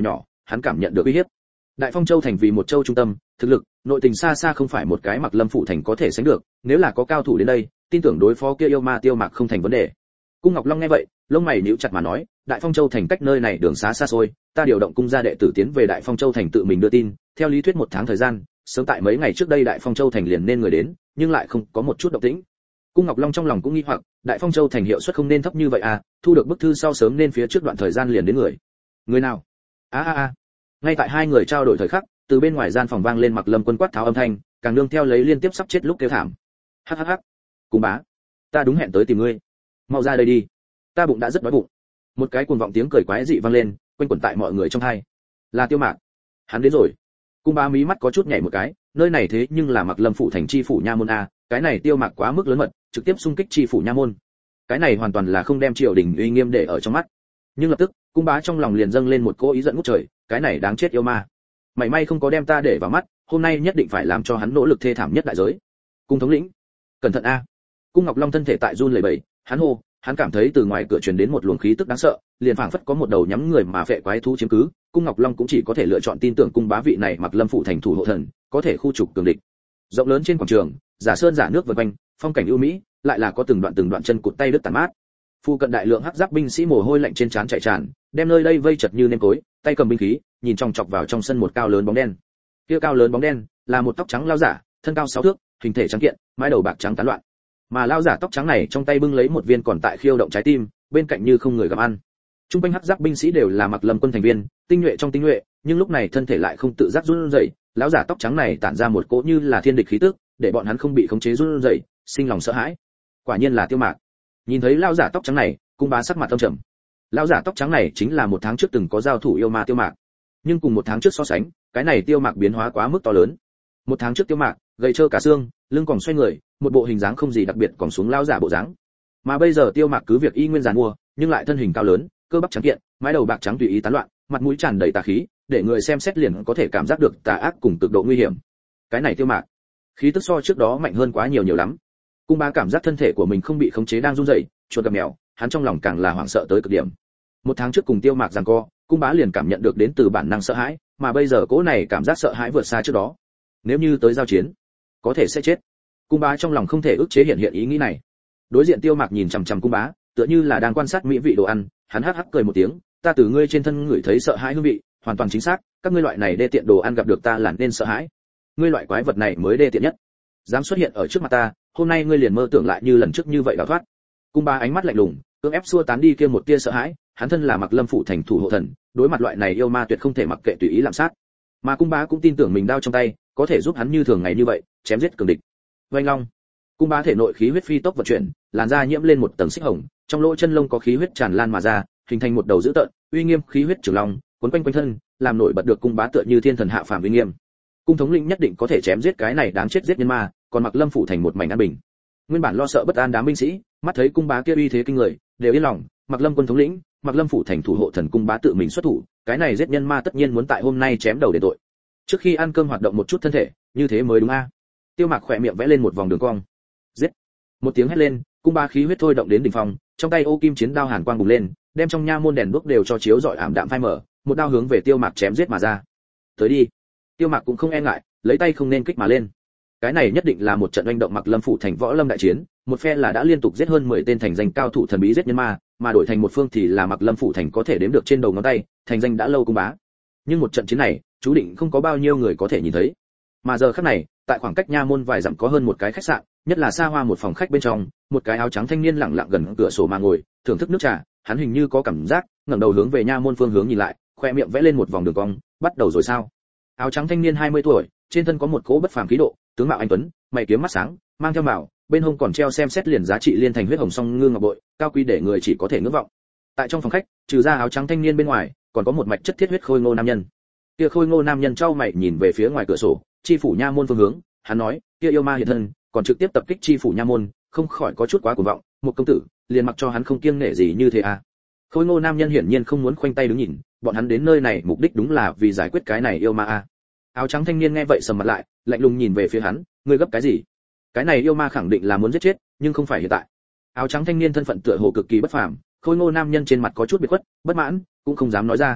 hắn cảm nhận được uy hiếp. Đại Phong Châu thành vì một châu trung tâm, thực lực, nội tình xa xa không phải một cái Mặc Lâm phủ thành có thể sánh được, nếu là có cao thủ đến đây, tin tưởng đối phó kia yêu ma Tiêu Mạc không thành vấn đề. Cung Ngọc Long nghe vậy, lông mày nhíu chặt mà nói, Đại Phong Châu thành cách nơi này đường xá xa xôi, ta điều động cung gia đệ tử tiến về Đại Phong Châu thành tự mình đưa tin, theo lý thuyết một tháng thời gian, sớm tại mấy ngày trước đây Đại Phong Châu thành liền nên người đến, nhưng lại không có một chút động tĩnh. Cung Ngọc Long trong lòng cũng nghi hoặc, Đại Phong Châu thành hiệu suất không nên thấp như vậy à, thu được bức thư sau sớm nên phía trước đoạn thời gian liền đến người. Người nào? A a a. Ngay tại hai người trao đổi thời khắc, từ bên ngoài gian phòng vang lên Mặc Lâm Quân quát tháo âm thanh, càng nương theo lấy liên tiếp sắp chết lúc kêu thảm. Hắc hắc hắc. Cung bá, ta đúng hẹn tới tìm ngươi. Mau ra đây đi, ta bụng đã rất đói bụng. Một cái cuồng vọng tiếng cười quái dị vang lên, quanh quẩn tại mọi người trong tai. Là Tiêu Mạc. Hắn đến rồi. Cung bá mí mắt có chút nhảy một cái, nơi này thế nhưng là Mặc Lâm phủ thành chi phủ nha môn a, cái này Tiêu Mạc quá mức lớn mật, trực tiếp xung kích chi phủ nha môn. Cái này hoàn toàn là không đem triều đình uy nghiêm để ở trong mắt. Nhưng lập tức, cung bá trong lòng liền dâng lên một cỗ ý giận ngút trời, cái này đáng chết yêu ma. Mày may không có đem ta để vào mắt, hôm nay nhất định phải làm cho hắn nỗ lực thê thảm nhất đại giới. Cung thống lĩnh, cẩn thận a. Cung Ngọc Long thân thể tại run lẩy bẩy, hắn hô, hắn cảm thấy từ ngoài cửa truyền đến một luồng khí tức đáng sợ, liền phảng phất có một đầu nhắm người mà phệ quái thú chiếm cứ. Cung Ngọc Long cũng chỉ có thể lựa chọn tin tưởng cung bá vị này Mặc Lâm phủ thành thủ hộ thần, có thể khu trục cường địch. Rộng lớn trên quảng trường, giả sơn giả nước vần quanh, phong cảnh ưu mỹ, lại là có từng đoạn từng đoạn chân cụt tay đứt tàn mát. Phu cận đại lượng hắc giáp binh sĩ mồ hôi lạnh trên trán chảy tràn, đem nơi đây vây chật như nêm cối, tay cầm binh khí, nhìn chòng chọc vào trong sân một cao lớn bóng đen. Kia cao lớn bóng đen là một tóc trắng lão giả, thân cao sáu thước, hình thể trắng kiện, mái đầu bạc trắng tán loạn. Mà lão giả tóc trắng này trong tay bưng lấy một viên còn tại khiêu động trái tim, bên cạnh như không người gặm ăn. Trung quanh hắc giáp binh sĩ đều là Mặc Lâm quân thành viên, tinh nhuệ trong tinh nhuệ, nhưng lúc này thân thể lại không tự giác run rẩy, lão giả tóc trắng này tản ra một cỗ như là thiên địch khí tức, để bọn hắn không bị khống chế run rẩy, sinh lòng sợ hãi. Quả nhiên là Tiêu Mạc. Nhìn thấy lão giả tóc trắng này, cung bá sắc mặt âm trầm. Lão giả tóc trắng này chính là một tháng trước từng có giao thủ yêu ma Tiêu Mạc, nhưng cùng một tháng trước so sánh, cái này Tiêu Mạc biến hóa quá mức to lớn. Một tháng trước Tiêu Mạc gầy trơ cả xương, lưng còng xoay người, một bộ hình dáng không gì đặc biệt còn xuống lão giả bộ dáng. Mà bây giờ Tiêu Mạc cứ việc y nguyên giàn mua, nhưng lại thân hình cao lớn, cơ bắp trắng kiện, mái đầu bạc trắng tùy ý tán loạn, mặt mũi tràn đầy tà khí, để người xem xét liền có thể cảm giác được tà ác cùng cực độ nguy hiểm. Cái này Tiêu Mạc, khí tức so trước đó mạnh hơn quá nhiều nhiều lắm. Cung bá cảm giác thân thể của mình không bị khống chế đang run rẩy, chuột gặp mèo, hắn trong lòng càng là hoảng sợ tới cực điểm. Một tháng trước cùng Tiêu Mạc giằng co, cung bá liền cảm nhận được đến từ bản năng sợ hãi, mà bây giờ cỗ này cảm giác sợ hãi vượt xa trước đó. Nếu như tới giao chiến, có thể sẽ chết. Cung bá trong lòng không thể ức chế hiện hiện ý nghĩ này. Đối diện Tiêu Mạc nhìn chằm chằm cung bá, tựa như là đang quan sát mỹ vị đồ ăn, hắn hắc hắc cười một tiếng, ta từ ngươi trên thân ngửi thấy sợ hãi hương vị, hoàn toàn chính xác, các ngươi loại này đê tiện đồ ăn gặp được ta là nên sợ hãi. Ngươi loại quái vật này mới đê tiện nhất, dám xuất hiện ở trước mặt ta, hôm nay ngươi liền mơ tưởng lại như lần trước như vậy đào thoát. Cung bá ánh mắt lạnh lùng, cưỡng ép xua tán đi kia một tia sợ hãi, hắn thân là Mặc Lâm phủ thành thủ hộ thần, đối mặt loại này yêu ma tuyệt không thể mặc kệ tùy ý lạm sát. Mà cung bá cũng tin tưởng mình đao trong tay, có thể giúp hắn như thường ngày như vậy, chém giết cường địch. Oanh long, cung bá thể nội khí huyết phi tốc vận chuyển, làn da nhiễm lên một tầng xích hồng, trong lỗ chân lông có khí huyết tràn lan mà ra, hình thành một đầu dữ tợn, uy nghiêm khí huyết trường long, cuốn quanh quanh thân, làm nổi bật được cung bá tựa như thiên thần hạ phàm uy nghiêm. Cung thống lĩnh nhất định có thể chém giết cái này đáng chết giết nhân ma, còn Mặc Lâm phủ thành một mảnh an bình. Nguyên bản lo sợ bất an đám binh sĩ, mắt thấy cung bá kia uy thế kinh người, đều yên lòng, Mặc Lâm quân thống lĩnh, Mặc Lâm phủ thành thủ hộ thần cung bá tự mình xuất thủ, cái này giết nhân ma tất nhiên muốn tại hôm nay chém đầu để tội. Trước khi ăn cơm hoạt động một chút thân thể, như thế mới đúng a. Tiêu Mạc khỏe miệng vẽ lên một vòng đường cong. Giết! Một tiếng hét lên, cung bá khí huyết thôi động đến đỉnh phong, trong tay ô kim chiến đao hàn quang bùng lên, đem trong nha môn đèn đuốc đều cho chiếu rọi ảm đạm phai mở, một đao hướng về Tiêu Mạc chém giết mà ra. Tới đi! Tiêu Mạc cũng không e ngại, lấy tay không nên kích mà lên. Cái này nhất định là một trận oanh động Mặc Lâm phủ thành võ lâm đại chiến, một phe là đã liên tục giết hơn mười tên thành danh cao thủ thần bí giết nhân ma, mà đổi thành một phương thì là Mặc Lâm phủ thành có thể đếm được trên đầu ngón tay, thành danh đã lâu cung bá. Nhưng một trận chiến này, chú định không có bao nhiêu người có thể nhìn thấy. Mà giờ khắc này, tại khoảng cách nha môn vài dặm có hơn một cái khách sạn, nhất là xa hoa một phòng khách bên trong, một cái áo trắng thanh niên lặng lặng gần cửa sổ mà ngồi, thưởng thức nước trà, hắn hình như có cảm giác, ngẩng đầu hướng về nha môn phương hướng nhìn lại, khoe miệng vẽ lên một vòng đường cong, bắt đầu rồi sao? Áo trắng thanh niên hai mươi tuổi, trên thân có một cỗ bất phàm khí độ, tướng mạo anh tuấn, mày kiếm mắt sáng, mang theo mạo, bên hông còn treo xem xét liền giá trị liên thành huyết hồng song ngư ngọc bội, cao quý để người chỉ có thể ngưỡng vọng. Tại trong phòng khách, trừ ra áo trắng thanh niên bên ngoài, còn có một mạch chất thiết huyết khôi ngô nam nhân. Kia khôi ngô nam nhân trao mày nhìn về phía ngoài cửa sổ, chi phủ nha môn phương hướng, hắn nói, kia yêu ma hiện thân, còn trực tiếp tập kích chi phủ nha môn, không khỏi có chút quá cuồng vọng, một công tử, liền mặc cho hắn không kiêng nể gì như thế à? Khôi ngô nam nhân hiển nhiên không muốn khoanh tay đứng nhìn, bọn hắn đến nơi này mục đích đúng là vì giải quyết cái này yêu ma à? Áo trắng thanh niên nghe vậy sầm mặt lại, lạnh lùng nhìn về phía hắn, ngươi gấp cái gì? Cái này yêu ma khẳng định là muốn giết chết, nhưng không phải hiện tại. Áo trắng thanh niên thân phận tựa hồ cực kỳ bất phàm, khôi ngô nam nhân trên mặt có chút biệt khuất, bất mãn, cũng không dám nói ra.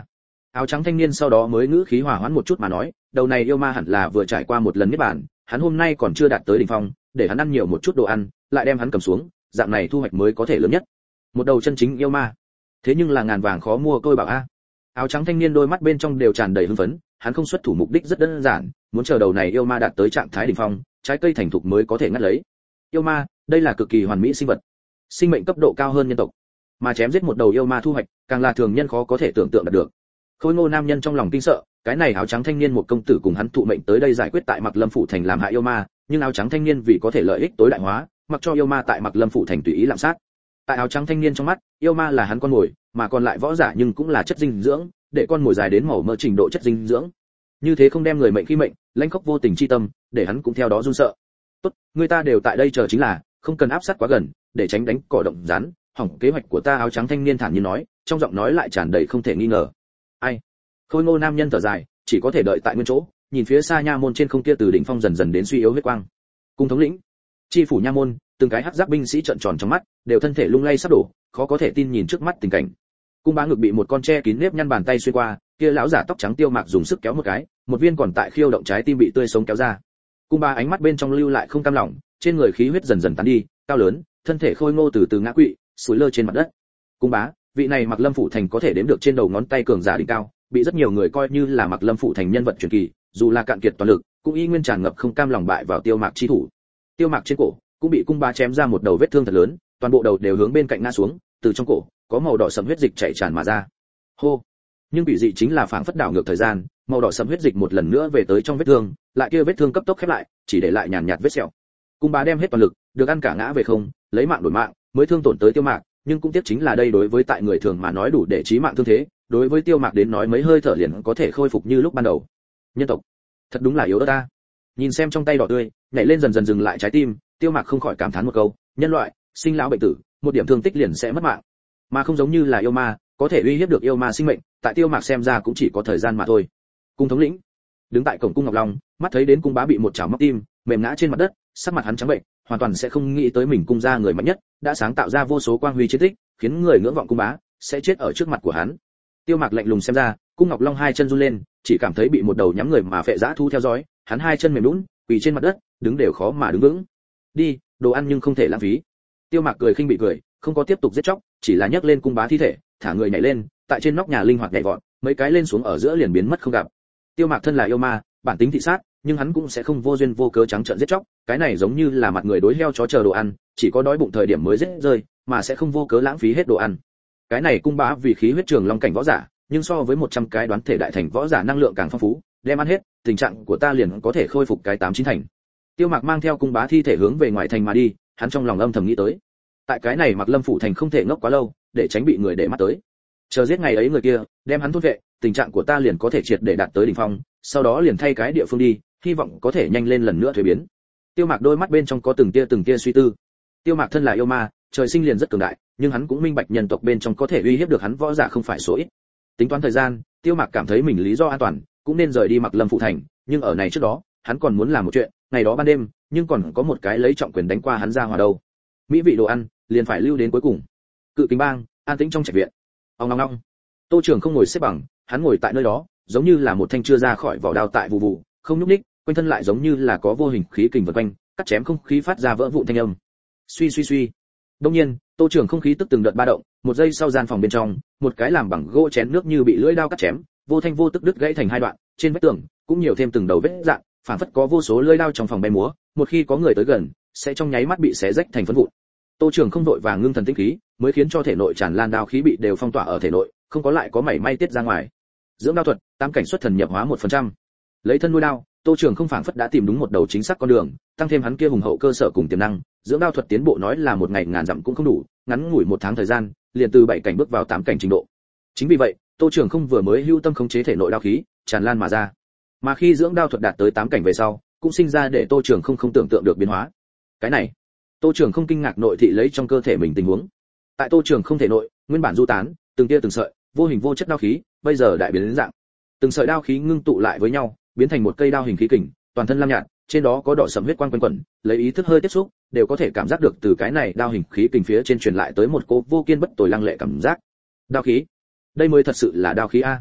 Áo trắng thanh niên sau đó mới ngữ khí hòa hoãn một chút mà nói, đầu này yêu ma hẳn là vừa trải qua một lần niết bàn, hắn hôm nay còn chưa đạt tới đỉnh phong, để hắn ăn nhiều một chút đồ ăn, lại đem hắn cầm xuống, dạng này thu hoạch mới có thể lớn nhất. Một đầu chân chính yêu ma, thế nhưng là ngàn vàng khó mua tôi bảo a. Áo trắng thanh niên đôi mắt bên trong đều tràn đầy hưng phấn, hắn không xuất thủ mục đích rất đơn giản, muốn chờ đầu này yêu ma đạt tới trạng thái đỉnh phong, trái cây thành thục mới có thể ngắt lấy. Yêu ma, đây là cực kỳ hoàn mỹ sinh vật, sinh mệnh cấp độ cao hơn nhân tộc, mà chém giết một đầu yêu ma thu hoạch, càng là thường nhân khó có thể tưởng tượng được. Khôi Ngô nam nhân trong lòng kinh sợ, cái này áo trắng thanh niên một công tử cùng hắn thụ mệnh tới đây giải quyết tại Mặc Lâm phủ thành làm hại yêu ma, nhưng áo trắng thanh niên vì có thể lợi ích tối đại hóa, mặc cho yêu ma tại Mặc Lâm phủ thành tùy ý lạm sát. Tại áo trắng thanh niên trong mắt, yêu ma là hắn con mồi, mà còn lại võ giả nhưng cũng là chất dinh dưỡng, để con mồi dài đến màu mỡ trình độ chất dinh dưỡng. Như thế không đem người mệnh khi mệnh, lãnh khốc vô tình chi tâm, để hắn cũng theo đó run sợ. Tốt, người ta đều tại đây chờ chính là, không cần áp sát quá gần, để tránh đánh cỏ động rắn, hỏng kế hoạch của ta. Áo trắng thanh niên thản nhiên nói, trong giọng nói lại tràn đầy không thể nghi ngờ. Ai? Khôi Ngô nam nhân thở dài, chỉ có thể đợi tại nguyên chỗ, nhìn phía xa nha môn trên không kia từ đỉnh phong dần dần đến suy yếu huyết quang. Cung thống lĩnh, chi phủ nha môn, từng cái hắc giáp binh sĩ trợn tròn trong mắt, đều thân thể lung lay sắp đổ, khó có thể tin nhìn trước mắt tình cảnh. Cung Bá ngực bị một con tre kín nếp nhăn bàn tay xuyên qua, kia lão giả tóc trắng Tiêu Mạc dùng sức kéo một cái, một viên còn tại khiêu động trái tim bị tươi sống kéo ra. Cung Bá ánh mắt bên trong lưu lại không cam lòng, trên người khí huyết dần dần tán đi, cao lớn, thân thể khôi ngô từ từ ngã quỵ, sủi lơ trên mặt đất. Cung Bá, vị này Mặc Lâm phủ thành có thể đếm được trên đầu ngón tay cường giả đỉnh cao, bị rất nhiều người coi như là Mặc Lâm phủ thành nhân vật truyền kỳ, dù là cạn kiệt toàn lực, cũng y nguyên tràn ngập không cam lòng bại vào Tiêu Mạc chi thủ. Tiêu Mạc trên cổ cũng bị Cung Bá chém ra một đầu vết thương thật lớn, toàn bộ đầu đều hướng bên cạnh ngã xuống, từ trong cổ có màu đỏ sẫm huyết dịch chảy tràn mà ra. Hô! Nhưng bị dị chính là phảng phất đảo ngược thời gian, màu đỏ sẫm huyết dịch một lần nữa về tới trong vết thương, lại kia vết thương cấp tốc khép lại, chỉ để lại nhàn nhạt vết sẹo. Cung Bá đem hết toàn lực, được ăn cả ngã về không, lấy mạng đổi mạng, mới thương tổn tới Tiêu Mạc, nhưng cũng tiếc chính là đây đối với tại người thường mà nói đủ để chí mạng thương thế, đối với Tiêu Mạc đến nói mấy hơi thở liền có thể khôi phục như lúc ban đầu. Nhân tộc, thật đúng là yếu ớt ta. Nhìn xem trong tay đỏ tươi, nhảy lên dần dần dừng lại trái tim, Tiêu Mạc không khỏi cảm thán một câu, nhân loại, sinh lão bệnh tử, một điểm thương tích liền sẽ mất mạng, mà không giống như là yêu ma, có thể uy hiếp được yêu ma sinh mệnh, tại Tiêu Mạc xem ra cũng chỉ có thời gian mà thôi. Cung thống lĩnh, đứng tại cổng cung Ngọc Long, mắt thấy đến Cung Bá bị một chảo móc tim, mềm ngã trên mặt đất, sắc mặt hắn trắng bệnh, hoàn toàn sẽ không nghĩ tới mình cung gia người mạnh nhất, đã sáng tạo ra vô số quang huy chiến tích, khiến người ngưỡng vọng Cung Bá, sẽ chết ở trước mặt của hắn. Tiêu Mạc lạnh lùng xem ra, cung Ngọc Long hai chân run lên, chỉ cảm thấy bị một đầu nhắm người mà phệ dã thu theo dõi, hắn hai chân mềm nhũn, quỳ trên mặt đất, đứng đều khó mà đứng vững. Đi, đồ ăn nhưng không thể lãng phí. Tiêu Mạc cười khinh bị cười, không có tiếp tục giết chóc, chỉ là nhấc lên Cung Bá thi thể, thả người nhảy lên, tại trên nóc nhà linh hoạt nhảy vọt, mấy cái lên xuống ở giữa liền biến mất không gặp. Tiêu Mạc thân là yêu ma, bản tính thị sát, nhưng hắn cũng sẽ không vô duyên vô cớ trắng trợn giết chóc, cái này giống như là mặt người đối heo chó chờ đồ ăn, chỉ có đói bụng thời điểm mới giết rơi, mà sẽ không vô cớ lãng phí hết đồ ăn. Cái này Cung Bá vì khí huyết trường long cảnh võ giả, nhưng so với một trăm cái đoán thể đại thành võ giả năng lượng càng phong phú, đem ăn hết, tình trạng của ta liền có thể khôi phục cái tám chín thành. Tiêu Mạc mang theo Cung Bá thi thể hướng về ngoài thành mà đi, hắn trong lòng âm thầm nghĩ tới, tại cái này Mặc Lâm phủ thành không thể ngốc quá lâu, để tránh bị người để mắt tới. Chờ giết ngày ấy người kia, đem hắn thôn vệ, tình trạng của ta liền có thể triệt để đạt tới đỉnh phong, sau đó liền thay cái địa phương đi, hy vọng có thể nhanh lên lần nữa thuế biến. Tiêu Mạc đôi mắt bên trong có từng tia từng tia suy tư. Tiêu Mạc thân là yêu ma, trời sinh liền rất cường đại, nhưng hắn cũng minh bạch nhân tộc bên trong có thể uy hiếp được hắn võ giả không phải số ít. Tính toán thời gian, Tiêu Mạc cảm thấy mình lý do an toàn, cũng nên rời đi Mặc Lâm phủ thành, nhưng ở này trước đó, hắn còn muốn làm một chuyện, ngày đó ban đêm, nhưng còn có một cái lấy trọng quyền đánh qua hắn ra hòa đâu. Mỹ vị đồ ăn, liền phải lưu đến cuối cùng. Cự Kính Bang, an tĩnh trong trạch viện. Ong ong ong. Tô Trường không ngồi xếp bằng, hắn ngồi tại nơi đó, giống như là một thanh chưa ra khỏi vỏ đao tại vụ vụ, không nhúc nhích, quanh thân lại giống như là có vô hình khí kình vần quanh, cắt chém không khí phát ra vỡ vụn thanh âm. Suy suy suy. Đương nhiên, Tô Trường không khí tức từng đợt ba động, một giây sau gian phòng bên trong, một cái làm bằng gỗ chén nước như bị lưỡi dao cắt chém, vô thanh vô tức đứt gãy thành hai đoạn, trên vách tường cũng nhiều thêm từng đầu vết rạn, phản phất có vô số lưỡi dao trong phòng bay múa, một khi có người tới gần, sẽ trong nháy mắt bị xé rách thành phấn vụn. Tô Trường không đội vàng ngưng thần tĩnh khí, mới khiến cho thể nội tràn lan đao khí bị đều phong tỏa ở thể nội, không có lại có mảy may tiết ra ngoài. Dưỡng đao thuật, tam cảnh xuất thần nhập hóa một phần trăm. Lấy thân nuôi đao, Tô Trường không phảng phất đã tìm đúng một đầu chính xác con đường, tăng thêm hắn kia hùng hậu cơ sở cùng tiềm năng, dưỡng đao thuật tiến bộ nói là một ngày ngàn dặm cũng không đủ, ngắn ngủi một tháng thời gian, liền từ bảy cảnh bước vào tám cảnh trình độ. Chính vì vậy, Tô Trường không vừa mới hưu tâm khống chế thể nội đao khí, tràn lan mà ra. Mà khi dưỡng đao thuật đạt tới tám cảnh về sau, cũng sinh ra để Tô Trường không không tưởng tượng được biến hóa. Cái này, Tô Trường không kinh ngạc nội thị lấy trong cơ thể mình tình huống. Tại Tô Trường không thể nội, nguyên bản du tán, từng tia từng sợi, vô hình vô chất đao khí, bây giờ đại biến đến dạng. Từng sợi đao khí ngưng tụ lại với nhau, biến thành một cây đao hình khí kình, toàn thân lam nhạt, trên đó có đỏ sẫm huyết quang quanh quẩn, lấy ý thức hơi tiếp xúc, đều có thể cảm giác được từ cái này đao hình khí kình phía trên truyền lại tới một cỗ vô kiên bất tồi lăng lệ cảm giác. Đao khí, đây mới thật sự là đao khí a.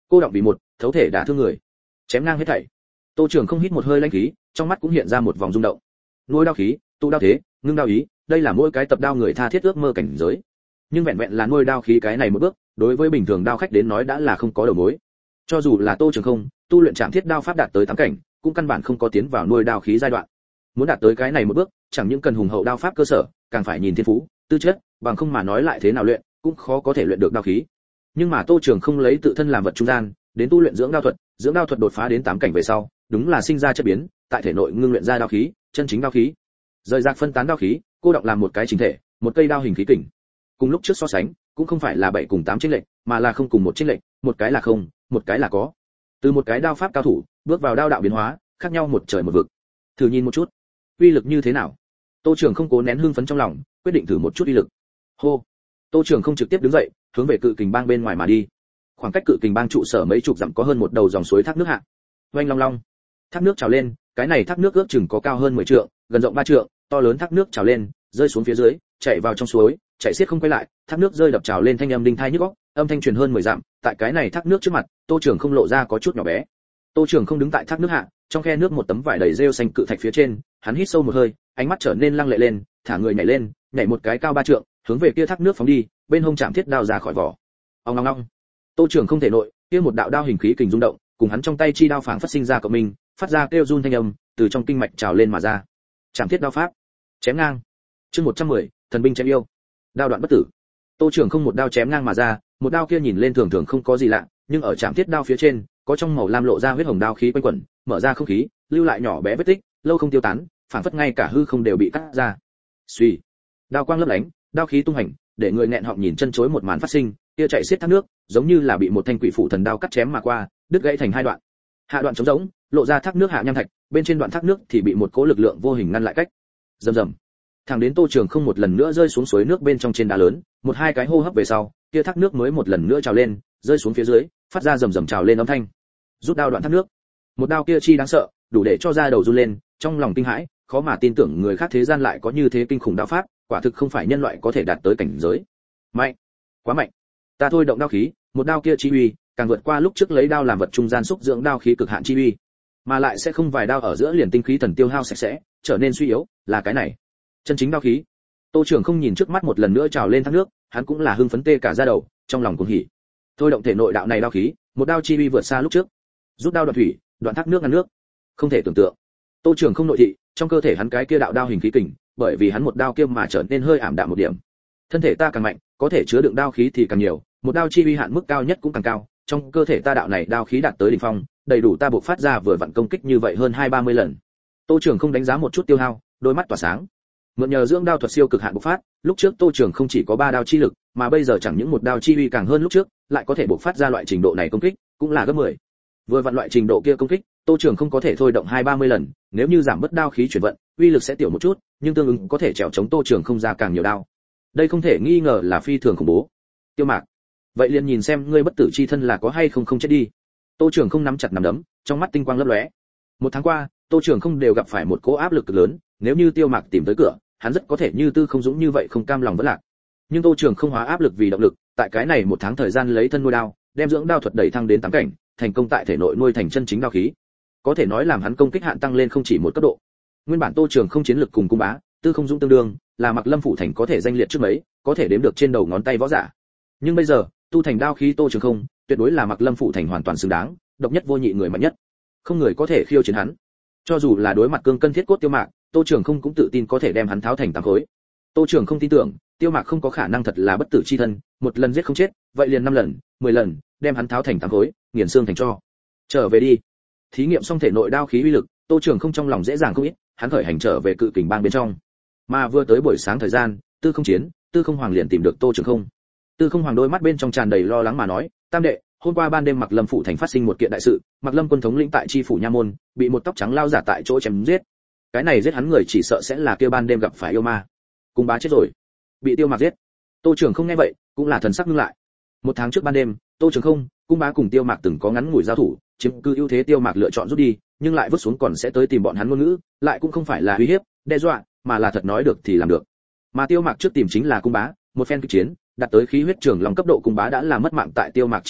cô động vì một, thấu thể đả thương người, chém ngang hết thảy. Tô Trường không hít một hơi lãnh khí, trong mắt cũng hiện ra một vòng rung động. Nuôi đao khí, tụ đao thế, ngưng đao ý, đây là mỗi cái tập đao người tha thiết ước mơ cảnh giới. Nhưng vẹn vẹn là nuôi đao khí cái này một bước, đối với bình thường đao khách đến nói đã là không có đầu mối. Cho dù là Tô Trường không, tu luyện Trảm Thiết đao pháp đạt tới tám cảnh, cũng căn bản không có tiến vào nuôi đao khí giai đoạn. Muốn đạt tới cái này một bước, chẳng những cần hùng hậu đao pháp cơ sở, càng phải nhìn thiên phú, tư chất, bằng không mà nói lại thế nào luyện, cũng khó có thể luyện được đao khí. Nhưng mà Tô Trường không lấy tự thân làm vật trung gian, đến tu luyện dưỡng đao thuật, dưỡng đao thuật đột phá đến tám cảnh về sau, đúng là sinh ra chất biến, tại thể nội ngưng luyện ra đao khí, chân chính đao khí. Rời rạc phân tán đao khí, cô đọng làm một cái chính thể, một cây đao hình khí kình. Cùng lúc trước so sánh, cũng không phải là bảy cùng tám chênh lệch, mà là không cùng một chênh lệch, một cái là không, một cái là có. Từ một cái đao pháp cao thủ, bước vào đao đạo biến hóa, khác nhau một trời một vực. Thử nhìn một chút, uy lực như thế nào? Tô Trường không cố nén hưng phấn trong lòng, quyết định thử một chút uy lực. Hô. Tô Trường không trực tiếp đứng dậy, hướng về cự kình bang bên ngoài mà đi. Khoảng cách cự kình bang trụ sở mấy chục dặm có hơn một đầu dòng suối thác nước hạ. Oanh long long. Thác nước trào lên, cái này thác nước ước chừng có cao hơn mười trượng, gần rộng ba trượng, to lớn thác nước trào lên, rơi xuống phía dưới, chảy vào trong suối, chảy xiết không quay lại, thác nước rơi đập trào lên thanh âm đinh tai nhức óc, âm thanh truyền hơn mười dặm, tại cái này thác nước trước mặt, Tô Trường không lộ ra có chút nhỏ bé. Tô Trường không đứng tại thác nước hạ, trong khe nước một tấm vải đầy rêu xanh cự thạch phía trên, hắn hít sâu một hơi, ánh mắt trở nên lăng lệ lên, thả người nhảy lên, nhảy một cái cao ba trượng, hướng về kia thác nước phóng đi, bên hông Trảm Thiết đao ra khỏi vỏ. Ong ong ong. Tô Trường không thể nội, kia một đạo đao hình khí kình rung động, cùng hắn trong tay chi đao phảng phát sinh ra cộng minh, phát ra kêu run thanh âm, từ trong kinh mạch trào lên mà ra. Trảm Thiết đao pháp, chém ngang. Chương một trăm mười, thần binh chém yêu. Đao đoạn bất tử. Tô Trường không một đao chém ngang mà ra, một đao kia nhìn lên thường thường không có gì lạ, nhưng ở Trảm Thiết đao phía trên, có trong màu lam lộ ra huyết hồng đao khí quanh quẩn, mở ra không khí, lưu lại nhỏ bé vết tích, lâu không tiêu tán, phảng phất ngay cả hư không đều bị cắt ra. Suy, đao quang lấp lánh, đao khí tung hành, để người nghẹn họng nhìn chân chối một màn phát sinh, kia chạy xiết thác nước, giống như là bị một thanh quỷ phụ thần đao cắt chém mà qua, đứt gãy thành hai đoạn. Hạ đoạn trống rỗng, lộ ra thác nước hạ nham thạch, bên trên đoạn thác nước thì bị một cỗ lực lượng vô hình ngăn lại cách. Rầm rầm. Thẳng đến Tô Trường không một lần nữa rơi xuống suối nước bên trong trên đá lớn, một hai cái hô hấp về sau, kia thác nước mới một lần nữa trào lên, rơi xuống phía dưới, phát ra rầm rầm trào lên âm thanh. Rút đao đoạn thác nước. Một đao kia chi đáng sợ, đủ để cho da đầu run lên, trong lòng kinh hãi, khó mà tin tưởng người khác thế gian lại có như thế kinh khủng đao pháp, quả thực không phải nhân loại có thể đạt tới cảnh giới. Mạnh, quá mạnh. Ta thôi động đao khí, một đao kia chi uy, càng vượt qua lúc trước lấy đao làm vật trung gian xúc dưỡng đao khí cực hạn chi uy, mà lại sẽ không vài đao ở giữa liền tinh khí thần tiêu hao sạch sẽ, trở nên suy yếu, là cái này. Chân chính đao khí. Tô Trường không nhìn trước mắt một lần nữa trào lên thác nước, hắn cũng là hưng phấn tê cả da đầu, trong lòng cuồng hỉ. Thôi động thể nội đạo này đao khí, một đao chi uy vượt xa lúc trước. Rút đao đoạn thủy, đoạn thác nước ngăn nước. Không thể tưởng tượng. Tô Trường không nội thị, trong cơ thể hắn cái kia đạo đao hình khí kình, bởi vì hắn một đao kia mà trở nên hơi ảm đạm một điểm. Thân thể ta càng mạnh, có thể chứa đựng đao khí thì càng nhiều, một đao chi uy hạn mức cao nhất cũng càng cao, trong cơ thể ta đạo này đao khí đạt tới đỉnh phong, đầy đủ ta buộc phát ra vừa vặn công kích như vậy hơn hai ba mươi lần. Tô Trường không đánh giá một chút tiêu hao, đôi mắt tỏa sáng. Mượn nhờ dưỡng đao thuật siêu cực hạn bộc phát, lúc trước Tô Trường không chỉ có ba đao chi lực, mà bây giờ chẳng những một đao chi uy càng hơn lúc trước, lại có thể bộc phát ra loại trình độ này công kích, cũng là gấp mười. Vừa vặn loại trình độ kia công kích, Tô Trường không có thể thôi động hai ba mươi lần, nếu như giảm bớt đao khí chuyển vận, uy lực sẽ tiểu một chút, nhưng tương ứng có thể trèo chống Tô Trường không ra càng nhiều đao. Đây không thể nghi ngờ là phi thường khủng bố. Tiêu Mạc, vậy liền nhìn xem ngươi bất tử chi thân là có hay không không chết đi. Tô Trường không nắm chặt nắm đấm, trong mắt tinh quang lấp lóe. Một tháng qua, Tô Trường không đều gặp phải một cỗ áp lực cực lớn, nếu như Tiêu Mạc tìm tới cửa, hắn rất có thể như Tư Không Dũng như vậy không cam lòng vẫn lạc. Nhưng Tô Trường không hóa áp lực vì động lực, tại cái này một tháng thời gian lấy thân nuôi đao, đem dưỡng đao thuật đẩy thăng đến tám cảnh, thành công tại thể nội nuôi thành chân chính đao khí. Có thể nói làm hắn công kích hạn tăng lên không chỉ một cấp độ. Nguyên bản Tô Trường không chiến lực cùng Cung Bá, Tư Không Dũng tương đương, là Mặc Lâm phủ thành có thể danh liệt trước mấy, có thể đếm được trên đầu ngón tay võ giả. Nhưng bây giờ, tu thành đao khí Tô Trường không, tuyệt đối là Mặc Lâm phủ thành hoàn toàn xứng đáng, độc nhất vô nhị người mạnh nhất. Không người có thể khiêu chiến hắn. Cho dù là đối mặt cương cân thiết cốt Tiêu Mạc, Tô Trường không cũng tự tin có thể đem hắn tháo thành tám khối. Tô Trường không tin tưởng, Tiêu Mạc không có khả năng thật là bất tử chi thân, một lần giết không chết, vậy liền năm lần, mười lần, đem hắn tháo thành tám khối, nghiền xương thành tro. Trở về đi. Thí nghiệm xong thể nội đao khí uy lực, Tô Trường không trong lòng dễ dàng không ít, hắn khởi hành trở về cự kình bang bên trong. Mà vừa tới buổi sáng thời gian, Tư Không Chiến, Tư Không Hoàng liền tìm được Tô Trường không. Tư Không Hoàng đôi mắt bên trong tràn đầy lo lắng mà nói, "Tam đệ, hôm qua ban đêm Mặc Lâm phủ thành phát sinh một kiện đại sự, Mặc Lâm quân thống lĩnh tại chi phủ nha môn, bị một tóc trắng lao giả tại chỗ chém giết. Cái này giết hắn người chỉ sợ sẽ là kia ban đêm gặp phải yêu ma. Cung Bá chết rồi, bị Tiêu Mạc giết." Tô Trường không nghe vậy, cũng là thần sắc ngưng lại. Một tháng trước ban đêm, Tô Trường không, Cung Bá cùng Tiêu Mạc từng có ngắn ngủi giao thủ, chiếm cứ ưu thế Tiêu Mạc lựa chọn rút đi, nhưng lại vứt xuống còn sẽ tới tìm bọn hắn ngôn ngữ, lại cũng không phải là uy hiếp, đe dọa, mà là thật nói được thì làm được. Mà Tiêu Mạc trước tìm chính là Cung Bá, một phen kịch chiến, đạt tới khí huyết trường long cấp độ Cung Bá đã là mất mạng tại Tiêu Mạc chi thủ,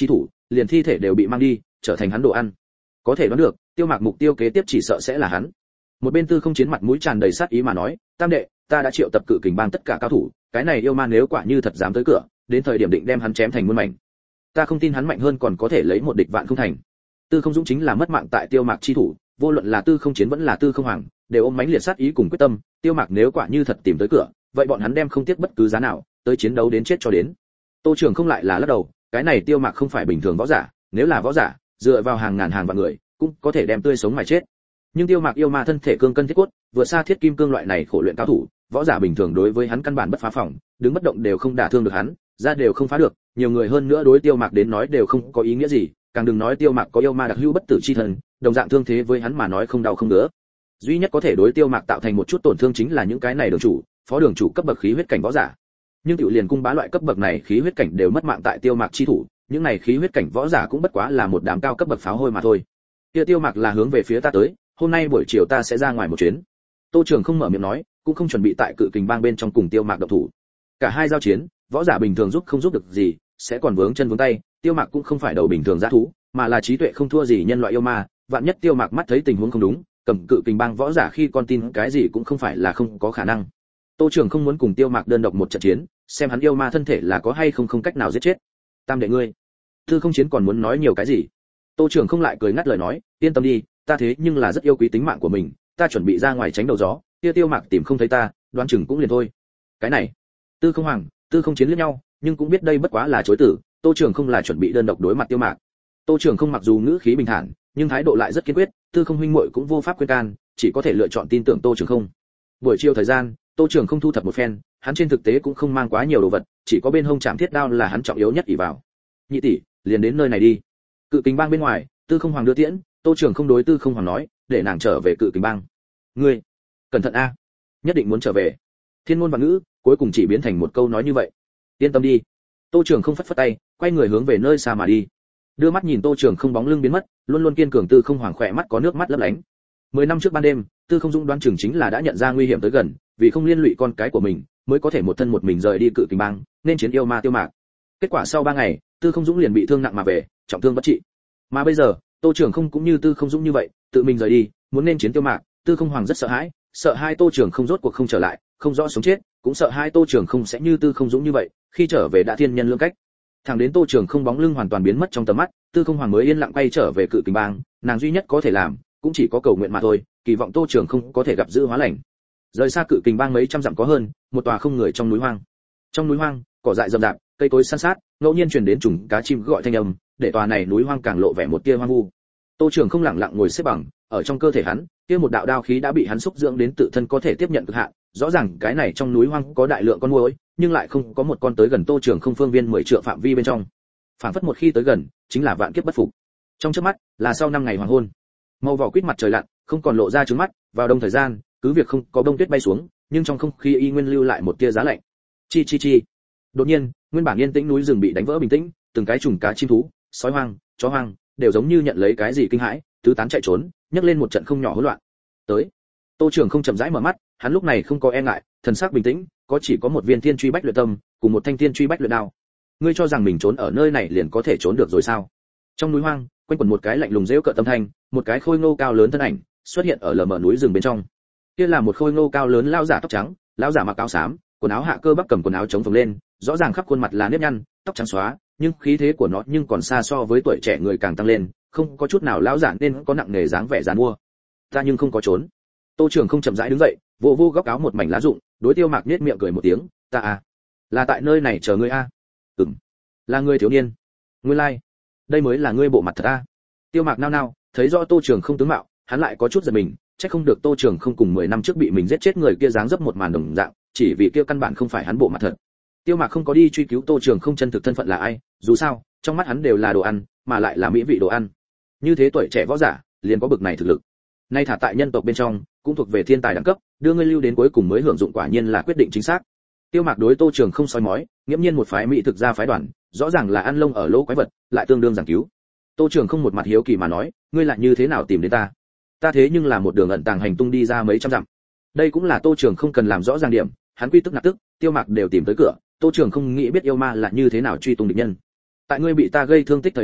liền thi thể đều bị mang đi trở thành hắn đồ ăn. Có thể đoán được Tiêu Mạc mục tiêu kế tiếp chỉ sợ sẽ là hắn. Một bên Tư Không Chiến mặt mũi tràn đầy sát ý mà nói, tam đệ, ta đã triệu tập Cự Kình bang tất cả cao thủ, cái này yêu ma nếu quả như thật dám tới cửa, đến thời điểm định đem hắn chém thành muôn mảnh. Ta không tin hắn mạnh hơn còn có thể lấy một địch vạn không thành. Tư Không Dũng chính là mất mạng tại Tiêu Mạc chi thủ, vô luận là Tư Không Chiến vẫn là Tư Không Hoàng, đều ôm mãnh liệt sát ý cùng quyết tâm, Tiêu Mạc nếu quả như thật tìm tới cửa, vậy bọn hắn đem không tiếc bất cứ giá nào, tới chiến đấu đến chết cho đến. Tô Trường không lại là lắc đầu, cái này Tiêu Mạc không phải bình thường võ giả, nếu là võ giả, dựa vào hàng ngàn hàng vạn người, cũng có thể đem tươi sống mà chết. Nhưng Tiêu Mạc yêu ma thân thể cương cân thiết cốt, vượt xa thiết kim cương loại này khổ luyện cao thủ, võ giả bình thường đối với hắn căn bản bất phá phòng, đứng bất động đều không đả thương được hắn, ra đều không phá được, nhiều người hơn nữa đối Tiêu Mạc đến nói đều không có ý nghĩa gì, càng đừng nói Tiêu Mạc có yêu ma đặc hữu bất tử chi thần, đồng dạng thương thế với hắn mà nói không đau không ngứa. Duy nhất có thể đối Tiêu Mạc tạo thành một chút tổn thương chính là những cái này đường chủ, phó đường chủ cấp bậc khí huyết cảnh võ giả. Nhưng tiểu liền cung bá loại cấp bậc này khí huyết cảnh đều mất mạng tại Tiêu Mạc chi thủ, những này khí huyết cảnh võ giả cũng bất quá là một đám cao cấp bậc pháo hôi mà thôi. Kia Tiêu Mạc là hướng về phía ta tới, hôm nay buổi chiều ta sẽ ra ngoài một chuyến. Tô Trường không mở miệng nói, cũng không chuẩn bị tại Cự Kình bang bên trong cùng Tiêu Mạc động thủ. Cả hai giao chiến, võ giả bình thường giúp không giúp được gì, sẽ còn vướng chân vướng tay, Tiêu Mạc cũng không phải đầu bình thường dã thú, mà là trí tuệ không thua gì nhân loại yêu ma, vạn nhất Tiêu Mạc mắt thấy tình huống không đúng, cầm Cự Kình bang võ giả khi con tin cái gì cũng không phải là không có khả năng. Tô Trường không muốn cùng Tiêu Mạc đơn độc một trận chiến, xem hắn yêu ma thân thể là có hay không không cách nào giết chết. Tam đệ ngươi, Tư Không Chiến còn muốn nói nhiều cái gì? Tô Trường không lại cười ngắt lời nói, yên tâm đi, ta thế nhưng là rất yêu quý tính mạng của mình, ta chuẩn bị ra ngoài tránh đầu gió, kia Tiêu Mạc tìm không thấy ta, đoán chừng cũng liền thôi. Cái này, Tư Không Hoàng, Tư Không Chiến liếc nhau, nhưng cũng biết đây bất quá là chối từ, Tô Trường không là chuẩn bị đơn độc đối mặt Tiêu Mạc. Tô Trường không mặc dù ngữ khí bình thản, nhưng thái độ lại rất kiên quyết, Tư Không huynh muội cũng vô pháp khuyên can, chỉ có thể lựa chọn tin tưởng Tô Trường không. Buổi chiều thời gian, Tô Trường không thu thập một phen, hắn trên thực tế cũng không mang quá nhiều đồ vật, chỉ có bên hông trảm thiết đao là hắn trọng yếu nhất ỷ vào. Nhị tỷ, liền đến nơi này đi. Cự Kình bang bên ngoài, Tư Không Hoàng đưa tiễn, Tô Trường không đối Tư Không Hoàng nói, để nàng trở về Cự Kình bang. Ngươi, cẩn thận a, nhất định muốn trở về. Thiên ngôn và ngữ, cuối cùng chỉ biến thành một câu nói như vậy. Yên tâm đi. Tô Trường không phất phất tay, quay người hướng về nơi xa mà đi. Đưa mắt nhìn Tô Trường không bóng lưng biến mất, luôn luôn kiên cường Tư Không Hoàng khỏe mắt có nước mắt lấp lánh. Mười năm trước ban đêm, Tư Không Dũng đoán chừng chính là đã nhận ra nguy hiểm tới gần, vì không liên lụy con cái của mình, mới có thể một thân một mình rời đi Cự Kình bang, nên chiến yêu ma Tiêu Mạc. Kết quả sau ba ngày, Tư Không Dũng liền bị thương nặng mà về, trọng thương bất trị. Mà bây giờ, Tô Trường không cũng như Tư Không Dũng như vậy, tự mình rời đi, muốn nên chiến Tiêu Mạc, Tư Không Hoàng rất sợ hãi, sợ hai Tô Trường không rốt cuộc không trở lại, không rõ sống chết, cũng sợ hai Tô Trường không sẽ như Tư Không Dũng như vậy, khi trở về đã thiên nhân lưỡng cách. Thẳng đến Tô Trường không bóng lưng hoàn toàn biến mất trong tầm mắt, Tư Không Hoàng mới yên lặng quay trở về Cự Kình bang, nàng duy nhất có thể làm, cũng chỉ có cầu nguyện mà thôi, kỳ vọng Tô Trường không có thể gặp dữ hóa lành. Rời xa Cự Kình bang mấy trăm dặm có hơn, một tòa không người trong núi hoang. Trong núi hoang, cỏ dại rậm rạp, cây cối san sát, ngẫu nhiên truyền đến trùng cá chim gọi thanh âm, để tòa này núi hoang càng lộ vẻ một tia hoang vu. Tô Trường không lặng lặng ngồi xếp bằng, ở trong cơ thể hắn, kia một đạo đao khí đã bị hắn xúc dưỡng đến tự thân có thể tiếp nhận cực hạn, rõ ràng cái này trong núi hoang có đại lượng con muỗi, nhưng lại không có một con tới gần Tô Trường không phương viên mười trượng phạm vi bên trong. Phản phất một khi tới gần, chính là vạn kiếp bất phục. Trong chớp mắt, là sau năm ngày hoàng hôn. Màu vỏ quýt mặt trời lặn, không còn lộ ra trứng mắt, vào đông thời gian, cứ việc không có đông tuyết bay xuống, nhưng trong không khí y nguyên lưu lại một tia giá lạnh. Chi chi chi. Đột nhiên, nguyên bản yên tĩnh núi rừng bị đánh vỡ bình tĩnh, từng cái trùng cá chim thú, sói hoang, chó hoang, đều giống như nhận lấy cái gì kinh hãi, tứ tán chạy trốn, nhấc lên một trận không nhỏ hỗn loạn. Tới. Tô Trường không chậm rãi mở mắt, hắn lúc này không có e ngại, thần sắc bình tĩnh, có chỉ có một viên thiên truy bách luyện tâm, cùng một thanh thiên truy bách luyện đao. Ngươi cho rằng mình trốn ở nơi này liền có thể trốn được rồi sao? Trong núi hoang, quanh quẩn một cái lạnh lùng rêu cợt tâm thanh, một cái khôi ngô cao lớn thân ảnh xuất hiện ở lờ mờ núi rừng bên trong. Kia là một khôi ngô cao lớn lão giả tóc trắng, lão giả mặc áo xám, quần áo hạ cơ bắp cầm quần áo chống phồng lên, rõ ràng khắp khuôn mặt là nếp nhăn, tóc trắng xóa, nhưng khí thế của nó nhưng còn xa so với tuổi trẻ người càng tăng lên, không có chút nào lão giả nên có nặng nề dáng vẻ giàn mua. Ta nhưng không có trốn. Tô Trường không chậm rãi đứng dậy, vô vô góc áo một mảnh lá rụng, đối Tiêu Mạc nhếch miệng cười một tiếng, ta à, là tại nơi này chờ ngươi a. À? Ừm, là ngươi thiếu niên. Nguyên lai, like. Đây mới là ngươi bộ mặt thật a. À? Tiêu Mạc nao nao, thấy rõ Tô Trường không tướng mạo, hắn lại có chút giật mình, chắc không được Tô Trường không cùng mười năm trước bị mình giết chết người kia dáng dấp một màn đồng dạng, chỉ vì kia căn bản không phải hắn bộ mặt thật. Tiêu Mạc không có đi truy cứu Tô Trường không chân thực thân phận là ai, dù sao, trong mắt hắn đều là đồ ăn, mà lại là mỹ vị đồ ăn. Như thế tuổi trẻ võ giả, liền có bực này thực lực. Nay thả tại nhân tộc bên trong, cũng thuộc về thiên tài đẳng cấp, đưa ngươi lưu đến cuối cùng mới hưởng dụng quả nhiên là quyết định chính xác. Tiêu Mạc đối Tô Trường không soi mói, nghiễm nhiên một phái mỹ thực ra phái đoàn, rõ ràng là ăn lông ở lỗ quái vật, lại tương đương giảng cứu. Tô Trường không một mặt hiếu kỳ mà nói, ngươi lại như thế nào tìm đến ta? Ta thế nhưng là một đường ẩn tàng hành tung đi ra mấy trăm dặm. Đây cũng là Tô Trường không cần làm rõ ràng điểm, hắn quy tức nạp tức, Tiêu Mạc đều tìm tới cửa, Tô Trường không nghĩ biết yêu ma là như thế nào truy tung địch nhân. Tại ngươi bị ta gây thương tích thời điểm,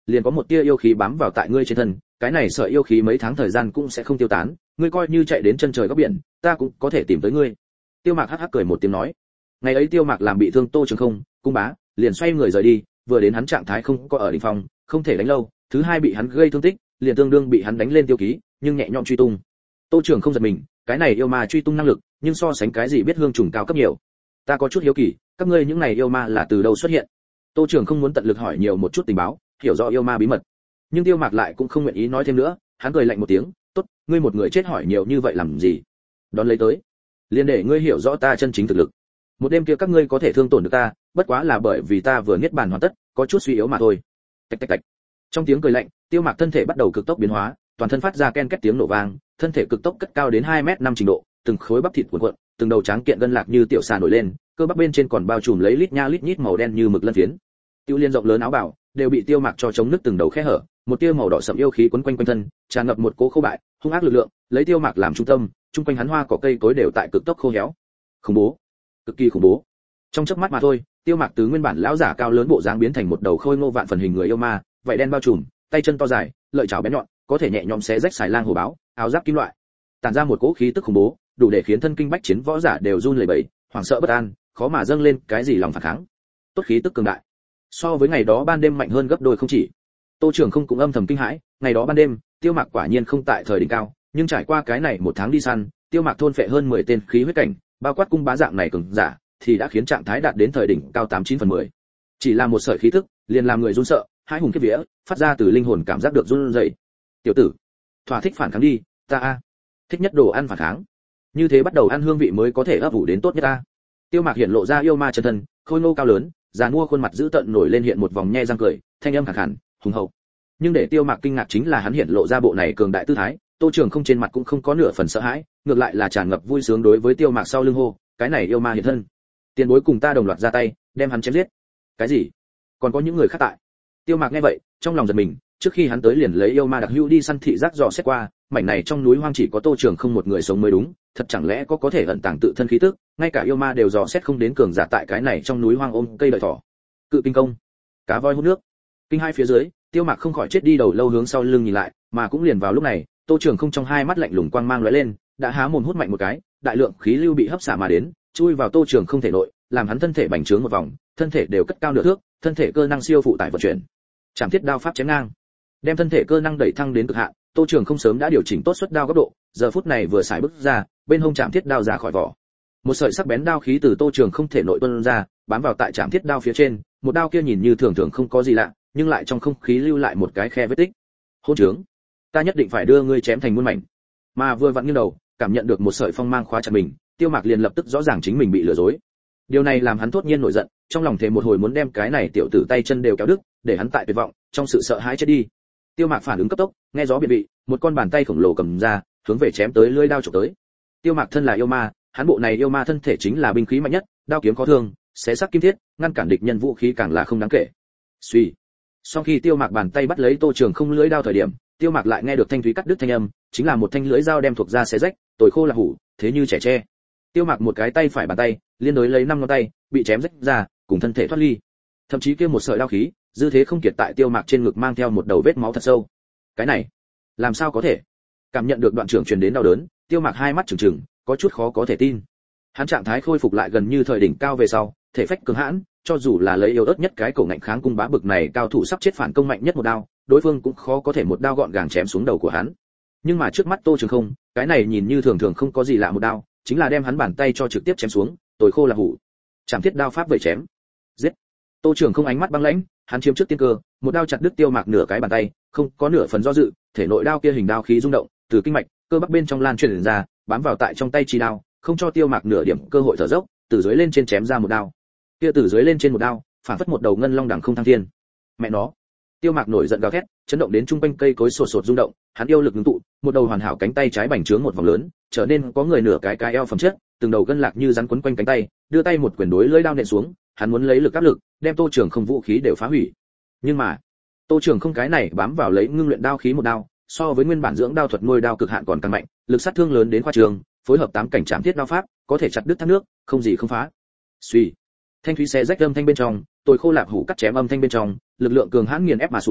liền có một tia yêu khí bám vào tại ngươi trên thân, cái này sợi yêu khí mấy tháng thời gian cũng sẽ không tiêu tán, ngươi coi như chạy đến chân trời góc biển, ta cũng có thể tìm tới ngươi. Tiêu Mạc hắc hắc cười một tiếng nói. Ngày ấy Tiêu Mạc làm bị thương Tô Trường Không, cung bá, liền xoay người rời đi, vừa đến hắn trạng thái không có ở đỉnh phong, không thể đánh lâu, thứ hai bị hắn gây thương tích, liền tương đương bị hắn đánh lên tiêu ký, nhưng nhẹ nhõm truy tung. Tô Trường Không giật mình, cái này yêu ma truy tung năng lực, nhưng so sánh cái gì biết hương trùng cao cấp nhiều. Ta có chút hiếu kỳ, các ngươi những này yêu ma là từ đâu xuất hiện? Tô Trường Không muốn tận lực hỏi nhiều một chút tình báo, hiểu rõ yêu ma bí mật. Nhưng Tiêu Mạc lại cũng không nguyện ý nói thêm nữa, hắn cười lạnh một tiếng, "Tốt, ngươi một người chết hỏi nhiều như vậy làm gì? Đón lấy tới, liền để ngươi hiểu rõ ta chân chính thực lực. Một đêm kia các ngươi có thể thương tổn được ta, bất quá là bởi vì ta vừa niết bàn hoàn tất, có chút suy yếu mà thôi." Tạch tạch tạch. Trong tiếng cười lạnh, Tiêu Mạc thân thể bắt đầu cực tốc biến hóa, toàn thân phát ra ken két tiếng nổ vang, thân thể cực tốc cất cao đến hai mét năm trình độ, từng khối bắp thịt cuộn cuộn, từng đầu tráng kiện gân lạc như tiểu xà nổi lên, cơ bắp bên trên còn bao trùm lấy lít nha lít nhít màu đen như mực lân phiến. Tiêu Liên rộng lớn áo bào đều bị Tiêu Mạc cho chống nước từng đầu khe hở, một tia màu đỏ sẫm yêu khí quấn quanh quanh thân, tràn ngập một cỗ khô bại, hung ác lực lượng, lấy Tiêu Mạc làm trung tâm, chung quanh hắn hoa cỏ cây cối đều tại cực tốc khô héo. Khủng bố, cực kỳ khủng bố. Trong chớp mắt mà thôi, Tiêu Mạc từ nguyên bản lão giả cao lớn bộ dáng biến thành một đầu khôi ngô vạn phần hình người yêu ma, vậy đen bao trùm, tay chân to dài, lợi chảo bén nhọn, có thể nhẹ nhõm xé rách xài lang hổ báo, áo giáp kim loại, tản ra một cỗ khí tức khủng bố, đủ để khiến thân kinh bách chiến võ giả đều run lẩy bẩy, hoảng sợ bất an, khó mà dâng lên cái gì lòng phản kháng. Tốt khí tức cường đại, so với ngày đó ban đêm mạnh hơn gấp đôi không chỉ. Tô Trường Không cũng âm thầm kinh hãi, ngày đó ban đêm, Tiêu Mạc quả nhiên không tại thời đỉnh cao, nhưng trải qua cái này một tháng đi săn, Tiêu Mạc thôn phệ hơn mười tên khí huyết cảnh, bao quát cung bá dạng này cường giả, thì đã khiến trạng thái đạt đến thời đỉnh cao tám chín phần mười. Chỉ là một sợi khí tức, liền làm người run sợ, hai hùng kiếp vía, phát ra từ linh hồn cảm giác được run rẩy. Tiểu tử, thỏa thích phản kháng đi, ta a, thích nhất đồ ăn phản kháng. Như thế bắt đầu ăn hương vị mới có thể ấp ủ đến tốt nhất ta. Tiêu Mạc hiện lộ ra yêu ma chân thân, khôi ngô cao lớn, già mua khuôn mặt dữ tợn nổi lên hiện một vòng nhe răng cười, thanh âm khàn khàn, hùng hậu. Nhưng để Tiêu Mạc kinh ngạc chính là hắn hiện lộ ra bộ này cường đại tư thái, Tô Trường Không trên mặt cũng không có nửa phần sợ hãi, ngược lại là tràn ngập vui sướng đối với Tiêu Mạc sau lưng hô, cái này yêu ma hiện thân. Tiền bối cùng ta đồng loạt ra tay, đem hắn chém giết. Cái gì? Còn có những người khác tại? Tiêu Mạc nghe vậy, trong lòng giật mình, trước khi hắn tới liền lấy yêu ma đặc hữu đi săn thị giác dò xét qua, mảnh này trong núi hoang chỉ có Tô Trường Không một người sống mới đúng, thật chẳng lẽ có có thể ẩn tàng tự thân khí tức, ngay cả yêu ma đều dò xét không đến cường giả tại cái này trong núi hoang ôm cây đợi thỏ. Cự kinh công, cá voi hút nước. Kinh hai phía dưới, Tiêu Mạc không khỏi chết đi đầu lâu hướng sau lưng nhìn lại, mà cũng liền vào lúc này, Tô Trường Không trong hai mắt lạnh lùng quang mang lóe lên, đã há mồm hút mạnh một cái, đại lượng khí lưu bị hấp xả mà đến, chui vào Tô Trường Không thể nội, làm hắn thân thể bành trướng một vòng, thân thể đều cất cao nửa thước, thân thể cơ năng siêu phụ tải vận chuyển. Trảm thiết đao pháp chém ngang, đem thân thể cơ năng đẩy thăng đến cực hạn, Tô Trường Không sớm đã điều chỉnh tốt suất đao góc độ, giờ phút này vừa xài bước ra, bên hông trảm thiết đao ra khỏi vỏ. Một sợi sắc bén đao khí từ Tô Trường Không thể nội tuôn ra, bám vào tại trảm thiết đao phía trên, một đao kia nhìn như thường thường không có gì lạ, nhưng lại trong không khí lưu lại một cái khe vết tích. Hôn trướng, ta nhất định phải đưa ngươi chém thành muôn mảnh. Mà vừa vặn nghiêng đầu, cảm nhận được một sợi phong mang khóa chặt mình, Tiêu Mạc liền lập tức rõ ràng chính mình bị lừa dối. Điều này làm hắn thốt nhiên nổi giận, trong lòng thề một hồi muốn đem cái này tiểu tử tay chân đều kéo đứt, để hắn tại tuyệt vọng, trong sự sợ hãi chết đi. Tiêu Mạc phản ứng cấp tốc, nghe gió biệt vị, một con bàn tay khổng lồ cầm ra, hướng về chém tới lưỡi đao chụp tới. Tiêu Mạc thân là yêu ma, hắn bộ này yêu ma thân thể chính là binh khí mạnh nhất, đao kiếm có thương, xé sắc kim thiết, ngăn cản địch nhân vũ khí càng là không đáng kể. Suy. Sau khi Tiêu Mạc bàn tay bắt lấy Tô Trường Không lưỡi đao thời điểm, Tiêu Mạc lại nghe được thanh thúy cắt đứt thanh âm, chính là một thanh lưỡi dao đem thuộc ra xé rách, tồi khô là hủ, thế như trẻ tre. Tiêu Mạc một cái tay phải bàn tay, liên đối lấy năm ngón tay, bị chém rách ra, cùng thân thể thoát ly. Thậm chí kia một sợi đao khí, dư thế không kiệt tại Tiêu Mạc trên ngực mang theo một đầu vết máu thật sâu. Cái này, làm sao có thể? Cảm nhận được đoạn trưởng truyền đến đau đớn, Tiêu Mạc hai mắt trừng trừng, có chút khó có thể tin. Hắn trạng thái khôi phục lại gần như thời đỉnh cao về sau, thể phách cường hãn, cho dù là lấy yếu ớt nhất cái cổ ngạnh kháng cung bá bực này cao thủ sắp chết phản công mạnh nhất một đao, đối phương cũng khó có thể một đao gọn gàng chém xuống đầu của hắn. Nhưng mà trước mắt Tô Trường Không, cái này nhìn như thường thường không có gì lạ một đao, chính là đem hắn bàn tay cho trực tiếp chém xuống, tồi khô là hủ. Trảm thiết đao pháp vậy chém. Giết. Tô Trường Không ánh mắt băng lãnh, hắn chiếm trước tiên cơ, một đao chặt đứt Tiêu Mạc nửa cái bàn tay, không có nửa phần do dự, thể nội đao kia hình đao khí rung động, từ kinh mạch, cơ bắp bên trong lan truyền ra, bám vào tại trong tay chi đao, không cho Tiêu Mạc nửa điểm cơ hội thở dốc, từ dưới lên trên chém ra một đao. Kia từ dưới lên trên một đao, phản phất một đầu ngân long đằng không thăng thiên. Mẹ nó. Tiêu Mạc nổi giận gào thét, chấn động đến trung quanh cây cối sột sột rung động, hắn yêu lực ngưng tụ, một đầu hoàn hảo cánh tay trái bành trướng một vòng lớn, trở nên có người nửa cái cái eo phẩm chất, từng đầu gân lạc như rắn quấn quanh cánh tay, đưa tay một quyền đối lưỡi đao nện xuống, hắn muốn lấy lực áp lực, đem Tô Trường Không vũ khí đều phá hủy. Nhưng mà, Tô Trường Không cái này bám vào lấy ngưng luyện đao khí một đao, so với nguyên bản dưỡng đao thuật nuôi đao cực hạn còn càng mạnh, lực sát thương lớn đến khoa trường, phối hợp tám cảnh trảm thiết đao pháp, có thể chặt đứt thác nước, không gì không phá. Suy, thanh thúy xé rách âm thanh bên trong, tôi khô lạp hủ cắt chém âm thanh bên trong, lực lượng cường hãn nghiền ép mà xuống,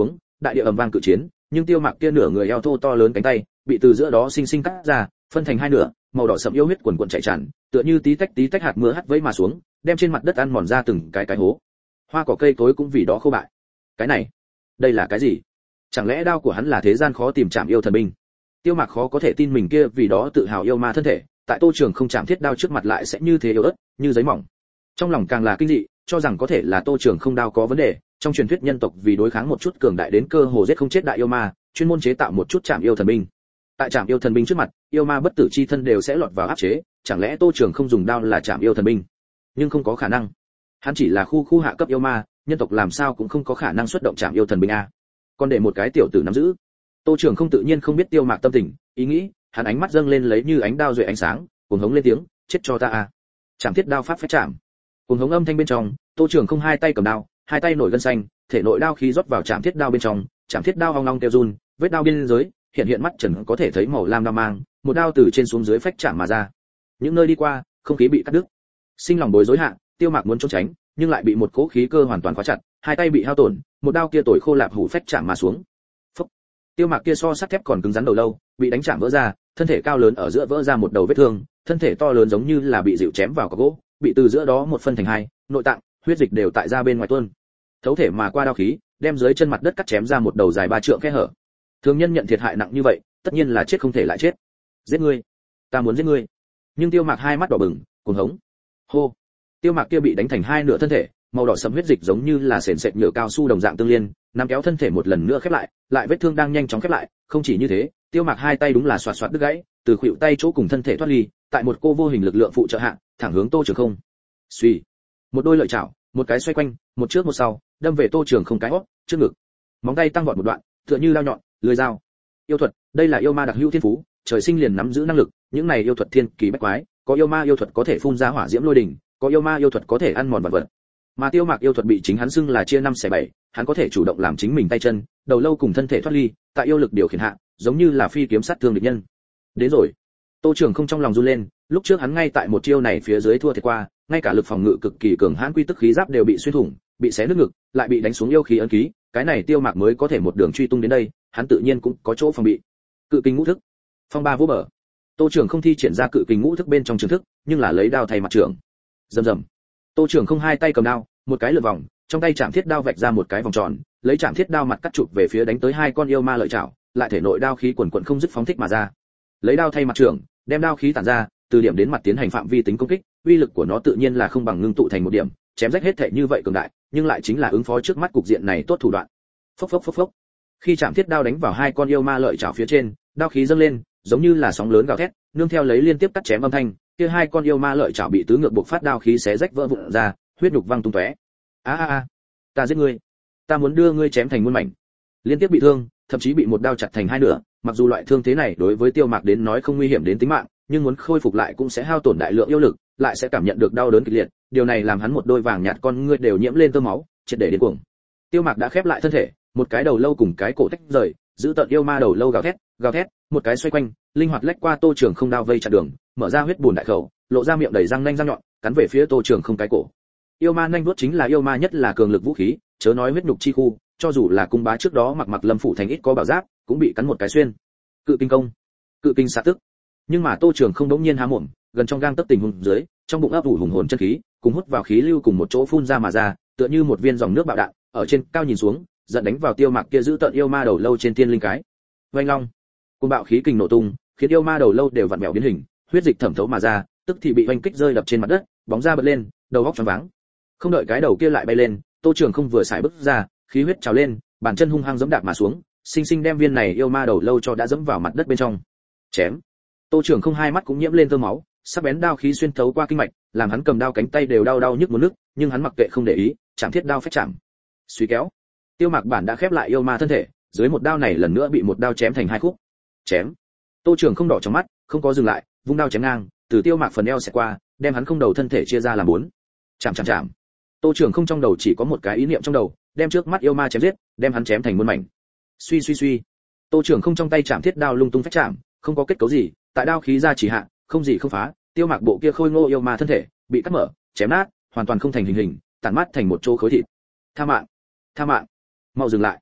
đại địa ầm vang cự chiến, nhưng Tiêu Mạc kia nửa người eo thô to lớn cánh tay, bị từ giữa đó sinh sinh cắt ra, phân thành hai nửa, màu đỏ sẫm yêu huyết quần quần chảy tràn, tựa như tí tách tí tách hạt mưa hắt vẫy mà xuống, đem trên mặt đất ăn mòn ra từng cái cái hố. Hoa cỏ cây cối cũng vì đó khô bại. Cái này, đây là cái gì? Chẳng lẽ đao của hắn là thế gian khó tìm chạm yêu thần binh? Tiêu Mạc khó có thể tin mình kia vì đó tự hào yêu ma thân thể, tại Tô Trường không chạm thiết đao trước mặt lại sẽ như thế yếu ớt, như giấy mỏng. Trong lòng càng là kinh dị, cho rằng có thể là Tô Trường không đao có vấn đề. Trong truyền thuyết nhân tộc vì đối kháng một chút cường đại đến cơ hồ giết không chết đại yêu ma, chuyên môn chế tạo một chút chạm yêu thần binh. Tại chạm yêu thần binh trước mặt, yêu ma bất tử chi thân đều sẽ lọt vào áp chế, chẳng lẽ Tô Trường không dùng đao là chạm yêu thần binh? Nhưng không có khả năng. Hắn chỉ là khu khu hạ cấp yêu ma, nhân tộc làm sao cũng không có khả năng xuất động chạm yêu thần binh a. Còn để một cái tiểu tử nắm giữ. Tô Trường không tự nhiên không biết Tiêu Mạc tâm tình, ý nghĩ, hắn ánh mắt dâng lên lấy như ánh đao rọi ánh sáng, cuồng hống lên tiếng, chết cho ta a. Chạm thiết đao pháp phép chạm. Cuồng hống âm thanh bên trong, Tô Trường không hai tay cầm đao, hai tay nổi gân xanh, thể nội đao khí rót vào chạm thiết đao bên trong, chạm thiết đao ong ong kêu run, vết đao biên giới, hiện hiện mắt trần có thể thấy màu lam đao mang, một đao từ trên xuống dưới phách chạm mà ra. Những nơi đi qua, không khí bị cắt đứt. Sinh lòng bối rối hạ, Tiêu Mạc muốn trốn tránh, nhưng lại bị một cỗ khí cơ hoàn toàn khóa chặt, hai tay bị hao tổn, một đao kia tồi khô lạp hủ phách chạm mà xuống. Phốc. Tiêu Mạc kia so sắt thép còn cứng rắn đầu lâu, bị đánh chạm vỡ ra, thân thể cao lớn ở giữa vỡ ra một đầu vết thương, thân thể to lớn giống như là bị dịu chém vào cọc gỗ, bị từ giữa đó một phân thành hai, nội tạng, huyết dịch đều tại ra bên ngoài tuôn. Thấu thể mà qua đao khí, đem dưới chân mặt đất cắt chém ra một đầu dài ba trượng khe hở. Thường nhân nhận thiệt hại nặng như vậy, tất nhiên là chết không thể lại chết. Giết ngươi, ta muốn giết ngươi. Nhưng Tiêu Mạc hai mắt đỏ bừng, cuồng hống. Hô. Tiêu Mạc kia bị đánh thành hai nửa thân thể, màu đỏ sẫm huyết dịch giống như là sền sệt nhựa cao su đồng dạng tương liên, nắm kéo thân thể một lần nữa khép lại, lại vết thương đang nhanh chóng khép lại, không chỉ như thế, Tiêu Mạc hai tay đúng là xoạt xoạt đứt gãy, từ khuỷu tay chỗ cùng thân thể thoát ly, tại một cô vô hình lực lượng phụ trợ hạ, thẳng hướng Tô Trường không. Suy, một đôi lợi chảo, một cái xoay quanh, một trước một sau, đâm về Tô Trường không cái hốc, trước ngực. Móng tay tăng vọt một đoạn, tựa như dao nhọn, lưỡi dao. Yêu thuật, đây là yêu ma đặc hữu thiên phú, trời sinh liền nắm giữ năng lực, những này yêu thuật thiên kỳ bách quái, có yêu ma yêu thuật có thể phun ra hỏa diễm lôi đình, có yêu ma yêu thuật có thể ăn mòn vật vật. Mà Tiêu Mạc yêu thuật bị chính hắn xưng là chia năm xẻ bảy, hắn có thể chủ động làm chính mình tay chân, đầu lâu cùng thân thể thoát ly, tại yêu lực điều khiển hạ, giống như là phi kiếm sát thương địch nhân. Đến rồi. Tô Trường không trong lòng run lên, lúc trước hắn ngay tại một chiêu này phía dưới thua thiệt qua, ngay cả lực phòng ngự cực kỳ cường hãn quy tức khí giáp đều bị xuyên thủng, bị xé nứt ngực, lại bị đánh xuống yêu khí ấn ký, cái này Tiêu Mạc mới có thể một đường truy tung đến đây, hắn tự nhiên cũng có chỗ phòng bị. Cự kình ngũ thức, phong ba vũ bờ. Tô Trường không thi triển ra cự kình ngũ thức bên trong trường thức, nhưng là lấy đao thay mặt trưởng. Rầm rầm. Tô Trường không hai tay cầm đao, một cái lượn vòng, trong tay chạm thiết đao vạch ra một cái vòng tròn, lấy chạm thiết đao mặt cắt chụp về phía đánh tới hai con yêu ma lợi chảo, lại thể nội đao khí quần quần không dứt phóng thích mà ra. Lấy đao thay mặt trưởng, đem đao khí tản ra, từ điểm đến mặt tiến hành phạm vi tính công kích, uy lực của nó tự nhiên là không bằng ngưng tụ thành một điểm, chém rách hết thể như vậy cường đại, nhưng lại chính là ứng phó trước mắt cục diện này tốt thủ đoạn. Phốc phốc phốc phốc. Khi chạm thiết đao đánh vào hai con yêu ma lợi chảo phía trên, đao khí dâng lên, giống như là sóng lớn gào thét, nương theo lấy liên tiếp cắt chém âm thanh, kia hai con yêu ma lợi chảo bị tứ ngược buộc phát đao khí xé rách vỡ vụn ra, huyết nhục văng tung tóe. A a a, ta giết ngươi, ta muốn đưa ngươi chém thành muôn mảnh. Liên tiếp bị thương, thậm chí bị một đao chặt thành hai nửa, mặc dù loại thương thế này đối với Tiêu Mạc đến nói không nguy hiểm đến tính mạng, nhưng muốn khôi phục lại cũng sẽ hao tổn đại lượng yêu lực, lại sẽ cảm nhận được đau đớn kịch liệt, điều này làm hắn một đôi vàng nhạt con ngươi đều nhiễm lên tơ máu, triệt để điên cuồng. Tiêu Mạc đã khép lại thân thể, một cái đầu lâu cùng cái cổ tách rời, giữ tận yêu ma đầu lâu gào thét, gào thét, một cái xoay quanh, linh hoạt lách qua Tô Trường không đao vây chặn đường, mở ra huyết bùn đại khẩu, lộ ra miệng đầy răng nanh răng nhọn, cắn về phía Tô Trường không cái cổ. Yêu ma nhanh vuốt chính là yêu ma nhất là cường lực vũ khí, chớ nói huyết nhục chi khu, cho dù là cung bá trước đó mặc mặc lâm phủ thành ít có bảo giáp, cũng bị cắn một cái xuyên. Cự kinh công, cự kinh xạ tức. Nhưng mà Tô Trường không đống nhiên há mồm, gần trong gang tấc tình huống dưới, trong bụng ấp ủ hùng hồn chân khí, cùng hút vào khí lưu cùng một chỗ phun ra mà ra, tựa như một viên dòng nước bạo đạn, ở trên cao nhìn xuống, giận đánh vào Tiêu Mạc kia giữ tận yêu ma đầu lâu trên tiên linh cái. Oanh long, cùng bạo khí kình nổ tung, khiến yêu ma đầu lâu đều vặn vẹo biến hình, huyết dịch thẩm thấu mà ra, tức thì bị oanh kích rơi đập trên mặt đất, bóng ra bật lên, đầu óc choáng váng. Không đợi cái đầu kia lại bay lên, Tô Trường không vừa xài bước ra, khí huyết trào lên, bàn chân hung hăng giẫm đạp mà xuống, sinh sinh đem viên này yêu ma đầu lâu cho đã dẫm vào mặt đất bên trong. Chém. Tô Trường không hai mắt cũng nhiễm lên tơ máu, sắc bén đao khí xuyên thấu qua kinh mạch, làm hắn cầm đao cánh tay đều đau đau nhức muốn nức, nhưng hắn mặc kệ không để ý, chạm thiết đao phách chạm. Suy kéo. Tiêu Mạc bản đã khép lại yêu ma thân thể, dưới một đao này lần nữa bị một đao chém thành hai khúc. Chém. Tô Trường không đỏ trong mắt, không có dừng lại, vung đao chém ngang, từ Tiêu Mạc phần eo xẹt qua, đem hắn không đầu thân thể chia ra làm bốn. Chạm chạm chạm. Tô Trường không trong đầu chỉ có một cái ý niệm trong đầu, đem trước mắt yêu ma chém giết, đem hắn chém thành muôn mảnh. Suy suy suy. Tô Trường không trong tay chạm thiết đao lung tung phách chạm, không có kết cấu gì, tại đao khí ra chỉ hạ, không gì không phá, Tiêu Mạc bộ kia khôi ngô yêu ma thân thể bị cắt mở, chém nát, hoàn toàn không thành hình hình, tản mát thành một chỗ khối thịt. Tha mạng, tha mạng, mau dừng lại.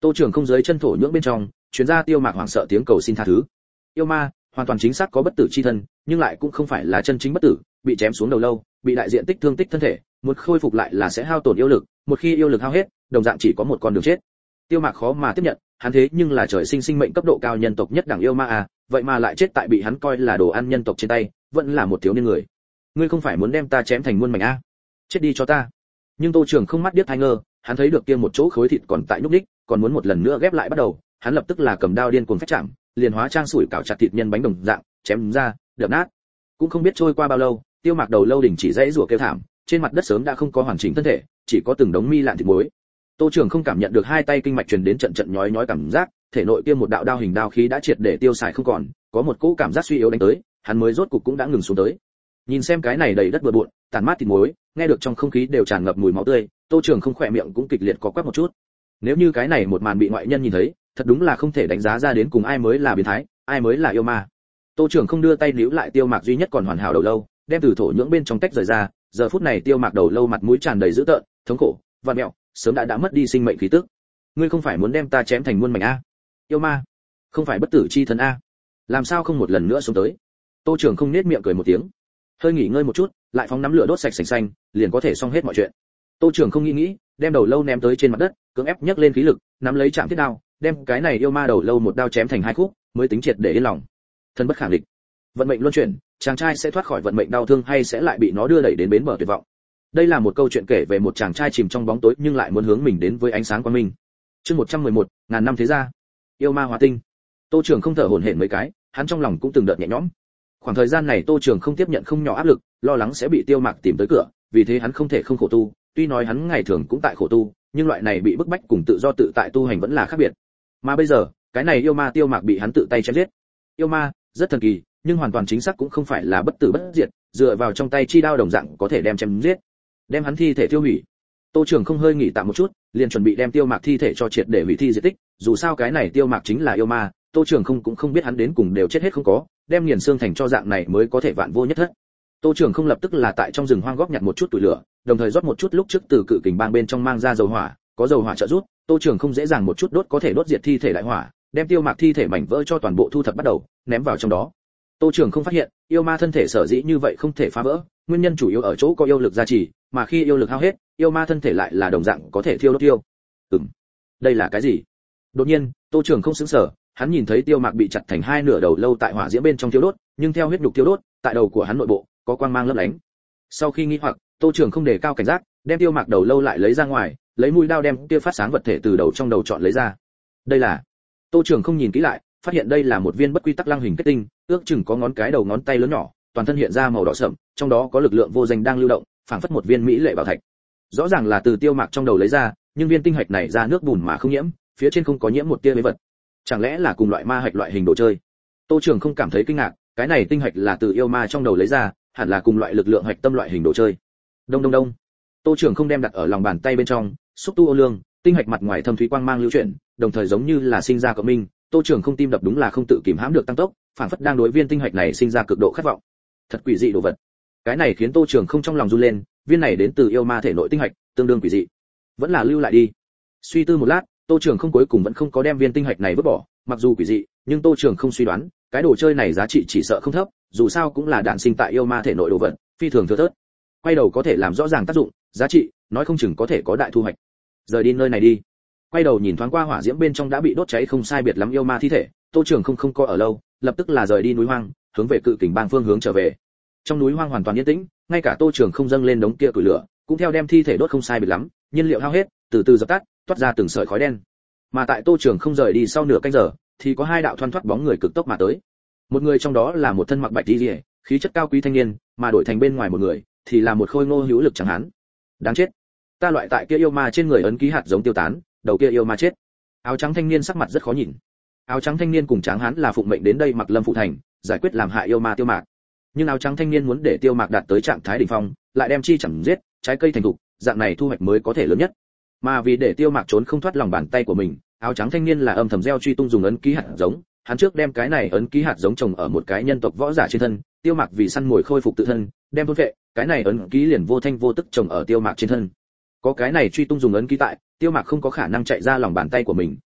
Tô Trường không dưới chân thổ nhưỡng bên trong, truyền ra Tiêu Mạc hoảng sợ tiếng cầu xin tha thứ. Yêu ma, hoàn toàn chính xác có bất tử chi thân, nhưng lại cũng không phải là chân chính bất tử, bị chém xuống đầu lâu, bị đại diện tích thương tích thân thể, một khôi phục lại là sẽ hao tổn yêu lực, một khi yêu lực hao hết, đồng dạng chỉ có một con đường chết. Tiêu Mạc khó mà tiếp nhận, hắn thế nhưng là trời sinh sinh mệnh cấp độ cao nhân tộc nhất đẳng yêu ma à, vậy mà lại chết tại bị hắn coi là đồ ăn nhân tộc trên tay, vẫn là một thiếu niên người. Ngươi không phải muốn đem ta chém thành muôn mảnh à? Chết đi cho ta. Nhưng Tô Trường không mắt biết thay ngơ, hắn thấy được kia một chỗ khối thịt còn tại nhúc nhích, còn muốn một lần nữa ghép lại bắt đầu, hắn lập tức là cầm đao điên cuồng phách chạm, liền hóa trang sủi cảo chặt thịt nhân bánh đồng dạng, chém ra, đập nát. Cũng không biết trôi qua bao lâu, Tiêu Mạc đầu lâu đỉnh chỉ dãy rủa kêu thảm, trên mặt đất sớm đã không có hoàn chỉnh thân thể, chỉ có từng đống mi lạn thịt muối. Tô Trường không cảm nhận được hai tay kinh mạch truyền đến trận trận nhói nhói cảm giác, thể nội kia một đạo đao hình đao khí đã triệt để tiêu xài không còn, có một cỗ cảm giác suy yếu đánh tới, hắn mới rốt cục cũng đã ngừng xuống tới. Nhìn xem cái này đầy đất bừa bộn, tàn mát thịt muối, nghe được trong không khí đều tràn ngập mùi máu tươi, Tô Trường không khỏe miệng cũng kịch liệt có quắc một chút. Nếu như cái này một màn bị ngoại nhân nhìn thấy, thật đúng là không thể đánh giá ra đến cùng ai mới là biến thái, ai mới là yêu ma. Tô Trường không đưa tay níu lại Tiêu Mạc duy nhất còn hoàn hảo đầu lâu, đem từ thổ nhưỡng bên trong tách rời ra, giờ phút này Tiêu Mạc đầu lâu mặt mũi tràn đầy dữ tợn, thống khổ, vặn mèo, sớm đã đã mất đi sinh mệnh khí tức. Ngươi không phải muốn đem ta chém thành muôn mảnh a? Yêu ma, không phải bất tử chi thân a? Làm sao không một lần nữa xuống tới? Tô Trường không nhếch miệng cười một tiếng, hơi nghỉ ngơi một chút, lại phóng nắm lửa đốt sạch sành xanh, liền có thể xong hết mọi chuyện. Tô Trường không nghĩ nghĩ, đem đầu lâu ném tới trên mặt đất, cưỡng ép nhấc lên khí lực, nắm lấy chạm thiết đao, đem cái này yêu ma đầu lâu một đao chém thành hai khúc, mới tính triệt để yên lòng. Thân bất khả địch, vận mệnh luân chuyển, chàng trai sẽ thoát khỏi vận mệnh đau thương hay sẽ lại bị nó đưa đẩy đến bến bờ tuyệt vọng. Đây là một câu chuyện kể về một chàng trai chìm trong bóng tối nhưng lại muốn hướng mình đến với ánh sáng quang minh. Chương một trăm mười một, ngàn năm thế gia. Yêu ma hóa tinh. Tô Trường không thở hổn hển mấy cái, hắn trong lòng cũng từng đợt nhẹ nhõm. Khoảng thời gian này Tô Trường không tiếp nhận không nhỏ áp lực, lo lắng sẽ bị Tiêu Mạc tìm tới cửa, vì thế hắn không thể không khổ tu, tuy nói hắn ngày thường cũng tại khổ tu, nhưng loại này bị bức bách cùng tự do tự tại tu hành vẫn là khác biệt. Mà bây giờ, cái này yêu ma Tiêu Mạc bị hắn tự tay chém giết. Yêu ma, rất thần kỳ, nhưng hoàn toàn chính xác cũng không phải là bất tử bất diệt, dựa vào trong tay chi đao đồng dạng có thể đem chém giết, đem hắn thi thể tiêu hủy. Tô Trường không hơi nghỉ tạm một chút, liền chuẩn bị đem Tiêu Mạc thi thể cho triệt để hủy thi diệt tích, dù sao cái này Tiêu Mạc chính là yêu ma, Tô Trường không cũng không biết hắn đến cùng đều chết hết không có, đem nghiền xương thành cho dạng này mới có thể vạn vô nhất thất. Tô Trường không lập tức là tại trong rừng hoang góp nhặt một chút tuổi lửa, đồng thời rót một chút lúc trước từ cự kình bang bên trong mang ra dầu hỏa, có dầu hỏa trợ giúp, Tô Trường không dễ dàng một chút đốt có thể đốt diệt thi thể đại hỏa, đem Tiêu Mạc thi thể mảnh vỡ cho toàn bộ thu thập bắt đầu, ném vào trong đó. Tô Trường không phát hiện, yêu ma thân thể sở dĩ như vậy không thể phá vỡ, nguyên nhân chủ yếu ở chỗ có yêu lực gia trì, mà khi yêu lực hao hết, yêu ma thân thể lại là đồng dạng có thể thiêu đốt tiêu. Ừm, đây là cái gì? Đột nhiên, Tô Trường không sững sờ, hắn nhìn thấy Tiêu Mạc bị chặt thành hai nửa đầu lâu tại hỏa diễm bên trong thiêu đốt, nhưng theo huyết nhục thiêu đốt, tại đầu của hắn nội bộ có quang mang lấp lánh. Sau khi nghi hoặc, Tô Trường không đề cao cảnh giác, đem Tiêu Mạc đầu lâu lại lấy ra ngoài, lấy mũi dao đem kia phát sáng vật thể từ đầu trong đầu chọn lấy ra. Đây là... Tô Trường không nhìn kỹ lại, phát hiện đây là một viên bất quy tắc lăng hình kết tinh, ước chừng có ngón cái đầu ngón tay lớn nhỏ, toàn thân hiện ra màu đỏ sẫm, trong đó có lực lượng vô danh đang lưu động, phảng phất một viên mỹ lệ bảo thạch. Rõ ràng là từ Tiêu Mạc trong đầu lấy ra, nhưng viên tinh hạch này ra nước bùn mà không nhiễm, phía trên không có nhiễm một tia bế vật. Chẳng lẽ là cùng loại ma hạch loại hình đồ chơi? Tô Trường không cảm thấy kinh ngạc, cái này tinh hạch là từ yêu ma trong đầu lấy ra, hẳn là cùng loại lực lượng hạch tâm loại hình đồ chơi. Đông đông đông. Tô Trường không đem đặt ở lòng bàn tay bên trong, xúc tu ô lương, tinh hạch mặt ngoài thâm thúy quang mang lưu chuyển, đồng thời giống như là sinh ra cộng minh, Tô Trường không tim đập đúng là không tự kìm hãm được tăng tốc, phản phất đang đối viên tinh hạch này sinh ra cực độ khát vọng. Thật quỷ dị đồ vật. Cái này khiến Tô Trường không trong lòng run lên, viên này đến từ yêu ma thể nội tinh hạch, tương đương quỷ dị. Vẫn là lưu lại đi. Suy tư một lát, Tô Trường không cuối cùng vẫn không có đem viên tinh hạch này vứt bỏ, mặc dù quỷ dị, nhưng Tô Trường không suy đoán, cái đồ chơi này giá trị chỉ sợ không thấp, dù sao cũng là đạn sinh tại yêu ma thể nội đồ vật, phi thường thưa thớt. Quay đầu có thể làm rõ ràng tác dụng, giá trị, nói không chừng có thể có đại thu hoạch. Rời đi nơi này đi. Quay đầu nhìn thoáng qua hỏa diễm bên trong đã bị đốt cháy không sai biệt lắm yêu ma thi thể, Tô Trường không không có ở lâu, lập tức là rời đi núi hoang, hướng về cự kình bang phương hướng trở về. Trong núi hoang hoàn toàn yên tĩnh, ngay cả Tô Trường không dâng lên đống kia củi lửa, cũng theo đem thi thể đốt không sai biệt lắm, nhiên liệu hao hết, từ từ dập tắt, toát ra từng sợi khói đen. Mà tại Tô Trường không rời đi sau nửa canh giờ, thì có hai đạo thoăn thoắt bóng người cực tốc mà tới. Một người trong đó là một thân mặc bạch y liễu, khí chất cao quý thanh niên, mà đổi thành bên ngoài một người thì là một khôi ngô hữu lực chẳng hán. Đáng chết, ta loại tại kia yêu ma trên người ấn ký hạt giống tiêu tán, đầu kia yêu ma chết. Áo trắng thanh niên sắc mặt rất khó nhìn. Áo trắng thanh niên cùng tráng hán là phụng mệnh đến đây Mặc Lâm phụ thành, giải quyết làm hại yêu ma Tiêu Mạc. Nhưng áo trắng thanh niên muốn để Tiêu Mạc đạt tới trạng thái đỉnh phong, lại đem chi chẳng giết, trái cây thành thục, dạng này thu hoạch mới có thể lớn nhất. Mà vì để Tiêu Mạc trốn không thoát lòng bàn tay của mình, áo trắng thanh niên là âm thầm gieo truy tung dùng ấn ký hạt giống, hắn trước đem cái này ấn ký hạt giống trồng ở một cái nhân tộc võ giả trên thân, Tiêu Mạc vì săn mồi khôi phục tự thân, đem thôn vệ, cái này ấn ký liền vô thanh vô tức trồng ở Tiêu Mạc trên thân. Có cái này truy tung dùng ấn ký tại, Tiêu Mạc không có khả năng chạy ra lòng bàn tay của mình,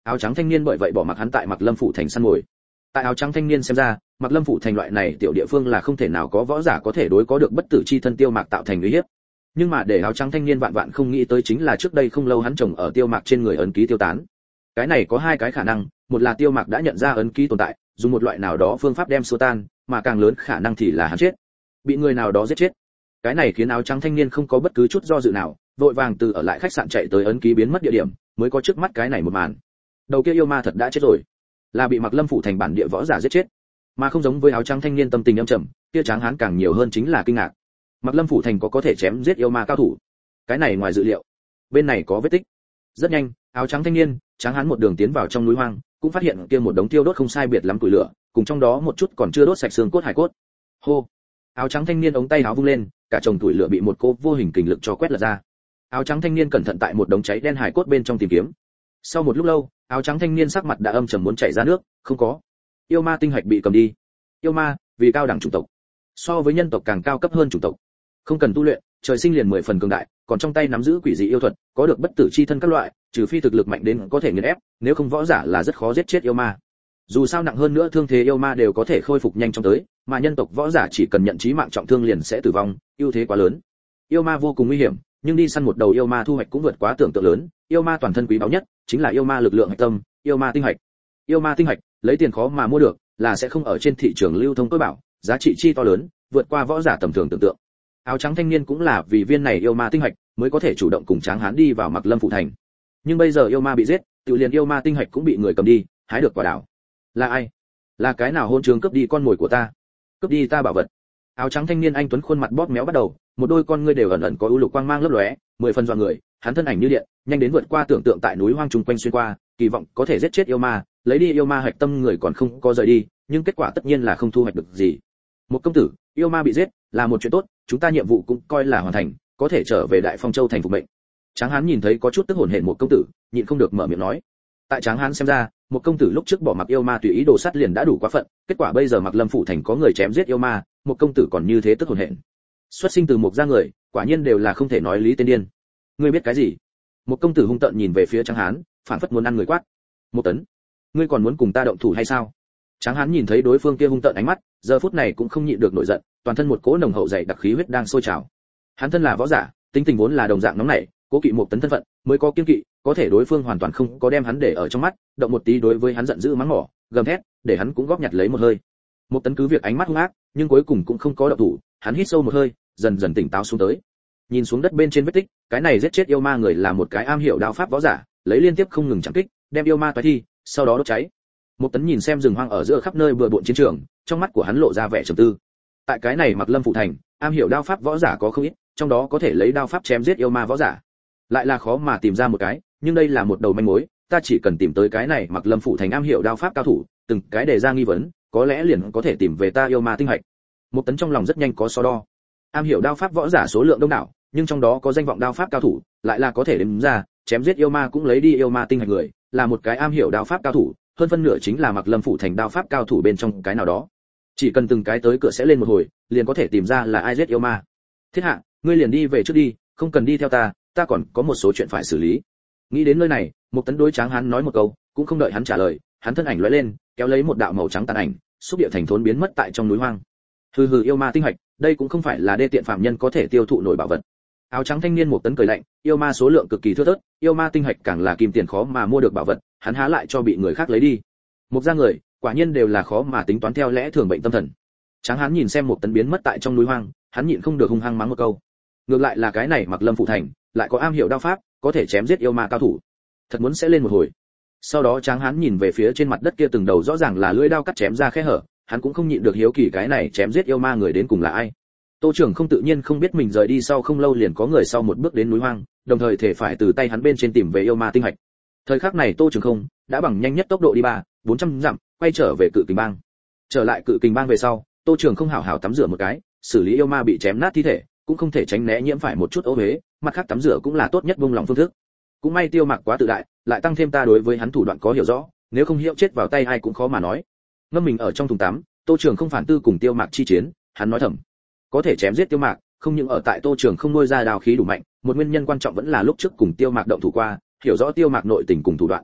áo trắng thanh niên bởi vậy bỏ mặc hắn tại Mặc Lâm phủ thành săn mồi. Tại áo trắng thanh niên xem ra, Mặc Lâm phủ thành loại này tiểu địa phương là không thể nào có võ giả có thể đối có được bất tử chi thân Tiêu Mạc tạo thành uy hiếp. Nhưng mà để áo trắng thanh niên vạn vạn không nghĩ tới chính là trước đây không lâu hắn trồng ở Tiêu Mạc trên người ấn ký tiêu tán. Cái này có hai cái khả năng, một là Tiêu Mạc đã nhận ra ấn ký tồn tại, dùng một loại nào đó phương pháp đem xua tan, mà càng lớn khả năng thì là hắn chết, bị người nào đó giết chết. Cái này khiến áo trắng thanh niên không có bất cứ chút do dự nào, vội vàng từ ở lại khách sạn chạy tới ấn ký biến mất địa điểm, mới có trước mắt cái này một màn. Đầu kia yêu ma thật đã chết rồi, là bị Mặc Lâm phủ thành bản địa võ giả giết chết, mà không giống với áo trắng thanh niên tâm tình âm trầm, kia Tráng Hán càng nhiều hơn chính là kinh ngạc. Mặc Lâm phủ thành có có thể chém giết yêu ma cao thủ, cái này ngoài dự liệu. Bên này có vết tích. Rất nhanh, áo trắng thanh niên, Tráng Hán một đường tiến vào trong núi hoang, cũng phát hiện kia một đống tiêu đốt không sai biệt lắm củi lửa, cùng trong đó một chút còn chưa đốt sạch xương cốt hải cốt. Hô. Áo trắng thanh niên ống tay áo vung lên, cả chồng củi lửa bị một cô vô hình kình lực cho quét lật ra. Áo trắng thanh niên cẩn thận tại một đống cháy đen hải cốt bên trong tìm kiếm. Sau một lúc lâu, áo trắng thanh niên sắc mặt đã âm trầm muốn chảy ra nước, không có. Yêu ma tinh hạch bị cầm đi. Yêu ma, vì cao đẳng chủng tộc, so với nhân tộc càng cao cấp hơn chủng tộc, không cần tu luyện, trời sinh liền mười phần cường đại, còn trong tay nắm giữ quỷ dị yêu thuật, có được bất tử chi thân các loại, trừ phi thực lực mạnh đến có thể nghiền ép, nếu không võ giả là rất khó giết chết yêu ma. Dù sao nặng hơn nữa thương thế yêu ma đều có thể khôi phục nhanh chóng tới, mà nhân tộc võ giả chỉ cần nhận chí mạng trọng thương liền sẽ tử vong, ưu thế quá lớn. Yêu ma vô cùng nguy hiểm, nhưng đi săn một đầu yêu ma thu hoạch cũng vượt quá tưởng tượng lớn, yêu ma toàn thân quý báu nhất chính là yêu ma lực lượng hạch tâm, yêu ma tinh hạch. Yêu ma tinh hạch, lấy tiền khó mà mua được, là sẽ không ở trên thị trường lưu thông tối bảo, giá trị chi to lớn, vượt qua võ giả tầm thường tưởng tượng. Áo trắng thanh niên cũng là vì viên này yêu ma tinh hạch mới có thể chủ động cùng Tráng Hán đi vào Mặc Lâm phủ thành. Nhưng bây giờ yêu ma bị giết, tự liền yêu ma tinh hạch cũng bị người cầm đi, hái được quả đảo. Là ai? Là cái nào hôn trường cướp đi con mồi của ta? Cướp đi ta bảo vật. Áo trắng thanh niên anh tuấn khuôn mặt bóp méo bắt đầu, một đôi con ngươi đều ẩn ẩn có ưu lục quang mang lấp lóe, mười phần dọa người, hắn thân ảnh như điện, nhanh đến vượt qua tưởng tượng tại núi hoang trùng quanh xuyên qua, kỳ vọng có thể giết chết yêu ma, lấy đi yêu ma hạch tâm người còn không có rời đi, nhưng kết quả tất nhiên là không thu hoạch được gì. Một công tử, yêu ma bị giết, là một chuyện tốt, chúng ta nhiệm vụ cũng coi là hoàn thành, có thể trở về Đại Phong Châu thành phục mệnh. Tráng Hán nhìn thấy có chút tức hổn hển một công tử, nhịn không được mở miệng nói. Tại Tráng Hán xem ra, một công tử lúc trước bỏ mặc yêu ma tùy ý đồ sát liền đã đủ quá phận, kết quả bây giờ Mặc Lâm phủ thành có người chém giết yêu ma, một công tử còn như thế tức hổn hển. Xuất sinh từ một gia người, quả nhiên đều là không thể nói lý tên điên. Ngươi biết cái gì? Một công tử hung tợn nhìn về phía Tráng Hán, phản phất muốn ăn người quát. Một tấn, ngươi còn muốn cùng ta động thủ hay sao? Tráng Hán nhìn thấy đối phương kia hung tợn ánh mắt, giờ phút này cũng không nhịn được nổi giận, toàn thân một cỗ nồng hậu dày đặc khí huyết đang sôi trào. Hắn thân là võ giả, tính tình vốn là đồng dạng nóng nảy, cố kỵ một tấn thân phận, mới có kiêng kỵ, có thể đối phương hoàn toàn không có đem hắn để ở trong mắt, động một tí đối với hắn giận dữ mắng mỏ, gầm thét, để hắn cũng góp nhặt lấy một hơi. Một tấn cứ việc ánh mắt hung ác, nhưng cuối cùng cũng không có động thủ, hắn hít sâu một hơi, dần dần tỉnh táo xuống tới. Nhìn xuống đất bên trên vết tích, cái này giết chết yêu ma người là một cái am hiểu đao pháp võ giả, lấy liên tiếp không ngừng chạm kích, đem yêu ma toái thi, sau đó đốt cháy. Một tấn nhìn xem rừng hoang ở giữa khắp nơi bừa bộn chiến trường, trong mắt của hắn lộ ra vẻ trầm tư. Tại cái này Mặc Lâm phủ thành, am hiểu đao pháp võ giả có không ít, trong đó có thể lấy đao pháp chém giết yêu ma võ giả, lại là khó mà tìm ra một cái, nhưng đây là một đầu manh mối, ta chỉ cần tìm tới cái này Mặc Lâm phủ thành am hiểu đao pháp cao thủ, từng cái đề ra nghi vấn, có lẽ liền có thể tìm về ta yêu ma tinh hạch. Một tấn trong lòng rất nhanh có so đo. Am hiểu đao pháp võ giả số lượng đông đảo, nhưng trong đó có danh vọng đao pháp cao thủ, lại là có thể đếm ra, chém giết yêu ma cũng lấy đi yêu ma tinh hạch người, là một cái am hiểu đao pháp cao thủ, hơn phân nửa chính là Mặc Lâm phủ thành đao pháp cao thủ bên trong cái nào đó. Chỉ cần từng cái tới cửa sẽ lên một hồi, liền có thể tìm ra là ai giết yêu ma. Thiết Hạ, ngươi liền đi về trước đi, không cần đi theo ta, ta còn có một số chuyện phải xử lý. Nghĩ đến nơi này, một tấn đối Tráng Hán nói một câu, cũng không đợi hắn trả lời, hắn thân ảnh lóe lên, kéo lấy một đạo màu trắng tàn ảnh, xúc địa thành thốn biến mất tại trong núi hoang. Hừ hừ, yêu ma tinh hạch, đây cũng không phải là đê tiện phạm nhân có thể tiêu thụ nổi bảo vật. Áo trắng thanh niên một tấn cười lạnh, yêu ma số lượng cực kỳ thưa thớt, yêu ma tinh hạch càng là kim tiền khó mà mua được bảo vật, hắn há lại cho bị người khác lấy đi. Một gia người, quả nhiên đều là khó mà tính toán theo lẽ thường bệnh tâm thần. Tráng Hán nhìn xem một tấn biến mất tại trong núi hoang, hắn nhịn không được hung hăng mắng một câu. Ngược lại là cái này Mặc Lâm phủ thành, lại có am hiểu đao pháp, có thể chém giết yêu ma cao thủ. Thật muốn sẽ lên một hồi. Sau đó Tráng Hán nhìn về phía trên mặt đất kia từng đầu rõ ràng là lưỡi đao cắt chém ra khe hở, hắn cũng không nhịn được hiếu kỳ cái này chém giết yêu ma người đến cùng là ai. Tô trưởng không tự nhiên không biết mình rời đi sau không lâu liền có người sau một bước đến núi hoang, đồng thời thể phải từ tay hắn bên trên tìm về yêu ma tinh hạch. Thời khắc này Tô trưởng không đã bằng nhanh nhất tốc độ đi ba, bốn trăm dặm, quay trở về Cự Kình Bang. Trở lại Cự Kình Bang về sau, Tô trưởng không hảo hảo tắm rửa một cái, xử lý yêu ma bị chém nát thi thể, cũng không thể tránh né nhiễm phải một chút ố uế, mặt khác tắm rửa cũng là tốt nhất buông lòng phương thức. Cũng may Tiêu Mạc quá tự đại, lại tăng thêm ta đối với hắn thủ đoạn có hiểu rõ, nếu không hiệu chết vào tay ai cũng khó mà nói. Ngâm mình ở trong thùng tắm, Tô trưởng không phản tư cùng Tiêu Mạc chi chiến, hắn nói thầm, có thể chém giết Tiêu Mạc, không những ở tại Tô trưởng không nuôi ra đào khí đủ mạnh, một nguyên nhân quan trọng vẫn là lúc trước cùng Tiêu Mạc động thủ qua, hiểu rõ Tiêu Mạc nội tình cùng thủ đoạn.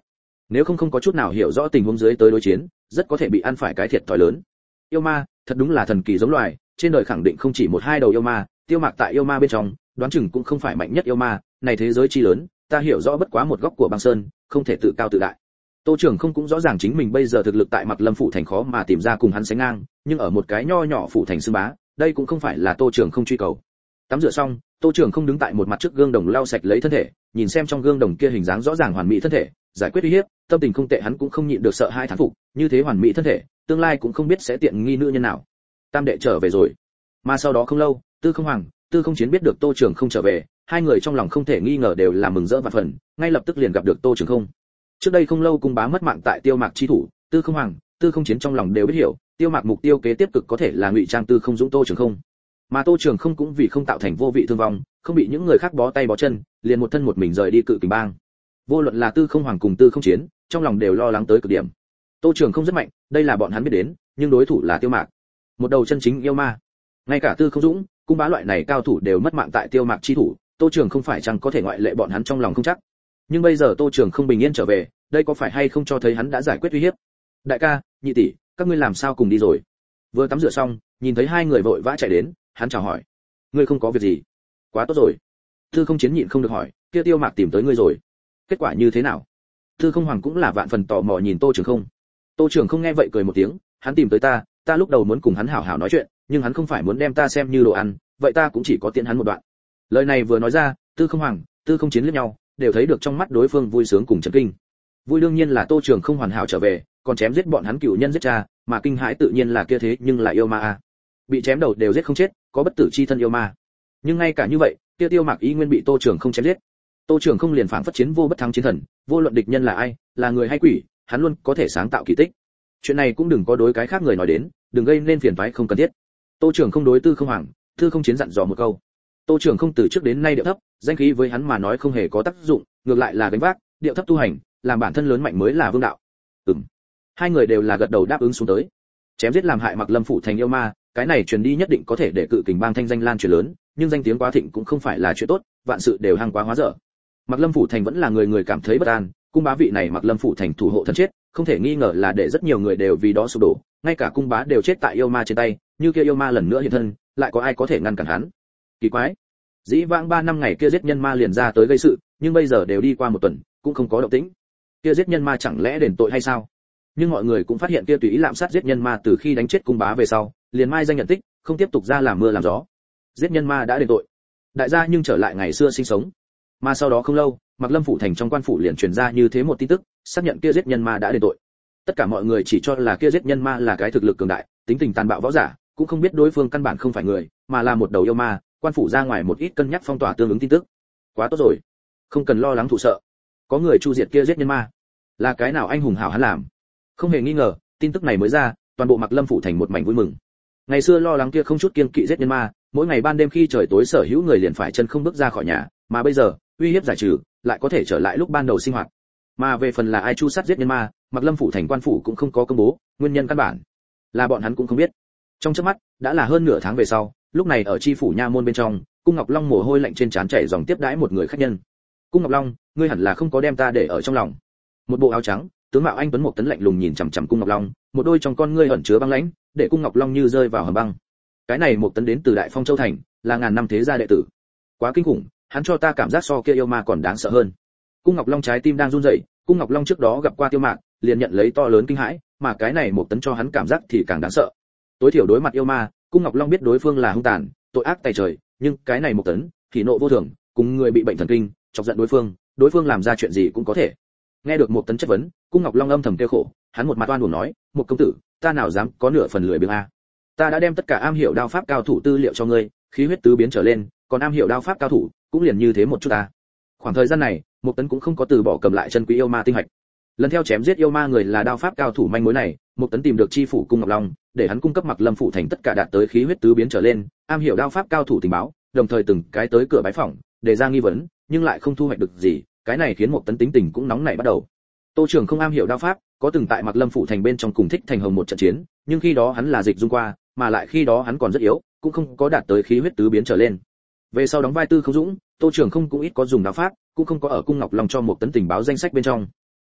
nếu không không có chút nào hiểu rõ tình huống dưới tới đối chiến, rất có thể bị ăn phải cái thiệt thòi lớn. Yêu ma, thật đúng là thần kỳ giống loài, trên đời khẳng định không chỉ một hai đầu yêu ma, Tiêu Mạc tại yêu ma bên trong, đoán chừng cũng không phải mạnh nhất yêu ma, này thế giới chi lớn, ta hiểu rõ bất quá một góc của băng sơn, không thể tự cao tự đại. Tô Trường không cũng rõ ràng chính mình bây giờ thực lực tại Mặc Lâm phủ thành khó mà tìm ra cùng hắn sánh ngang, nhưng ở một cái nho nhỏ phủ thành xưng bá, đây cũng không phải là Tô Trường không truy cầu. Tắm rửa xong, Tô Trường không đứng tại một mặt trước gương đồng lau sạch lấy thân thể, nhìn xem trong gương đồng kia hình dáng rõ ràng hoàn mỹ thân thể, giải quyết uy hiếp, tâm tình không tệ hắn cũng không nhịn được sợ hai thán phục, như thế hoàn mỹ thân thể, tương lai cũng không biết sẽ tiện nghi nữ nhân nào. Tam đệ trở về rồi. Mà sau đó không lâu, Tư Không Hoàng, Tư Không Chiến biết được Tô Trường không trở về, hai người trong lòng không thể nghi ngờ đều là mừng rỡ vạn phần, ngay lập tức liền gặp được Tô Trường không. Trước đây không lâu cung bá mất mạng tại Tiêu Mạc chi thủ, Tư Không Hoàng, Tư Không Chiến trong lòng đều biết hiểu, Tiêu Mạc mục tiêu kế tiếp cực có thể là ngụy trang Tư Không Dũng Tô Trường không. Mà Tô Trường không cũng vì không tạo thành vô vị thương vong, không bị những người khác bó tay bó chân, liền một thân một mình rời đi Cự Kình Bang. Vô luận là Tư Không Hoàng cùng Tư Không Chiến, trong lòng đều lo lắng tới cực điểm. Tô Trường không rất mạnh, đây là bọn hắn biết đến, nhưng đối thủ là Tiêu Mạc, một đầu chân chính yêu ma. Ngay cả Tư Không Dũng, cung bá loại này cao thủ đều mất mạng tại Tiêu Mạc chi thủ, Tô Trường không phải chẳng có thể ngoại lệ bọn hắn trong lòng không chắc. Nhưng bây giờ Tô Trường không bình yên trở về, đây có phải hay không cho thấy hắn đã giải quyết uy hiếp? Đại ca, nhị tỷ, các ngươi làm sao cùng đi rồi? Vừa tắm rửa xong, nhìn thấy hai người vội vã chạy đến, hắn chào hỏi. Ngươi không có việc gì? Quá tốt rồi. Tư Không Chiến nhịn không được hỏi, kia Tiêu Mạc tìm tới ngươi rồi, kết quả như thế nào? Tư Không Hoàng cũng là vạn phần tò mò nhìn Tô Trường không. Tô Trường không nghe vậy cười một tiếng, hắn tìm tới ta, ta lúc đầu muốn cùng hắn hảo hảo nói chuyện, nhưng hắn không phải muốn đem ta xem như đồ ăn, vậy ta cũng chỉ có tiện hắn một đoạn. Lời này vừa nói ra, Tư Không Hoàng, Tư Không Chiến liếc nhau, đều thấy được trong mắt đối phương vui sướng cùng chấn kinh. Vui đương nhiên là Tô Trường không hoàn hảo trở về, còn chém giết bọn hắn cựu nhân giết cha, mà kinh hãi tự nhiên là kia thế nhưng là yêu ma a. Bị chém đầu đều giết không chết, có bất tử chi thân yêu ma. Nhưng ngay cả như vậy, kia Tiêu Mạc ý nguyên bị Tô Trường không chém giết. Tô Trường không liền phảng phất chiến vô bất thắng chiến thần, vô luận địch nhân là ai, là người hay quỷ, hắn luôn có thể sáng tạo kỳ tích. Chuyện này cũng đừng có đối cái khác người nói đến, đừng gây nên phiền toái không cần thiết. Tô Trường không đối Tư Không Hoàng, Tư Không Chiến dặn dò một câu. Tô Trường không từ trước đến nay điệu thấp, danh khí với hắn mà nói không hề có tác dụng, ngược lại là gánh vác, điệu thấp tu hành, làm bản thân lớn mạnh mới là vương đạo. Ừm. Hai người đều là gật đầu đáp ứng xuống tới. Chém giết làm hại Mặc Lâm phủ thành yêu ma, cái này truyền đi nhất định có thể để Cự Kình Bang thanh danh lan truyền lớn, nhưng danh tiếng quá thịnh cũng không phải là chuyện tốt, vạn sự đều hăng quá hóa dở. Mặc Lâm phủ thành vẫn là người người cảm thấy bất an, cung bá vị này Mặc Lâm phủ thành thủ hộ thân chết, không thể nghi ngờ là để rất nhiều người đều vì đó sụp đổ, ngay cả cung bá đều chết tại yêu ma trên tay, như kia yêu ma lần nữa hiện thân, lại có ai có thể ngăn cản hắn? Kỳ quái, dĩ vãng ba năm ngày kia giết nhân ma liền ra tới gây sự, nhưng bây giờ đều đi qua một tuần, cũng không có động tĩnh. Kia giết nhân ma chẳng lẽ đền tội hay sao? Nhưng mọi người cũng phát hiện kia tùy ý lạm sát giết nhân ma từ khi đánh chết cung bá về sau, liền mai danh nhận tích, không tiếp tục ra làm mưa làm gió. Giết nhân ma đã đền tội, đại gia nhưng trở lại ngày xưa sinh sống. Mà sau đó không lâu, Mặc Lâm phủ thành trong quan phủ liền truyền ra như thế một tin tức, xác nhận kia giết nhân ma đã đền tội. Tất cả mọi người chỉ cho là kia giết nhân ma là cái thực lực cường đại, tính tình tàn bạo võ giả, cũng không biết đối phương căn bản không phải người, mà là một đầu yêu ma. Quan phủ ra ngoài một ít cân nhắc phong tỏa tương ứng tin tức. Quá tốt rồi, không cần lo lắng thụ sợ. Có người chu diệt kia giết nhân ma, là cái nào anh hùng hảo hắn làm. Không hề nghi ngờ, tin tức này mới ra, toàn bộ Mặc Lâm phủ thành một mảnh vui mừng. Ngày xưa lo lắng kia không chút kiêng kỵ giết nhân ma, mỗi ngày ban đêm khi trời tối sở hữu người liền phải chân không bước ra khỏi nhà, mà bây giờ, uy hiếp giải trừ, lại có thể trở lại lúc ban đầu sinh hoạt. Mà về phần là ai chu sát giết nhân ma, Mặc Lâm phủ thành quan phủ cũng không có công bố, nguyên nhân căn bản là bọn hắn cũng không biết. Trong chớp mắt, đã là hơn nửa tháng về sau, lúc này ở chi phủ nha môn bên trong, Cung Ngọc Long mồ hôi lạnh trên trán chảy dòng tiếp đãi một người khách nhân. Cung Ngọc Long, ngươi hẳn là không có đem ta để ở trong lòng. Một bộ áo trắng, tướng mạo anh tuấn một tấn lạnh lùng nhìn chằm chằm Cung Ngọc Long, một đôi trong con ngươi ẩn chứa băng lãnh, để Cung Ngọc Long như rơi vào hầm băng. Cái này một tấn đến từ Đại Phong Châu thành, là ngàn năm thế gia đệ tử. Quá kinh khủng, hắn cho ta cảm giác so kia yêu ma còn đáng sợ hơn. Cung Ngọc Long trái tim đang run rẩy, Cung Ngọc Long trước đó gặp qua Tiêu Mạc, liền nhận lấy to lớn kinh hãi, mà cái này một tấn cho hắn cảm giác thì càng đáng sợ. Tối thiểu đối mặt yêu ma, Cung Ngọc Long biết đối phương là hung tàn, tội ác tày trời, nhưng cái này một tấn, thì nộ vô thường, cùng người bị bệnh thần kinh, chọc giận đối phương, đối phương làm ra chuyện gì cũng có thể. Nghe được một tấn chất vấn, Cung Ngọc Long âm thầm tiêu khổ, hắn một mặt oan uổng nói, một công tử, ta nào dám có nửa phần lười biếng a. Ta đã đem tất cả am hiểu đao pháp cao thủ tư liệu cho ngươi, khí huyết tứ biến trở lên, còn am hiểu đao pháp cao thủ, cũng liền như thế một chút ta. Khoảng thời gian này, một tấn cũng không có từ bỏ cầm lại chân quý yêu ma tinh hạch. Lần theo chém giết yêu ma người là đao pháp cao thủ manh mối này, một tấn tìm được chi phủ Cung Ngọc Long, để hắn cung cấp Mặc Lâm phủ thành tất cả đạt tới khí huyết tứ biến trở lên, am hiểu đao pháp cao thủ tình báo, đồng thời từng cái tới cửa bái phỏng, để ra nghi vấn, nhưng lại không thu hoạch được gì, cái này khiến một tấn tính tình cũng nóng nảy bắt đầu. Tô Trường không am hiểu đao pháp, có từng tại Mặc Lâm phủ thành bên trong cùng Thích Thành Hồng một trận chiến, nhưng khi đó hắn là dịch dung qua, mà lại khi đó hắn còn rất yếu, cũng không có đạt tới khí huyết tứ biến trở lên. Về sau đóng vai Tư Không Dũng, Tô Trường không cũng ít có dùng đao pháp, cũng không có ở Cung Ngọc Long cho một tấn tình báo danh sách bên trong.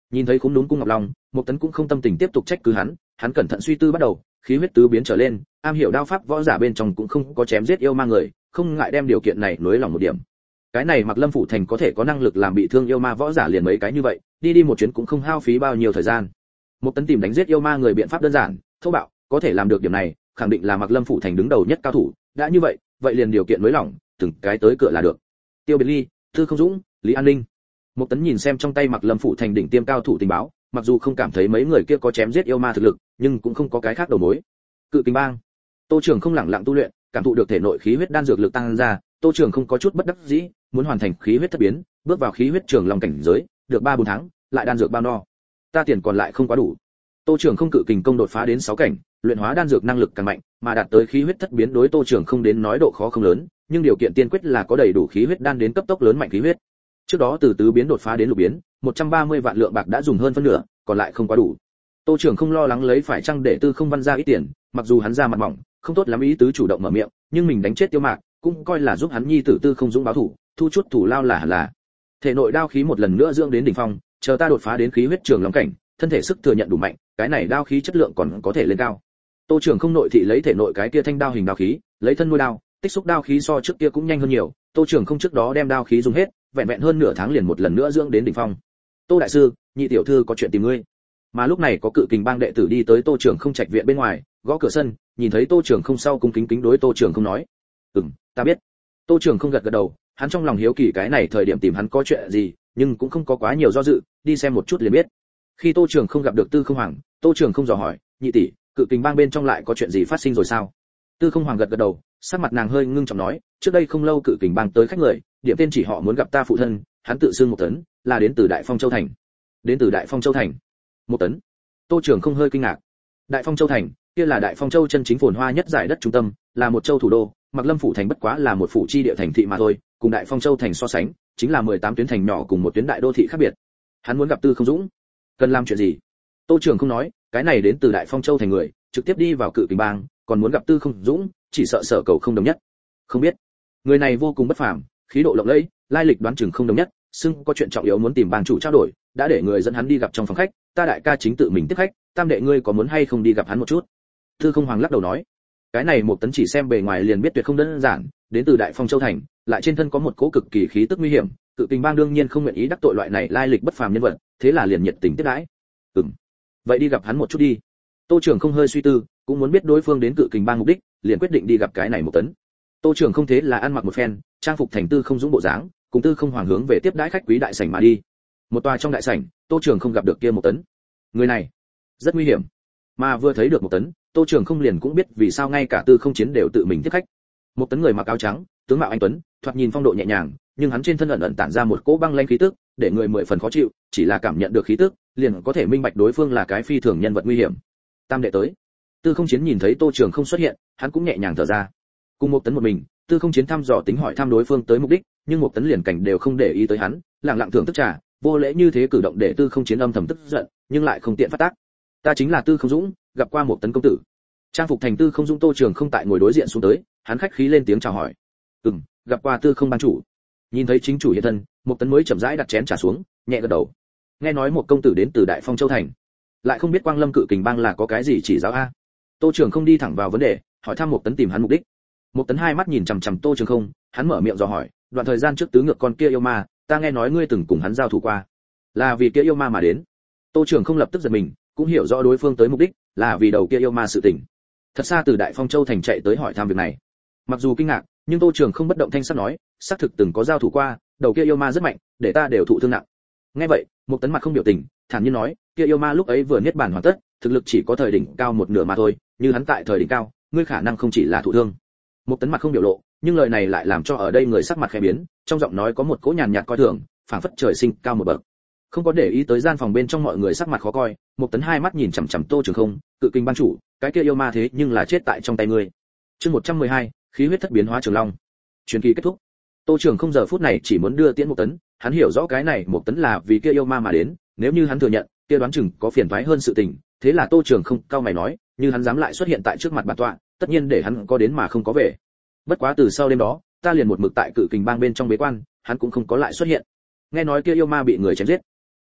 Nhìn thấy khúm núm cung ngọc long, Mục Tấn cũng không tâm tình tiếp tục trách cứ hắn, hắn cẩn thận suy tư bắt đầu, khí huyết tứ biến trở lên, am hiểu đao pháp võ giả bên trong cũng không có chém giết yêu ma người, không ngại đem điều kiện này nối lòng một điểm. Cái này Mặc Lâm phủ thành có thể có năng lực làm bị thương yêu ma võ giả liền mấy cái như vậy, đi đi một chuyến cũng không hao phí bao nhiêu thời gian. Mục Tấn tìm đánh giết yêu ma người biện pháp đơn giản, thô bạo, có thể làm được điểm này, khẳng định là Mặc Lâm phủ thành đứng đầu nhất cao thủ, đã như vậy, vậy liền điều kiện nới lỏng, từng cái tới cửa là được. Tiêu Biệt Ly, Tư Không Dũng, Lý An Ninh. Mục Tấn nhìn xem trong tay Mặc Lâm phủ thành đỉnh tiêm cao thủ tình báo, mặc dù không cảm thấy mấy người kia có chém giết yêu ma thực lực, nhưng cũng không có cái khác đầu mối. Cự Kình Bang. Tô Trường không lẳng lặng tu luyện, cảm thụ được thể nội khí huyết đan dược lực tăng ra, Tô Trường không có chút bất đắc dĩ, muốn hoàn thành khí huyết thất biến, bước vào khí huyết trường long cảnh giới, được ba bốn tháng, lại đan dược bao no. Ta tiền còn lại không quá đủ. Tô Trường không cự kình công đột phá đến sáu cảnh, luyện hóa đan dược năng lực càng mạnh, mà đạt tới khí huyết thất biến đối Tô Trường không đến nói độ khó không lớn, nhưng điều kiện tiên quyết là có đầy đủ khí huyết đan đến cấp tốc lớn mạnh khí huyết. Trước đó từ tứ biến đột phá đến lục biến, một trăm ba mươi vạn lượng bạc đã dùng hơn phân nửa, còn lại không quá đủ. Tô Trường không lo lắng lấy phải chăng để Tư Không Văn ra ít tiền, mặc dù hắn ra mặt mỏng, không tốt lắm ý tứ chủ động mở miệng, nhưng mình đánh chết Tiêu Mạc, cũng coi là giúp hắn nhi tử Tư Không Dũng báo thủ, thu chút thủ lao là hẳn là. Thể nội đao khí một lần nữa dưỡng đến đỉnh phong, chờ ta đột phá đến khí huyết trường long cảnh, thân thể sức thừa nhận đủ mạnh, cái này đao khí chất lượng còn có thể lên cao. Tô Trường không nội thị lấy thể nội cái kia thanh đao hình đao khí, lấy thân nuôi đao, tích xúc đao khí so trước kia cũng nhanh hơn nhiều, Tô Trường không trước đó đem đao khí dùng hết, vẹn vẹn hơn nửa tháng liền một lần nữa dưỡng đến đỉnh phong. Tô đại sư, nhị tiểu thư có chuyện tìm ngươi. Mà lúc này có Cự Kình Bang đệ tử đi tới Tô Trường không trạch viện bên ngoài, gõ cửa sân, nhìn thấy Tô Trường không sau cung kính kính đối Tô Trường không nói: "Ừm, ta biết." Tô Trường không gật gật đầu, hắn trong lòng hiếu kỳ cái này thời điểm tìm hắn có chuyện gì, nhưng cũng không có quá nhiều do dự, đi xem một chút liền biết. Khi Tô Trường không gặp được Tư Không Hoàng, Tô Trường không dò hỏi: "Nhị tỷ, Cự Kình Bang bên trong lại có chuyện gì phát sinh rồi sao?" Tư Không Hoàng gật gật đầu, sắc mặt nàng hơi ngưng trọng nói: "Trước đây không lâu Cự Kình Bang tới khách người, điểm tên chỉ họ muốn gặp ta phụ thân, hắn tự xưng Một Tấn, là đến từ Đại Phong Châu thành." "Đến từ Đại Phong Châu thành?" Một Tấn. Tô Trường không hơi kinh ngạc. Đại Phong Châu thành, kia là Đại Phong Châu chân chính phồn hoa nhất giải đất trung tâm, là một châu thủ đô, Mặc Lâm phủ thành bất quá là một phủ chi địa thành thị mà thôi, cùng Đại Phong Châu thành so sánh, chính là mười tám tuyến thành nhỏ cùng một tuyến đại đô thị khác biệt. Hắn muốn gặp Tư Không Dũng, cần làm chuyện gì? Tô Trường không nói, cái này đến từ Đại Phong Châu thành người, trực tiếp đi vào Cự Kình Bang, còn muốn gặp Tư Không Dũng, chỉ sợ sở cầu không đồng nhất. Không biết. Người này vô cùng bất phàm, khí độ lộng lẫy, lai lịch đoán chừng không đồng nhất, xưng có chuyện trọng yếu muốn tìm bang chủ trao đổi, đã để người dẫn hắn đi gặp trong phòng khách, ta đại ca chính tự mình tiếp khách, tam đệ ngươi có muốn hay không đi gặp hắn một chút? Tư Không Hoàng lắc đầu nói, cái này Một Tấn chỉ xem bề ngoài liền biết tuyệt không đơn giản, đến từ Đại Phong Châu thành, lại trên thân có một cỗ cực kỳ khí tức nguy hiểm, Cự Kình Bang đương nhiên không nguyện ý đắc tội loại này lai lịch bất phàm nhân vật, thế là liền nhiệt tình tiếp đãi. Ừm, vậy đi gặp hắn một chút đi. Tô Trường không hơi suy tư, cũng muốn biết đối phương đến Cự Kình Bang mục đích, liền quyết định đi gặp cái này Một Tấn. Tô Trường không thế là ăn mặc một phen, trang phục thành Tư Không Dũng bộ dáng, cùng Tư Không Hoàng hướng về tiếp đãi khách quý đại sảnh mà đi. Một tòa trong đại sảnh, Tô Trường không gặp được kia Một Tấn. Người này rất nguy hiểm, mà vừa thấy được Một Tấn, Tô Trường không liền cũng biết vì sao ngay cả Tư Không Chiến đều tự mình tiếp khách. Một Tấn người mặc áo trắng, tướng mạo anh tuấn, thoạt nhìn phong độ nhẹ nhàng, nhưng hắn trên thân ẩn ẩn tản ra một cỗ băng lãnh khí tức, để người mười phần khó chịu, chỉ là cảm nhận được khí tức, liền có thể minh bạch đối phương là cái phi thường nhân vật nguy hiểm. Tam đệ tới. Tư Không Chiến nhìn thấy Tô Trường không xuất hiện, hắn cũng nhẹ nhàng thở ra. Cùng Một Tấn một mình, Tư Không Chiến thăm dò tính hỏi thăm đối phương tới mục đích, nhưng Một Tấn liền cảnh đều không để ý tới hắn, lặng lặng thưởng thức trà, vô lễ như thế cử động để Tư Không Chiến âm thầm tức giận, nhưng lại không tiện phát tác. Ta chính là Tư Không Dũng, gặp qua Một Tấn công tử. Trang phục thành Tư Không Dũng Tô Trường không tại ngồi đối diện xuống tới, hắn khách khí lên tiếng chào hỏi. Ừm, gặp qua Tư Không ban chủ. Nhìn thấy chính chủ hiện thân, Một Tấn mới chậm rãi đặt chén trà xuống, nhẹ gật đầu. Nghe nói một công tử đến từ Đại Phong Châu thành, lại không biết Quang Lâm Cự Kình Bang là có cái gì chỉ giáo a? Tô Trường không đi thẳng vào vấn đề, hỏi thăm Một Tấn tìm hắn mục đích. Một Tấn hai mắt nhìn chằm chằm Tô Trường không, hắn mở miệng dò hỏi, đoạn thời gian trước tứ ngược con kia yêu ma, ta nghe nói ngươi từng cùng hắn giao thủ qua, là vì kia yêu ma mà đến. Tô Trường không lập tức giật mình, cũng hiểu rõ đối phương tới mục đích là vì đầu kia yêu ma sự tình. Thật xa từ Đại Phong Châu thành chạy tới hỏi thăm việc này. Mặc dù kinh ngạc, nhưng Tô Trường không bất động thanh sắc nói, xác thực từng có giao thủ qua, đầu kia yêu ma rất mạnh, để ta đều thụ thương nặng. Nghe vậy, Một Tấn mặt không biểu tình, thản nhiên nói, kia yêu ma lúc ấy vừa niết bàn hoàn tất, thực lực chỉ có thời đỉnh cao một nửa mà thôi, như hắn tại thời đỉnh cao, ngươi khả năng không chỉ là thụ thương. Một Tấn mặt không biểu lộ, nhưng lời này lại làm cho ở đây người sắc mặt khẽ biến, trong giọng nói có một cỗ nhàn nhạt coi thường, phảng phất trời sinh cao một bậc. Không có để ý tới gian phòng bên trong mọi người sắc mặt khó coi, Một Tấn hai mắt nhìn chằm chằm Tô Trường không, Cự Kình ban chủ, cái kia yêu ma thế nhưng là chết tại trong tay ngươi. Chương một trăm mười hai, khí huyết thất biến hóa trường long. Truyền kỳ kết thúc. Tô Trường không giờ phút này chỉ muốn đưa tiễn Một Tấn, hắn hiểu rõ cái này Một Tấn là vì kia yêu ma mà đến, nếu như hắn thừa nhận, kia đoán chừng có phiền toái hơn sự tình, thế là Tô Trường không cao mày nói, như hắn dám lại xuất hiện tại trước mặt bản tọa, tất nhiên để hắn có đến mà không có về. Bất quá từ sau đêm đó, ta liền một mực tại Cự Kình Bang bên trong bế quan, hắn cũng không có lại xuất hiện. Nghe nói kia yêu ma bị người chém giết.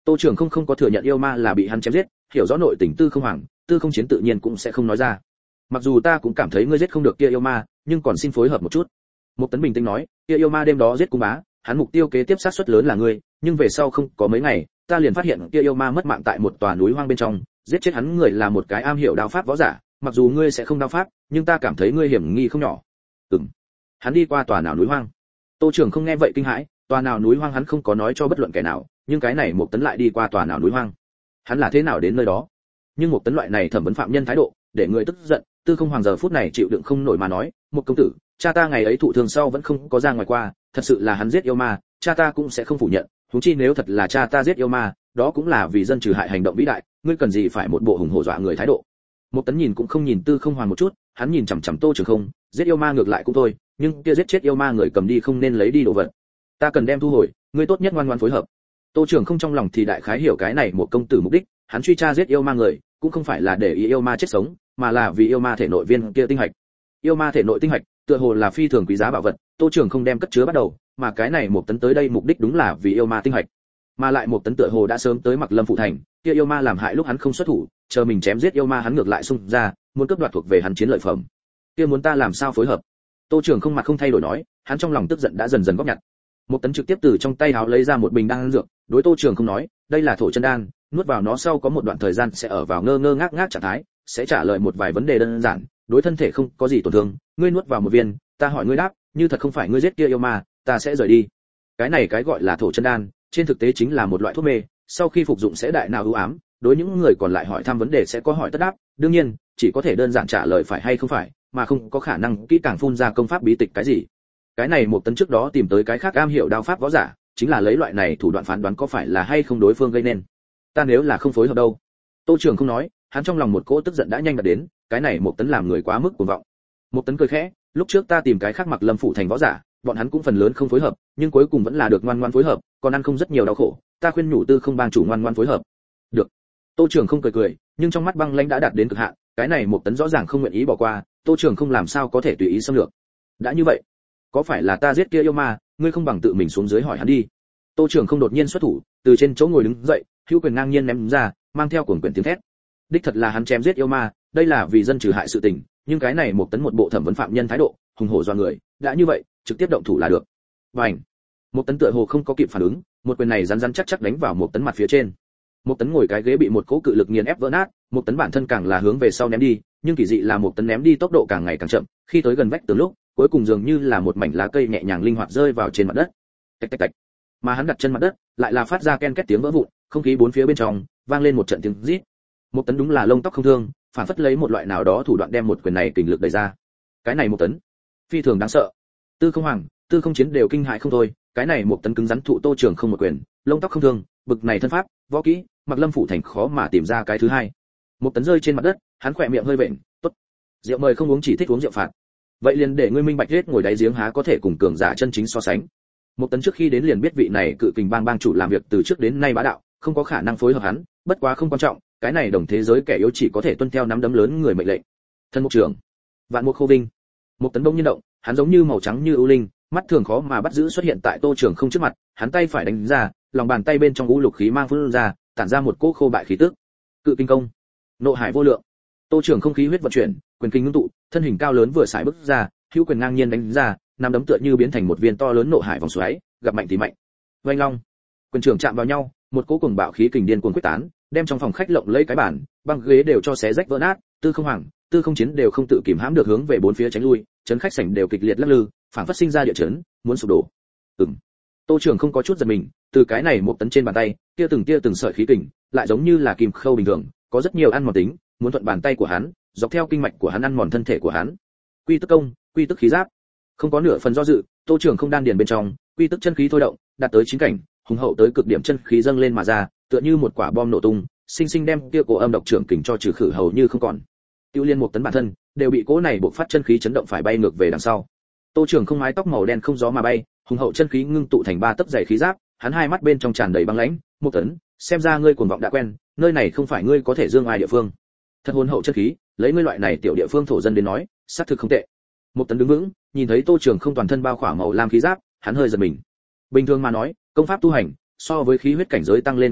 Tô Trường không không có thừa nhận yêu ma là bị hắn chém giết, hiểu rõ nội tình Tư Không Hoàng, Tư Không Chiến tự nhiên cũng sẽ không nói ra. Mặc dù ta cũng cảm thấy ngươi giết không được kia yêu ma, nhưng còn xin phối hợp một chút. Một Tấn bình tĩnh nói, kia yêu ma đêm đó giết cung bá, hắn mục tiêu kế tiếp sát suất lớn là ngươi, nhưng về sau không có mấy ngày, ta liền phát hiện kia yêu ma mất mạng tại một tòa núi hoang bên trong, giết chết hắn người là một cái am hiểu đao pháp võ giả, mặc dù ngươi sẽ không đao pháp, nhưng ta cảm thấy ngươi hiểm nghi không nhỏ. Ừm. Hắn đi qua tòa nào núi hoang? Tô Trường không nghe vậy kinh hãi, tòa nào núi hoang hắn không có nói cho bất luận kẻ nào, nhưng cái này Một Tấn lại đi qua tòa nào núi hoang? Hắn là thế nào đến nơi đó? Nhưng Một Tấn loại này thẩm vấn phạm nhân thái độ, để người tức giận, Tư Không Hoàng giờ phút này chịu đựng không nổi mà nói, "Một công tử, cha ta ngày ấy thụ thương sau vẫn không có ra ngoài qua, thật sự là hắn giết yêu ma, cha ta cũng sẽ không phủ nhận, huống chi nếu thật là cha ta giết yêu ma, đó cũng là vì dân trừ hại hành động vĩ đại, ngươi cần gì phải một bộ hùng hổ dọa người thái độ." Một Tấn nhìn cũng không nhìn Tư Không Hoàng một chút, hắn nhìn chằm chằm Tô Trường không, giết yêu ma ngược lại cũng thôi, nhưng kia giết chết yêu ma người cầm đi không nên lấy đi đồ vật. Ta cần đem thu hồi, ngươi tốt nhất ngoan ngoãn phối hợp. Tô Trường không trong lòng thì đại khái hiểu cái này một công tử mục đích, hắn truy tra giết yêu ma người, cũng không phải là để ý yêu ma chết sống, mà là vì yêu ma thể nội viên kia tinh hạch. Yêu ma thể nội tinh hạch, tựa hồ là phi thường quý giá bảo vật, Tô Trường không đem cất chứa bắt đầu, mà cái này một Tấn tới đây mục đích đúng là vì yêu ma tinh hạch. Mà lại một Tấn tựa hồ đã sớm tới Mặc Lâm phụ thành, kia yêu ma làm hại lúc hắn không xuất thủ, chờ mình chém giết yêu ma hắn ngược lại xung ra, muốn cướp đoạt thuộc về hắn chiến lợi phẩm. Kia muốn ta làm sao phối hợp? Tô Trường không mặt không thay đổi nói, hắn trong lòng tức giận đã dần dần góp nhặt. Một Tấn trực tiếp từ trong tay áo lấy ra một bình đan dược, đối Tô Trường không nói, đây là thổ chân đan, nuốt vào nó sau có một đoạn thời gian sẽ ở vào ngơ ngơ ngác ngác trạng thái, sẽ trả lời một vài vấn đề đơn giản, đối thân thể không có gì tổn thương, ngươi nuốt vào một viên, ta hỏi ngươi đáp, như thật không phải ngươi giết kia yêu ma, ta sẽ rời đi. Cái này cái gọi là thổ chân đan, trên thực tế chính là một loại thuốc mê, sau khi phục dụng sẽ đại nào ưu ám, đối những người còn lại hỏi thăm vấn đề sẽ có hỏi tất đáp, đương nhiên, chỉ có thể đơn giản trả lời phải hay không phải, mà không có khả năng kỹ càng phun ra công pháp bí tịch cái gì. Cái này một Tấn trước đó tìm tới cái khác am hiểu đao pháp võ giả, chính là lấy loại này thủ đoạn phán đoán có phải là hay không đối phương gây nên. Ta nếu là không phối hợp đâu? Tô Trường không nói, hắn trong lòng một cỗ tức giận đã nhanh đạt đến, cái này một Tấn làm người quá mức cuồng vọng. Một Tấn cười khẽ, lúc trước ta tìm cái khác Mặc Lâm phụ thành võ giả, bọn hắn cũng phần lớn không phối hợp, nhưng cuối cùng vẫn là được ngoan ngoãn phối hợp, còn ăn không rất nhiều đau khổ, ta khuyên nhủ Tư Không bang chủ ngoan ngoãn phối hợp. Được. Tô Trường không cười cười, nhưng trong mắt băng lãnh đã đạt đến cực hạn, cái này một Tấn rõ ràng không nguyện ý bỏ qua, Tô Trường không làm sao có thể tùy ý xâm lược. Đã như vậy, có phải là ta giết kia yêu ma, ngươi không bằng tự mình xuống dưới hỏi hắn đi. Tô Trường không đột nhiên xuất thủ, từ trên chỗ ngồi đứng dậy, hữu quyền ngang nhiên ném ra, mang theo cuồng quyền tiếng thét. Đích thật là hắn chém giết yêu ma, đây là vì dân trừ hại sự tình, nhưng cái này một Tấn một bộ thẩm vấn phạm nhân thái độ, hùng hổ do người, đã như vậy, trực tiếp động thủ là được. Bành! Một Tấn tựa hồ không có kịp phản ứng, một quyền này rắn rắn chắc chắc đánh vào một Tấn mặt phía trên. Một Tấn ngồi cái ghế bị một cỗ cự lực nghiền ép vỡ nát, một Tấn bản thân càng là hướng về sau ném đi, nhưng kỳ dị là một Tấn ném đi tốc độ càng ngày càng chậm, khi tới gần vách tường lúc, cuối cùng dường như là một mảnh lá cây nhẹ nhàng linh hoạt rơi vào trên mặt đất. Tạch tạch tạch. Mà hắn đặt chân mặt đất, lại là phát ra ken két tiếng vỡ vụn, không khí bốn phía bên trong vang lên một trận tiếng rít. Một Tấn đúng là lông tóc không thương, phản phất lấy một loại nào đó thủ đoạn đem một quyền này kình lực đẩy ra. Cái này một Tấn, phi thường đáng sợ. Tư Không Hoàng, Tư Không Chiến đều kinh hãi không thôi, cái này một Tấn cứng rắn thụ Tô Trường không một quyền, lông tóc không thương, bực này thân pháp, võ kỹ, Mặc Lâm phủ thành khó mà tìm ra cái thứ hai. Một Tấn rơi trên mặt đất, hắn khỏe miệng hơi vện, tốt. Rượu mời không uống chỉ thích uống rượu phạt. Vậy liền để ngươi minh bạch hết ngồi đáy giếng há có thể cùng cường giả chân chính so sánh. Một Tấn trước khi đến liền biết vị này cự kình bang bang chủ làm việc từ trước đến nay bá đạo, không có khả năng phối hợp hắn, bất quá không quan trọng, cái này đồng thế giới kẻ yếu chỉ có thể tuân theo nắm đấm lớn người mệnh lệnh. Thân mục trưởng, vạn mục khô vinh. Một Tấn bỗng nhiên động, hắn giống như màu trắng như ưu linh, mắt thường khó mà bắt giữ xuất hiện tại Tô Trường không trước mặt, hắn tay phải đánh ra, lòng bàn tay bên trong u lục khí mang phun ra, tản ra một cỗ khô bại khí tức. Cự kinh công, nộ hải vô lượng. Tô Trường không khí huyết vận chuyển, quyền kinh ngưng tụ, thân hình cao lớn vừa xài bước ra, hữu quyền ngang nhiên đánh ra, nắm đấm tựa như biến thành một viên to lớn nộ hải vòng xoáy, gặp mạnh thì mạnh. Oanh long, quyền trưởng chạm vào nhau, một cỗ cuồng bạo khí kình điên cuồng quyết tán, đem trong phòng khách lộng lấy cái bàn, băng ghế đều cho xé rách vỡ nát, Tư Không Hoàng, Tư Không Chiến đều không tự kìm hãm được hướng về bốn phía tránh lui, chấn khách sảnh đều kịch liệt lắc lư, phảng phất sinh ra địa chấn, muốn sụp đổ. Ừm. Tô Trường không có chút giật mình, từ cái này một Tấn trên bàn tay, kia từng tia từng sợi khí kình, lại giống như là kim khâu bình thường, có rất nhiều ăn mòn tính, muốn thuận bàn tay của hắn, dọc theo kinh mạch của hắn ăn mòn thân thể của hắn. Quy tức công, quy tức khí giáp. Không có nửa phần do dự, Tô Trường không đan điền bên trong, quy tức chân khí thôi động, đạt tới chín cảnh, hùng hậu tới cực điểm chân khí dâng lên mà ra, tựa như một quả bom nổ tung, sinh sinh đem kia cổ âm độc trưởng kình cho trừ khử hầu như không còn. Tiêu Liên một Tấn bản thân đều bị cỗ này bộc phát chân khí chấn động phải bay ngược về đằng sau. Tô Trường không mái tóc màu đen không gió mà bay, hùng hậu chân khí ngưng tụ thành ba tấc dày khí giáp, hắn hai mắt bên trong tràn đầy băng lãnh, "Một Tấn, xem ra ngươi cuồng vọng đã quen, nơi này không phải ngươi có thể dương ai địa phương." Thật hồn hậu chân khí, lấy ngươi loại này tiểu địa phương thổ dân đến nói, xác thực không tệ. Một Tấn đứng vững, nhìn thấy Tô Trường không toàn thân bao khỏa màu lam khí giáp, hắn hơi giật mình. Bình thường mà nói, công pháp tu hành so với khí huyết cảnh giới tăng lên càng khó,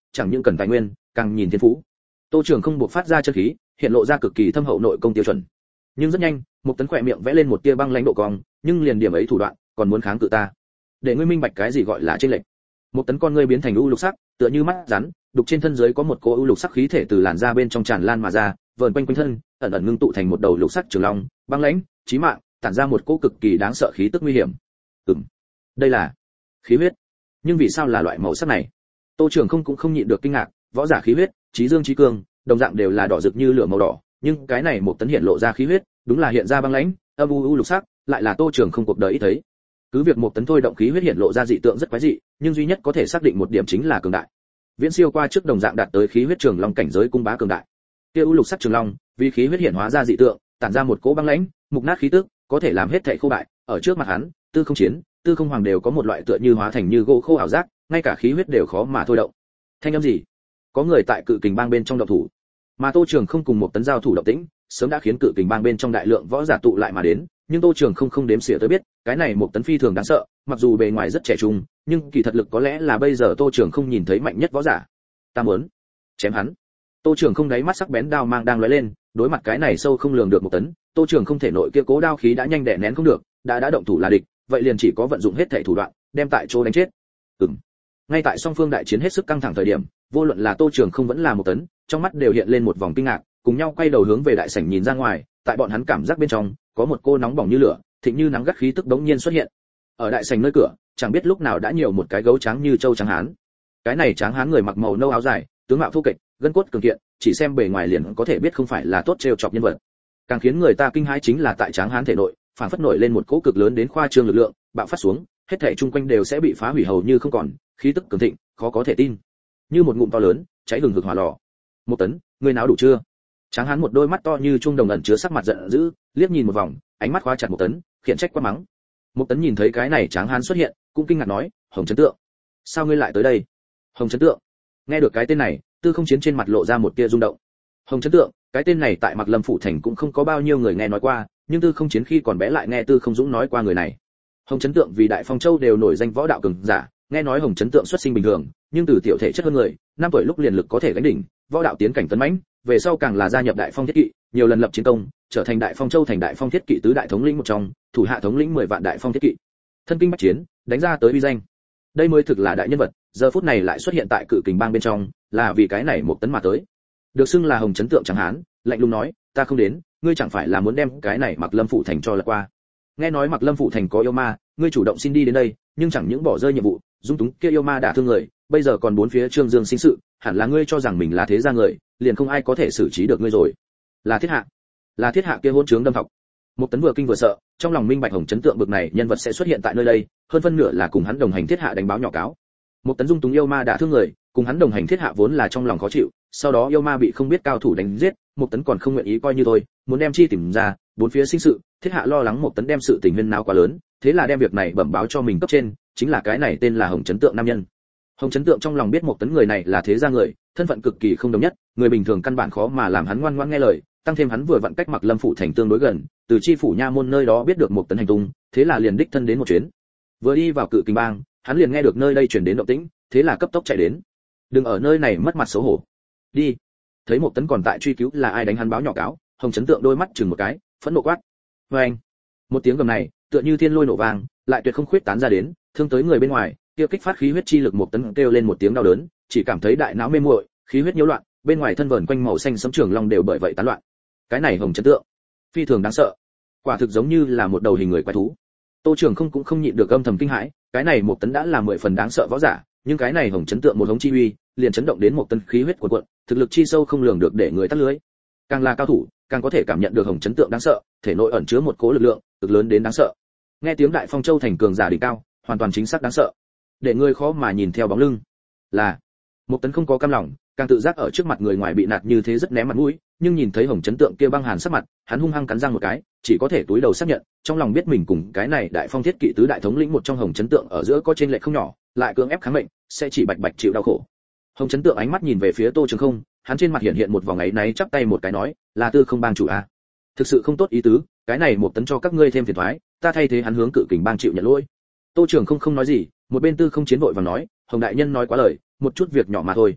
chẳng những cần tài nguyên, càng nhìn thiên phú. Tô Trường không buộc phát ra chân khí, hiện lộ ra cực kỳ thâm hậu nội công tiêu chuẩn. Nhưng rất nhanh, một tấn khỏe miệng vẽ lên một tia băng lãnh độ cong, nhưng liền điểm ấy thủ đoạn, còn muốn kháng cự ta. Để ngươi minh bạch cái gì gọi là chênh lệch. Một tấn con ngươi biến thành u lục sắc, tựa như mắt rắn, đục trên thân dưới có một cỗ u lục sắc khí thể từ làn da bên trong tràn lan mà ra, vờn quanh quanh thân, ẩn ẩn ngưng tụ thành một đầu lục sắc trường long, băng lãnh, chí mạng, tản ra một cỗ cực kỳ đáng sợ khí tức nguy hiểm. Ừm, đây là khí huyết. Nhưng vì sao là loại màu sắc này? Tô Trường không cũng không nhịn được kinh ngạc, võ giả khí huyết, chí dương chí cường, đồng dạng đều là đỏ rực như lửa màu đỏ, nhưng cái này một tấn hiện lộ ra khí huyết, đúng là hiện ra băng lãnh, âm u u lục sắc, lại là Tô Trường không cuộc đời ít thấy. Cứ việc một tấn thôi động khí huyết hiện lộ ra dị tượng rất quái dị, nhưng duy nhất có thể xác định một điểm chính là cường đại. Viễn siêu qua trước đồng dạng đạt tới khí huyết trường long cảnh giới cung bá cường đại. Kia u lục sắc trường long, vì khí huyết hiện hóa ra dị tượng, tản ra một cỗ băng lãnh, mục nát khí tức, có thể làm hết thảy khô bại, ở trước mặt hắn, Tư Không Chiến, Tư Không Hoàng đều có một loại tựa như hóa thành như gỗ khô ảo giác, ngay cả khí huyết đều khó mà thôi động. Thanh âm gì? Có người tại Cự Kình Bang bên trong động thủ. Mà Tô Trường không cùng một tấn giao thủ động tĩnh, sớm đã khiến Cự Kình Bang bên trong đại lượng võ giả tụ lại mà đến, nhưng Tô Trường không không đếm xỉa tới biết, cái này một tấn phi thường đáng sợ, mặc dù bề ngoài rất trẻ trung, nhưng kỳ thật lực có lẽ là bây giờ Tô Trường không nhìn thấy mạnh nhất võ giả. Ta muốn chém hắn. Tô Trường không đáy mắt sắc bén đao mang đang lóe lên, đối mặt cái này sâu không lường được một tấn, Tô Trường không thể nội kia cố đao khí đã nhanh đè nén không được, đã đã động thủ là địch, vậy liền chỉ có vận dụng hết thảy thủ đoạn, đem tại chỗ đánh chết. Ừm. Ngay tại song phương đại chiến hết sức căng thẳng thời điểm, vô luận là Tô Trường không vẫn là một tấn, trong mắt đều hiện lên một vòng kinh ngạc, cùng nhau quay đầu hướng về đại sảnh nhìn ra ngoài, tại bọn hắn cảm giác bên trong, có một cô nóng bỏng như lửa, thịnh như nắng gắt khí tức bỗng nhiên xuất hiện. Ở đại sảnh nơi cửa, chẳng biết lúc nào đã nhiều một cái gấu trắng như châu trắng hán. Cái này trắng hán người mặc màu nâu áo dài, tướng mạo thu kịch, gân cốt cường kiện, chỉ xem bề ngoài liền có thể biết không phải là tốt trêu chọc nhân vật. Càng khiến người ta kinh hãi chính là tại tráng hán thể nội, phản phất nổi lên một cỗ cực lớn đến khoa trương lực lượng, bạo phát xuống, hết thảy chung quanh đều sẽ bị phá hủy hầu như không còn, khí tức cường thịnh, khó có thể tin. Như một ngụm to lớn, cháy hừng hực hỏa lò. Một tấn, ngươi náo đủ chưa? Tráng hán một đôi mắt to như trung đồng ẩn chứa sắc mặt giận dữ, liếc nhìn một vòng, ánh mắt khóa chặt một tấn, khiển trách quát mắng. Một tấn nhìn thấy cái này tráng hán xuất hiện, cũng kinh ngạc nói, Hồng Chấn Tượng, sao ngươi lại tới đây? Hồng Chấn Tượng. Nghe được cái tên này, Tư Không Chiến trên mặt lộ ra một tia rung động. Hồng Chấn Tượng, cái tên này tại Mạc Lâm phủ thành cũng không có bao nhiêu người nghe nói qua, nhưng Tư Không Chiến khi còn bé lại nghe Tư Không Dũng nói qua người này. Hồng Chấn Tượng vì Đại Phong Châu đều nổi danh võ đạo cường giả, nghe nói Hồng Chấn Tượng xuất sinh bình thường, nhưng từ tiểu thể chất hơn người, năm tuổi lúc liền lực có thể gánh đỉnh, võ đạo tiến cảnh tấn mãnh, về sau càng là gia nhập Đại Phong Thiết Kỵ, nhiều lần lập chiến công, trở thành Đại Phong Châu thành Đại Phong Thiết Kỵ tứ đại thống lĩnh một trong, thủ hạ thống lĩnh mười vạn Đại Phong Thiết Kỵ. Thân kinh bách chiến, đánh ra tới uy danh. Đây mới thực là đại nhân vật, giờ phút này lại xuất hiện tại Cự Kình Bang bên trong, là vì cái này một tấn mà tới. Được xưng là Hồng Chấn Tượng chẳng hán, lạnh lùng nói, ta không đến, ngươi chẳng phải là muốn đem cái này Mạc Lâm phủ thành cho lật qua? Nghe nói Mạc Lâm phủ thành có yêu ma, ngươi chủ động xin đi đến đây, nhưng chẳng những bỏ rơi nhiệm vụ, dung túng kia yêu ma đả thương người, bây giờ còn bốn phía Trương Dương sinh sự, hẳn là ngươi cho rằng mình là thế gia người, liền không ai có thể xử trí được ngươi rồi. Là Thiết Hạ, là Thiết Hạ kia hỗn trướng đâm thọc. Một tấn vừa kinh vừa sợ, trong lòng minh bạch Hồng Chấn Tượng bực này nhân vật sẽ xuất hiện tại nơi đây, hơn phân nửa là cùng hắn đồng hành Thiết Hạ đánh báo nhỏ cáo. Một tấn dung túng yêu ma đả thương người, cùng hắn đồng hành Thiết Hạ vốn là trong lòng khó chịu, sau đó yêu ma bị không biết cao thủ đánh giết, một tấn còn không nguyện ý coi như thôi, muốn đem chi tìm ra, bốn phía sinh sự, Thiết Hạ lo lắng một tấn đem sự tình huyên náo quá lớn, thế là đem việc này bẩm báo cho mình cấp trên, chính là cái này tên là Hồng Chấn Tượng nam nhân. Hồng Chấn Tượng trong lòng biết một tấn người này là thế gia người, thân phận cực kỳ không đồng nhất, người bình thường căn bản khó mà làm hắn ngoan ngoãn nghe lời, tăng thêm hắn vừa vặn cách Mạc Lâm phủ thành tương đối gần, từ chi phủ nha môn nơi đó biết được một tấn hành tung, thế là liền đích thân đến một chuyến. Vừa đi vào Cự Kình Bang, hắn liền nghe được nơi đây truyền đến động tĩnh, thế là cấp tốc chạy đến. Đừng ở nơi này mất mặt xấu hổ. Đi. Thấy một tấn còn tại truy cứu là ai đánh hắn báo nhỏ cáo, Hồng Chấn Tượng đôi mắt chừng một cái, phẫn nộ quát. Oeng. Một tiếng gầm này, tựa như thiên lôi nổ vang, lại tuyệt không khuyết tán ra đến, thương tới người bên ngoài, kia kích phát khí huyết chi lực một tấn kêu lên một tiếng đau đớn, chỉ cảm thấy đại não mê muội, khí huyết nhiễu loạn, bên ngoài thân vờn quanh màu xanh sẫm trường long đều bởi vậy tán loạn. Cái này Hồng Chấn Tượng, phi thường đáng sợ, quả thực giống như là một đầu hình người quái thú. Tô Trường không cũng không nhịn được âm thầm kinh hãi, cái này một tấn đã là mười phần đáng sợ võ giả, nhưng cái này Hồng Chấn Tượng một hống chi uy, liền chấn động đến một tấn khí huyết cuộn cuộn, thực lực chi sâu không lường được để người tắt lưới. Càng là cao thủ, càng có thể cảm nhận được Hồng Chấn Tượng đáng sợ, thể nội ẩn chứa một cỗ lực lượng cực lớn đến đáng sợ. Nghe tiếng Đại Phong Châu thành cường giả đỉnh cao, hoàn toàn chính xác đáng sợ, để người khó mà nhìn theo bóng lưng. Là một tấn không có cam lòng, càng tự giác ở trước mặt người ngoài bị nạt như thế rất ném mặt mũi, nhưng nhìn thấy Hồng Chấn Tượng kia băng hàn sắc mặt, hắn hung hăng cắn răng một cái, chỉ có thể túi đầu xác nhận, trong lòng biết mình cùng cái này Đại Phong Thiết Kỵ tứ đại thống lĩnh một trong Hồng Chấn Tượng ở giữa có trên lệch không nhỏ, lại cưỡng ép kháng mệnh, sẽ chỉ bạch bạch chịu đau khổ. Hồng Chấn Tượng ánh mắt nhìn về phía Tô Trường Không, hắn trên mặt hiện hiện một vòng áy náy, chắp tay một cái nói, là Tư Không Bang chủ à? Thực sự không tốt ý tứ, cái này một tấn cho các ngươi thêm phiền toái, ta thay thế hắn hướng Cự Kình Bang chịu nhận lỗi. Tô Trường Không không nói gì, một bên Tư Không Chiến vội vàng nói, Hồng đại nhân nói quá lời, một chút việc nhỏ mà thôi.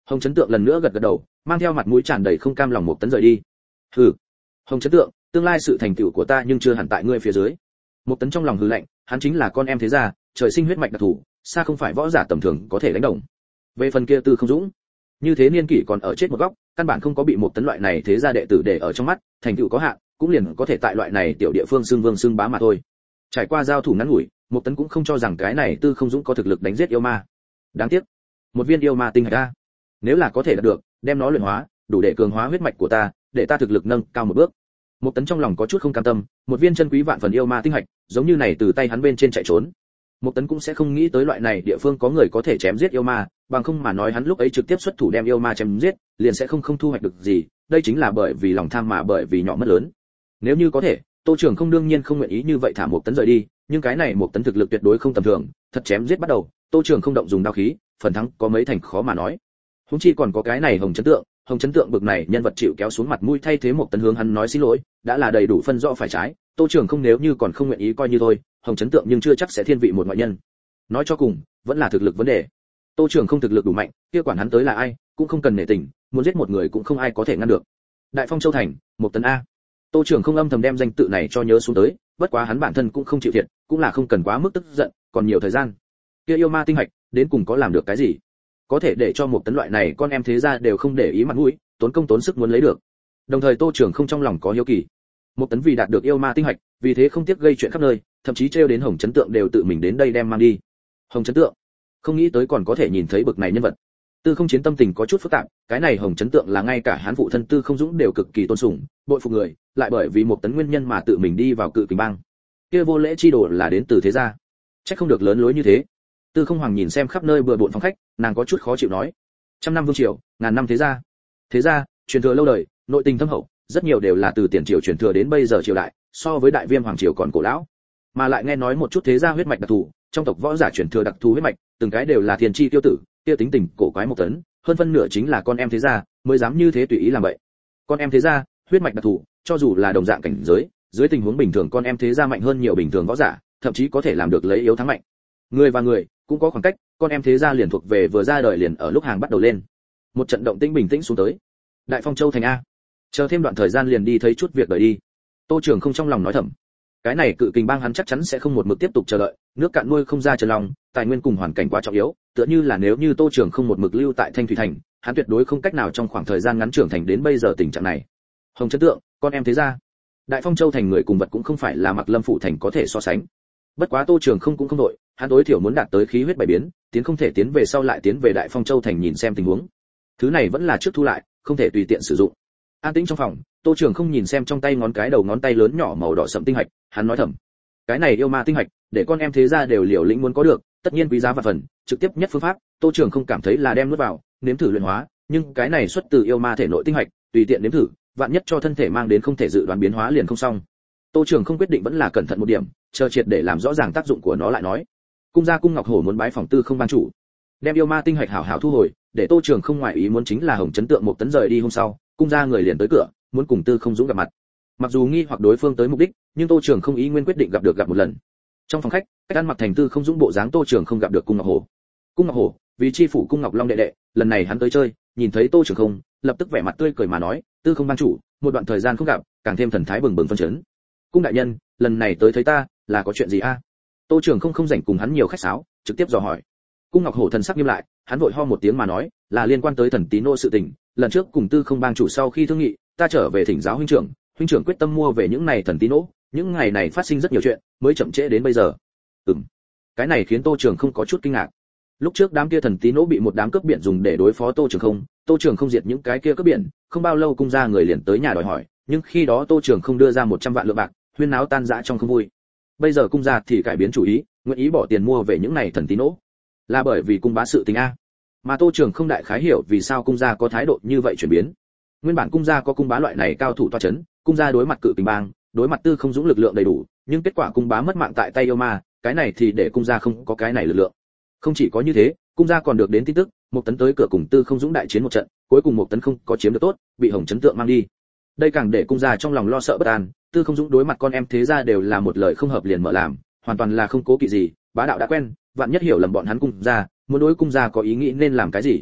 Hồng Chấn Tượng lần nữa gật gật đầu, mang theo mặt mũi tràn đầy không cam lòng Mục Tấn rời đi. Hừ. Hồng Chấn Tượng, tương lai sự thành tựu của ta nhưng chưa hẳn tại ngươi phía dưới. Mục Tấn trong lòng hừ lạnh, hắn chính là con em thế gia, trời sinh huyết mạch đặc thù, xa không phải võ giả tầm thường có thể đánh đồng. Về phần kia Tư Không Dũng, như thế niên kỷ còn ở chết một góc, căn bản không có bị Mục Tấn loại này thế gia đệ tử để ở trong mắt, thành tựu có hạn, cũng liền có thể tại loại này tiểu địa phương xưng vương xưng bá mà thôi. Trải qua giao thủ ngắn ngủi, Mục Tấn cũng không cho rằng cái này Tư Không Dũng có thực lực đánh giết yêu ma. Đáng tiếc, một viên yêu ma tinh hạch a, nếu là có thể đạt được, đem nó luyện hóa, đủ để cường hóa huyết mạch của ta, để ta thực lực nâng cao một bước. Mục Tấn trong lòng có chút không cam tâm, một viên chân quý vạn phần yêu ma tinh hạch, giống như này từ tay hắn bên trên chạy trốn. Mục Tấn cũng sẽ không nghĩ tới loại này địa phương có người có thể chém giết yêu ma, bằng không mà nói hắn lúc ấy trực tiếp xuất thủ đem yêu ma chém giết, liền sẽ không không thu hoạch được gì, đây chính là bởi vì lòng tham mà bởi vì nhỏ mất lớn. Nếu như có thể, Tô Trường không đương nhiên không nguyện ý như vậy thả Mục Tấn rời đi, nhưng cái này Mục Tấn thực lực tuyệt đối không tầm thường, thật chém giết bắt đầu, Tô Trường không động dùng đao khí, phần thắng có mấy thành khó mà nói. Huống chi còn có cái này Hồng Chấn Tượng, Hồng Chấn Tượng bực này nhân vật chịu kéo xuống mặt mũi thay thế Mục Tấn hướng hắn nói xin lỗi, đã là đầy đủ phân rõ phải trái, Tô Trường không nếu như còn không nguyện ý coi như thôi, Hồng Chấn Tượng nhưng chưa chắc sẽ thiên vị một ngoại nhân. Nói cho cùng, vẫn là thực lực vấn đề. Tô Trường không thực lực đủ mạnh, kia quản hắn tới là ai, cũng không cần nể tình, muốn giết một người cũng không ai có thể ngăn được. Đại Phong Châu thành, Mục Tấn a. Tô Trường không âm thầm đem danh tự này cho nhớ xuống tới, bất quá hắn bản thân cũng không chịu thiệt, cũng là không cần quá mức tức giận, còn nhiều thời gian. Kia yêu ma tinh hạch, đến cùng có làm được cái gì? Có thể để cho Mục Tấn loại này con em thế gia đều không để ý mặt mũi, tốn công tốn sức muốn lấy được. Đồng thời Tô Trường không trong lòng có hiếu kỳ. Mục Tấn vì đạt được yêu ma tinh hạch, vì thế không tiếc gây chuyện khắp nơi, thậm chí trêu đến Hồng Chấn Tượng đều tự mình đến đây đem mang đi. Hồng Chấn Tượng, không nghĩ tới còn có thể nhìn thấy bực này nhân vật. Tư Không Chiến tâm tình có chút phức tạp, cái này Hồng Chấn Tượng là ngay cả hắn phụ thân Tư Không Dũng đều cực kỳ tôn sùng, bội phục người, lại bởi vì Mục Tấn nguyên nhân mà tự mình đi vào Cự Kình Bang. Kia vô lễ chi đồ là đến từ thế gia, chắc không được lớn lối như thế. Tư Không Hoàng nhìn xem khắp nơi bừa bộn phòng khách, nàng có chút khó chịu nói: trăm năm vương triều, ngàn năm thế gia, thế gia truyền thừa lâu đời, nội tình thâm hậu, rất nhiều đều là từ tiền triều truyền thừa đến bây giờ triều đại, so với đại viêm hoàng triều còn cổ lão. Mà lại nghe nói một chút thế gia huyết mạch đặc thù, trong tộc võ giả truyền thừa đặc thù huyết mạch, từng cái đều là thiên chi tiêu tử, kia tính tình cổ quái Mục Tấn, hơn phân nửa chính là con em thế gia, mới dám như thế tùy ý làm vậy. Con em thế gia, huyết mạch đặc thù, cho dù là đồng dạng cảnh giới, dưới tình huống bình thường con em thế gia mạnh hơn nhiều bình thường võ giả, thậm chí có thể làm được lấy yếu thắng mạnh. Người và người cũng có khoảng cách, con em thế gia liền thuộc về vừa ra đời liền ở lúc hàng bắt đầu lên. Một trận động tĩnh bình tĩnh xuống tới. Đại Phong Châu thành a. Chờ thêm đoạn thời gian liền đi thấy chút việc đời đi. Tô Trường không trong lòng nói thầm. Cái này Cự Kình Bang hắn chắc chắn sẽ không một mực tiếp tục chờ đợi, nước cạn nuôi không ra trần lòng, tài nguyên cùng hoàn cảnh quá trọng yếu, tựa như là nếu như Tô Trường không một mực lưu tại Thanh Thủy thành, hắn tuyệt đối không cách nào trong khoảng thời gian ngắn trưởng thành đến bây giờ tình trạng này. Hồng Chấn Tượng, con em thế gia. Đại Phong Châu thành người cùng vật cũng không phải là Mặc Lâm phụ thành có thể so sánh. Bất quá Tô Trường không cũng không đội, hắn tối thiểu muốn đạt tới khí huyết bảy biến, tiến không thể tiến về sau lại tiến về Đại Phong Châu thành nhìn xem tình huống. Thứ này vẫn là trước thu lại, không thể tùy tiện sử dụng. An tĩnh trong phòng, Tô Trường không nhìn xem trong tay ngón cái đầu ngón tay lớn nhỏ màu đỏ sẫm tinh hạch, hắn nói thầm: cái này yêu ma tinh hạch, để con em thế gia đều liều lĩnh muốn có được, tất nhiên quý giá và phần, trực tiếp nhất phương pháp, Tô Trường không cảm thấy là đem nuốt vào, nếm thử luyện hóa, nhưng cái này xuất từ yêu ma thể nội tinh hạch, tùy tiện nếm thử, vạn nhất cho thân thể mang đến không thể dự đoán biến hóa liền không xong. Tô Trường không quyết định vẫn là cẩn thận một điểm, chờ triệt để làm rõ ràng tác dụng của nó lại nói. Cung gia Cung Ngọc Hổ muốn bái phòng Tư Không ban chủ, đem yêu ma tinh hạch hảo hảo thu hồi, để Tô Trường không ngoại ý muốn chính là Hồng Chấn Tượng Mục Tấn rời đi hôm sau, cung gia người liền tới cửa, muốn cùng Tư Không Dũng gặp mặt. Mặc dù nghi hoặc đối phương tới mục đích, nhưng Tô Trường không ý nguyên quyết định gặp được gặp một lần. Trong phòng khách, cách ăn mặc thành Tư Không Dũng bộ dáng Tô Trường không gặp được Cung Ngọc Hổ. Cung Ngọc Hổ, vì chi phủ Cung Ngọc Long đệ đệ, lần này hắn tới chơi, nhìn thấy Tô Trường không, lập tức vẻ mặt tươi cười mà nói: Tư Không ban chủ, một đoạn thời gian không gặp, càng thêm thần thái bừng bừng phân chấn. Cung đại nhân, lần này tới thấy ta, là có chuyện gì a? Tô Trường không không rảnh cùng hắn nhiều khách sáo, trực tiếp dò hỏi. Cung Ngọc Hổ thần sắc nghiêm lại, hắn vội ho một tiếng mà nói, là liên quan tới thần tí nô sự tình, lần trước cùng Tư Không bang chủ sau khi thương nghị, ta trở về thỉnh giáo huynh trưởng, huynh trưởng quyết tâm mua về những này thần tí nô, những ngày này phát sinh rất nhiều chuyện, mới chậm trễ đến bây giờ. Ừm. Cái này khiến Tô Trường không có chút kinh ngạc. Lúc trước đám kia thần tí nô bị một đám cướp biển dùng để đối phó Tô Trường không, Tô Trường không diệt những cái kia cướp biển, không bao lâu cung gia người liền tới nhà đòi hỏi, nhưng khi đó Tô Trường không đưa ra một trăm vạn lượng bạc, huyên náo tan rã trong không vui. Bây giờ cung gia thì cải biến chủ ý, nguyện ý bỏ tiền mua về những này thần tí nô. Là bởi vì cung bá sự tình a. Mà Tô Trường không đại khái hiểu vì sao cung gia có thái độ như vậy chuyển biến. Nguyên bản cung gia có cung bá loại này cao thủ toa chấn, cung gia đối mặt Cự Kình Bang, đối mặt Tư Không Dũng lực lượng đầy đủ, nhưng kết quả cung bá mất mạng tại tay yêu ma, cái này thì để cung gia không có cái này lực lượng. Không chỉ có như thế, cung gia còn được đến tin tức, Mục Tấn tới cửa cùng Tư Không Dũng đại chiến một trận, cuối cùng Mục Tấn không có chiếm được tốt, bị Hồng Chấn Tượng mang đi. Đây càng để cung gia trong lòng lo sợ bất an, Tư Không Dũng đối mặt con em thế gia đều là một lời không hợp liền mở làm, hoàn toàn là không cố kỵ gì, bá đạo đã quen, vạn nhất hiểu lầm bọn hắn cung gia, muốn đối cung gia có ý nghĩ nên làm cái gì.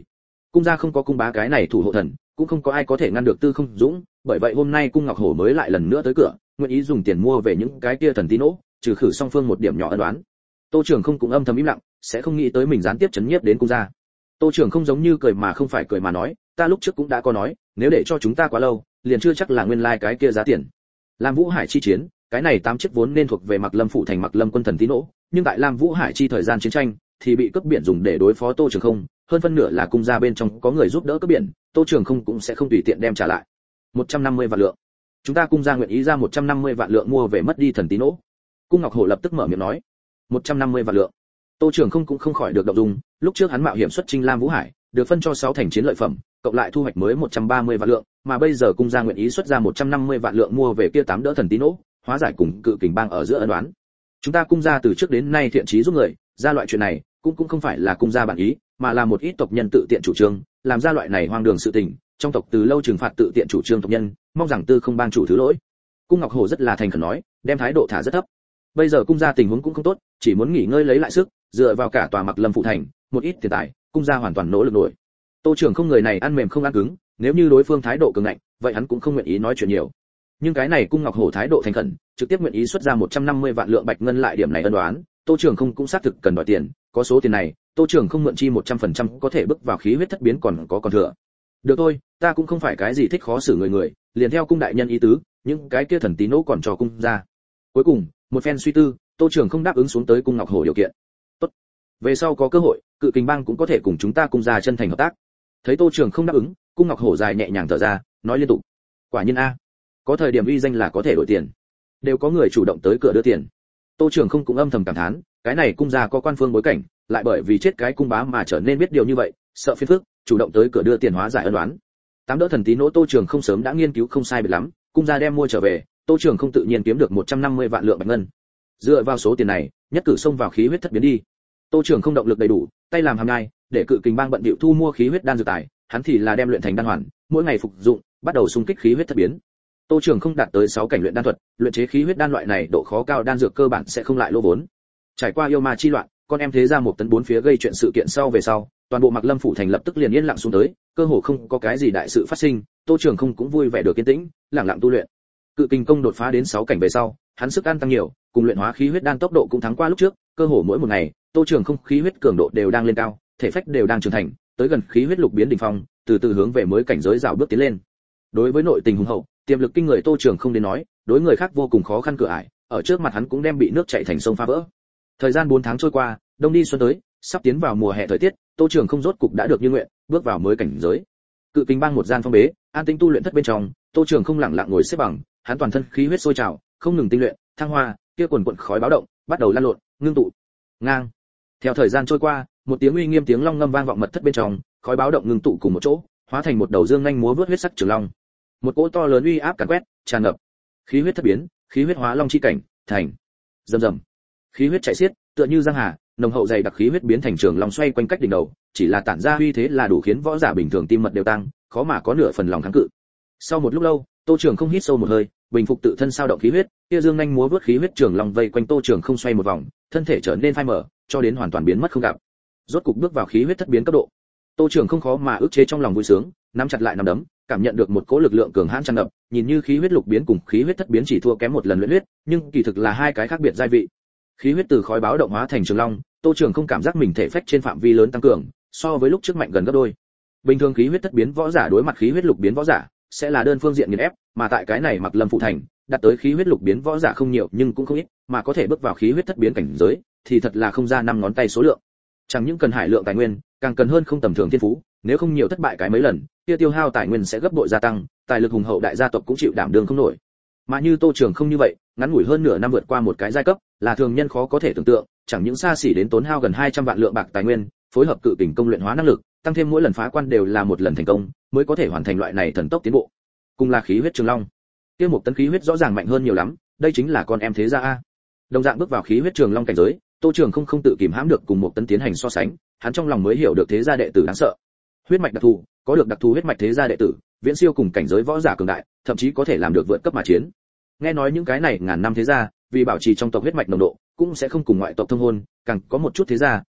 Cung gia không có cung bá cái này thủ hộ thần, cũng không có ai có thể ngăn được Tư Không Dũng, bởi vậy hôm nay cung Ngọc Hổ mới lại lần nữa tới cửa, nguyện ý dùng tiền mua về những cái kia thần tín nỗ, trừ khử song phương một điểm nhỏ ân đoán. Tô Trường Không cũng âm thầm im lặng, sẽ không nghĩ tới mình gián tiếp chấn nhiếp đến cung gia. Tô Trường Không giống như cười mà không phải cười mà nói, ta lúc trước cũng đã có nói, nếu để cho chúng ta quá lâu, liền chưa chắc là nguyên lai like cái kia giá tiền. Lam Vũ Hải chi chiến, cái này tám chiếc vốn nên thuộc về Mạc Lâm phủ thành Mạc Lâm quân thần tín nỗ, nhưng tại Lam Vũ Hải chi thời gian chiến tranh thì bị cướp biển dùng để đối phó Tô Trường Không, hơn phân nửa là cung gia bên trong có người giúp đỡ cướp biển, Tô Trường Không cũng sẽ không tùy tiện đem trả lại. một trăm năm mươi vạn lượng. Chúng ta cung gia nguyện ý ra một trăm năm mươi vạn lượng mua về mất đi thần tín nỗ. Cung Ngọc Hổ lập tức mở miệng nói, một trăm năm mươi vạn lượng. Tô Trường Không cũng không khỏi được động dung, lúc trước hắn mạo hiểm xuất chinh Lam Vũ Hải, được phân cho sáu thành chiến lợi phẩm, cộng lại thu hoạch mới một trăm ba mươi vạn lượng, mà bây giờ cung gia nguyện ý xuất ra một trăm năm mươi vạn lượng mua về kia tám đỡ thần tín nỗ, hóa giải cùng Cự Kình bang ở giữa ân oán. Chúng ta cung gia từ trước đến nay thiện chí giúp người, ra loại chuyện này, cũng cũng không phải là cung gia bản ý, mà là một ít tộc nhân tự tiện chủ trương, làm ra loại này hoang đường sự tình, trong tộc từ lâu trừng phạt tự tiện chủ trương tộc nhân, mong rằng Tư Không bang chủ thứ lỗi. Cung Ngọc Hổ rất là thành khẩn nói, đem thái độ thả rất thấp. Bây giờ cung gia tình huống cũng không tốt, chỉ muốn nghỉ ngơi lấy lại sức, dựa vào cả tòa Mạc Lâm phụ thành, một ít tiền tài, cung gia hoàn toàn nỗ lực nổi. Tô Trường Không người này ăn mềm không ăn cứng, nếu như đối phương thái độ cường ngạnh, vậy hắn cũng không nguyện ý nói chuyện nhiều. Nhưng cái này cung Ngọc Hổ thái độ thành khẩn, trực tiếp nguyện ý xuất ra một trăm năm mươi vạn lượng bạch ngân lại điểm này ân đoán, Tô Trường Không cũng xác thực cần đòi tiền, có số tiền này, Tô Trường Không mượn chi một trăm phần trăm có thể bước vào khí huyết thất biến còn có còn thừa. Được thôi, ta cũng không phải cái gì thích khó xử người người, liền theo cung đại nhân ý tứ, những cái kia thần tín nỗ còn cho cung ra. Cuối cùng, một phen suy tư, Tô Trường Không đáp ứng xuống tới cung Ngọc Hổ điều kiện. Tốt, về sau có cơ hội, Cự Kình bang cũng có thể cùng chúng ta cung ra chân thành hợp tác. Thấy Tô Trường Không đáp ứng, cung Ngọc Hổ dài nhẹ nhàng thở ra, nói liên tục, quả nhiên a, có thời điểm uy danh là có thể đổi tiền, đều có người chủ động tới cửa đưa tiền. Tô Trường Không cũng âm thầm cảm thán, cái này cung gia có quan phương bối cảnh, lại bởi vì chết cái cung bá mà trở nên biết điều như vậy, sợ phiền phức, chủ động tới cửa đưa tiền hóa giải ân oán. Tám đỡ thần tín nỗ Tô Trường Không sớm đã nghiên cứu không sai biệt lắm, cung gia đem mua trở về, Tô Trường Không tự nhiên kiếm được một trăm năm mươi vạn lượng bạch ngân. Dựa vào số tiền này, nhất cử xông vào khí huyết thất biến đi. Tô Trường Không động lực đầy đủ, tay làm hàm nhai, để Cự Kình bang bận bịu thu mua khí huyết đan dược tài, hắn thì là đem luyện thành đan hoàn, mỗi ngày phục dụng, bắt đầu xung kích khí huyết thất biến. Tô Trường Không đạt tới sáu cảnh luyện đan thuật, luyện chế khí huyết đan loại này độ khó cao đan dược cơ bản sẽ không lại lỗ vốn. Trải qua yêu ma chi loạn, con em thế gia một tấn bốn phía gây chuyện sự kiện sau về sau, toàn bộ Mạc Lâm phủ thành lập tức liền yên lặng xuống tới, cơ hồ không có cái gì đại sự phát sinh, Tô Trường Không cũng vui vẻ được yên tĩnh, lặng lặng tu luyện. Cự Kình công đột phá đến sáu cảnh về sau, hắn sức ăn tăng nhiều, cùng luyện hóa khí huyết đan tốc độ cũng thắng qua lúc trước, cơ hồ mỗi một ngày, Tô Trường Không khí huyết cường độ đều đang lên cao, thể phách đều đang trưởng thành, tới gần khí huyết lục biến đỉnh phong, từ từ hướng về mới cảnh giới dạo bước tiến lên. Đối với nội tình hùng hậu, tiềm lực kinh người Tô Trường Không đến nói, đối người khác vô cùng khó khăn cửa ải, ở trước mặt hắn cũng đem bị nước chảy thành sông phá vỡ. Thời gian bốn tháng trôi qua, đông đi xuân tới, sắp tiến vào mùa hè thời tiết, Tô Trường Không rốt cục đã được như nguyện, bước vào mới cảnh giới. Cự Kình bang một gian phong bế, an tĩnh tu luyện thất bên trong, Tô Trường Không lặng lặng ngồi xếp bằng, hắn toàn thân khí huyết sôi trào, không ngừng tinh luyện, thăng hoa, kia quần quần khói báo động, bắt đầu lan lộn, ngưng tụ. Ngang. Theo thời gian trôi qua, một tiếng uy nghiêm tiếng long ngâm vang vọng mật thất bên trong, khói báo động ngưng tụ cùng một chỗ, hóa thành một đầu dương nhanh múa vớt huyết sắc trường long. Một cỗ to lớn uy áp càn quét, tràn ngập. Khí huyết thất biến, khí huyết hóa long chi cảnh, thành. Rầm rầm. Khí huyết chảy xiết, tựa như giang hà, nồng hậu dày đặc khí huyết biến thành trường long xoay quanh cách đỉnh đầu, chỉ là tản ra uy thế là đủ khiến võ giả bình thường tim mật đều tăng, khó mà có nửa phần lòng kháng cự. Sau một lúc lâu, Tô Trường Không hít sâu một hơi, bình phục tự thân sao động khí huyết, kia dương nhanh múa vớt khí huyết trường long vây quanh Tô Trường Không xoay một vòng, thân thể trở nên phai mờ, cho đến hoàn toàn biến mất không gặp. Rốt cục bước vào khí huyết thất biến cấp độ. Tô Trường Không khó mà ức chế trong lòng vui sướng, nắm chặt lại nắm đấm, cảm nhận được một cỗ lực lượng cường hãn tràn ngập, nhìn như khí huyết lục biến cùng khí huyết thất biến chỉ thua kém một lần luyện huyết, nhưng kỳ thực là hai cái khác biệt giai vị. Khí huyết từ khói báo động hóa thành trường long, Tô Trường Không cảm giác mình thể phách trên phạm vi lớn tăng cường, so với lúc trước mạnh gần gấp đôi. Bình thường khí huyết thất biến võ giả đối mặt khí huyết lục biến võ giả, sẽ là đơn phương diện nghiền ép, mà tại cái này Mạc Lâm phụ thành, đạt tới khí huyết lục biến võ giả không nhiều nhưng cũng không ít, mà có thể bước vào khí huyết thất biến cảnh giới, thì thật là không ra năm ngón tay số lượng. Chẳng những cần hải lượng tài nguyên, càng cần hơn không tầm thường thiên phú, nếu không nhiều thất bại cái mấy lần, kia tiêu hao tài nguyên sẽ gấp bội gia tăng, tài lực hùng hậu đại gia tộc cũng chịu đảm đương không nổi. Mà như Tô Trường Không như vậy, ngắn ngủi hơn nửa năm vượt qua một cái giai cấp, là thường nhân khó có thể tưởng tượng, chẳng những xa xỉ đến tốn hao gần hai trăm vạn lượng bạc tài nguyên, phối hợp Cự Kình công luyện hóa năng lực, tăng thêm mỗi lần phá quan đều là một lần thành công, mới có thể hoàn thành loại này thần tốc tiến bộ. Cùng là khí huyết trường long, kia một tấn khí huyết rõ ràng mạnh hơn nhiều lắm, đây chính là con em thế gia a. Đồng dạng bước vào khí huyết trường long cảnh giới, Tô Trường Không không tự kìm hãm được cùng một tấn tiến hành so sánh, hắn trong lòng mới hiểu được thế gia đệ tử đáng sợ. Huyết mạch đặc thù, có được đặc thù huyết mạch thế gia đệ tử, viễn siêu cùng cảnh giới võ giả cường đại, thậm chí có thể làm được vượt cấp mà chiến. Nghe nói những cái này ngàn năm thế gia, vì bảo trì trong tộc huyết mạch nồng độ, cũng sẽ không cùng ngoại tộc thông hôn, càng có một chút thế gia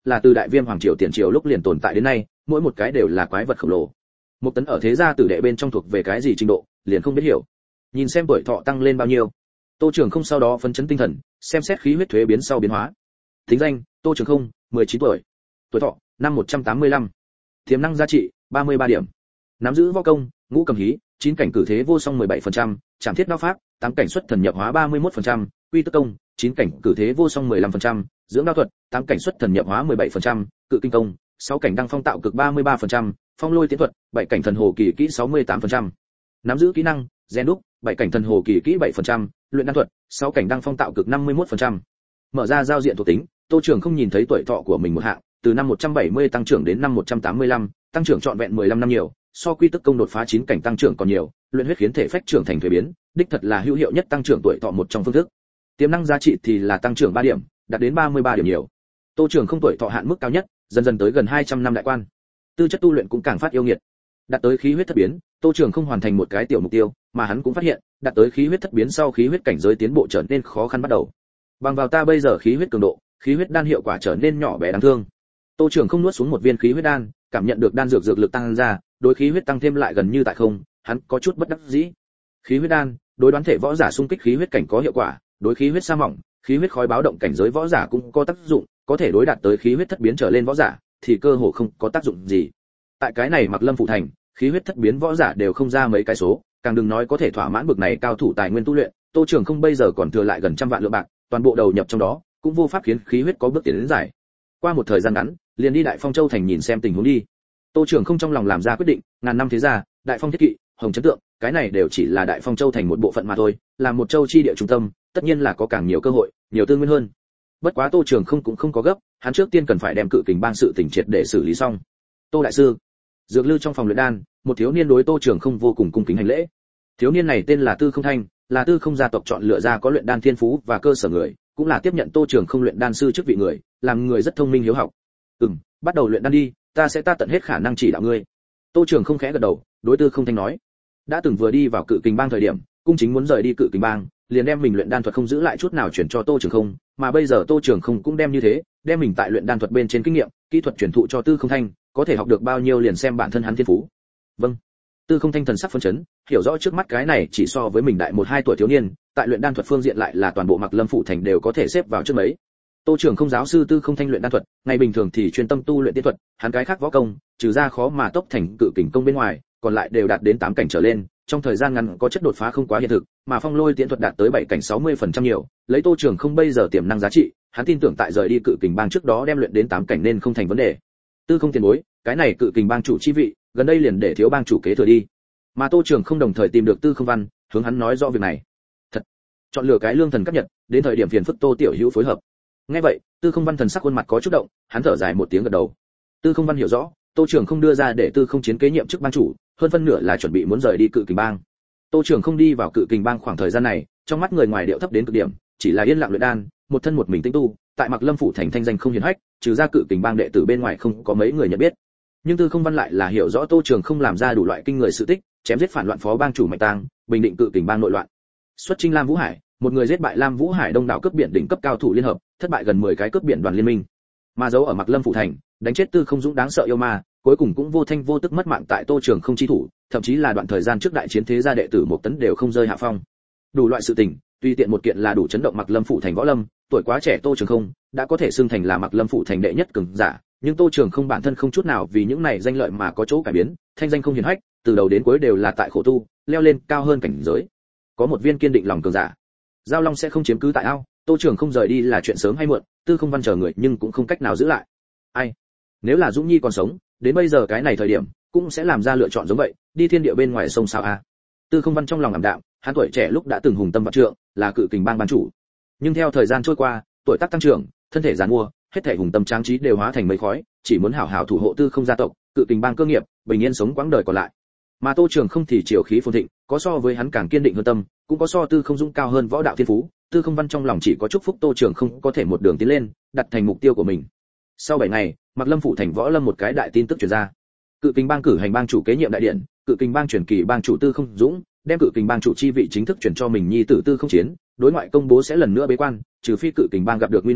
là từ đại viêm hoàng triều tiền triều lúc liền tồn tại đến nay, mỗi một cái đều là quái vật khổng lồ. Một tấn ở thế gia tử đệ bên trong thuộc về cái gì trình độ, liền không biết hiểu. Nhìn xem tuổi thọ tăng lên bao nhiêu, Tô Trường Không sau đó phấn chấn tinh thần, xem xét khí huyết thuế biến sau biến hóa. Tính danh: Tô Trường Không, mười chín tuổi. Tuổi thọ: năm một trăm tám mươi lăm. Tiềm năng giá trị: ba mươi ba điểm. Nắm giữ võ công: ngũ cầm hí, chín cảnh cử thế vô song mười bảy phần trăm, trảm thiết đao pháp, tám cảnh xuất thần nhập hóa ba mươi mốt phần trăm, quy tức công, chín cảnh cử thế vô song mười lăm phần trăm, dưỡng đao thuật, tám cảnh xuất thần nhập hóa mười bảy phần trăm, cự kinh công, sáu cảnh đăng phong tạo cực ba mươi ba phần trăm, phong lôi tiến thuật, bảy cảnh thần hồ kỳ kỹ sáu mươi tám phần trăm. Nắm giữ kỹ năng: rèn đúc, bảy cảnh thần hồ kỳ kỹ bảy phần trăm, luyện đan thuật, sáu cảnh đăng phong tạo cực năm mươi mốt phần trăm. Mở ra giao diện thuộc tính, Tô Trường Không nhìn thấy tuổi thọ của mình một hạng, từ năm một trăm bảy mươi tăng trưởng đến năm một trăm tám mươi lăm, tăng trưởng trọn vẹn mười lăm năm nhiều, so quy tức công đột phá chín cảnh tăng trưởng còn nhiều, luyện huyết khiến thể phách trưởng thành thuế biến, đích thật là hữu hiệu nhất tăng trưởng tuổi thọ một trong phương thức. Tiềm năng giá trị thì là tăng trưởng ba điểm, đạt đến ba mươi ba điểm nhiều. Tô Trường Không tuổi thọ hạn mức cao nhất, dần dần tới gần hai trăm năm đại quan. Tư chất tu luyện cũng càng phát yêu nghiệt. Đạt tới khí huyết thất biến, Tô Trường Không hoàn thành một cái tiểu mục tiêu, mà hắn cũng phát hiện, đạt tới khí huyết thất biến sau khí huyết cảnh giới tiến bộ trở nên khó khăn bắt đầu. Bằng vào ta bây giờ khí huyết cường độ, khí huyết đan hiệu quả trở nên nhỏ bé đáng thương. Tô Trường Không nuốt xuống một viên khí huyết đan, cảm nhận được đan dược dược lực tăng ra, đối khí huyết tăng thêm lại gần như tại không, hắn có chút bất đắc dĩ. Khí huyết đan, đối đoán thể võ giả xung kích khí huyết cảnh có hiệu quả, đối khí huyết sa mỏng, khí huyết khói báo động cảnh giới võ giả cũng có tác dụng, có thể đối đạt tới khí huyết thất biến trở lên võ giả, thì cơ hồ không có tác dụng gì. Tại cái này Mặc Lâm phủ thành, khí huyết thất biến võ giả đều không ra mấy cái số, càng đừng nói có thể thỏa mãn bực này cao thủ tài nguyên tu luyện. Tô Trường Không bây giờ còn thừa lại gần trăm vạn lượng bạc, toàn bộ đầu nhập trong đó, cũng vô pháp khiến khí huyết có bước tiến đến giải. Qua một thời gian ngắn, liền đi Đại Phong Châu thành nhìn xem tình huống đi. Tô Trường Không trong lòng làm ra quyết định, ngàn năm thế gia, Đại Phong thiết kỵ, Hồng Chấn Tượng, cái này đều chỉ là Đại Phong Châu thành một bộ phận mà thôi, là một châu chi địa trung tâm, tất nhiên là có càng nhiều cơ hội, nhiều tư nguyên hơn. Bất quá Tô Trường Không cũng không có gấp, hắn trước tiên cần phải đem Cự Kình Bang sự tình triệt để xử lý xong. Tô đại sư. Dược Lư trong phòng luyện đan, một thiếu niên đối Tô Trường Không vô cùng cung kính hành lễ. Thiếu niên này tên là Tư Không Thanh, là Tư Không gia tộc chọn lựa ra có luyện đan thiên phú và cơ sở người, cũng là tiếp nhận Tô Trường Không luyện đan sư chức vị người, làm người rất thông minh hiếu học. "Ừm, bắt đầu luyện đan đi, ta sẽ ta tận hết khả năng chỉ đạo ngươi." Tô Trường Không khẽ gật đầu, đối Tư Không Thanh nói. Đã từng vừa đi vào Cự Kình Bang thời điểm, cung chính muốn rời đi Cự Kình Bang, liền đem mình luyện đan thuật không giữ lại chút nào chuyển cho Tô Trường Không, mà bây giờ Tô Trường Không cũng đem như thế, đem mình tại luyện đan thuật bên trên kinh nghiệm, kỹ thuật truyền thụ cho Tư Không Thanh, có thể học được bao nhiêu liền xem bản thân hắn thiên phú. Vâng. Tư Không Thanh thần sắc phấn chấn, hiểu rõ trước mắt cái này chỉ so với mình đại một hai tuổi thiếu niên, tại luyện đan thuật phương diện lại là toàn bộ Mặc Lâm phủ thành đều có thể xếp vào trước mấy. Tô Trường Không giáo sư Tư Không Thanh luyện đan thuật, ngày bình thường thì chuyên tâm tu luyện tiên thuật, hắn cái khác võ công, trừ ra khó mà tốc thành Cự Kình công bên ngoài, còn lại đều đạt đến tám cảnh trở lên, trong thời gian ngắn có chất đột phá không quá hiện thực, mà phong lôi tiễn thuật đạt tới bảy cảnh sáu mươi phần trăm nhiều, lấy Tô Trường Không bây giờ tiềm năng giá trị, hắn tin tưởng tại rời đi Cự Kình Bang trước đó đem luyện đến tám cảnh nên không thành vấn đề. Tư Không tiền bối, cái này Cự Kình Bang chủ chi vị, gần đây liền để thiếu bang chủ kế thừa đi. Mà Tô Trường Không đồng thời tìm được Tư Không Văn, hướng hắn nói rõ việc này. Thật, chọn lựa cái lương thần cấp nhật, đến thời điểm phiền phức Tô tiểu hữu phối hợp. Nghe vậy, Tư Không Văn thần sắc khuôn mặt có chút động, hắn thở dài một tiếng gật đầu. Tư Không Văn hiểu rõ, Tô Trường Không đưa ra để Tư Không Chiến kế nhiệm chức bang chủ, hơn phân nửa là chuẩn bị muốn rời đi Cự Kình Bang. Tô Trường Không đi vào Cự Kình Bang khoảng thời gian này, trong mắt người ngoài điệu thấp đến cực điểm, chỉ là yên lặng luyện đan, một thân một mình tĩnh tu, tại Mặc Lâm phủ thành thanh danh không hiển hách, trừ ra Cự Kình Bang đệ tử bên ngoài không có mấy người nhận biết. Nhưng Tư Không Văn lại là hiểu rõ Tô Trường Không làm ra đủ loại kinh người sự tích, chém giết phản loạn phó bang chủ Mạnh Tang, bình định Cự Kình Bang nội loạn. Xuất chinh Lam Vũ Hải, một người giết bại Lam Vũ Hải đông đảo cướp biển đỉnh cấp cao thủ liên hợp, thất bại gần mười cái cướp biển đoàn liên minh. Mà giấu ở Mặc Lâm phủ thành, đánh chết Tư Không Dũng đáng sợ yêu ma, cuối cùng cũng vô thanh vô tức mất mạng tại Tô Trường Không chi thủ, thậm chí là đoạn thời gian trước đại chiến thế gia đệ tử một tấn đều không rơi hạ phong. Đủ loại sự tình, tùy tiện một kiện là đủ chấn động Mặc Lâm phủ thành võ lâm, tuổi quá trẻ Tô Trường Không đã có thể xưng thành là Mặc Lâm phủ thành đệ nhất cường giả, nhưng Tô Trường Không bản thân không chút nào vì những này danh lợi mà có chỗ cải biến, thanh danh không hiển hách, từ đầu đến cuối đều là tại khổ tu, leo lên cao hơn cảnh giới. Có một viên kiên định lòng cường giả. Giao Long sẽ không chiếm cứ tại ao, Tô Trường Không rời đi là chuyện sớm hay muộn, Tư Không Văn chờ người nhưng cũng không cách nào giữ lại. Ai? Nếu là Dũng Nhi còn sống, đến bây giờ cái này thời điểm, cũng sẽ làm ra lựa chọn giống vậy, đi thiên địa bên ngoài sông sao a. Tư Không Văn trong lòng ảm đạm, hắn tuổi trẻ lúc đã từng hùng tâm vạn trượng, là Cự Kình Bang ban chủ. Nhưng theo thời gian trôi qua, tuổi tác tăng trưởng, thân thể giàn mua, hết thảy hùng tâm tráng trí đều hóa thành mây khói, chỉ muốn hảo hảo thủ hộ Tư Không gia tộc, Cự Kình Bang cơ nghiệp, bình yên sống quãng đời còn lại. Mà Tô Trường Không thì triều khí phồn thịnh, có so với hắn càng kiên định hơn tâm, cũng có so Tư Không Dũng cao hơn võ đạo thiên phú. Tư Không Văn trong lòng chỉ có chúc phúc Tô Trường Không có thể một đường tiến lên, đặt thành mục tiêu của mình. Sau bảy ngày, Mặc Lâm phủ thành võ lâm một cái đại tin tức truyền ra. Cự Kình Bang cử hành bang chủ kế nhiệm đại điện, Cự Kình Bang chuyển kỳ bang chủ Tư Không Dũng, đem Cự Kình Bang chủ chi vị chính thức chuyển cho mình nhi tử Tư Không Chiến, đối ngoại công bố sẽ lần nữa bế quan, trừ phi Cự Kình Bang gặp được nguy nan,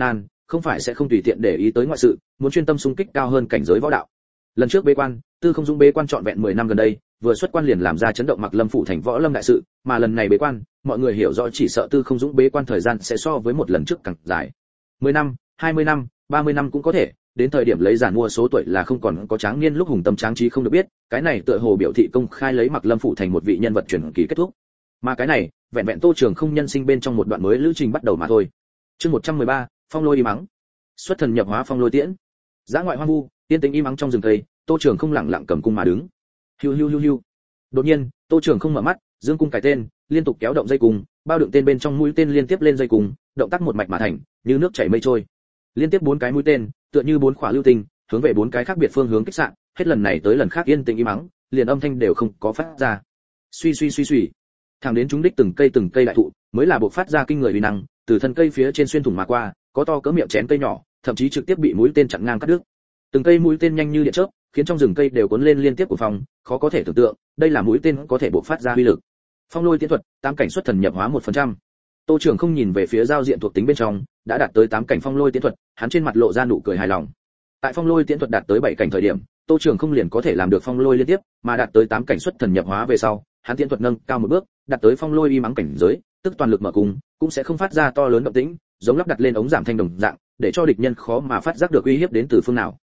không phải sẽ không tùy tiện để ý tới ngoại sự, muốn chuyên tâm xung kích cao hơn cảnh giới võ đạo. Lần trước bế quan, Tư Không Dũng bế quan trọn vẹn mười năm gần đây, vừa xuất quan liền làm ra chấn động Mặc Lâm phủ thành võ lâm đại sự, mà lần này bế quan, mọi người hiểu rõ chỉ sợ Tư Không Dũng bế quan thời gian sẽ so với một lần trước càng dài. mười năm, hai mươi năm, ba mươi năm cũng có thể, đến thời điểm lấy giản mua số tuổi là không còn có tráng niên lúc hùng tâm tráng trí không được biết, cái này tựa hồ biểu thị công khai lấy Mặc Lâm phủ thành một vị nhân vật truyền kỳ kết thúc. Mà cái này, vẹn vẹn Tô Trường không nhân sinh bên trong một đoạn mới lữ trình bắt đầu mà thôi. Chương một trăm mười ba, Phong Lôi y mắng. Xuất thần nhập hóa Phong Lôi tiễn. Dã ngoại hoang vu, tiên tĩnh y mắng trong rừng cây, Tô Trường không lặng lặng cầm cung mà đứng. Hiu hiu hiu hiu. Đột nhiên, Tô Trường không mở mắt, dương cung cài tên, liên tục kéo động dây cung, bao đựng tên bên trong mũi tên liên tiếp lên dây cung, động tác một mạch mà thành, như nước chảy mây trôi. Liên tiếp bốn cái mũi tên, tựa như bốn quả lưu tinh, hướng về bốn cái khác biệt phương hướng kích xạ, hết lần này tới lần khác yên tĩnh im mắng, liền âm thanh đều không có phát ra. Suy suy suy suy, thẳng đến chúng đích từng cây từng cây đại thụ, mới là bộc phát ra kinh người uy năng, từ thân cây phía trên xuyên thủng mà qua, có to cỡ miệng chén cây nhỏ, thậm chí trực tiếp bị mũi tên chặn ngang cắt đứt. Từng cây mũi tên nhanh như điện chớp, khiến trong rừng cây đều cuốn lên liên tiếp của phòng, khó có thể tưởng tượng, đây là mũi tên có thể bộc phát ra uy lực. Phong Lôi tiễn thuật, tám cảnh xuất thần nhập hóa một phần trăm. Tô Trường không nhìn về phía giao diện thuộc tính bên trong, đã đạt tới tám cảnh Phong Lôi tiễn thuật, hắn trên mặt lộ ra nụ cười hài lòng. Tại Phong Lôi tiễn thuật đạt tới bảy cảnh thời điểm, Tô Trường không liền có thể làm được Phong Lôi liên tiếp, mà đạt tới tám cảnh xuất thần nhập hóa về sau, hắn tiễn thuật nâng cao một bước, đạt tới Phong Lôi y mắng cảnh giới, tức toàn lực mở cung, cũng sẽ không phát ra to lớn động tĩnh, giống lắp đặt lên ống giảm thanh đồng dạng, để cho địch nhân khó mà phát giác được uy hiếp đến từ phương nào.